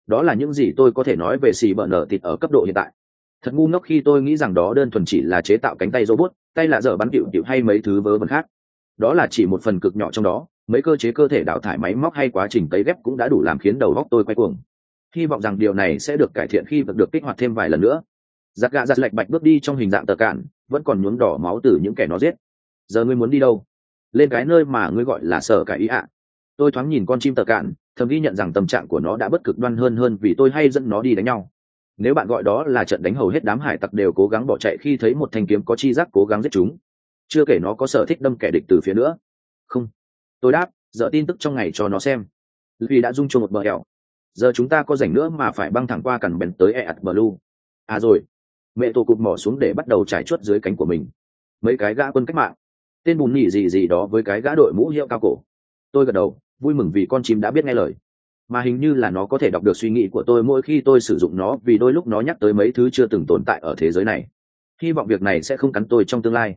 Đó là những gì tôi có thể nói về xì bờ nở thịt ở cấp độ hiện tại. Thật ngu ngốc khi tôi nghĩ rằng đó đơn thuần chỉ là chế tạo cánh tay robot, tay lạ dở bắn tiểu tiểu hay mấy thứ vớ vẩn khác. Đó là chỉ một phần cực nhỏ trong đó, mấy cơ chế cơ thể đào thải máy móc hay quá trình cấy ghép cũng đã đủ làm khiến đầu óc tôi quay cuồng. Hy vọng rằng điều này sẽ được cải thiện khi vật được kích hoạt thêm vài lần nữa. Giặt gạ giặt lệch bạch bước đi trong hình dạng tờ cạn, vẫn còn nhuốm đỏ máu từ những kẻ nó giết. Giờ ngươi muốn đi đâu? Lên cái nơi mà ngươi gọi là sở cải ý ạ. Tôi thoáng nhìn con chim tờ cạn, thầm ghi nhận rằng tâm trạng của nó đã bất cực đoan hơn hơn vì tôi hay dẫn nó đi đánh nhau. Nếu bạn gọi đó là trận đánh, hầu hết đám hải tặc đều cố gắng bỏ chạy khi thấy một thanh kiếm có chi giác cố gắng giết chúng. Chưa kể nó có sở thích đâm kẻ địch từ phía nữa. Không, tôi đáp, dở tin tức trong ngày cho nó xem. Vì đã rung chuông một bờ hẹo. Giờ chúng ta có rảnh nữa mà phải băng thẳng qua cằn bèn tới e ạt blue. À rồi, mẹ tổ cụp mỏ xuống để bắt đầu trải chuốt dưới cánh của mình. Mấy cái gã quân cách mạng, tên bùn nhỉ gì gì đó với cái gã đội mũ hiệu cao cổ. Tôi gật đầu, vui mừng vì con chim đã biết nghe lời, mà hình như là nó có thể đọc được suy nghĩ của tôi mỗi khi tôi sử dụng nó, vì đôi lúc nó nhắc tới mấy thứ chưa từng tồn tại ở thế giới này. Hy vọng việc này sẽ không cắn tôi trong tương lai.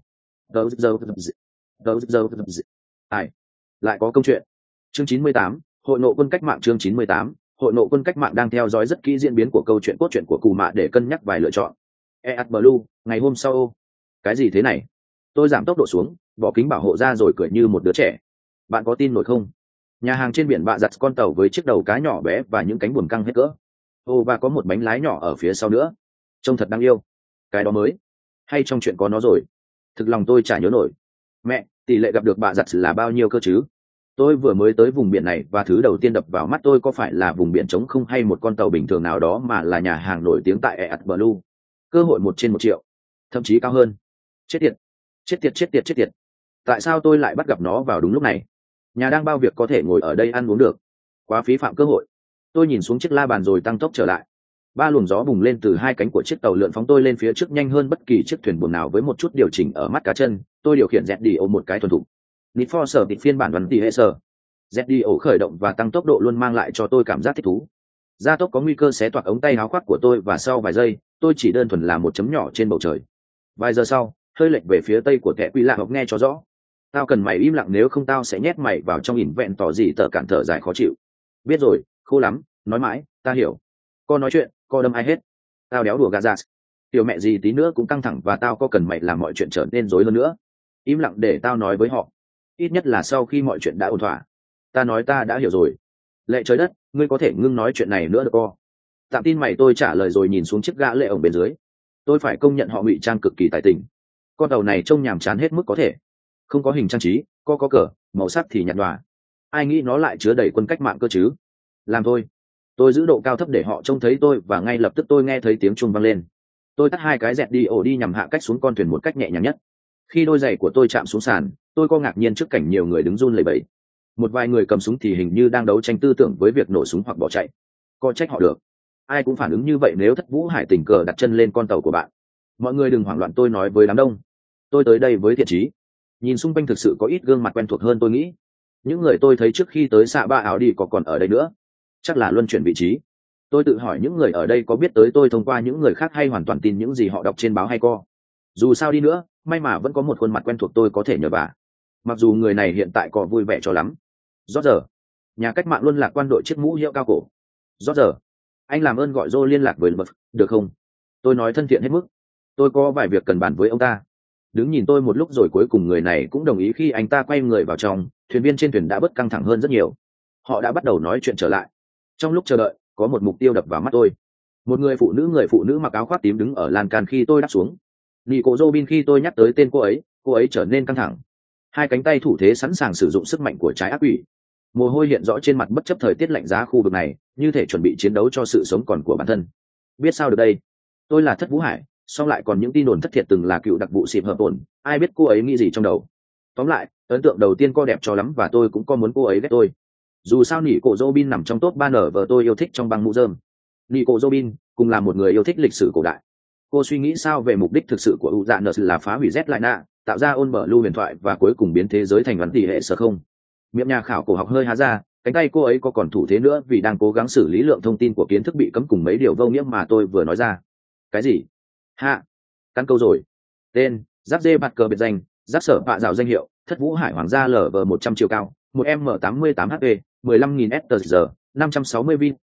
Ai lại có câu chuyện. Chương chín mươi tám, hội nộ quân cách mạng. Chương chín mươi tám, hội nộ quân cách mạng đang theo dõi rất kỹ diễn biến của câu chuyện cốt truyện của Cù Mạ để cân nhắc vài lựa chọn. e ét Blue, ngày hôm sau. Cái gì thế này? Tôi giảm tốc độ xuống, bỏ kính bảo hộ ra rồi cười như một đứa trẻ. Bạn có tin nổi không? Nhà hàng trên biển bạ giặt con tàu với chiếc đầu cá nhỏ bé và những cánh buồm căng hết cỡ. Ô, và có một bánh lái nhỏ ở phía sau nữa. Trông thật đáng yêu. Cái đó mới. Hay trong chuyện có nó rồi? Thực lòng tôi chả nhớ nổi. Mẹ, tỷ lệ gặp được bạ giặt là bao nhiêu cơ chứ? Tôi vừa mới tới vùng biển này và thứ đầu tiên đập vào mắt tôi có phải là vùng biển trống không hay một con tàu bình thường nào đó, mà là nhà hàng nổi tiếng tại e ét Blue. Cơ hội một trên một triệu, thậm chí cao hơn. Chết tiệt, chết tiệt, chết tiệt, chết tiệt. Tại sao tôi lại bắt gặp nó vào đúng lúc này? Nhà đang bao việc có thể ngồi ở đây ăn uống được. Quá phí phạm cơ hội. Tôi nhìn xuống chiếc la bàn rồi tăng tốc trở lại. Ba luồng gió bùng lên từ hai cánh của chiếc tàu lượn phóng tôi lên phía trước nhanh hơn bất kỳ chiếc thuyền buồm nào với một chút điều chỉnh ở mắt cá chân. Tôi điều khiển dẹt đi ổ một cái thuần thục. Need for Speed phiên bản văn tỷ hệ sở. dẹt đi ổ khởi động và tăng tốc độ luôn mang lại cho tôi cảm giác thích thú. Gia tốc có nguy cơ xé toạc ống tay áo khoác của tôi, và sau vài giây, tôi chỉ đơn thuần là một chấm nhỏ trên bầu trời. Vài giờ sau, hơi lệch về phía tây của kẻ quy lạ học nghe cho rõ. Tao cần mày im lặng, nếu không tao sẽ nhét mày vào trong ỉn vẹn tỏ gì tờ cản thở dài khó chịu. Biết rồi, khô lắm, nói mãi, ta hiểu. Co nói chuyện, co đâm ai hết. Tao đéo đùa gà ra. Tiểu mẹ gì tí nữa cũng căng thẳng, và tao có cần mày làm mọi chuyện trở nên rối hơn nữa. Im lặng để tao nói với họ. Ít nhất là sau khi mọi chuyện đã ổn thỏa. Ta nói ta đã hiểu rồi. Lệ trời đất, ngươi có thể ngưng nói chuyện này nữa được co. Tạm tin mày, tôi trả lời rồi nhìn xuống chiếc gã lệ ổng bên dưới. Tôi phải công nhận họ ngụy trang cực kỳ tài tình. Con tàu này trông nhàm chán hết mức có thể. Không có hình trang trí, có có cờ, màu sắc thì nhạt nhòa. Ai nghĩ nó lại chứa đầy quân cách mạng cơ chứ? Làm thôi. Tôi giữ độ cao thấp để họ trông thấy tôi, và ngay lập tức tôi nghe thấy tiếng chuông vang lên. Tôi tắt hai cái dẹt đi ổ đi nhằm hạ cách xuống con thuyền một cách nhẹ nhàng nhất. Khi đôi giày của tôi chạm xuống sàn, tôi có ngạc nhiên trước cảnh nhiều người đứng run lẩy bẩy. Một vài người cầm súng thì hình như đang đấu tranh tư tưởng với việc nổ súng hoặc bỏ chạy. Có trách họ được. Ai cũng phản ứng như vậy nếu Thất Vũ Hải tình cờ đặt chân lên con tàu của bạn. Mọi người đừng hoảng loạn, tôi nói với đám đông. Tôi tới đây với thiện chí. Nhìn xung quanh thực sự có ít gương mặt quen thuộc hơn tôi nghĩ. Những người tôi thấy trước khi tới xạ ba áo đi có còn ở đây nữa. Chắc là luân chuyển vị trí. Tôi tự hỏi những người ở đây có biết tới tôi thông qua những người khác hay hoàn toàn tin những gì họ đọc trên báo hay co. Dù sao đi nữa, may mà vẫn có một khuôn mặt quen thuộc tôi có thể nhờ vả. Mặc dù người này hiện tại có vui vẻ cho lắm. Rót giờ, nhà cách mạng luân lạc quan đội chiếc mũ hiệu cao cổ. Rót giờ, anh làm ơn gọi Joe liên lạc với Lục, được không? Tôi nói thân thiện hết mức. Tôi có vài việc cần bàn với ông ta. Đứng nhìn tôi một lúc rồi cuối cùng người này cũng đồng ý. Khi anh ta quay người vào trong, thuyền viên trên thuyền đã bớt căng thẳng hơn rất nhiều. Họ đã bắt đầu nói chuyện trở lại. Trong lúc chờ đợi, có một mục tiêu đập vào mắt tôi. Một người phụ nữ người phụ nữ mặc áo khoác tím đứng ở lan can khi tôi đáp xuống. Nico Robin, khi tôi nhắc tới tên cô ấy, cô ấy trở nên căng thẳng. Hai cánh tay thủ thế sẵn sàng sử dụng sức mạnh của trái ác quỷ. Mồ hôi hiện rõ trên mặt bất chấp thời tiết lạnh giá khu vực này, như thể chuẩn bị chiến đấu cho sự sống còn của bản thân. Biết sao được đây? Tôi là Thất Vũ Hải, song lại còn những tin đồn thất thiệt từng là cựu đặc vụ xịp hợp ổn. Ai biết cô ấy nghĩ gì trong đầu? Tóm lại, ấn tượng đầu tiên cô đẹp cho lắm, và tôi cũng có muốn cô ấy ghét tôi. Dù sao nỉ cổ Robin nằm trong top ba nở vợ tôi yêu thích trong băng mũ rơm. Nỉ cổ Robin cùng là một người yêu thích lịch sử cổ đại. Cô suy nghĩ sao về mục đích thực sự của Uranus là phá hủy Z lại nạ, tạo ra ôn bờ lưu huyền thoại và cuối cùng biến thế giới thành văn tỷ hệ sở không? Miệng nhà khảo cổ học hơi há ra, cánh tay cô ấy có còn thủ thế nữa vì đang cố gắng xử lý lượng thông tin của kiến thức bị cấm cùng mấy điều vô nghĩa mà tôi vừa nói ra. Cái gì? Hạ, căn câu rồi. Tên: Giáp dê bạt cờ biệt danh, Giáp sở bạ dạo danh hiệu, Thất Vũ Hải Hoàng gia lở vờ một trăm chiều cao, một m tám mươi tám h p, mười lăm nghìn s giờ, năm trăm sáu mươi vin,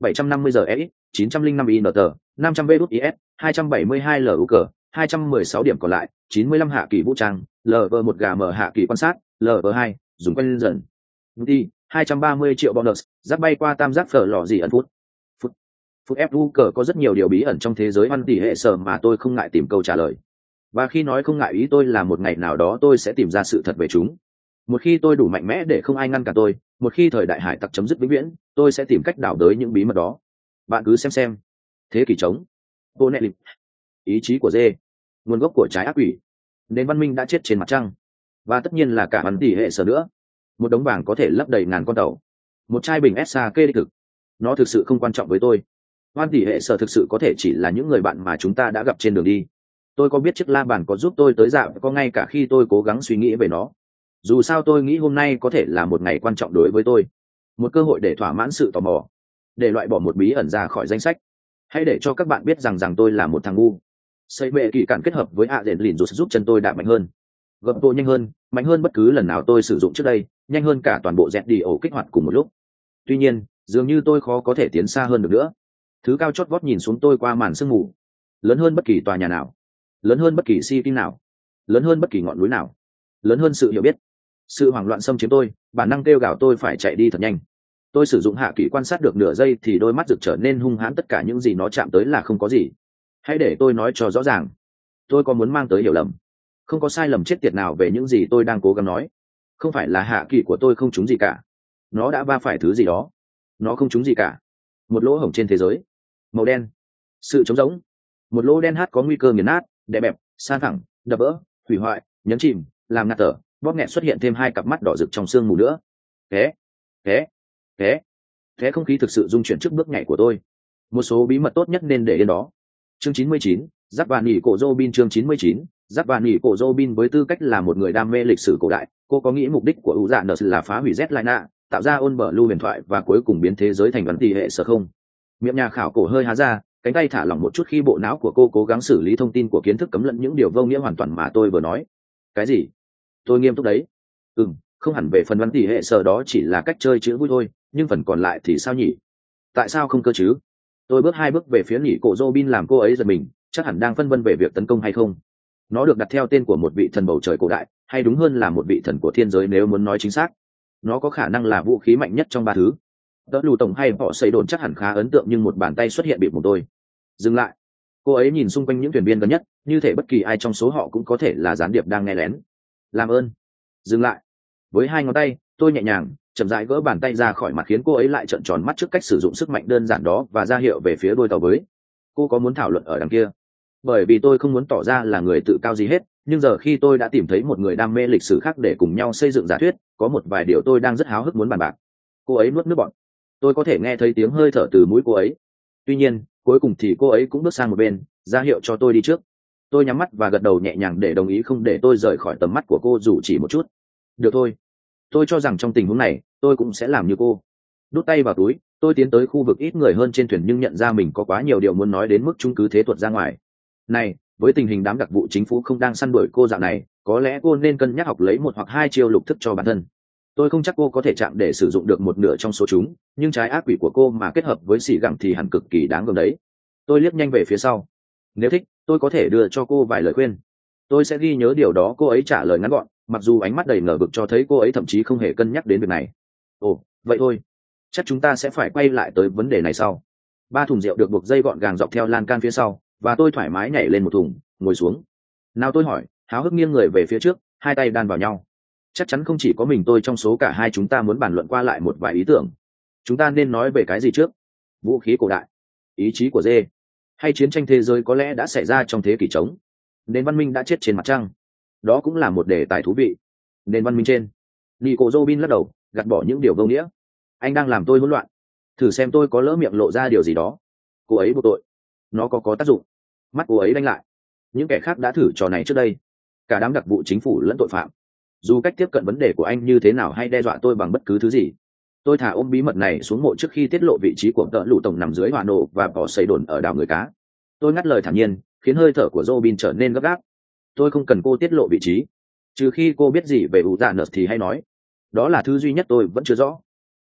bảy trăm năm mươi giờ e chín trăm linh năm i n t năm trăm v đút is hai trăm bảy mươi hai luk hai trăm mười sáu điểm còn lại chín mươi lăm hạ kỳ vũ trang lv một gà mở hạ kỳ quan sát lv hai dùng quen dần đi hai trăm ba mươi triệu bonus giáp bay qua tam giác phở lò gì ẩn phút phút phút fu cờ có rất nhiều điều bí ẩn trong thế giới văn tỷ hệ sở mà tôi không ngại tìm câu trả lời, và khi nói không ngại ý tôi là một ngày nào đó tôi sẽ tìm ra sự thật về chúng. Một khi tôi đủ mạnh mẽ để không ai ngăn cản tôi, một khi thời đại hải tặc chấm dứt vĩnh viễn, tôi sẽ tìm cách đào đới những bí mật đó. Bạn cứ xem xem. Thế kỷ trống. Bonelli. Ý chí của dê. Nguồn gốc của trái ác quỷ. Nền văn minh đã chết trên mặt trăng. Và tất nhiên là cả văn tỷ hệ sở nữa. Một đống vàng có thể lấp đầy ngàn con tàu. Một chai bình sake đích thực. Nó thực sự không quan trọng với tôi. Văn tỷ hệ sở thực sự có thể chỉ là những người bạn mà chúng ta đã gặp trên đường đi. Tôi có biết chiếc la bàn có giúp tôi tới dạo có ngay cả khi tôi cố gắng suy nghĩ về nó. Dù sao tôi nghĩ hôm nay có thể là một ngày quan trọng đối với tôi, một cơ hội để thỏa mãn sự tò mò, để loại bỏ một bí ẩn ra khỏi danh sách, hãy để cho các bạn biết rằng rằng tôi là một thằng ngu. Xây bệ kỳ cản kết hợp với ạ đèn lìn rút giúp chân tôi đạp mạnh hơn, gập tôi nhanh hơn, mạnh hơn bất cứ lần nào tôi sử dụng trước đây, nhanh hơn cả toàn bộ dẹt đi ổ kích hoạt cùng một lúc. Tuy nhiên dường như tôi khó có thể tiến xa hơn được nữa. Thứ cao chót vót nhìn xuống tôi qua màn sương mù, lớn hơn bất kỳ tòa nhà nào, lớn hơn bất kỳ si kinh nào, lớn hơn bất kỳ ngọn núi nào, lớn hơn sự hiểu biết. Sự hoảng loạn xâm chiếm tôi, bản năng kêu gào tôi phải chạy đi thật nhanh. Tôi sử dụng hạ kỹ quan sát được nửa giây thì đôi mắt rực trở nên hung hãn, tất cả những gì nó chạm tới là không có gì. Hãy để tôi nói cho rõ ràng. Tôi có muốn mang tới hiểu lầm. Không có sai lầm chết tiệt nào về những gì tôi đang cố gắng nói. Không phải là hạ kỹ của tôi không trúng gì cả. Nó đã va phải thứ gì đó. Nó không trúng gì cả. Một lỗ hổng trên thế giới. Màu đen. Sự trống rỗng. Một lỗ đen hát có nguy cơ nghiền nát, đè bẹp, san phẳng, đập vỡ, hủy hoại, nhấn chìm, làm ngạt thở. Bóp nghẹt xuất hiện thêm hai cặp mắt đỏ rực trong sương mù nữa. Thế, thế, thế, thế không khí thực sự rung chuyển trước bước nhảy của tôi. Một số bí mật tốt nhất nên để yên đó. Chương chín mươi chín, Giáp Vạn Nhỉ Cổ Robin. Chương chín mươi chín, Giáp Vạn Nhỉ Cổ Robin. Với tư cách là một người đam mê lịch sử cổ đại, cô có nghĩ mục đích của U Dạ Nợ là phá hủy Z-Lina, tạo ra ôn bờ lưu huyền thoại và cuối cùng biến thế giới thành vấn tỷ hệ sở không? Miệng nhà khảo cổ hơi há ra, cánh tay thả lỏng một chút khi bộ não của cô cố gắng xử lý thông tin của kiến thức cấm lẫn những điều vô nghĩa hoàn toàn mà tôi vừa nói. Cái gì? Tôi nghiêm túc đấy. Ừ, không hẳn về phần văn tỷ hệ sở đó chỉ là cách chơi chữ vui thôi, nhưng phần còn lại thì sao nhỉ? Tại sao không cơ chứ? Tôi bước hai bước về phía Nhỉ Cổ Robin làm cô ấy giật mình, chắc hẳn đang phân vân về việc tấn công hay không. Nó được đặt theo tên của một vị thần bầu trời cổ đại, hay đúng hơn là một vị thần của thiên giới nếu muốn nói chính xác. Nó có khả năng là vũ khí mạnh nhất trong ba thứ. Đỡ lù tổng hay họ xây đồn chắc hẳn khá ấn tượng, nhưng một bàn tay xuất hiện bịt một tôi. Dừng lại. Cô ấy nhìn xung quanh những thuyền viên gần nhất, như thể bất kỳ ai trong số họ cũng có thể là gián điệp đang nghe lén. Làm ơn, dừng lại. Với hai ngón tay, tôi nhẹ nhàng chậm rãi gỡ bàn tay ra khỏi mặt, khiến cô ấy lại trợn tròn mắt trước cách sử dụng sức mạnh đơn giản đó và ra hiệu về phía đôi tàu với. Cô có muốn thảo luận ở đằng kia? Bởi vì tôi không muốn tỏ ra là người tự cao gì hết, nhưng giờ khi tôi đã tìm thấy một người đam mê lịch sử khác để cùng nhau xây dựng giả thuyết, có một vài điều tôi đang rất háo hức muốn bàn bạc. Cô ấy nuốt nước bọt. Tôi có thể nghe thấy tiếng hơi thở từ mũi cô ấy. Tuy nhiên cuối cùng thì cô ấy cũng bước sang một bên, ra hiệu cho tôi đi trước. Tôi nhắm mắt và gật đầu nhẹ nhàng để đồng ý không để tôi rời khỏi tầm mắt của cô dù chỉ một chút. Được thôi. Tôi cho rằng trong tình huống này tôi cũng sẽ làm như cô. Đút tay vào túi, tôi tiến tới khu vực ít người hơn trên thuyền, nhưng nhận ra mình có quá nhiều điều muốn nói đến mức chúng cứ thế tuột ra ngoài. Này, với tình hình đám đặc vụ chính phủ không đang săn đuổi cô dạo này, có lẽ cô nên cân nhắc học lấy một hoặc hai chiêu lục thức cho bản thân. Tôi không chắc cô có thể chạm để sử dụng được một nửa trong số chúng, nhưng trái ác quỷ của cô mà kết hợp với xỉ gẳng thì hẳn cực kỳ đáng gờm đấy. Tôi liếc nhanh về phía sau. Nếu thích, tôi có thể đưa cho cô vài lời khuyên. Tôi sẽ ghi nhớ điều đó. Cô ấy trả lời ngắn gọn, mặc dù ánh mắt đầy ngờ vực cho thấy cô ấy thậm chí không hề cân nhắc đến việc này. Ồ, vậy thôi. Chắc chúng ta sẽ phải quay lại tới vấn đề này sau. Ba thùng rượu được buộc dây gọn gàng dọc theo lan can phía sau, và tôi thoải mái nhảy lên một thùng, ngồi xuống. Nào, tôi hỏi, háo hức nghiêng người về phía trước, hai tay đan vào nhau. Chắc chắn không chỉ có mình tôi trong số cả hai chúng ta muốn bàn luận qua lại một vài ý tưởng. Chúng ta nên nói về cái gì trước? Vũ khí cổ đại, ý chí của dê, hay chiến tranh thế giới có lẽ đã xảy ra trong thế kỷ trống? Nền văn minh đã chết trên mặt trăng. Đó cũng là một đề tài thú vị. Nền văn minh trên. Nico Robin lắc đầu, gạt bỏ những điều vô nghĩa. Anh đang làm tôi hỗn loạn. Thử xem tôi có lỡ miệng lộ ra điều gì đó. Cô ấy buộc tội. Nó có có tác dụng. Mắt cô ấy đánh lại. Những kẻ khác đã thử trò này trước đây. Cả đám đặc vụ chính phủ lẫn tội phạm. Dù cách tiếp cận vấn đề của anh như thế nào hay đe dọa tôi bằng bất cứ thứ gì, tôi thả ôm bí mật này xuống mộ trước khi tiết lộ vị trí của tợ lụ tổng nằm dưới hỏa nổ và bỏ xây đồn ở đảo người cá. Tôi ngắt lời thản nhiên, khiến hơi thở của Robin trở nên gấp gáp. Tôi không cần cô tiết lộ vị trí, trừ khi cô biết gì về U Dạ Nợ thì hay nói. Đó là thứ duy nhất tôi vẫn chưa rõ.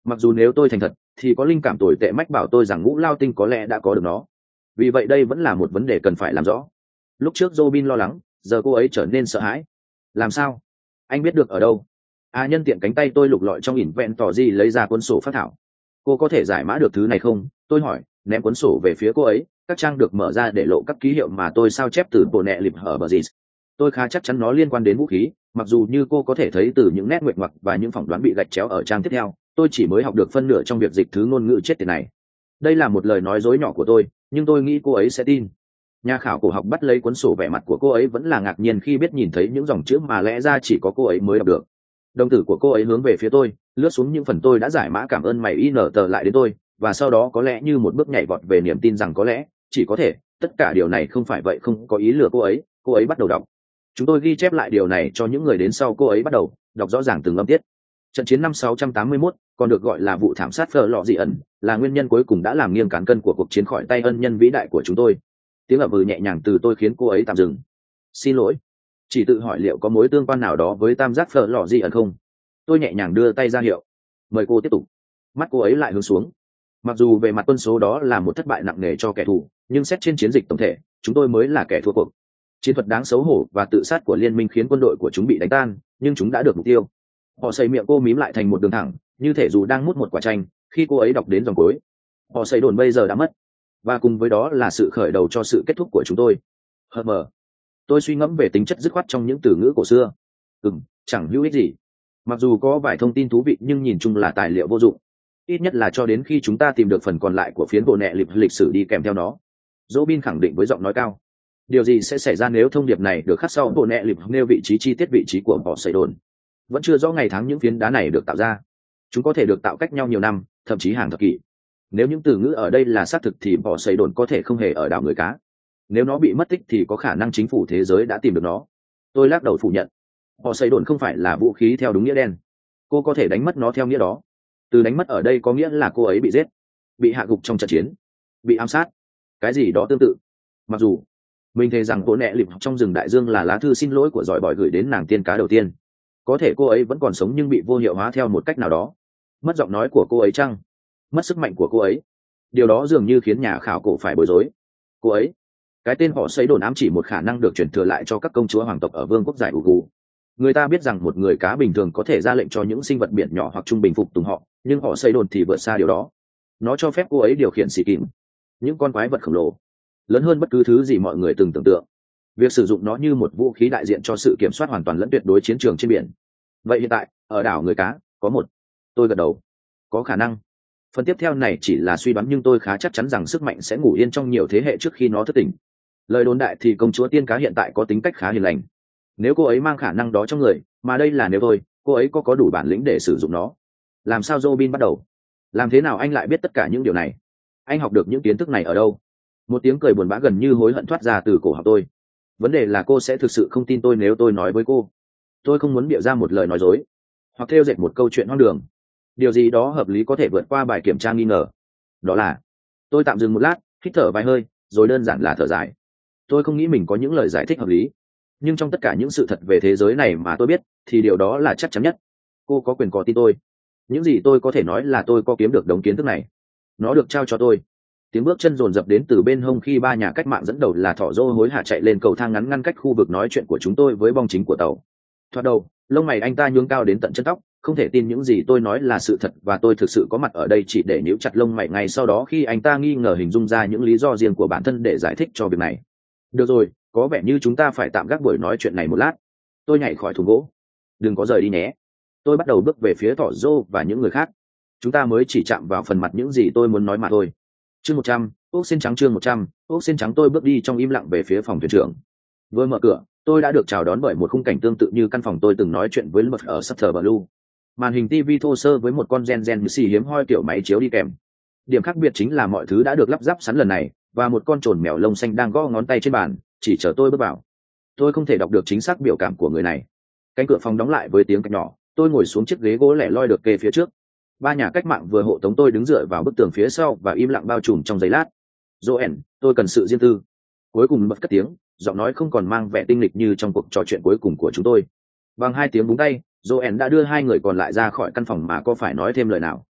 Mặc dù nếu tôi thành thật thì có linh cảm tồi tệ mách bảo tôi rằng ngũ lao tinh có lẽ đã có được nó. Vì vậy đây vẫn là một vấn đề cần phải làm rõ. Lúc trước Robin lo lắng, giờ cô ấy trở nên sợ hãi. Làm sao? Anh biết được ở đâu? À, nhân tiện cánh tay tôi lục lọi trong ỉn vẹn tỏ gì lấy ra cuốn sổ phát thảo. Cô có thể giải mã được thứ này không? Tôi hỏi, ném cuốn sổ về phía cô ấy. Các trang được mở ra để lộ các ký hiệu mà tôi sao chép từ bộ nẹ lịp ở bờ gì. Tôi khá chắc chắn nó liên quan đến vũ khí, mặc dù như cô có thể thấy từ những nét nguyện ngoặc và những phỏng đoán bị gạch chéo ở trang tiếp theo, tôi chỉ mới học được phân nửa trong việc dịch thứ ngôn ngữ chết tiệt này. Đây là một lời nói dối nhỏ của tôi, nhưng tôi nghĩ cô ấy sẽ tin. Nhà khảo cổ học bắt lấy cuốn sổ, vẻ mặt của cô ấy vẫn là ngạc nhiên khi biết nhìn thấy những dòng chữ mà lẽ ra chỉ có cô ấy mới đọc được. Đồng tử của cô ấy hướng về phía tôi, lướt xuống những phần tôi đã giải mã. Cảm ơn mày in tờ lại đến tôi, và sau đó có lẽ như một bước nhảy vọt về niềm tin rằng có lẽ, chỉ có thể, tất cả điều này không phải vậy. Không có ý lừa cô ấy. Cô ấy bắt đầu đọc. Chúng tôi ghi chép lại điều này cho những người đến sau cô ấy bắt đầu đọc rõ ràng từng âm tiết. Trận chiến năm sáu trăm tám mươi mốt, còn được gọi là vụ thảm sát Phở Lọ Dị ẩn, là nguyên nhân cuối cùng đã làm nghiêng cán cân của cuộc chiến khỏi tay ân nhân vĩ đại của chúng tôi. Tiếng ậm ừ nhẹ nhàng từ tôi khiến cô ấy tạm dừng. Xin lỗi, chỉ tự hỏi liệu có mối tương quan nào đó với tam giác Phở Lọ Dị ẩn không? Tôi nhẹ nhàng đưa tay ra hiệu, mời cô tiếp tục. Mắt cô ấy lại hướng xuống. Mặc dù về mặt quân số đó là một thất bại nặng nề cho kẻ thù, nhưng xét trên chiến dịch tổng thể, chúng tôi mới là kẻ thua cuộc. Chiến thuật đáng xấu hổ và tự sát của liên minh khiến quân đội của chúng bị đánh tan, nhưng chúng đã được mục tiêu. Họ xây miệng cô mím lại thành một đường thẳng, như thể dù đang mút một quả chanh. Khi cô ấy đọc đến dòng cuối, họ xây đồn bây giờ đã mất, và cùng với đó là sự khởi đầu cho sự kết thúc của chúng tôi. Hờ mờ. Tôi suy ngẫm về tính chất dứt khoát trong những từ ngữ cổ xưa. Ừm, chẳng hữu ích gì. Mặc dù có vài thông tin thú vị nhưng nhìn chung là tài liệu vô dụng. Ít nhất là cho đến khi chúng ta tìm được phần còn lại của phiến bộ nẹ lịch lịch sử đi kèm theo nó. Robin khẳng định với giọng nói cao. Điều gì sẽ xảy ra nếu thông điệp này được khắc sau bộ nẹ lịch nêu vị trí chi tiết vị trí của họ xây đồn? Vẫn chưa rõ ngày tháng những phiến đá này được tạo ra. Chúng có thể được tạo cách nhau nhiều năm, thậm chí hàng thập kỷ. Nếu những từ ngữ ở đây là xác thực thì họ xây đồn có thể không hề ở đảo người cá. Nếu nó bị mất tích thì có khả năng chính phủ thế giới đã tìm được nó. Tôi lắc đầu phủ nhận. Họ xây đồn không phải là vũ khí theo đúng nghĩa đen. Cô có thể đánh mất nó theo nghĩa đó. Từ đánh mất ở đây có nghĩa là cô ấy bị giết, bị hạ gục trong trận chiến, bị ám sát, cái gì đó tương tự. Mặc dù mình thề rằng bộ nẹ lịp trong rừng đại dương là lá thư xin lỗi của giỏi bòi gửi đến nàng tiên cá đầu tiên. Có thể cô ấy vẫn còn sống nhưng bị vô hiệu hóa theo một cách nào đó. Mất giọng nói của cô ấy chăng? Mất sức mạnh của cô ấy? Điều đó dường như khiến nhà khảo cổ phải bối rối. Cô ấy, cái tên họ xây đồn ám chỉ một khả năng được truyền thừa lại cho các công chúa hoàng tộc ở vương quốc giải Ugu. Người ta biết rằng một người cá bình thường có thể ra lệnh cho những sinh vật biển nhỏ hoặc trung bình phục tùng họ, nhưng họ xây đồn thì vượt xa điều đó. Nó cho phép cô ấy điều khiển xì kìm, những con quái vật khổng lồ, lớn hơn bất cứ thứ gì mọi người từng tưởng tượng. Việc sử dụng nó như một vũ khí đại diện cho sự kiểm soát hoàn toàn lẫn tuyệt đối chiến trường trên biển. Vậy hiện tại, ở đảo người cá, có một... Tôi gật đầu. Có khả năng. Phần tiếp theo này chỉ là suy đoán nhưng tôi khá chắc chắn rằng sức mạnh sẽ ngủ yên trong nhiều thế hệ trước khi nó thức tỉnh. Lời đồn đại thì công chúa tiên cá hiện tại có tính cách khá hiền lành. Nếu cô ấy mang khả năng đó trong người, mà đây là nếu thôi, cô ấy có có đủ bản lĩnh để sử dụng nó. Làm sao Robin bắt đầu? Làm thế nào anh lại biết tất cả những điều này? Anh học được những kiến thức này ở đâu? Một tiếng cười buồn bã gần như hối hận thoát ra từ cổ họng tôi. Vấn đề là cô sẽ thực sự không tin tôi nếu tôi nói với cô. Tôi không muốn bịa ra một lời nói dối, hoặc thêu dệt một câu chuyện hoang đường. Điều gì đó hợp lý có thể vượt qua bài kiểm tra nghi ngờ. Đó là... Tôi tạm dừng một lát, hít thở vài hơi, rồi đơn giản là thở dài. Tôi không nghĩ mình có những lời giải thích hợp lý. Nhưng trong tất cả những sự thật về thế giới này mà tôi biết, thì điều đó là chắc chắn nhất. Cô có quyền có tin tôi. Những gì tôi có thể nói là tôi có kiếm được đống kiến thức này. Nó được trao cho tôi. Tiếng bước chân dồn dập đến từ bên hông khi ba nhà cách mạng dẫn đầu là Thỏ Dô hối hả chạy lên cầu thang ngắn ngăn cách khu vực nói chuyện của chúng tôi với bong chính của tàu. Thoạt đầu, lông mày anh ta nhướng cao đến tận chân tóc, không thể tin những gì tôi nói là sự thật, và tôi thực sự có mặt ở đây chỉ để níu chặt lông mày ngay sau đó khi anh ta nghi ngờ hình dung ra những lý do riêng của bản thân để giải thích cho việc này. Được rồi, có vẻ như chúng ta phải tạm gác buổi nói chuyện này một lát. Tôi nhảy khỏi thùng gỗ. Đừng có rời đi nhé. Tôi bắt đầu bước về phía Thỏ Dô và những người khác. Chúng ta mới chỉ chạm vào phần mặt những gì tôi muốn nói mà thôi. Chương một trăm, ốc xin trắng chương một trăm, ốc xin trắng. Tôi bước đi trong im lặng về phía phòng thuyền trưởng. Vừa mở cửa, tôi đã được chào đón bởi một khung cảnh tương tự như căn phòng tôi từng nói chuyện với Lâm ở Sutter Blue. Màn hình ti vi thô sơ với một con gen gen xì hiếm hoi kiểu máy chiếu đi kèm. Điểm khác biệt chính là mọi thứ đã được lắp ráp sẵn lần này, và một con trồn mèo lông xanh đang gõ ngón tay trên bàn, chỉ chờ tôi bước vào. Tôi không thể đọc được chính xác biểu cảm của người này. Cánh cửa phòng đóng lại với tiếng cạch nhỏ, tôi ngồi xuống chiếc ghế gỗ lẻ loi được kê phía trước. Ba nhà cách mạng vừa hộ tống tôi đứng dựa vào bức tường phía sau và im lặng bao trùm trong giây lát. Joen, tôi cần sự riêng tư. Cuối cùng bật cất tiếng, giọng nói không còn mang vẻ tinh lịch như trong cuộc trò chuyện cuối cùng của chúng tôi. Bằng hai tiếng búng tay, Joen đã đưa hai người còn lại ra khỏi căn phòng mà có phải nói thêm lời nào.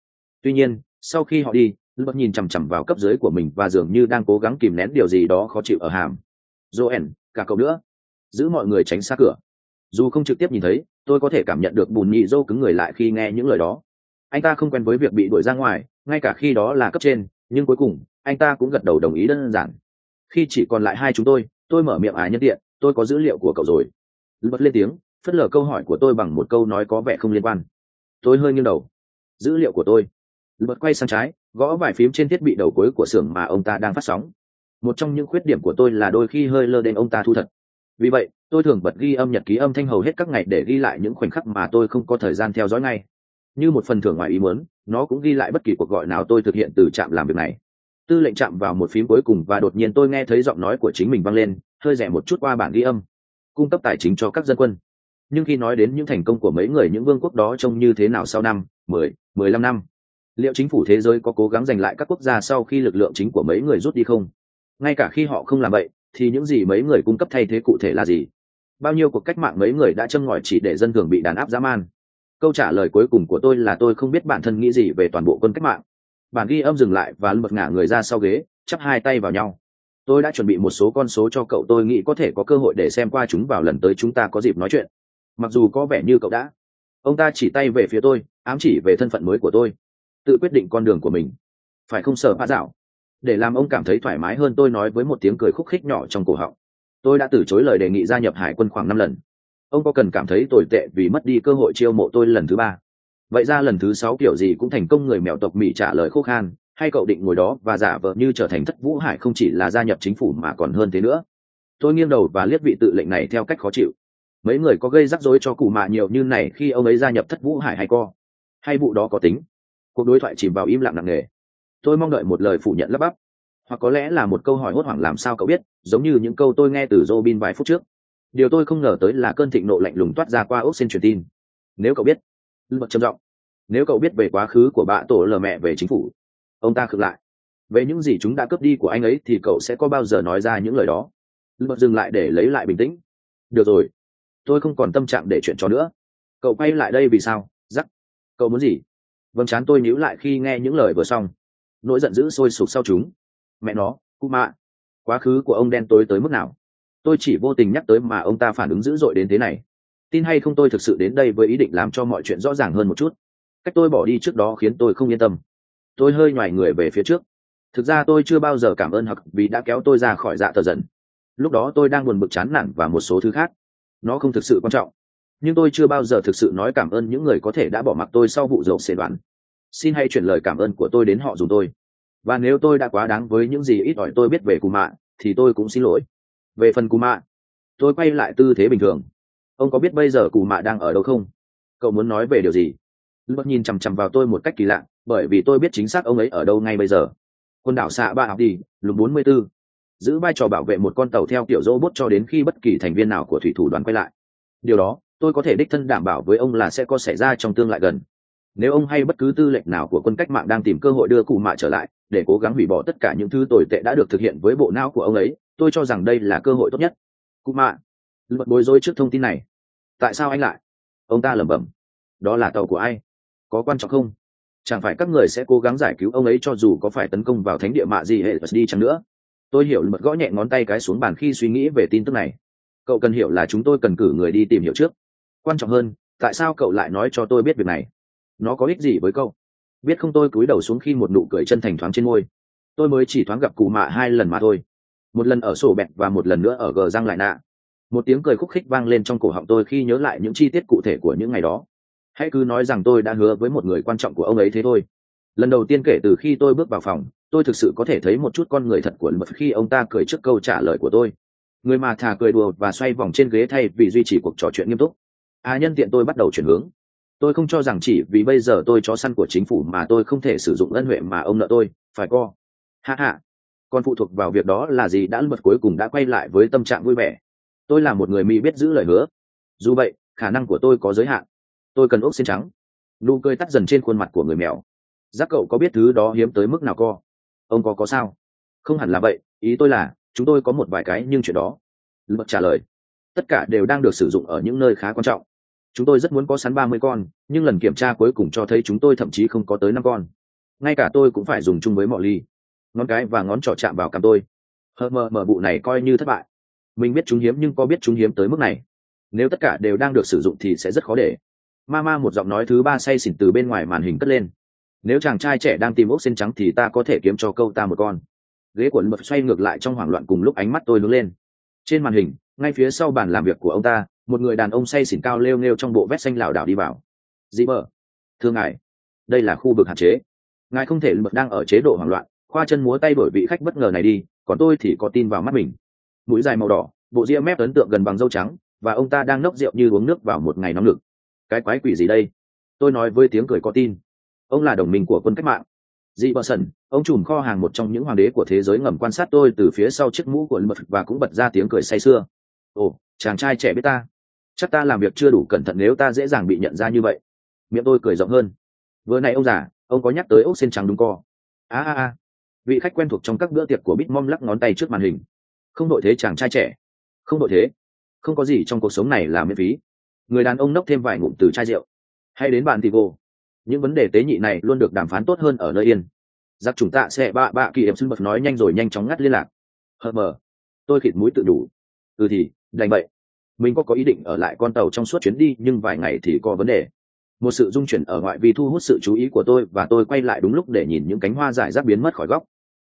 Tuy nhiên sau khi họ đi, Bật nhìn chằm chằm vào cấp dưới của mình và dường như đang cố gắng kìm nén điều gì đó khó chịu ở hàm. Joel, cả cậu nữa, giữ mọi người tránh xa cửa. Dù không trực tiếp nhìn thấy, tôi có thể cảm nhận được bùn nhị dô cứng người lại khi nghe những lời đó. Anh ta không quen với việc bị đuổi ra ngoài, ngay cả khi đó là cấp trên, nhưng cuối cùng anh ta cũng gật đầu đồng ý đơn giản. Khi chỉ còn lại hai chúng tôi, tôi mở miệng ái nhân tiện, tôi có dữ liệu của cậu rồi. Bật lên tiếng, phớt lờ câu hỏi của tôi bằng một câu nói có vẻ không liên quan. Tôi hơi nghiêng đầu. Dữ liệu của tôi. Bật quay sang trái, gõ vài phím trên thiết bị đầu cuối của xưởng mà ông ta đang phát sóng. Một trong những khuyết điểm của tôi là đôi khi hơi lơ đến ông ta thu thật. Vì vậy tôi thường bật ghi âm nhật ký âm thanh hầu hết các ngày để ghi lại những khoảnh khắc mà tôi không có thời gian theo dõi ngay. Như một phần thưởng ngoài ý muốn, nó cũng ghi lại bất kỳ cuộc gọi nào tôi thực hiện từ trạm làm việc này. Tư lệnh chạm vào một phím cuối cùng và đột nhiên tôi nghe thấy giọng nói của chính mình vang lên, hơi rẻ một chút qua bản ghi âm. Cung cấp tài chính cho các dân quân. Nhưng khi nói đến những thành công của mấy người những vương quốc đó trông như thế nào sau năm, mười, mười lăm năm, liệu chính phủ thế giới có cố gắng giành lại các quốc gia sau khi lực lượng chính của mấy người rút đi không? Ngay cả khi họ không làm vậy, thì những gì mấy người cung cấp thay thế cụ thể là gì? Bao nhiêu cuộc cách mạng mấy người đã châm ngòi chỉ để dân thường bị đàn áp dã man? Câu trả lời cuối cùng của tôi là tôi không biết bản thân nghĩ gì về toàn bộ quân cách mạng. Bản ghi âm dừng lại và Bật ngả người ra sau ghế, chắp hai tay vào nhau. Tôi đã chuẩn bị một số con số cho cậu, tôi nghĩ có thể có cơ hội để xem qua chúng vào lần tới chúng ta có dịp nói chuyện. Mặc dù có vẻ như cậu đã. Ông ta chỉ tay về phía tôi, ám chỉ về thân phận mới của tôi. Tự quyết định con đường của mình. Phải không sợ phá dạo? Để làm ông cảm thấy thoải mái hơn, tôi nói với một tiếng cười khúc khích nhỏ trong cổ họng. Tôi đã từ chối lời đề nghị gia nhập hải quân khoảng năm lần. Ông có cần cảm thấy tồi tệ vì mất đi cơ hội chiêu mộ tôi lần thứ ba? Vậy ra lần thứ sáu kiểu gì cũng thành công? Người mèo tộc Mỹ trả lời khô khan. Hay cậu định ngồi đó và giả vờ như trở thành Thất Vũ Hải không chỉ là gia nhập chính phủ mà còn hơn thế nữa? Tôi nghiêng đầu và liếc vị tự lệnh này theo cách khó chịu. Mấy người có gây rắc rối cho cụ mạ nhiều như này khi ông ấy gia nhập Thất Vũ Hải hay co? Hay vụ đó có tính? Cuộc đối thoại chìm vào im lặng nặng nề. Tôi mong đợi một lời phủ nhận lắp bắp, hoặc có lẽ là một câu hỏi hốt hoảng làm sao cậu biết, giống như những câu tôi nghe từ Robin vài phút trước. Điều tôi không ngờ tới là cơn thịnh nộ lạnh lùng toát ra qua ốc xin truyền tin. Nếu cậu biết, Bật trầm giọng, nếu cậu biết về quá khứ của bạ tổ lờ mẹ về chính phủ. Ông ta khựng lại. Về những gì chúng đã cướp đi của anh ấy thì cậu sẽ có bao giờ nói ra những lời đó? Bật dừng lại để lấy lại bình tĩnh. Được rồi, tôi không còn tâm trạng để chuyện trò nữa. Cậu quay lại đây vì sao, Rắc? Cậu muốn gì? Vâng, chán tôi níu lại khi nghe những lời vừa xong. Nỗi giận dữ sôi sục sau chúng. Mẹ nó, cụ mạ, quá khứ của ông đen tối tới mức nào? Tôi chỉ vô tình nhắc tới mà ông ta phản ứng dữ dội đến thế này. Tin hay không, tôi thực sự đến đây với ý định làm cho mọi chuyện rõ ràng hơn một chút. Cách tôi bỏ đi trước đó khiến tôi không yên tâm. Tôi hơi nhoài người về phía trước. Thực ra tôi chưa bao giờ cảm ơn Hặc vì đã kéo tôi ra khỏi dạ tờ dần. Lúc đó tôi đang buồn bực chán nản và một số thứ khác. Nó không thực sự quan trọng. Nhưng tôi chưa bao giờ thực sự nói cảm ơn những người có thể đã bỏ mặc tôi sau vụ dầu xể đoán. Xin hãy chuyển lời cảm ơn của tôi đến họ dùng tôi. Và nếu tôi đã quá đáng với những gì ít ỏi tôi biết về Cù Mạ, thì tôi cũng xin lỗi. Về phần Cù Mạ, tôi quay lại tư thế bình thường. Ông có biết bây giờ Cù Mạ đang ở đâu không? Cậu muốn nói về điều gì? Bật nhìn chằm chằm vào tôi một cách kỳ lạ, bởi vì tôi biết chính xác ông ấy ở đâu ngay bây giờ. Quần đảo xạ ba học đi, lục bốn mươi b ố, giữ vai trò bảo vệ một con tàu theo kiểu robot cho đến khi bất kỳ thành viên nào của thủy thủ đoàn quay lại. Điều đó, tôi có thể đích thân đảm bảo với ông là sẽ có xảy ra trong tương lai gần. Nếu ông hay bất cứ tư lệnh nào của quân cách mạng đang tìm cơ hội đưa Cù Mạ trở lại để cố gắng hủy bỏ tất cả những thứ tồi tệ đã được thực hiện với bộ não của ông ấy, tôi cho rằng đây là cơ hội tốt nhất. Cù Mạ, Bật bối rối trước thông tin này. Tại sao anh lại? Ông ta lẩm bẩm. Đó là tàu của ai? Có quan trọng không? Chẳng phải các người sẽ cố gắng giải cứu ông ấy cho dù có phải tấn công vào thánh địa mạ gì hệ đi chăng nữa? Tôi hiểu. Bật gõ nhẹ ngón tay cái xuống bàn khi suy nghĩ về tin tức này. Cậu cần hiểu là chúng tôi cần cử người đi tìm hiểu trước. Quan trọng hơn, tại sao cậu lại nói cho tôi biết việc này? Nó có ích gì với cậu? Biết không? Tôi cúi đầu xuống khi một nụ cười chân thành thoáng trên môi. Tôi mới chỉ thoáng gặp Cù Mạ hai lần mà thôi. Một lần ở sổ bẹt và một lần nữa ở gờ răng lại nạ. Một tiếng cười khúc khích vang lên trong cổ họng tôi khi nhớ lại những chi tiết cụ thể của những ngày đó. Hãy cứ nói rằng tôi đã hứa với một người quan trọng của ông ấy thế thôi. Lần đầu tiên kể từ khi tôi bước vào phòng, tôi thực sự có thể thấy một chút con người thật của Bật khi ông ta cười trước câu trả lời của tôi. Người mà thà cười đùa và xoay vòng trên ghế thay vì duy trì cuộc trò chuyện nghiêm túc. À, nhân tiện tôi bắt đầu chuyển hướng. Tôi không cho rằng chỉ vì bây giờ tôi chó săn của chính phủ mà tôi không thể sử dụng ân huệ mà ông nợ tôi, phải co. Ha ha. Còn phụ thuộc vào việc đó là gì đã. Bật cuối cùng đã quay lại với tâm trạng vui vẻ. Tôi là một người Mỹ biết giữ lời hứa. Dù vậy, khả năng của tôi có giới hạn. Tôi cần ốc xin trắng. Nụ cười tắt dần trên khuôn mặt của người mèo. Giác cậu có biết thứ đó hiếm tới mức nào co? Ông có có sao? Không hẳn là vậy, ý tôi là chúng tôi có một vài cái nhưng chuyện đó. Bật trả lời. Tất cả đều đang được sử dụng ở những nơi khá quan trọng. Chúng tôi rất muốn có sắn ba mươi con, nhưng lần kiểm tra cuối cùng cho thấy chúng tôi thậm chí không có tới năm con. ngay cả tôi cũng phải dùng chung với mọi ly. Ngón cái và ngón trỏ chạm vào cằm tôi. Hờ mờ mờ vụ này coi như thất bại. Mình biết chúng hiếm nhưng có biết chúng hiếm tới mức này. Nếu tất cả đều đang được sử dụng thì sẽ rất khó để. Mama một giọng nói thứ ba say xỉn từ bên ngoài màn hình cất lên. Nếu chàng trai trẻ đang tìm ốc sen trắng thì ta có thể kiếm cho câu ta một con. Ghế của Luật xoay ngược lại trong hoảng loạn cùng lúc ánh mắt tôi hướng lên. Trên màn hình, ngay phía sau bàn làm việc của ông ta, một người đàn ông say xỉn cao lêu nghêu trong bộ vest xanh lảo đảo đi vào. Dị bờ, thưa ngài, đây là khu vực hạn chế. Ngài không thể Luật đang ở chế độ hoảng loạn, khoa chân múa tay đổi vị khách bất ngờ này đi, còn tôi thì có tin vào mắt mình. Mũi dài màu đỏ, bộ ria mép ấn tượng gần bằng dâu trắng, và ông ta đang nốc rượu như uống nước vào một ngày nóng nực. Cái quái quỷ gì đây? Tôi nói với tiếng cười có tin. Ông là đồng minh của quân cách mạng. Dị bờ sần, ông trùm kho hàng một trong những hoàng đế của thế giới ngầm quan sát tôi từ phía sau chiếc mũ của Luật và cũng bật ra tiếng cười say sưa. Ồ, chàng trai trẻ biết ta. Chắc ta làm việc chưa đủ cẩn thận nếu ta dễ dàng bị nhận ra như vậy. Miệng tôi cười rộng hơn. Vừa nãy ông già, ông có nhắc tới ốc sen trắng đúng co? A a a. Vị khách quen thuộc trong các bữa tiệc của Bitmom lắc ngón tay trước màn hình. Không đội thế chàng trai trẻ. Không đội thế. Không có gì trong cuộc sống này là miễn phí. Người đàn ông nốc thêm vài ngụm từ chai rượu. Hay đến bàn Tigo. Những vấn đề tế nhị này luôn được đàm phán tốt hơn ở nơi yên. Giặc chúng ta sẽ bạ bạ kỳ em xưng bật nói nhanh rồi nhanh chóng ngắt liên lạc. Hờ mờ. Tôi khịt mũi tự đủ. Ừ thì, đành vậy. Mình có có ý định ở lại con tàu trong suốt chuyến đi nhưng vài ngày thì có vấn đề. Một sự rung chuyển ở ngoại vi thu hút sự chú ý của tôi và tôi quay lại đúng lúc để nhìn những cánh hoa rải rác biến mất khỏi góc.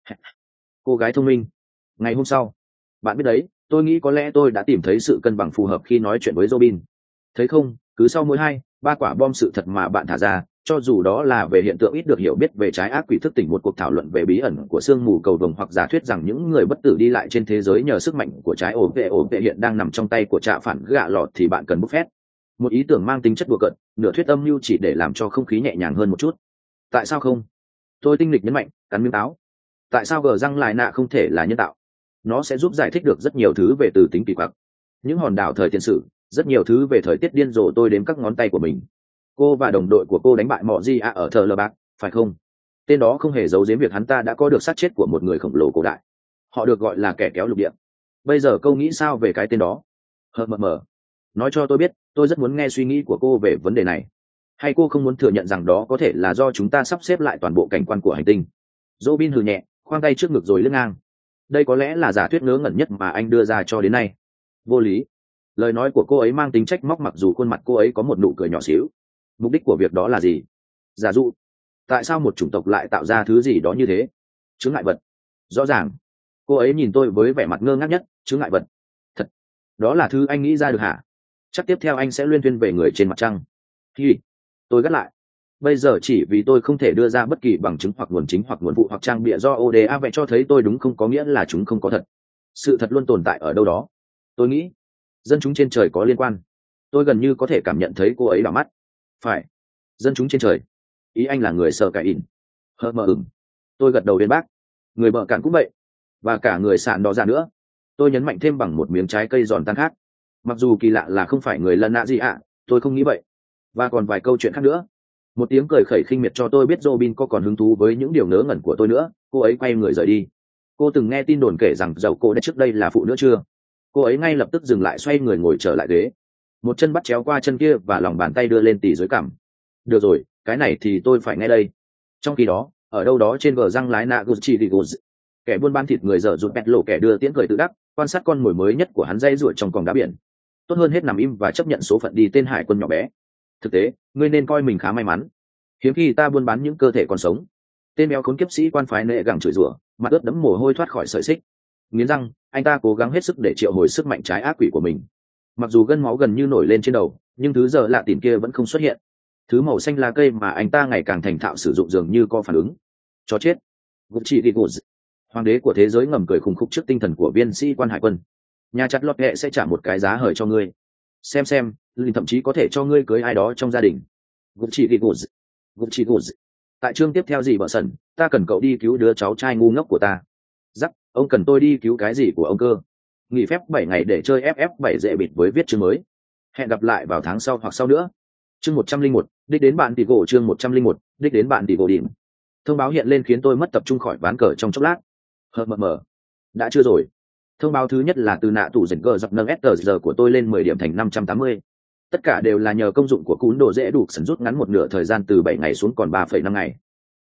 Cô gái thông minh. Ngày hôm sau, bạn biết đấy, tôi nghĩ có lẽ tôi đã tìm thấy sự cân bằng phù hợp khi nói chuyện với Robin. Thấy không, cứ sau mỗi hai, ba quả bom sự thật mà bạn thả ra, cho dù đó là về hiện tượng ít được hiểu biết về trái ác quỷ thức tỉnh một cuộc thảo luận về bí ẩn của sương mù cầu vồng hoặc giả thuyết rằng những người bất tử đi lại trên thế giới nhờ sức mạnh của trái ổ vệ ổ vệ hiện đang nằm trong tay của trạ phản gạ lọt thì bạn cần bốc phét. Một ý tưởng mang tính chất đùa cợt, nửa thuyết âm mưu chỉ để làm cho không khí nhẹ nhàng hơn một chút. Tại sao không? Tôi tinh lịch nhấn mạnh, cắn miếng táo. Tại sao gờ răng lại nạ không thể là nhân tạo? Nó sẽ giúp giải thích được rất nhiều thứ về từ tính kỳ quặc. Những hòn đảo thời tiền sử, rất nhiều thứ về thời tiết điên rồ tôi đếm các ngón tay của mình. Cô và đồng đội của cô đánh bại Mọ Di A ở thờ lờ bạc, phải không? Tên đó không hề giấu giếm việc hắn ta đã có được xác chết của một người khổng lồ cổ đại. Họ được gọi là kẻ kéo lục địa. Bây giờ câu nghĩ sao về cái tên đó? Hờ mờ mờ. Nói cho tôi biết, tôi rất muốn nghe suy nghĩ của cô về vấn đề này. Hay cô không muốn thừa nhận rằng đó có thể là do chúng ta sắp xếp lại toàn bộ cảnh quan của hành tinh? Robin hừ nhẹ, khoang tay trước ngực rồi lưng ngang. Đây có lẽ là giả thuyết ngớ ngẩn nhất mà anh đưa ra cho đến nay. Vô lý. Lời nói của cô ấy mang tính trách móc mặc dù khuôn mặt cô ấy có một nụ cười nhỏ xíu. Mục đích của việc đó là gì? Giả dụ, tại sao một chủng tộc lại tạo ra thứ gì đó như thế? Chướng ngại vật. Rõ ràng. Cô ấy nhìn tôi với vẻ mặt ngơ ngác nhất. Chướng ngại vật. Thật. Đó là thứ anh nghĩ ra được hả? Chắc tiếp theo anh sẽ luyên thuyên về người trên mặt trăng. Hi. Tôi gắt lại. Bây giờ chỉ vì tôi không thể đưa ra bất kỳ bằng chứng hoặc nguồn chính hoặc nguồn phụ hoặc trang bịa do o đê a vẽ cho thấy tôi đúng không có nghĩa là chúng không có thật. Sự thật luôn tồn tại ở đâu đó. Tôi nghĩ dân chúng trên trời có liên quan. Tôi gần như có thể cảm nhận thấy cô ấy đảo mắt. Phải. Dân chúng trên trời. Ý anh là người sợ cải in. Hơ mờ ửng. Tôi gật đầu đến bác. Người bờ cạn cũng vậy. Và cả người sạn đó ra nữa. Tôi nhấn mạnh thêm bằng một miếng trái cây giòn tan khác. Mặc dù kỳ lạ là không phải người lần nạ gì ạ, tôi không nghĩ vậy. Và còn vài câu chuyện khác nữa. Một tiếng cười khẩy khinh miệt cho tôi biết Robin có còn hứng thú với những điều ngớ ngẩn của tôi nữa. Cô ấy quay người rời đi. Cô từng nghe tin đồn kể rằng dầu cô đã trước đây là phụ nữa chưa? Cô ấy ngay lập tức dừng lại, xoay người ngồi trở lại ghế. Một chân bắt chéo qua chân kia và lòng bàn tay đưa lên tỉ dưới cằm. Được rồi, cái này thì tôi phải nghe đây. Trong khi đó, ở đâu đó trên bờ răng lái nạ Gucci Digos, kẻ buôn bán thịt người dở rụt bẹt lộ kẻ đưa tiễn cười tự đắc, quan sát con mồi mới nhất của hắn dây ruột trong còng đá biển. Tốt hơn hết nằm im và chấp nhận số phận đi tên hải quân nhỏ bé. Thực tế, ngươi nên coi mình khá may mắn. Hiếm khi ta buôn bán những cơ thể còn sống. Tên béo khốn kiếp sĩ quan phái nệ gẳng chửi rủa, mặt ướt đẫm mồ hôi thoát khỏi sợi xích. Nghiến răng, anh ta cố gắng hết sức để triệu hồi sức mạnh trái ác quỷ của mình. Mặc dù gân máu gần như nổi lên trên đầu, nhưng thứ giờ lạ tìm kia vẫn không xuất hiện. Thứ màu xanh lá cây mà anh ta ngày càng thành thạo sử dụng dường như có phản ứng. Cho chết. Gucci Digos, hoàng đế của thế giới ngầm cười khủng khục trước tinh thần của viên sĩ quan hải quân. Nhà chặt lọt nghệ sẽ trả một cái giá hời cho ngươi. Xem xem, linh thậm chí có thể cho ngươi cưới ai đó trong gia đình. Gucci Digos, Gucci Digos. Tại chương tiếp theo gì bợ sần, ta cần cậu đi cứu đứa cháu trai ngu ngốc của ta. Rắc, ông cần tôi đi cứu cái gì của ông cơ? Nghỉ phép bảy ngày để chơi ép ép bảy dễ bịt với viết chương mới. Hẹn gặp lại vào tháng sau hoặc sau nữa. Chương một trăm linh một, đích đến bạn tỷ gỗ. Chương một trăm linh một, đích đến bạn tỷ gỗ điểm. Thông báo hiện lên khiến tôi mất tập trung khỏi ván cờ trong chốc lát. Hờ mờ mờ. Đã chưa rồi. Thông báo thứ nhất là từ nạ tủ dần cờ dọc nâng ét tờ giờ của tôi lên mười điểm thành năm trăm tám mươi. Tất cả đều là nhờ công dụng của cún đồ dễ đủ sẵn rút ngắn một nửa thời gian từ bảy ngày xuống còn ba phẩy năm ngày.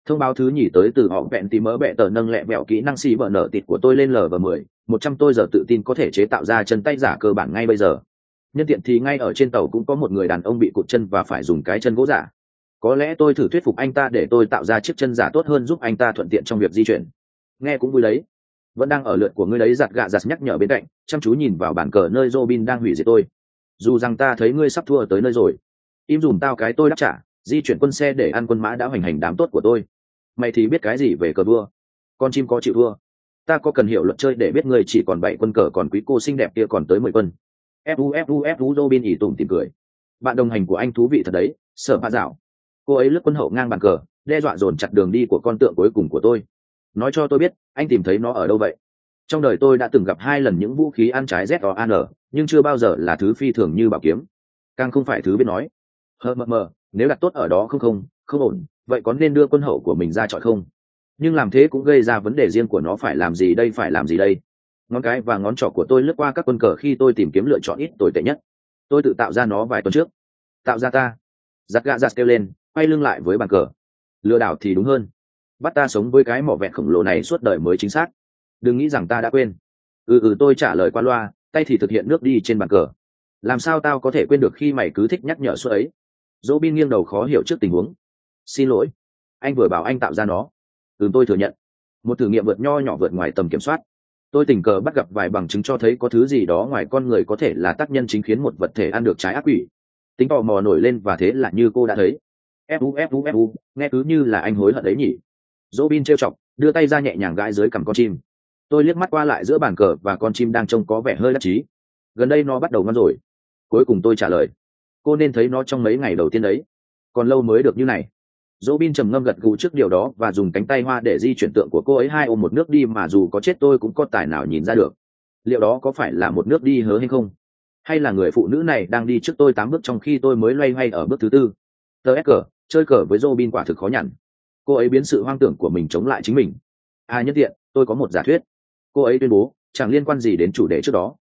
Thông báo thứ nhì tới từ họ vẹn tí mỡ bẹ tờ nâng lẹ vẹo kỹ năng xì bờ nở tịt của tôi lên lv mười một trăm tôi giờ tự tin có thể chế tạo ra chân tay giả cơ bản ngay bây giờ. Nhân tiện thì ngay ở trên tàu cũng có một người đàn ông bị cụt chân và phải dùng cái chân gỗ giả. Có lẽ tôi thử thuyết phục anh ta để tôi tạo ra chiếc chân giả tốt hơn, giúp anh ta thuận tiện trong việc di chuyển. Nghe cũng vui đấy. Vẫn đang ở lượt của ngươi đấy, giặt gạ giặt nhắc nhở bên cạnh, chăm chú nhìn vào bàn cờ nơi Robin đang hủy diệt tôi. Dù rằng ta thấy ngươi sắp thua tới nơi rồi. Im dùm tao cái, tôi đáp trả, di chuyển quân xe để ăn quân mã đã hoành hành đám tốt của tôi. Mày thì biết cái gì về cờ vua? Con chim có chịu thua? Ta có cần hiểu luật chơi để biết ngươi chỉ còn bảy quân cờ, còn quý cô xinh đẹp kia còn tới mười quân. Fu fu fu Robin ỉ tủm tỉm cười. Bạn đồng hành của anh thú vị thật đấy, Sở Bạ Dạo. Cô ấy lướt quân hậu ngang bàn cờ, đe dọa dồn chặt đường đi của con tượng cuối cùng của tôi. Nói cho tôi biết, anh tìm thấy nó ở đâu vậy? Trong đời tôi đã từng gặp hai lần những vũ khí ăn trái Z O A N, nhưng chưa bao giờ là thứ phi thường như bảo kiếm. Càng không phải thứ biết nói. Hờ mờ mờ, nếu đặt tốt ở đó không không, không ổn, vậy có nên đưa quân hậu của mình ra chọi không? Nhưng làm thế cũng gây ra vấn đề riêng của nó, phải làm gì đây, phải làm gì đây? Ngón cái và ngón trỏ của tôi lướt qua các quân cờ khi tôi tìm kiếm lựa chọn ít tồi tệ nhất. Tôi tự tạo ra nó vài tuần trước. Tạo ra ta? Giặt gạ giặt kêu lên, quay lưng lại với bàn cờ. Lừa đảo thì đúng hơn. Bắt ta sống với cái mỏ vẹn khổng lồ này suốt đời mới chính xác. Đừng nghĩ rằng ta đã quên. Ừ ừ tôi trả lời qua loa, tay thì thực hiện nước đi trên bàn cờ. Làm sao tao có thể quên được khi mày cứ thích nhắc nhở suốt ấy. Robin nghiêng đầu khó hiểu trước tình huống. Xin lỗi, anh vừa bảo anh tạo ra nó. Ừ tôi thừa nhận. Một thử nghiệm vượt nho nhỏ vượt ngoài tầm kiểm soát. Tôi tình cờ bắt gặp vài bằng chứng cho thấy có thứ gì đó ngoài con người có thể là tác nhân chính khiến một vật thể ăn được trái ác quỷ. Tính tò mò nổi lên, và thế là như cô đã thấy. Fu fu fu, nghe cứ như là anh hối hận đấy nhỉ. Robin trêu chọc, đưa tay ra nhẹ nhàng gãi dưới cằm con chim. Tôi liếc mắt qua lại giữa bàn cờ và con chim đang trông có vẻ hơi đắc chí. Gần đây nó bắt đầu ngon rồi. Cuối cùng tôi trả lời. Cô nên thấy nó trong mấy ngày đầu tiên đấy. Còn lâu mới được như này. Robin trầm ngâm gật gù trước điều đó và dùng cánh tay hoa để di chuyển tượng của cô ấy hai ôm một nước đi mà dù có chết tôi cũng có tài nào nhìn ra được. Liệu đó có phải là một nước đi hớ hay không? Hay là người phụ nữ này đang đi trước tôi tám bước trong khi tôi mới loay hoay ở bước thứ tư? tê ét cờ, chơi cờ với Robin quả thực khó nhằn. Cô ấy biến sự hoang tưởng của mình chống lại chính mình. À nhân tiện, tôi có một giả thuyết. Cô ấy tuyên bố, chẳng liên quan gì đến chủ đề trước đó.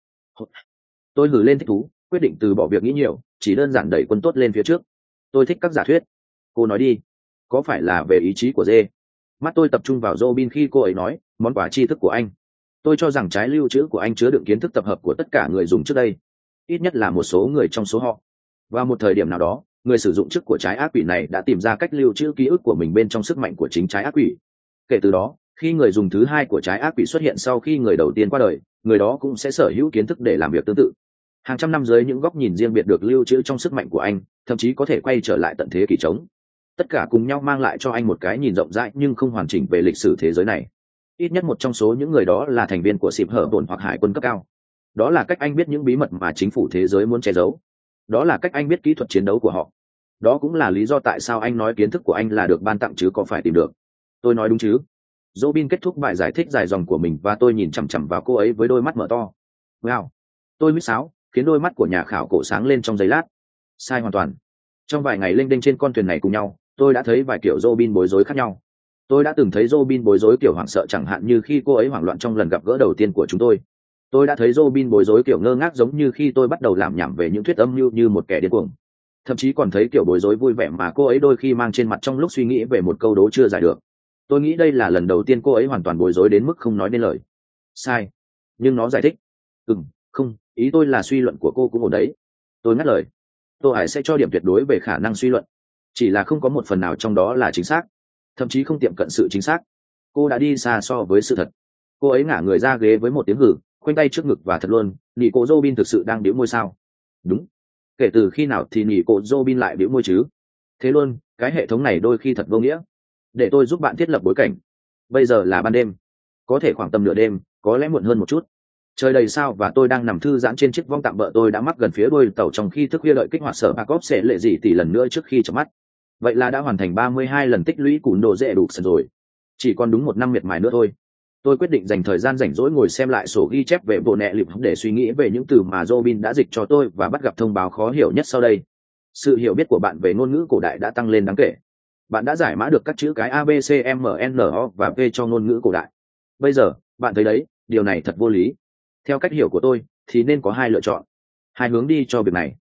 Tôi hử lên thích thú, quyết định từ bỏ việc nghĩ nhiều, chỉ đơn giản đẩy quân tốt lên phía trước. Tôi thích các giả thuyết. Cô nói đi. Có phải là về ý chí của dê? Mắt tôi tập trung vào Robin khi cô ấy nói, món quà tri thức của anh. Tôi cho rằng trái lưu trữ của anh chứa đựng kiến thức tập hợp của tất cả người dùng trước đây. Ít nhất là một số người trong số họ. Vào một thời điểm nào đó, người sử dụng chức của trái ác quỷ này đã tìm ra cách lưu trữ ký ức của mình bên trong sức mạnh của chính trái ác quỷ. Kể từ đó, khi người dùng thứ hai của trái ác quỷ xuất hiện sau khi người đầu tiên qua đời, người đó cũng sẽ sở hữu kiến thức để làm việc tương tự. Hàng trăm năm dưới những góc nhìn riêng biệt được lưu trữ trong sức mạnh của anh, thậm chí có thể quay trở lại tận thế kỷ trống. Tất cả cùng nhau mang lại cho anh một cái nhìn rộng rãi nhưng không hoàn chỉnh về lịch sử thế giới này. Ít nhất một trong số những người đó là thành viên của xịp hở bổn hoặc hải quân cấp cao. Đó là cách anh biết những bí mật mà chính phủ thế giới muốn che giấu. Đó là cách anh biết kỹ thuật chiến đấu của họ. Đó cũng là lý do tại sao anh nói kiến thức của anh là được ban tặng chứ có phải tìm được. Tôi nói đúng chứ? Robin kết thúc bài giải thích dài dòng của mình và tôi nhìn chằm chằm vào cô ấy với đôi mắt mở to. Wow! Tôi huýt sáo, khiến đôi mắt của nhà khảo cổ sáng lên trong giây lát. Sai hoàn toàn. Trong vài ngày lênh đênh trên con thuyền này cùng nhau, tôi đã thấy vài kiểu Robin bối rối khác nhau. Tôi đã từng thấy Robin bối rối kiểu hoảng sợ, chẳng hạn như khi cô ấy hoảng loạn trong lần gặp gỡ đầu tiên của chúng tôi. Tôi đã thấy Robin bối rối kiểu ngơ ngác, giống như khi tôi bắt đầu làm nhảm về những thuyết âm mưu như một kẻ điên cuồng. Thậm chí còn thấy kiểu bối rối vui vẻ mà cô ấy đôi khi mang trên mặt trong lúc suy nghĩ về một câu đố chưa giải được. Tôi nghĩ đây là lần đầu tiên cô ấy hoàn toàn bối rối đến mức không nói nên lời. Sai. Nhưng nó giải thích. Ừm, không, ý tôi là suy luận của cô cũng ổn đấy. Tôi ngắt lời. Tôi Hải sẽ cho điểm tuyệt đối về khả năng suy luận. Chỉ là không có một phần nào trong đó là chính xác. Thậm chí không tiệm cận sự chính xác. Cô đã đi xa so với sự thật. Cô ấy ngả người ra ghế với một tiếng hử, khoanh tay trước ngực và thật luôn, nỉ cô Robin thực sự đang bĩu môi sao? Đúng. Kể từ khi nào thì nỉ cô Robin lại bĩu môi chứ? Thế luôn, cái hệ thống này đôi khi thật vô nghĩa. Để tôi giúp bạn thiết lập bối cảnh. Bây giờ là ban đêm. Có thể khoảng tầm nửa đêm, có lẽ muộn hơn một chút. Trời đầy sao và tôi đang nằm thư giãn trên chiếc vong tạm bợ tôi đã mắc gần phía đuôi tàu trong khi thức khuya đợi kích hoạt sở Backup sẽ lệ gì tỷ lần nữa trước khi chợp mắt. Vậy là đã hoàn thành ba mươi hai lần tích lũy cùn đồ dễ đủ sần rồi. Chỉ còn đúng một năm miệt mài nữa thôi. Tôi quyết định dành thời gian rảnh rỗi ngồi xem lại sổ ghi chép về bộ nẹ lịp để suy nghĩ về những từ mà Robin đã dịch cho tôi và bắt gặp thông báo khó hiểu nhất sau đây. Sự hiểu biết của bạn về ngôn ngữ cổ đại đã tăng lên đáng kể. Bạn đã giải mã được các chữ cái A, B, C, M, N, O và P cho ngôn ngữ cổ đại. Bây giờ, bạn thấy đấy, điều này thật vô lý. Theo cách hiểu của tôi, thì nên có hai lựa chọn. Hai hướng đi cho việc này.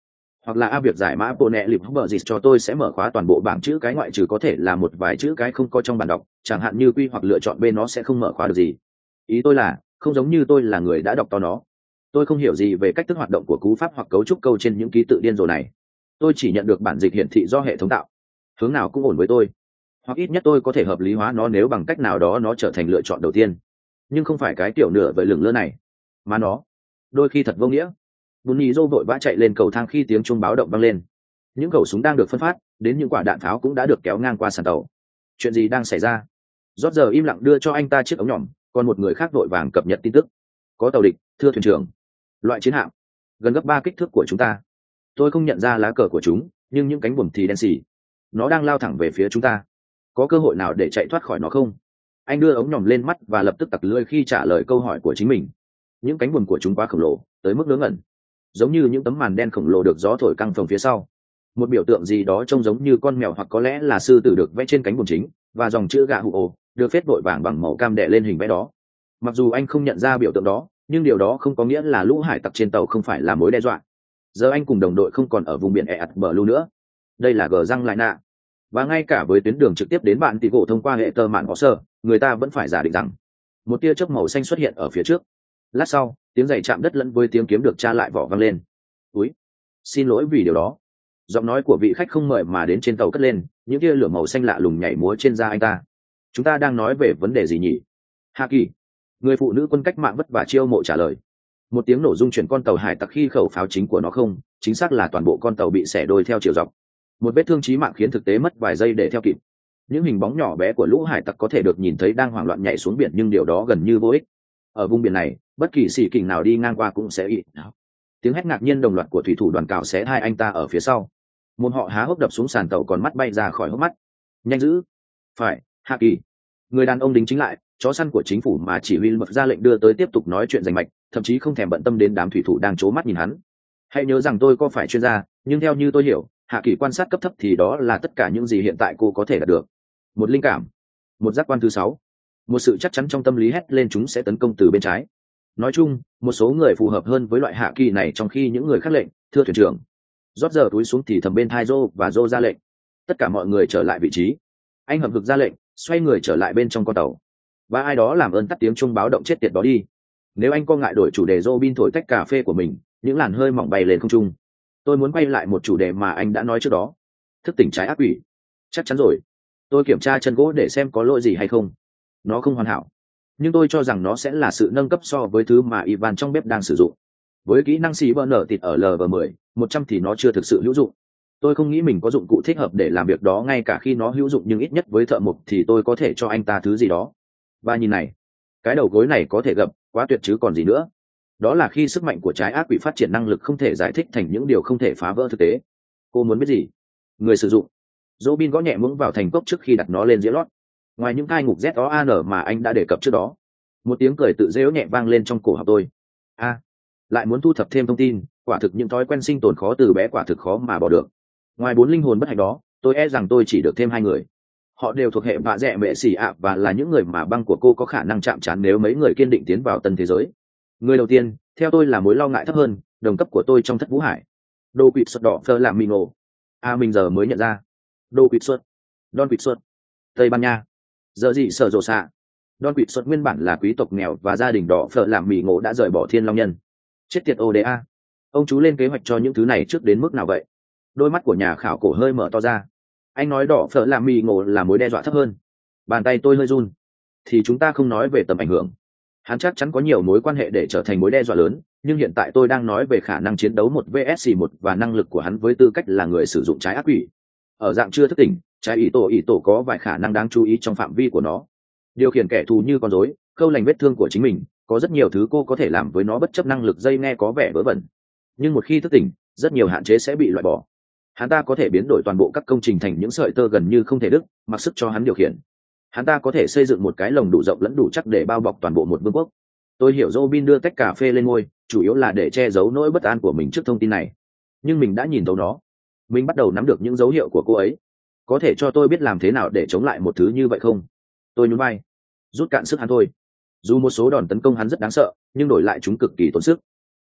hoặc là a việc giải mã bộ nẹ lịp bờ dịch cho tôi sẽ mở khóa toàn bộ bảng chữ cái ngoại trừ có thể là một vài chữ cái không có trong bản đọc, chẳng hạn như quy hoặc lựa chọn b nó sẽ không mở khóa được gì. Ý tôi là không giống như tôi là người đã đọc to nó. Tôi không hiểu gì về cách thức hoạt động của cú pháp hoặc cấu trúc câu trên những ký tự điên rồ này. Tôi chỉ nhận được bản dịch hiển thị do hệ thống tạo. Hướng nào cũng ổn với tôi, hoặc ít nhất tôi có thể hợp lý hóa nó nếu bằng cách nào đó nó trở thành lựa chọn đầu tiên, nhưng không phải cái kiểu nửa vời lửng lơ này, mà nó đôi khi thật vô nghĩa. Bùn nhì dô vội vã chạy lên cầu thang khi tiếng chuông báo động vang lên. Những khẩu súng đang được phân phát, đến những quả đạn pháo cũng đã được kéo ngang qua sàn tàu. Chuyện gì đang xảy ra? Rót giờ im lặng đưa cho anh ta chiếc ống nhỏm, còn một người khác vội vàng cập nhật tin tức. Có tàu địch, thưa thuyền trưởng. Loại chiến hạm gần gấp ba kích thước của chúng ta. Tôi không nhận ra lá cờ của chúng, nhưng những cánh buồm thì đen xì. Nó đang lao thẳng về phía chúng ta. Có cơ hội nào để chạy thoát khỏi nó không? Anh đưa ống nhòm lên mắt và lập tức tặc lưỡi khi trả lời câu hỏi của chính mình. Những cánh buồm của chúng quá khổng lồ, tới mức ngớ ngẩn, giống như những tấm màn đen khổng lồ được gió thổi căng phồng phía sau. Một biểu tượng gì đó trông giống như con mèo hoặc có lẽ là sư tử được vẽ trên cánh buồm chính, và dòng chữ gạ hụ ồ được phết vội vàng bằng màu cam đè lên hình vẽ đó. Mặc dù anh không nhận ra biểu tượng đó, nhưng điều đó không có nghĩa là lũ hải tặc trên tàu không phải là mối đe dọa. Giờ anh cùng đồng đội không còn ở vùng biển ẹ ạt bờ lưu nữa. Đây là gờ răng lại nạ, và ngay cả với tuyến đường trực tiếp đến bạn tỷ gỗ thông qua hệ tơ mạn có sơ, người ta vẫn phải giả định rằng một tia chớp màu xanh xuất hiện ở phía trước. Lát sau, tiếng giày chạm đất lẫn với tiếng kiếm được tra lại vỏ vang lên. Úi, xin lỗi vì điều đó. Giọng nói của vị khách không mời mà đến trên tàu cất lên, những tia lửa màu xanh lạ lùng nhảy múa trên da anh ta. Chúng ta đang nói về vấn đề gì nhỉ? Hạ Kỳ, người phụ nữ quân cách mạng vất vả chiêu mộ trả lời. Một tiếng nổ rung chuyển con tàu hải tặc khi khẩu pháo chính của nó không, chính xác là toàn bộ con tàu bị xẻ đôi theo chiều dọc. Một vết thương chí mạng khiến thực tế mất vài giây để theo kịp. Những hình bóng nhỏ bé của lũ hải tặc có thể được nhìn thấy đang hoảng loạn nhảy xuống biển, nhưng điều đó gần như vô ích. Ở vùng biển này, bất kỳ sĩ kình nào đi ngang qua cũng sẽ ị. Tiếng hét ngạc nhiên đồng loạt của thủy thủ đoàn cào xé hai anh ta ở phía sau. Một họ há hốc đập xuống sàn tàu, còn mắt bay ra khỏi hốc mắt. Nhanh giữ! Phải, Hạ Kỳ. Người đàn ông đính chính lại, chó săn của chính phủ mà chỉ huy mật ra lệnh đưa tới tiếp tục nói chuyện rành mạch, thậm chí không thèm bận tâm đến đám thủy thủ đang trố mắt nhìn hắn. Hãy nhớ rằng tôi có phải chuyên gia, nhưng theo như tôi hiểu, Hạ Kỳ quan sát cấp thấp thì đó là tất cả những gì hiện tại cô có thể đạt được. Một linh cảm, một giác quan thứ sáu, một sự chắc chắn trong tâm lý hét lên chúng sẽ tấn công từ bên trái. Nói chung, một số người phù hợp hơn với loại Hạ Kỳ này, trong khi những người khác lệnh, thưa thuyền trưởng. Rót giờ túi xuống thì thầm bên thai Rô, và Rô ra lệnh. Tất cả mọi người trở lại vị trí. Anh hậm hực ra lệnh, xoay người trở lại bên trong con tàu. Và ai đó làm ơn tắt tiếng chuông báo động chết tiệt đó đi. Nếu anh có ngại đổi chủ đề, Robin thổi tách cà phê của mình, những làn hơi mỏng bay lên không trung. Tôi muốn quay lại một chủ đề mà anh đã nói trước đó. Thức tỉnh trái ác quỷ. Chắc chắn rồi. Tôi kiểm tra chân gỗ để xem có lỗi gì hay không. Nó không hoàn hảo, nhưng tôi cho rằng nó sẽ là sự nâng cấp so với thứ mà Ivan trong bếp đang sử dụng. Với kỹ năng xì bơ nở thịt ở lv mười, một trăm thì nó chưa thực sự hữu dụng. Tôi không nghĩ mình có dụng cụ thích hợp để làm việc đó, ngay cả khi nó hữu dụng, nhưng ít nhất với thợ mộc thì tôi có thể cho anh ta thứ gì đó. Và nhìn này, cái đầu gối này có thể gập, quá tuyệt chứ còn gì nữa. Đó là khi sức mạnh của trái ác quỷ phát triển năng lực không thể giải thích thành những điều không thể phá vỡ thực tế. Cô muốn biết gì? Người sử dụng. Robin gõ nhẹ muỗng vào thành cốc trước khi đặt nó lên dĩa lót. Ngoài những thai ngục Z O A N mà anh đã đề cập trước đó, một tiếng cười tự dễu nhẹ vang lên trong cổ họng tôi. A, à, lại muốn thu thập thêm thông tin, quả thực những thói quen sinh tồn khó từ bé quả thực khó mà bỏ được. Ngoài bốn linh hồn bất hạnh đó, tôi e rằng tôi chỉ được thêm hai người. Họ đều thuộc hệ vạ dẹ mẹ xỉ ạ và là những người mà băng của cô có khả năng chạm trán nếu mấy người kiên định tiến vào tân thế giới. Người đầu tiên, theo tôi là mối lo ngại thấp hơn, đồng cấp của tôi trong thất vũ hải. Đô quỵt xuất đỏ phơ làm mì ngộ. À mình giờ mới nhận ra. Đô quỵt xuất. Don quỵt xuất. Tây Ban Nha. Giờ gì sở rồ xạ. Don quỵt xuất nguyên bản là quý tộc nghèo và gia đình đỏ phở làm mì ngộ đã rời bỏ Thiên Long Nhân. Chết tiệt ô đê a. Ông chú lên kế hoạch cho những thứ này trước đến mức nào vậy? Đôi mắt của nhà khảo cổ hơi mở to ra. Anh nói đỏ phở làm mì ngộ là mối đe dọa thấp hơn. Bàn tay tôi hơi run. Thì chúng ta không nói về tầm ảnh hưởng. Hắn chắc chắn có nhiều mối quan hệ để trở thành mối đe dọa lớn, nhưng hiện tại tôi đang nói về khả năng chiến đấu một vs một và năng lực của hắn với tư cách là người sử dụng trái ác quỷ. Ở dạng chưa thức tỉnh, trái ý tổ ý tổ có vài khả năng đáng chú ý trong phạm vi của nó. Điều khiển kẻ thù như con rối, khâu lành vết thương của chính mình, có rất nhiều thứ cô có thể làm với nó bất chấp năng lực dây nghe có vẻ vớ vẩn. Nhưng một khi thức tỉnh, rất nhiều hạn chế sẽ bị loại bỏ. Hắn ta có thể biến đổi toàn bộ các công trình thành những sợi tơ gần như không thể đứt, mặc sức cho hắn điều khiển. Hắn ta có thể xây dựng một cái lồng đủ rộng lẫn đủ chắc để bao bọc toàn bộ một vương quốc. Tôi hiểu Robin đưa tách cà phê lên ngôi, chủ yếu là để che giấu nỗi bất an của mình trước thông tin này. Nhưng mình đã nhìn thấu nó. Mình bắt đầu nắm được những dấu hiệu của cô ấy. Có thể cho tôi biết làm thế nào để chống lại một thứ như vậy không? Tôi nhún vai. Rút cạn sức hắn thôi. Dù một số đòn tấn công hắn rất đáng sợ, nhưng đổi lại chúng cực kỳ tốn sức.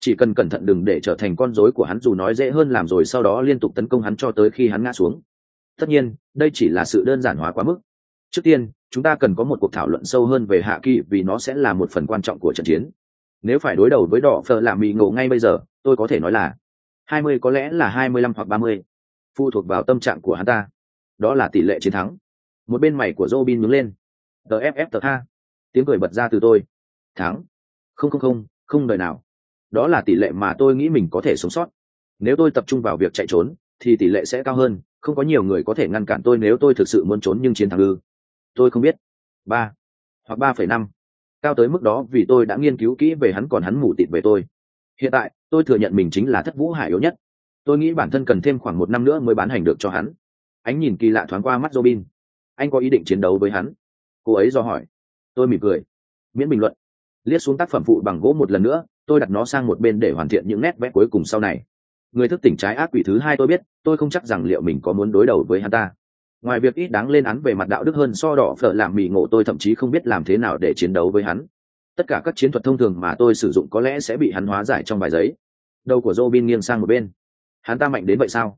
chỉ cần cẩn thận đừng để trở thành con rối của hắn, dù nói dễ hơn làm rồi sau đó liên tục tấn công hắn cho tới khi hắn ngã xuống. Tất nhiên đây chỉ là sự đơn giản hóa quá mức. Trước tiên chúng ta cần có một cuộc thảo luận sâu hơn về hạ kỳ, vì nó sẽ là một phần quan trọng của trận chiến. Nếu phải đối đầu với đỏ phở làm mì ngộ ngay bây giờ, tôi có thể nói là hai mươi, có lẽ là hai mươi lăm hoặc ba mươi, phụ thuộc vào tâm trạng của hắn ta. Đó là tỷ lệ chiến thắng. Một bên mày của Robin nhướng lên. tê ép ép tờ ha. Tiếng cười bật ra từ tôi. Thắng? Không không không, không đời nào. Đó là tỷ lệ mà tôi nghĩ mình có thể sống sót. Nếu tôi tập trung vào việc chạy trốn thì tỷ lệ sẽ cao hơn, không có nhiều người có thể ngăn cản tôi nếu tôi thực sự muốn trốn, nhưng chiến thắng ư? Tôi không biết. Ba hoặc ba phẩy năm. Cao tới mức đó vì tôi đã nghiên cứu kỹ về hắn, còn hắn mù tịt về tôi. Hiện tại tôi thừa nhận mình chính là thất vũ hải yếu nhất. Tôi nghĩ bản thân cần thêm khoảng một năm nữa mới bán hành được cho hắn. Ánh nhìn kỳ lạ thoáng qua mắt Robin. Anh có ý định chiến đấu với hắn? Cô ấy do hỏi. Tôi mỉm cười. Miễn bình luận. Liếc xuống tác phẩm phụ bằng gỗ một lần nữa, tôi đặt nó sang một bên để hoàn thiện những nét vẽ cuối cùng sau này. Người thức tỉnh trái ác quỷ thứ hai tôi biết, tôi không chắc rằng liệu mình có muốn đối đầu với hắn ta. Ngoài việc ít đáng lên án về mặt đạo đức hơn so đỏ phở làm mì ngộ, tôi thậm chí không biết làm thế nào để chiến đấu với hắn. Tất cả các chiến thuật thông thường mà tôi sử dụng có lẽ sẽ bị hắn hóa giải trong vài giây. Đầu của Robin nghiêng sang một bên. Hắn ta mạnh đến vậy sao?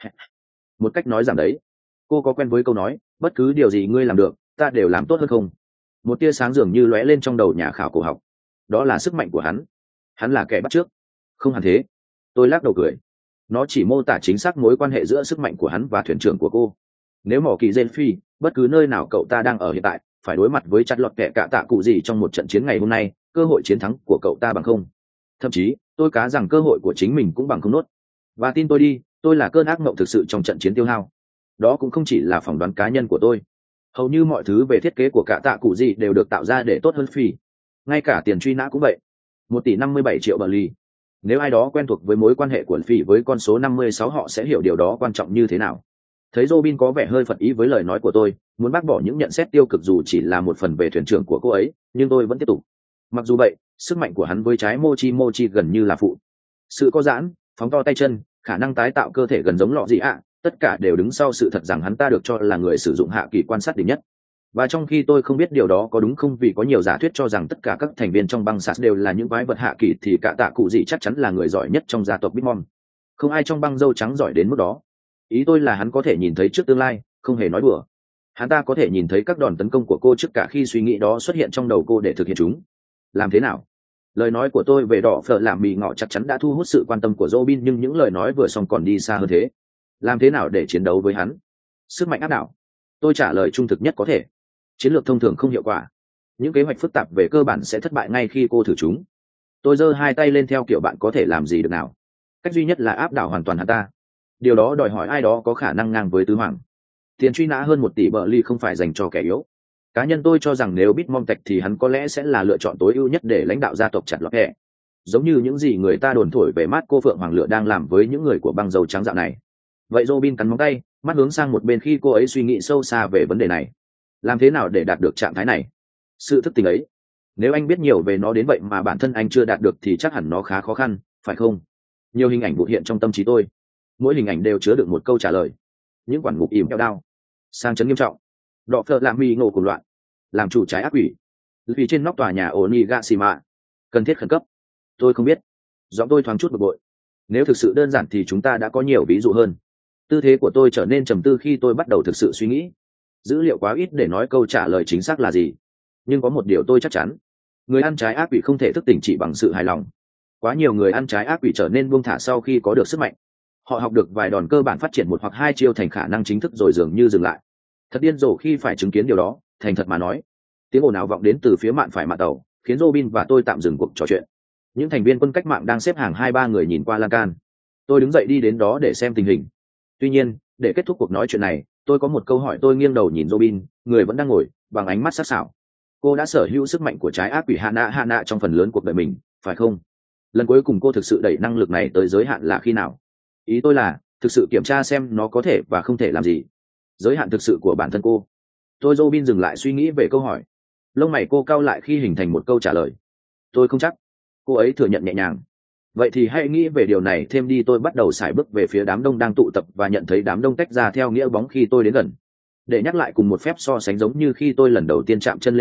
Một cách nói rằng đấy. Cô có quen với câu nói bất cứ điều gì ngươi làm được ta đều làm tốt hơn không? Một tia sáng dường như lóe lên trong đầu nhà khảo cổ học. Đó là sức mạnh của hắn. Hắn là kẻ bắt chước. Không hẳn thế. Tôi lắc đầu cười. Nó chỉ mô tả chính xác mối quan hệ giữa sức mạnh của hắn và thuyền trưởng của cô. Nếu mỏ kỳ gen phi bất cứ nơi nào cậu ta đang ở hiện tại phải đối mặt với chặt lọt kẻ cạ tạ cụ gì trong một trận chiến ngày hôm nay, cơ hội chiến thắng của cậu ta bằng không. Thậm chí tôi cá rằng cơ hội của chính mình cũng bằng không nốt. Và tin tôi đi, tôi là cơn ác mộng thực sự trong trận chiến tiêu hao. Đó cũng không chỉ là phỏng đoán cá nhân của tôi. Hầu như mọi thứ về thiết kế của cạ tạ cụ gì đều được tạo ra để tốt hơn phi. Ngay cả tiền truy nã cũng vậy. Một tỷ năm mươi bảy triệu bờ ly. Nếu ai đó quen thuộc với mối quan hệ của phi với con số năm mươi sáu, họ sẽ hiểu điều đó quan trọng như thế nào. Thấy Robin có vẻ hơi phật ý với lời nói của tôi, muốn bác bỏ những nhận xét tiêu cực dù chỉ là một phần về thuyền trưởng của cô ấy, nhưng tôi vẫn tiếp tục. Mặc dù vậy, sức mạnh của hắn với trái mochi mochi gần như là phụ. Sự có giãn, phóng to tay chân, khả năng tái tạo cơ thể gần giống lọ gì ạ, tất cả đều đứng sau sự thật rằng hắn ta được cho là người sử dụng hạ kỳ quan sát đỉnh nhất. Và trong khi tôi không biết điều đó có đúng không, vì có nhiều giả thuyết cho rằng tất cả các thành viên trong băng sạt đều là những quái vật hạ kỳ, thì cả tạ cụ gì chắc chắn là người giỏi nhất trong gia tộc Bitmon. Không ai trong băng dâu trắng giỏi đến mức đó. Ý tôi là hắn có thể nhìn thấy trước tương lai, không hề nói đùa. Hắn ta có thể nhìn thấy các đòn tấn công của cô trước cả khi suy nghĩ đó xuất hiện trong đầu cô để thực hiện chúng. Làm thế nào? Lời nói của tôi về đỏ phở làm mì ngọ chắc chắn đã thu hút sự quan tâm của Robin, nhưng những lời nói vừa xong còn đi xa hơn thế. Làm thế nào để chiến đấu với hắn? Sức mạnh áp đảo. Tôi trả lời trung thực nhất có thể. Chiến lược thông thường không hiệu quả. Những kế hoạch phức tạp về cơ bản sẽ thất bại ngay khi cô thử chúng. Tôi giơ hai tay lên theo kiểu bạn có thể làm gì được nào. Cách duy nhất là áp đảo hoàn toàn hắn ta. Điều đó đòi hỏi ai đó có khả năng ngang với tứ hoàng. Tiền truy nã hơn một tỷ bờ ly không phải dành cho kẻ yếu. Cá nhân tôi cho rằng nếu Bitmon tạch thì hắn có lẽ sẽ là lựa chọn tối ưu nhất để lãnh đạo gia tộc chặt lọt hẹ. Giống như những gì người ta đồn thổi về mắt cô Phượng Hoàng Lửa đang làm với những người của băng dầu trắng dạo này. Vậy Robin cắn móng tay, mắt hướng sang một bên khi cô ấy suy nghĩ sâu xa về vấn đề này. Làm thế nào để đạt được trạng thái này? Sự thức tỉnh ấy. Nếu anh biết nhiều về nó đến vậy mà bản thân anh chưa đạt được thì chắc hẳn nó khá khó khăn, phải không? Nhiều hình ảnh vụt hiện trong tâm trí tôi. Mỗi hình ảnh đều chứa được một câu trả lời. Những quản ngục ìm theo đao, sang chấn nghiêm trọng, đọ phợ làm mì ngộ cùng loạn, làm chủ trái ác quỷ, vì trên nóc tòa nhà Onigashima, cần thiết khẩn cấp. Tôi không biết. Giọng tôi thoáng chút bực bội. Nếu thực sự đơn giản thì chúng ta đã có nhiều ví dụ hơn. Tư thế của tôi trở nên trầm tư khi tôi bắt đầu thực sự suy nghĩ. Dữ liệu quá ít để nói câu trả lời chính xác là gì. Nhưng có một điều tôi chắc chắn. Người ăn trái ác quỷ không thể thức tỉnh chỉ bằng sự hài lòng. Quá nhiều người ăn trái ác quỷ trở nên buông thả sau khi có được sức mạnh. Họ học được vài đòn cơ bản, phát triển một hoặc hai chiêu thành khả năng chính thức rồi dường như dừng lại. Thật điên rồ khi phải chứng kiến điều đó. Thành thật mà nói, tiếng ồn ào vọng đến từ phía mạn phải mạn tàu khiến Robin và tôi tạm dừng cuộc trò chuyện. Những thành viên quân cách mạng đang xếp hàng hai ba người nhìn qua lan can. Tôi đứng dậy đi đến đó để xem tình hình. Tuy nhiên, để kết thúc cuộc nói chuyện này, tôi có một câu hỏi. Tôi nghiêng đầu nhìn Robin, người vẫn đang ngồi bằng ánh mắt sắc sảo. Cô đã sở hữu sức mạnh của trái ác quỷ Hana Hana trong phần lớn cuộc đời mình, phải không? Lần cuối cùng cô thực sự đẩy năng lực này tới giới hạn là khi nào? Ý tôi là thực sự kiểm tra xem nó có thể và không thể làm gì. Giới hạn thực sự của bản thân cô. Tôi Robin dừng lại suy nghĩ về câu hỏi. Lông mày cô cau lại khi hình thành một câu trả lời. Tôi không chắc. Cô ấy thừa nhận nhẹ nhàng. Vậy thì hãy nghĩ về điều này thêm đi. Tôi bắt đầu sải bước về phía đám đông đang tụ tập và nhận thấy đám đông tách ra theo nghĩa bóng khi tôi đến gần. Để nhắc lại cùng một phép so sánh giống như khi tôi lần đầu tiên chạm chân lên tàu,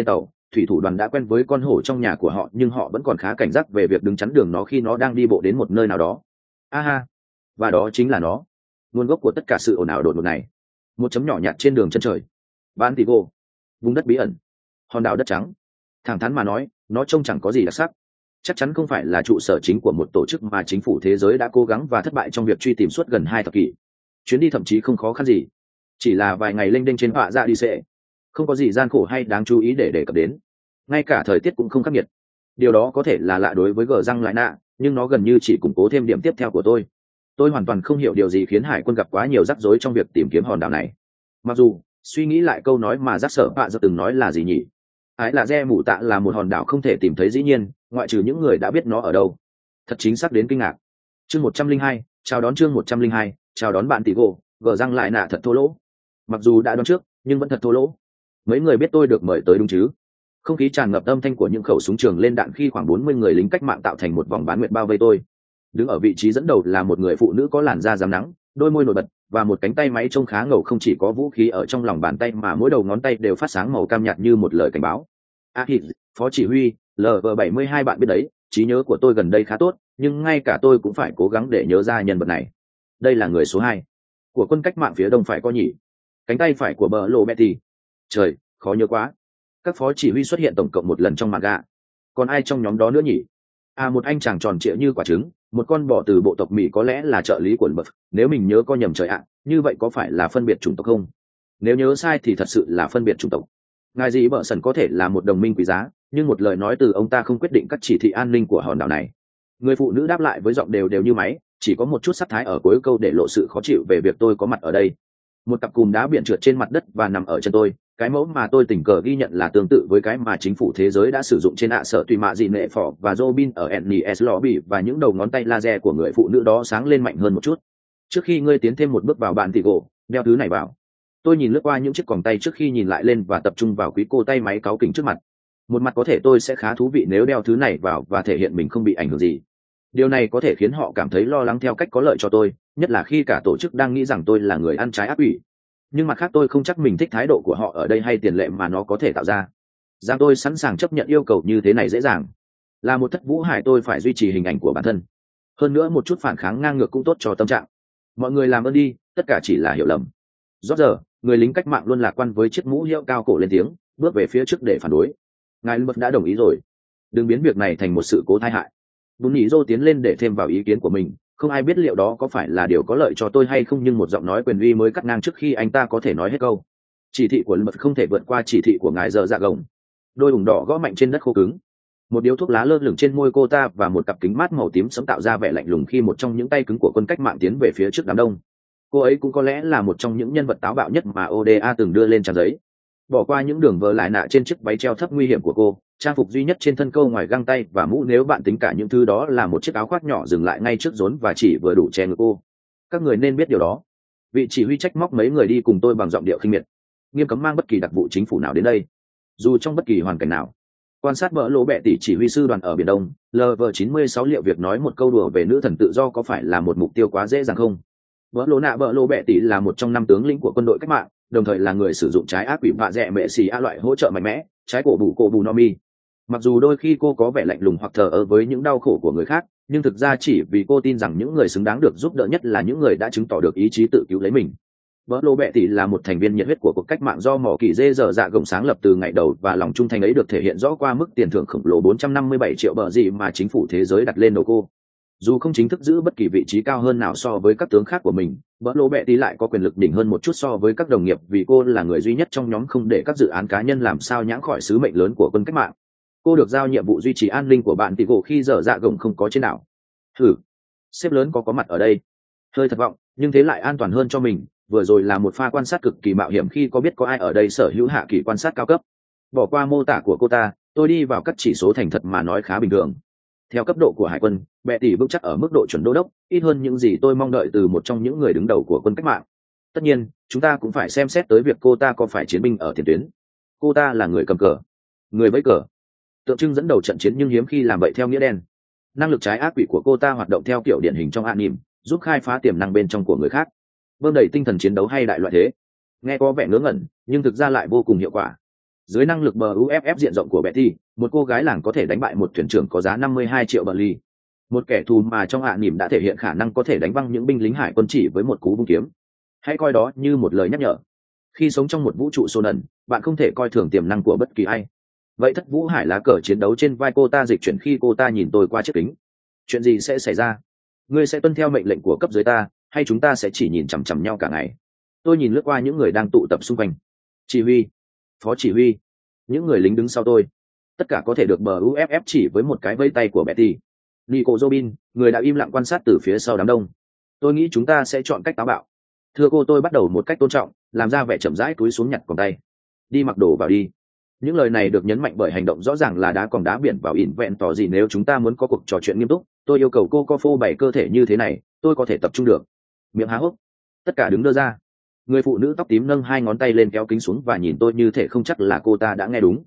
thủy thủ đoàn đã quen với con hổ trong nhà của họ, nhưng họ vẫn còn khá cảnh giác về việc đứng chắn đường nó khi nó đang đi bộ đến một nơi nào đó. Aha, và đó chính là nó, nguồn gốc của tất cả sự ồn ào đột ngột này. Một chấm nhỏ nhặt trên đường chân trời. Ban Tigo, vùng đất bí ẩn, hòn đảo đất trắng. Thẳng thắn mà nói, nó trông chẳng có gì đặc sắc. Chắc chắn không phải là trụ sở chính của một tổ chức mà chính phủ thế giới đã cố gắng và thất bại trong việc truy tìm suốt gần hai thập kỷ. Chuyến đi thậm chí không khó khăn gì, chỉ là vài ngày lênh đênh trên họa dạ đi xệ, không có gì gian khổ hay đáng chú ý để đề cập đến. Ngay cả thời tiết cũng không khắc nghiệt. Điều đó có thể là lạ đối với gờ răng lại nạ, nhưng nó gần như chỉ củng cố thêm điểm tiếp theo của tôi. Tôi hoàn toàn không hiểu điều gì khiến hải quân gặp quá nhiều rắc rối trong việc tìm kiếm hòn đảo này. Mặc dù suy nghĩ lại câu nói mà giác sở bạ giờ từng nói là gì nhỉ, ái là re mù tạ là một hòn đảo không thể tìm thấy, dĩ nhiên ngoại trừ những người đã biết nó ở đâu. Thật chính xác đến kinh ngạc. Chương một trăm linh hai, chào đón chương một trăm linh hai, chào đón bạn tỷ gỗ. Gờ răng lại nạ thật thô lỗ. Mặc dù đã đoán trước nhưng vẫn thật thô lỗ. Mấy người biết tôi được mời tới đúng chứ? Không khí tràn ngập âm thanh của những khẩu súng trường lên đạn khi khoảng bốn mươi người lính cách mạng tạo thành một vòng bán nguyệt bao vây tôi. Đứng ở vị trí dẫn đầu là một người phụ nữ có làn da rám nắng, đôi môi nổi bật và một cánh tay máy trông khá ngầu. Không chỉ có vũ khí ở trong lòng bàn tay mà mỗi đầu ngón tay đều phát sáng màu cam nhạt như một lời cảnh báo. Ahid, phó chỉ huy L V bảy mươi hai, bạn biết đấy, trí nhớ của tôi gần đây khá tốt, nhưng ngay cả tôi cũng phải cố gắng để nhớ ra nhân vật này. Đây là người số hai của quân cách mạng phía đông phải có nhỉ? Cánh tay phải của bờ lộ Betty. Trời, khó nhớ quá. Các phó chỉ huy xuất hiện tổng cộng một lần trong mạn gạ. Còn ai trong nhóm đó nữa nhỉ? À, một anh chàng tròn trịa như quả trứng, một con bò từ bộ tộc Mỹ, có lẽ là trợ lý của Bật. Nếu mình nhớ có nhầm trời ạ, như vậy có phải là phân biệt chủng tộc không? Nếu nhớ sai thì thật sự là phân biệt chủng tộc. Ngài gì bợ sần có thể là một đồng minh quý giá, nhưng một lời nói từ ông ta không quyết định các chỉ thị an ninh của hòn đảo này. Người phụ nữ đáp lại với giọng đều đều như máy, chỉ có một chút sắc thái ở cuối câu để lộ sự khó chịu về việc tôi có mặt ở đây. Một cặp cùm đá biển trượt trên mặt đất và nằm ở chân tôi. Cái mẫu mà tôi tình cờ ghi nhận là tương tự với cái mà chính phủ thế giới đã sử dụng trên ạ sở tùy mạ dị nệ phỏ và Robin ở Ennis Lobby, và những đầu ngón tay laser của người phụ nữ đó sáng lên mạnh hơn một chút. Trước khi ngươi tiến thêm một bước vào bạn thì gỗ, đeo thứ này vào. Tôi nhìn lướt qua những chiếc còng tay trước khi nhìn lại lên và tập trung vào quý cô tay máy cáu kỉnh trước mặt. Một mặt có thể tôi sẽ khá thú vị nếu đeo thứ này vào và thể hiện mình không bị ảnh hưởng gì. Điều này có thể khiến họ cảm thấy lo lắng theo cách có lợi cho tôi, nhất là khi cả tổ chức đang nghĩ rằng tôi là người ăn trái ác ủy. Nhưng mặt khác tôi không chắc mình thích thái độ của họ ở đây hay tiền lệ mà nó có thể tạo ra. Rằng tôi sẵn sàng chấp nhận yêu cầu như thế này dễ dàng. Là một thất vũ hải tôi phải duy trì hình ảnh của bản thân. Hơn nữa một chút phản kháng ngang ngược cũng tốt cho tâm trạng. Mọi người làm ơn đi, tất cả chỉ là hiểu lầm. Rót giờ, người lính cách mạng luôn lạc quan với chiếc mũ hiệu cao cổ lên tiếng, bước về phía trước để phản đối. Ngài Lâm đã đồng ý rồi. Đừng biến việc này thành một sự cố tai hại. Bún nhĩ Dô tiến lên để thêm vào ý kiến của mình. Không ai biết liệu đó có phải là điều có lợi cho tôi hay không, nhưng một giọng nói quyền uy mới cắt ngang trước khi anh ta có thể nói hết câu. Chỉ thị của Lâm không thể vượt qua chỉ thị của ngài giờ dạ gồng. Đôi ủng đỏ gõ mạnh trên đất khô cứng. Một điếu thuốc lá lơ lửng trên môi cô ta và một cặp kính mát màu tím sẫm tạo ra vẻ lạnh lùng khi một trong những tay cứng của quân cách mạng tiến về phía trước đám đông. Cô ấy cũng có lẽ là một trong những nhân vật táo bạo nhất mà o đê a từng đưa lên trang giấy. Bỏ qua những đường vờ lại nạ trên chiếc váy treo thấp nguy hiểm của cô, trang phục duy nhất trên thân câu ngoài găng tay và mũ, nếu bạn tính cả những thứ đó, là một chiếc áo khoác nhỏ dừng lại ngay trước rốn và chỉ vừa đủ che ngực cô. Các người nên biết điều đó. Vị chỉ huy trách móc mấy người đi cùng tôi bằng giọng điệu khinh miệt, nghiêm cấm mang bất kỳ đặc vụ chính phủ nào đến đây, dù trong bất kỳ hoàn cảnh nào. Quan sát vỡ lỗ bẹ tỷ chỉ huy sư đoàn ở biển Đông, L V chín mươi sáu, liệu việc nói một câu đùa về nữ thần tự do có phải là một mục tiêu quá dễ dàng không? Vỡ lỗ nạ vỡ lỗ bẹ tỷ là một trong năm tướng lĩnh của quân đội cách mạng, đồng thời là người sử dụng trái ác quỷ vạ dẹ mẹ xì a loại hỗ trợ mạnh mẽ, trái cổ bù cổ bù no mi. Mặc dù đôi khi cô có vẻ lạnh lùng hoặc thờ ơ với những đau khổ của người khác, nhưng thực ra chỉ vì cô tin rằng những người xứng đáng được giúp đỡ nhất là những người đã chứng tỏ được ý chí tự cứu lấy mình. Vỡ lô bẹ tỷ là một thành viên nhiệt huyết của cuộc cách mạng do mỏ kỳ dê dở dạ gồng sáng lập từ ngày đầu, và lòng trung thành ấy được thể hiện rõ qua mức tiền thưởng khổng lồ bốn trăm năm mươi bảy triệu bờ gì mà chính phủ thế giới đặt lên đầu cô. Dù không chính thức giữ bất kỳ vị trí cao hơn nào so với các tướng khác của mình, vỡ lô bẹ tỷ lại có quyền lực đỉnh hơn một chút so với các đồng nghiệp, vì cô là người duy nhất trong nhóm không để các dự án cá nhân làm sao nhãng khỏi sứ mệnh lớn của quân cách mạng. Cô được giao nhiệm vụ duy trì an ninh của bạn tỷ gỗ khi dở dạ gồng không có trên đảo. Thử, sếp lớn có có mặt ở đây. Hơi thất vọng, nhưng thế lại an toàn hơn cho mình. Vừa rồi là một pha quan sát cực kỳ mạo hiểm khi có biết có ai ở đây sở hữu hạ kỳ quan sát cao cấp. Bỏ qua mô tả của cô ta, tôi đi vào các chỉ số thành thật mà nói khá bình thường. Theo cấp độ của hải quân, bệ tỷ vững chắc ở mức độ chuẩn đô đốc, ít hơn những gì tôi mong đợi từ một trong những người đứng đầu của quân cách mạng. Tất nhiên, chúng ta cũng phải xem xét tới việc cô ta có phải chiến binh ở tiền tuyến. Cô ta là người cầm cờ, người vẫy cờ, tượng trưng dẫn đầu trận chiến, nhưng hiếm khi làm vậy theo nghĩa đen. Năng lực trái ác quỷ của cô ta hoạt động theo kiểu điển hình trong anime, giúp khai phá tiềm năng bên trong của người khác, bơm đầy tinh thần chiến đấu hay đại loại thế. Nghe có vẻ ngớ ngẩn, nhưng thực ra lại vô cùng hiệu quả. Dưới năng lực bờ u ép ép diện rộng của Betty, một cô gái làng có thể đánh bại một thuyền trưởng có giá năm mươi hai triệu bờ ly. Một kẻ thù mà trong hạ nỉm đã thể hiện khả năng có thể đánh văng những binh lính hải quân chỉ với một cú vung kiếm. Hãy coi đó như một lời nhắc nhở. Khi sống trong một vũ trụ xô nần, bạn không thể coi thường tiềm năng của bất kỳ ai. Vậy Thất Vũ Hải lá cờ chiến đấu trên vai cô ta dịch chuyển khi cô ta nhìn tôi qua chiếc kính. Chuyện gì sẽ xảy ra? Ngươi sẽ tuân theo mệnh lệnh của cấp dưới ta, hay chúng ta sẽ chỉ nhìn chằm chằm nhau cả ngày? Tôi nhìn lướt qua những người đang tụ tập xung quanh. Chỉ huy, phó chỉ huy, những người lính đứng sau tôi. Tất cả có thể được bờ u ép ép chỉ với một cái vây tay của Betty. Nico Robin, người đã im lặng quan sát từ phía sau đám đông. Tôi nghĩ chúng ta sẽ chọn cách táo bạo. Thưa cô, tôi bắt đầu một cách tôn trọng, làm ra vẻ chậm rãi cúi xuống nhặt còng tay. Đi mặc đồ vào đi. Những lời này được nhấn mạnh bởi hành động rõ ràng là đá còng đá biển vào ỉn vẹn tỏ gì. Nếu chúng ta muốn có cuộc trò chuyện nghiêm túc, tôi yêu cầu cô co phô bày cơ thể như thế này, tôi có thể tập trung được. Miệng há hốc. Tất cả đứng đơ ra. Người phụ nữ tóc tím nâng hai ngón tay lên kéo kính xuống và nhìn tôi như thể không chắc là cô ta đã nghe đúng.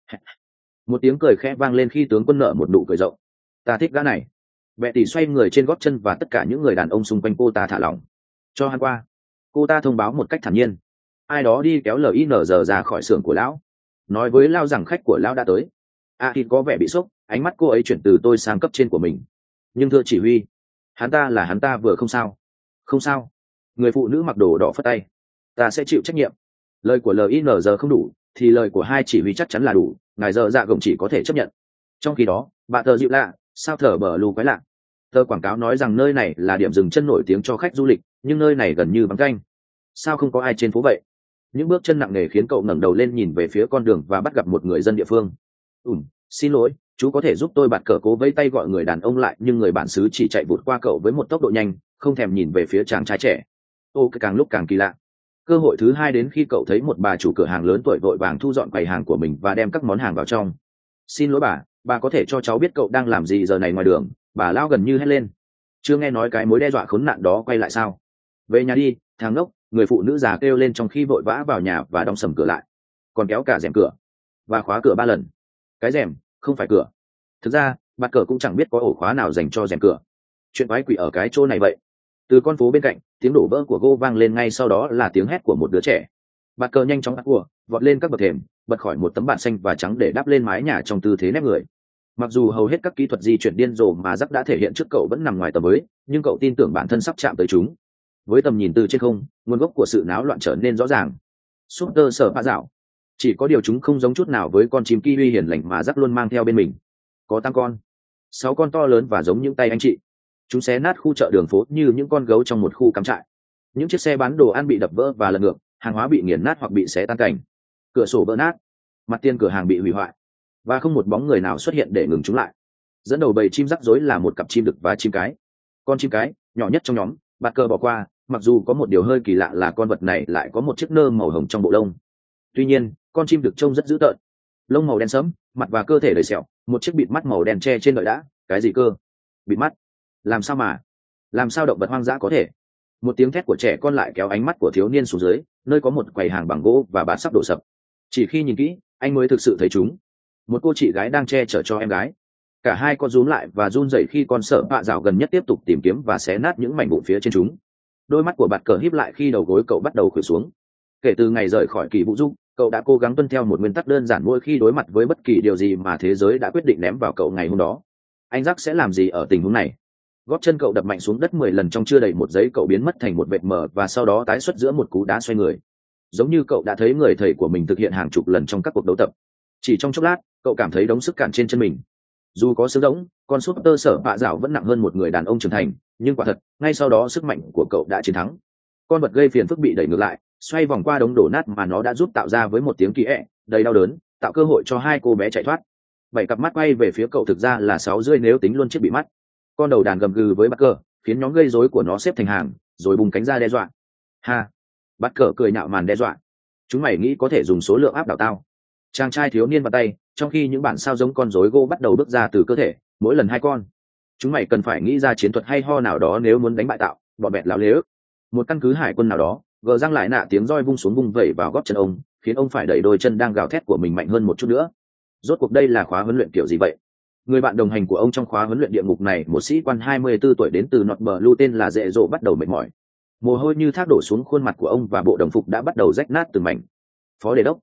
Một tiếng cười khẽ vang lên khi tướng quân nở một nụ cười rộng. Ta thích gã này. Betty xoay người trên gót chân và tất cả những người đàn ông xung quanh cô ta thả lỏng. Cho hắn qua. Cô ta thông báo một cách thản nhiên. Ai đó đi kéo linz ra khỏi xưởng của lão, nói với Lao rằng khách của lão đã tới. A thì có vẻ bị sốc, ánh mắt cô ấy chuyển từ tôi sang cấp trên của mình. Nhưng thưa chỉ huy, hắn ta là hắn ta vừa không sao. Không sao. Người phụ nữ mặc đồ đỏ phất tay. Ta sẽ chịu trách nhiệm. Lời của linz không đủ thì lời của hai chỉ huy chắc chắn là đủ. Ngài giờ dạ gồng chỉ có thể chấp nhận. Trong khi đó bạn tờ dịu lạ, sao thở bờ lù quái lạ. Tờ quảng cáo nói rằng nơi này là điểm dừng chân nổi tiếng cho khách du lịch, nhưng nơi này gần như vắng canh. Sao không có ai trên phố vậy? Những bước chân nặng nề khiến cậu ngẩng đầu lên nhìn về phía con đường và bắt gặp một người dân địa phương. Ừm, xin lỗi, chú có thể giúp tôi? Bạt cờ cố vẫy tay gọi người đàn ông lại, nhưng người bản xứ chỉ chạy vụt qua cậu với một tốc độ nhanh, không thèm nhìn về phía chàng trai trẻ. Ô, càng lúc càng kỳ lạ. Cơ hội thứ hai đến khi cậu thấy một bà chủ cửa hàng lớn tuổi vội vàng thu dọn quầy hàng của mình và đem các món hàng vào trong. Xin lỗi bà, bà có thể cho cháu biết cậu đang làm gì giờ này ngoài đường? Bà lao gần như hét lên. Chưa nghe nói cái mối đe dọa khốn nạn đó quay lại sao? Về nhà đi, thằng ngốc. Người phụ nữ già kêu lên trong khi vội vã vào nhà và đóng sầm cửa lại, còn kéo cả rèm cửa và khóa cửa ba lần. Cái rèm không phải cửa. Thực ra Bạt cờ cũng chẳng biết có ổ khóa nào dành cho rèm cửa. Chuyện quái quỷ ở cái chỗ này vậy. Từ con phố bên cạnh, tiếng đổ vỡ của gô vang lên, ngay sau đó là tiếng hét của một đứa trẻ. Bạt cờ nhanh chóng ắt của vọt lên các bậc thềm, bật khỏi một tấm bạt xanh và trắng để đáp lên mái nhà trong tư thế nép người. Mặc dù hầu hết các kỹ thuật di chuyển điên rồ mà Jack đã thể hiện trước cậu vẫn nằm ngoài tầm với, nhưng cậu tin tưởng bản thân sắp chạm tới chúng. Với tầm nhìn từ trên không, nguồn gốc của sự náo loạn trở nên rõ ràng. Super sở pha dạo. Chỉ có điều chúng không giống chút nào với con chim kiwi hiền lành mà Jack luôn mang theo bên mình. Có tám con, sáu con to lớn và giống những tay anh chị. Chúng xé nát khu chợ đường phố như những con gấu trong một khu cắm trại. Những chiếc xe bán đồ ăn bị đập vỡ và lật ngược, hàng hóa bị nghiền nát hoặc bị xé tan cảnh. Cửa sổ vỡ nát, mặt tiền cửa hàng bị hủy hoại, và không một bóng người nào xuất hiện để ngừng chúng lại. Dẫn đầu bầy chim rắc rối là một cặp chim đực và chim cái. Con chim cái nhỏ nhất trong nhóm, Bạt cờ bỏ qua, mặc dù có một điều hơi kỳ lạ là con vật này lại có một chiếc nơ màu hồng trong bộ lông. Tuy nhiên con chim đực trông rất dữ tợn, lông màu đen sẫm, mặt và cơ thể đầy sẹo, một chiếc bịt mắt màu đen che trên đợi đã. Cái gì cơ? Bịt mắt? Làm sao mà làm sao động vật hoang dã có thể? Một tiếng thét của trẻ con lại kéo ánh mắt của thiếu niên xuống dưới nơi có một quầy hàng bằng gỗ và bát sắp đổ sập. Chỉ khi nhìn kỹ anh mới thực sự thấy chúng. Một cô chị gái đang che chở cho em gái. Cả hai con rúm lại và run rẩy khi con sợ bạ rào gần nhất tiếp tục tìm kiếm và xé nát những mảnh vụn phía trên chúng. Đôi mắt của Bạt cờ híp lại khi đầu gối cậu bắt đầu khuỵu xuống. Kể từ ngày rời khỏi kỳ vũ dung, cậu đã cố gắng tuân theo một nguyên tắc đơn giản mỗi khi đối mặt với bất kỳ điều gì mà thế giới đã quyết định ném vào cậu ngày hôm đó. Anh Jack sẽ làm gì ở tình huống này? Gót chân cậu đập mạnh xuống đất mười lần trong chưa đầy một giây, cậu biến mất thành một vệt mờ và sau đó tái xuất giữa một cú đá xoay người. Giống như cậu đã thấy người thầy của mình thực hiện hàng chục lần trong các cuộc đấu tập. Chỉ trong chốc lát, cậu cảm thấy đống sức cản trên chân mình. Dù có xương rỗng, con súp tơ sở bạ dạo vẫn nặng hơn một người đàn ông trưởng thành, nhưng quả thật, ngay sau đó sức mạnh của cậu đã chiến thắng. Con vật gây phiền phức bị đẩy ngược lại, xoay vòng qua đống đổ nát mà nó đã giúp tạo ra với một tiếng kỳ ẹ đầy đau đớn, tạo cơ hội cho hai cô bé chạy thoát. Bảy cặp mắt quay về phía cậu, thực ra là sáu rưỡi nếu tính luôn chiếc bị mắt. Con đầu đàn gầm gừ với Bắt cờ, khiến nhóm gây rối của nó xếp thành hàng, rồi bùng cánh ra đe dọa. Ha! Bắt cờ cười nhạo màn đe dọa. Chúng mày nghĩ có thể dùng số lượng áp đảo tao? Chàng trai thiếu niên vào tay, trong khi những bản sao giống con rối gỗ bắt đầu bước ra từ cơ thể, mỗi lần hai con. Chúng mày cần phải nghĩ ra chiến thuật hay ho nào đó nếu muốn đánh bại tạo, bọn bẹt láo lế ức. Một căn cứ hải quân nào đó, gờ răng lại nạ tiếng roi vung xuống vung vẩy vào gót chân ông, khiến ông phải đẩy đôi chân đang gào thét của mình mạnh hơn một chút nữa. Rốt cuộc đây là khóa huấn luyện kiểu gì vậy? Người bạn đồng hành của ông trong khóa huấn luyện địa ngục này, một sĩ quan hai mươi tư tuổi đến từ North Blue tên là Dệ Dỗ, bắt đầu mệt mỏi. Mồ hôi như thác đổ xuống khuôn mặt của ông và bộ đồng phục đã bắt đầu rách nát từng mảnh. Phó đề đốc,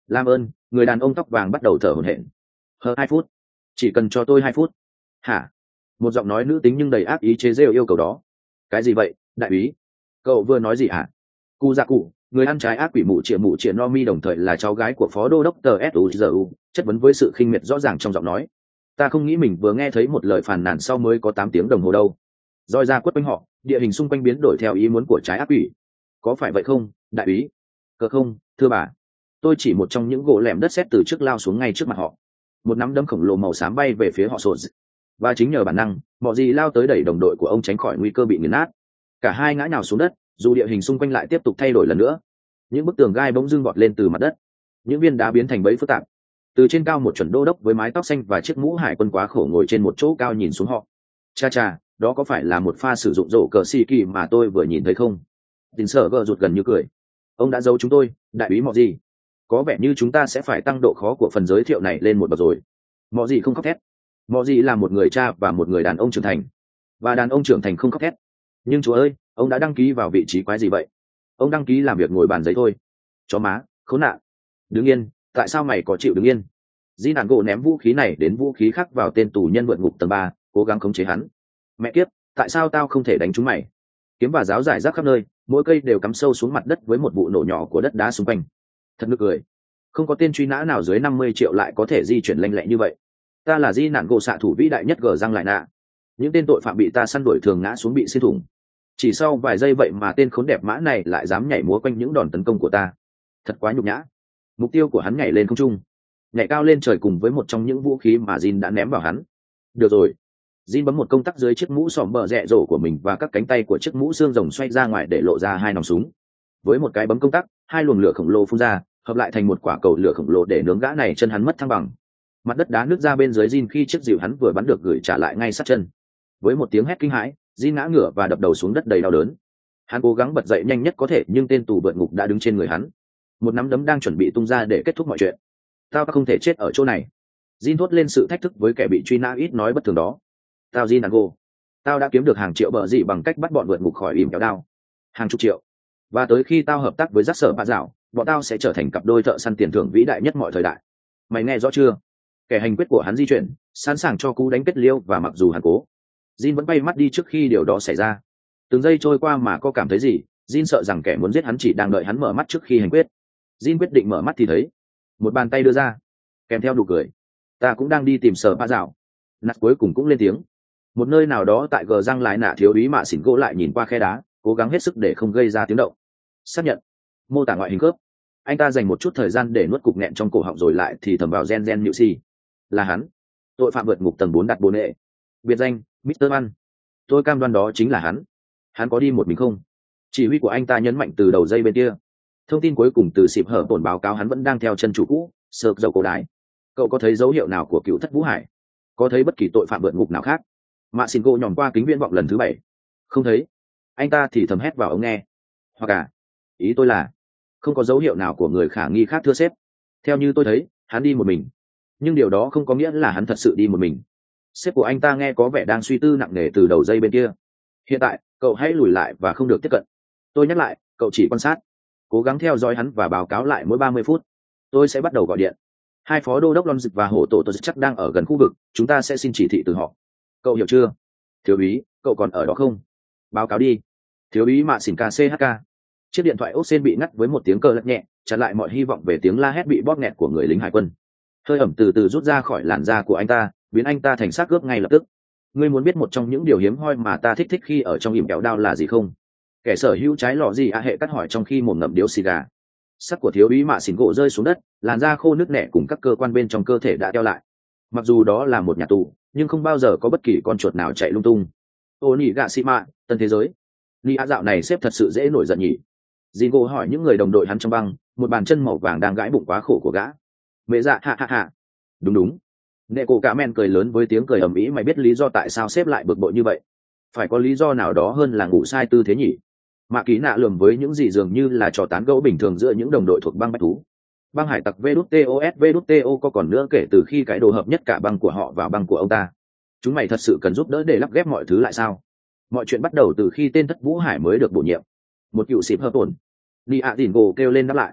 làm ơn. Người đàn ông tóc vàng bắt đầu thở hổn hển. Hờ hai phút, chỉ cần cho tôi hai phút. Hả? Một giọng nói nữ tính nhưng đầy ác ý chế rêu yêu cầu đó. Cái gì vậy, đại úy? Cậu vừa nói gì hả? Cụ dạ cụ, người ăn trái ác quỷ mụ chĩa mụ chĩa no mi đồng thời là cháu gái của phó đô đốc tờ suzu, chất vấn với sự khinh miệt rõ ràng trong giọng nói. Ta không nghĩ mình vừa nghe thấy một lời phàn nàn sau mới có tám tiếng đồng hồ đâu. Roi ra quất quanh họ, địa hình xung quanh biến đổi theo ý muốn của trái ác quỷ. Có phải vậy không, đại úy? Cờ không, thưa bà. Tôi chỉ một trong những gỗ lẻm đất sét từ trước lao xuống ngay trước mặt họ. Một nắm đấm khổng lồ màu xám bay về phía họ sột. Và chính nhờ bản năng, mọi gì lao tới đẩy đồng đội của ông tránh khỏi nguy cơ bị nghiền nát. Cả hai ngã nhào xuống đất, dù địa hình xung quanh lại tiếp tục thay đổi lần nữa. Những bức tường gai bỗng dưng vọt lên từ mặt đất. Những viên đá biến thành bẫy phức tạp. Từ trên cao một chuẩn đô đốc với mái tóc xanh và chiếc mũ hải quân quá khổ ngồi trên một chỗ cao nhìn xuống họ. Cha cha, đó có phải là một pha sử dụng rổ cờ xì kỳ mà tôi vừa nhìn thấy không? Tình sở gờ rụt gần như cười. Ông đã giấu chúng tôi, đại úy mọi gì? Có vẻ như chúng ta sẽ phải tăng độ khó của phần giới thiệu này lên một bậc rồi. Mọi gì không khóc thét. Mọi gì là một người cha và một người đàn ông trưởng thành. Và đàn ông trưởng thành không khóc thét. Nhưng chúa ơi, ông đã đăng ký vào vị trí quái gì vậy? Ông đăng ký làm việc ngồi bàn giấy thôi. Chó má, khốn nạn. Đứng yên, tại sao mày có chịu đứng yên? Di nạn gỗ ném vũ khí này đến vũ khí khác vào tên tù nhân vượt ngục tầng ba, cố gắng khống chế hắn. Mẹ kiếp, tại sao tao không thể đánh chúng mày? Kiếm và giáo giải rác khắp nơi, mỗi cây đều cắm sâu xuống mặt đất với một vụ nổ nhỏ của đất đá xung quanh. Thật nực cười. Không có tên truy nã nào dưới năm mươi triệu lại có thể di chuyển lanh lẹ như vậy. Ta là di nạn gỗ xạ thủ vĩ đại nhất gờ răng lại nạ. Những tên tội phạm bị ta săn đuổi thường ngã xuống bị xuyên thủng. Chỉ sau vài giây vậy mà tên khốn đẹp mã này lại dám nhảy múa quanh những đòn tấn công của ta. Thật quá nhục nhã. Mục tiêu của hắn nhảy lên không trung, nhảy cao lên trời cùng với một trong những vũ khí mà Jin đã ném vào hắn. Được rồi. Jin bấm một công tắc dưới chiếc mũ xòm bờ rẽ rổ của mình và các cánh tay của chiếc mũ xương rồng xoay ra ngoài để lộ ra hai nòng súng. Với một cái bấm công tắc, hai luồng lửa khổng lồ phun ra, hợp lại thành một quả cầu lửa khổng lồ để nướng gã này chân hắn mất thăng bằng. Mặt đất đá nứt ra bên dưới Jin khi chiếc dìu hắn vừa bắn được gửi trả lại ngay sát chân. Với một tiếng hét kinh hãi, Jin ngã ngửa và đập đầu xuống đất đầy đau đớn. Hắn cố gắng bật dậy nhanh nhất có thể nhưng tên tù vượt ngục đã đứng trên người hắn. Một nắm đấm đang chuẩn bị tung ra để kết thúc mọi chuyện. Tao không thể chết ở chỗ này. Jin thốt lên sự thách thức với kẻ bị truy nã ít nói bất thường đó. Tao Jin Nago. Tao đã kiếm được hàng triệu bờ gì bằng cách bắt bọn vượt ngục khỏi ìm kéo đao. Hàng chục triệu. Và tới khi tao hợp tác với giác sở bạ dạo, bọn tao sẽ trở thành cặp đôi thợ săn tiền thưởng vĩ đại nhất mọi thời đại. Mày nghe rõ chưa? Kẻ hành quyết của hắn di chuyển, sẵn sàng cho cú đánh kết liêu và mặc dù hắn cố. Jin vẫn bay mắt đi trước khi điều đó xảy ra. Từng giây trôi qua mà có cảm thấy gì, Jin sợ rằng kẻ muốn giết hắn chỉ đang đợi hắn mở mắt trước khi hành quyết. Jin quyết định mở mắt thì thấy một bàn tay đưa ra, kèm theo nụ cười. Ta cũng đang đi tìm sở ba dạo. Nạt cuối cùng cũng lên tiếng. Một nơi nào đó tại gờ răng lại nạ thiếu úy mạ xỉn gỗ lại nhìn qua khe đá, cố gắng hết sức để không gây ra tiếng động. Xác nhận. Mô tả ngoại hình khớp. Anh ta dành một chút thời gian để nuốt cục nghẹn trong cổ họng rồi lại thì thầm vào gen gen nhự si. Là hắn. Tội phạm vượt ngục tầng bốn đặt bồn nệ. Biệt danh mít-tơ Văn. Tôi cam đoan đó chính là hắn. Hắn có đi một mình không? Chỉ huy của anh ta nhấn mạnh từ đầu dây bên kia. Thông tin cuối cùng từ xịp hở tổn báo cáo hắn vẫn đang theo chân chủ cũ, sợp dầu cổ đái. Cậu có thấy dấu hiệu nào của cựu thất Vũ Hải? Có thấy bất kỳ tội phạm vượt ngục nào khác? Mạ xin cô nhòm qua kính viễn vọng lần thứ bảy. Không thấy. Anh ta thì thầm hét vào ống nghe. Hoặc à, ý tôi là không có dấu hiệu nào của người khả nghi khác thưa sếp. Theo như tôi thấy, hắn đi một mình. Nhưng điều đó không có nghĩa là hắn thật sự đi một mình. Sếp của anh ta nghe có vẻ đang suy tư nặng nề từ đầu dây bên kia. Hiện tại, cậu hãy lùi lại và không được tiếp cận. Tôi nhắc lại, cậu chỉ quan sát. Cố gắng theo dõi hắn và báo cáo lại mỗi ba mươi phút. Tôi sẽ bắt đầu gọi điện. Hai phó đô đốc Lon Dịch và Hổ Tổ Tổ chắc đang ở gần khu vực, chúng ta sẽ xin chỉ thị từ họ. Cậu hiểu chưa? Thiếu úy, cậu còn ở đó không? Báo cáo đi. Thiếu úy Mạ Xỉn ca xê hát ca. Chiếc điện thoại ốc sen bị ngắt với một tiếng cờ lật nhẹ, chặn lại mọi hy vọng về tiếng la hét bị bóp nghẹt của người lính hải quân. Hơi ẩm từ từ rút ra khỏi làn da của anh ta, biến anh ta thành xác ướp ngay lập tức. Ngươi muốn biết một trong những điều hiếm hoi mà ta thích thích khi ở trong ỉm kẹo đao là gì không? Kẻ sở hữu trái lọ gì a hệ cắt hỏi trong khi mồm ngậm điếu xì gà. Sắc của thiếu úy Mạ Xỉn gỗ rơi xuống đất, làn da khô nứt nẻ cùng các cơ quan bên trong cơ thể đã teo lại. Mặc dù đó là một nhà tù, nhưng không bao giờ có bất kỳ con chuột nào chạy lung tung. Ô nhị gạ xị mạ, tân thế giới. Ni a dạo này xếp thật sự dễ nổi giận nhỉ? Jingo hỏi những người đồng đội hắn trong băng, một bàn chân màu vàng đang gãi bụng quá khổ của gã. Mẹ dạ hạ hạ hạ. Đúng đúng. Nệ cổ cả men cười lớn với tiếng cười ầm ĩ, mày biết lý do tại sao xếp lại bực bội như vậy? Phải có lý do nào đó hơn là ngủ sai tư thế nhỉ? Mạ Ký nạ lườm với những gì dường như là trò tán gẫu bình thường giữa những đồng đội thuộc băng bách thú. Băng hải tặc vê đút tê o ét vê đút tê o có còn nữa kể từ khi cái đồ hợp nhất cả băng của họ vào băng của ông ta. Chúng mày thật sự cần giúp đỡ để lắp ghép mọi thứ lại sao? Mọi chuyện bắt đầu từ khi tên thất Vũ Hải mới được bổ nhiệm. Một cựu xịp hợp tổn. Ni ạ Dìn Gồ kêu lên đáp lại.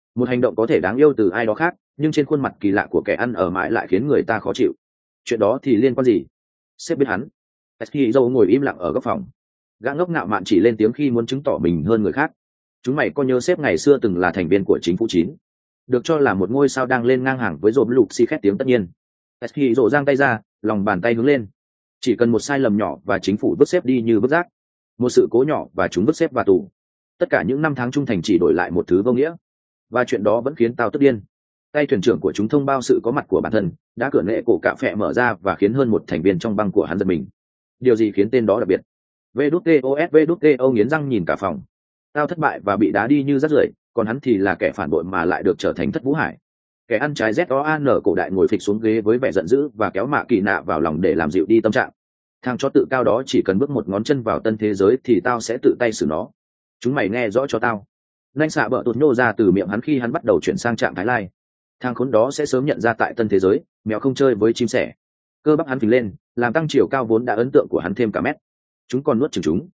Một hành động có thể đáng yêu từ ai đó khác, nhưng trên khuôn mặt kỳ lạ của kẻ ăn ở mãi lại khiến người ta khó chịu. Chuyện đó thì liên quan gì? Sếp biết hắn. Hiro ngồi im lặng ở góc phòng. Gã ngốc ngạo mạn chỉ lên tiếng khi muốn chứng tỏ mình hơn người khác. Chúng mày có nhớ sếp ngày xưa từng là thành viên của chính phủ chín, được cho là một ngôi sao đang lên ngang hàng với rộp lục xi khét tiếng tất nhiên. Hiro giang tay ra, lòng bàn tay hướng lên. Chỉ cần một sai lầm nhỏ và chính phủ vứt sếp đi như vứt rác, một sự cố nhỏ và chúng vứt sếp vào tù. Tất cả những năm tháng trung thành chỉ đổi lại một thứ vô nghĩa, và chuyện đó vẫn khiến tao tức điên. Tay thuyền trưởng của chúng thông báo sự có mặt của bản thân, đã cửa nệ cổ cạ phẹ mở ra và khiến hơn một thành viên trong băng của hắn giật mình. Điều gì khiến tên đó đặc biệt? vê đê tê o ét vê đê tê o nghiến răng nhìn cả phòng. Tao thất bại và bị đá đi như rác rưởi, còn hắn thì là kẻ phản bội mà lại được trở thành thất vũ hải. Kẻ ăn trái z o a n cổ đại ngồi phịch xuống ghế với vẻ giận dữ và kéo mạ kỳ nạ vào lòng để làm dịu đi tâm trạng. Thằng chó tự cao đó chỉ cần bước một ngón chân vào tân thế giới thì tao sẽ tự tay xử nó. Chúng mày nghe rõ cho tao. Nanh xạ bợ tụt nhô ra từ miệng hắn khi hắn bắt đầu chuyển sang trạng thái lai. Thằng khốn đó sẽ sớm nhận ra tại tân thế giới, mèo không chơi với chim sẻ. Cơ bắp hắn phình lên, làm tăng chiều cao vốn đã ấn tượng của hắn thêm cả mét. Chúng còn nuốt chửng chúng.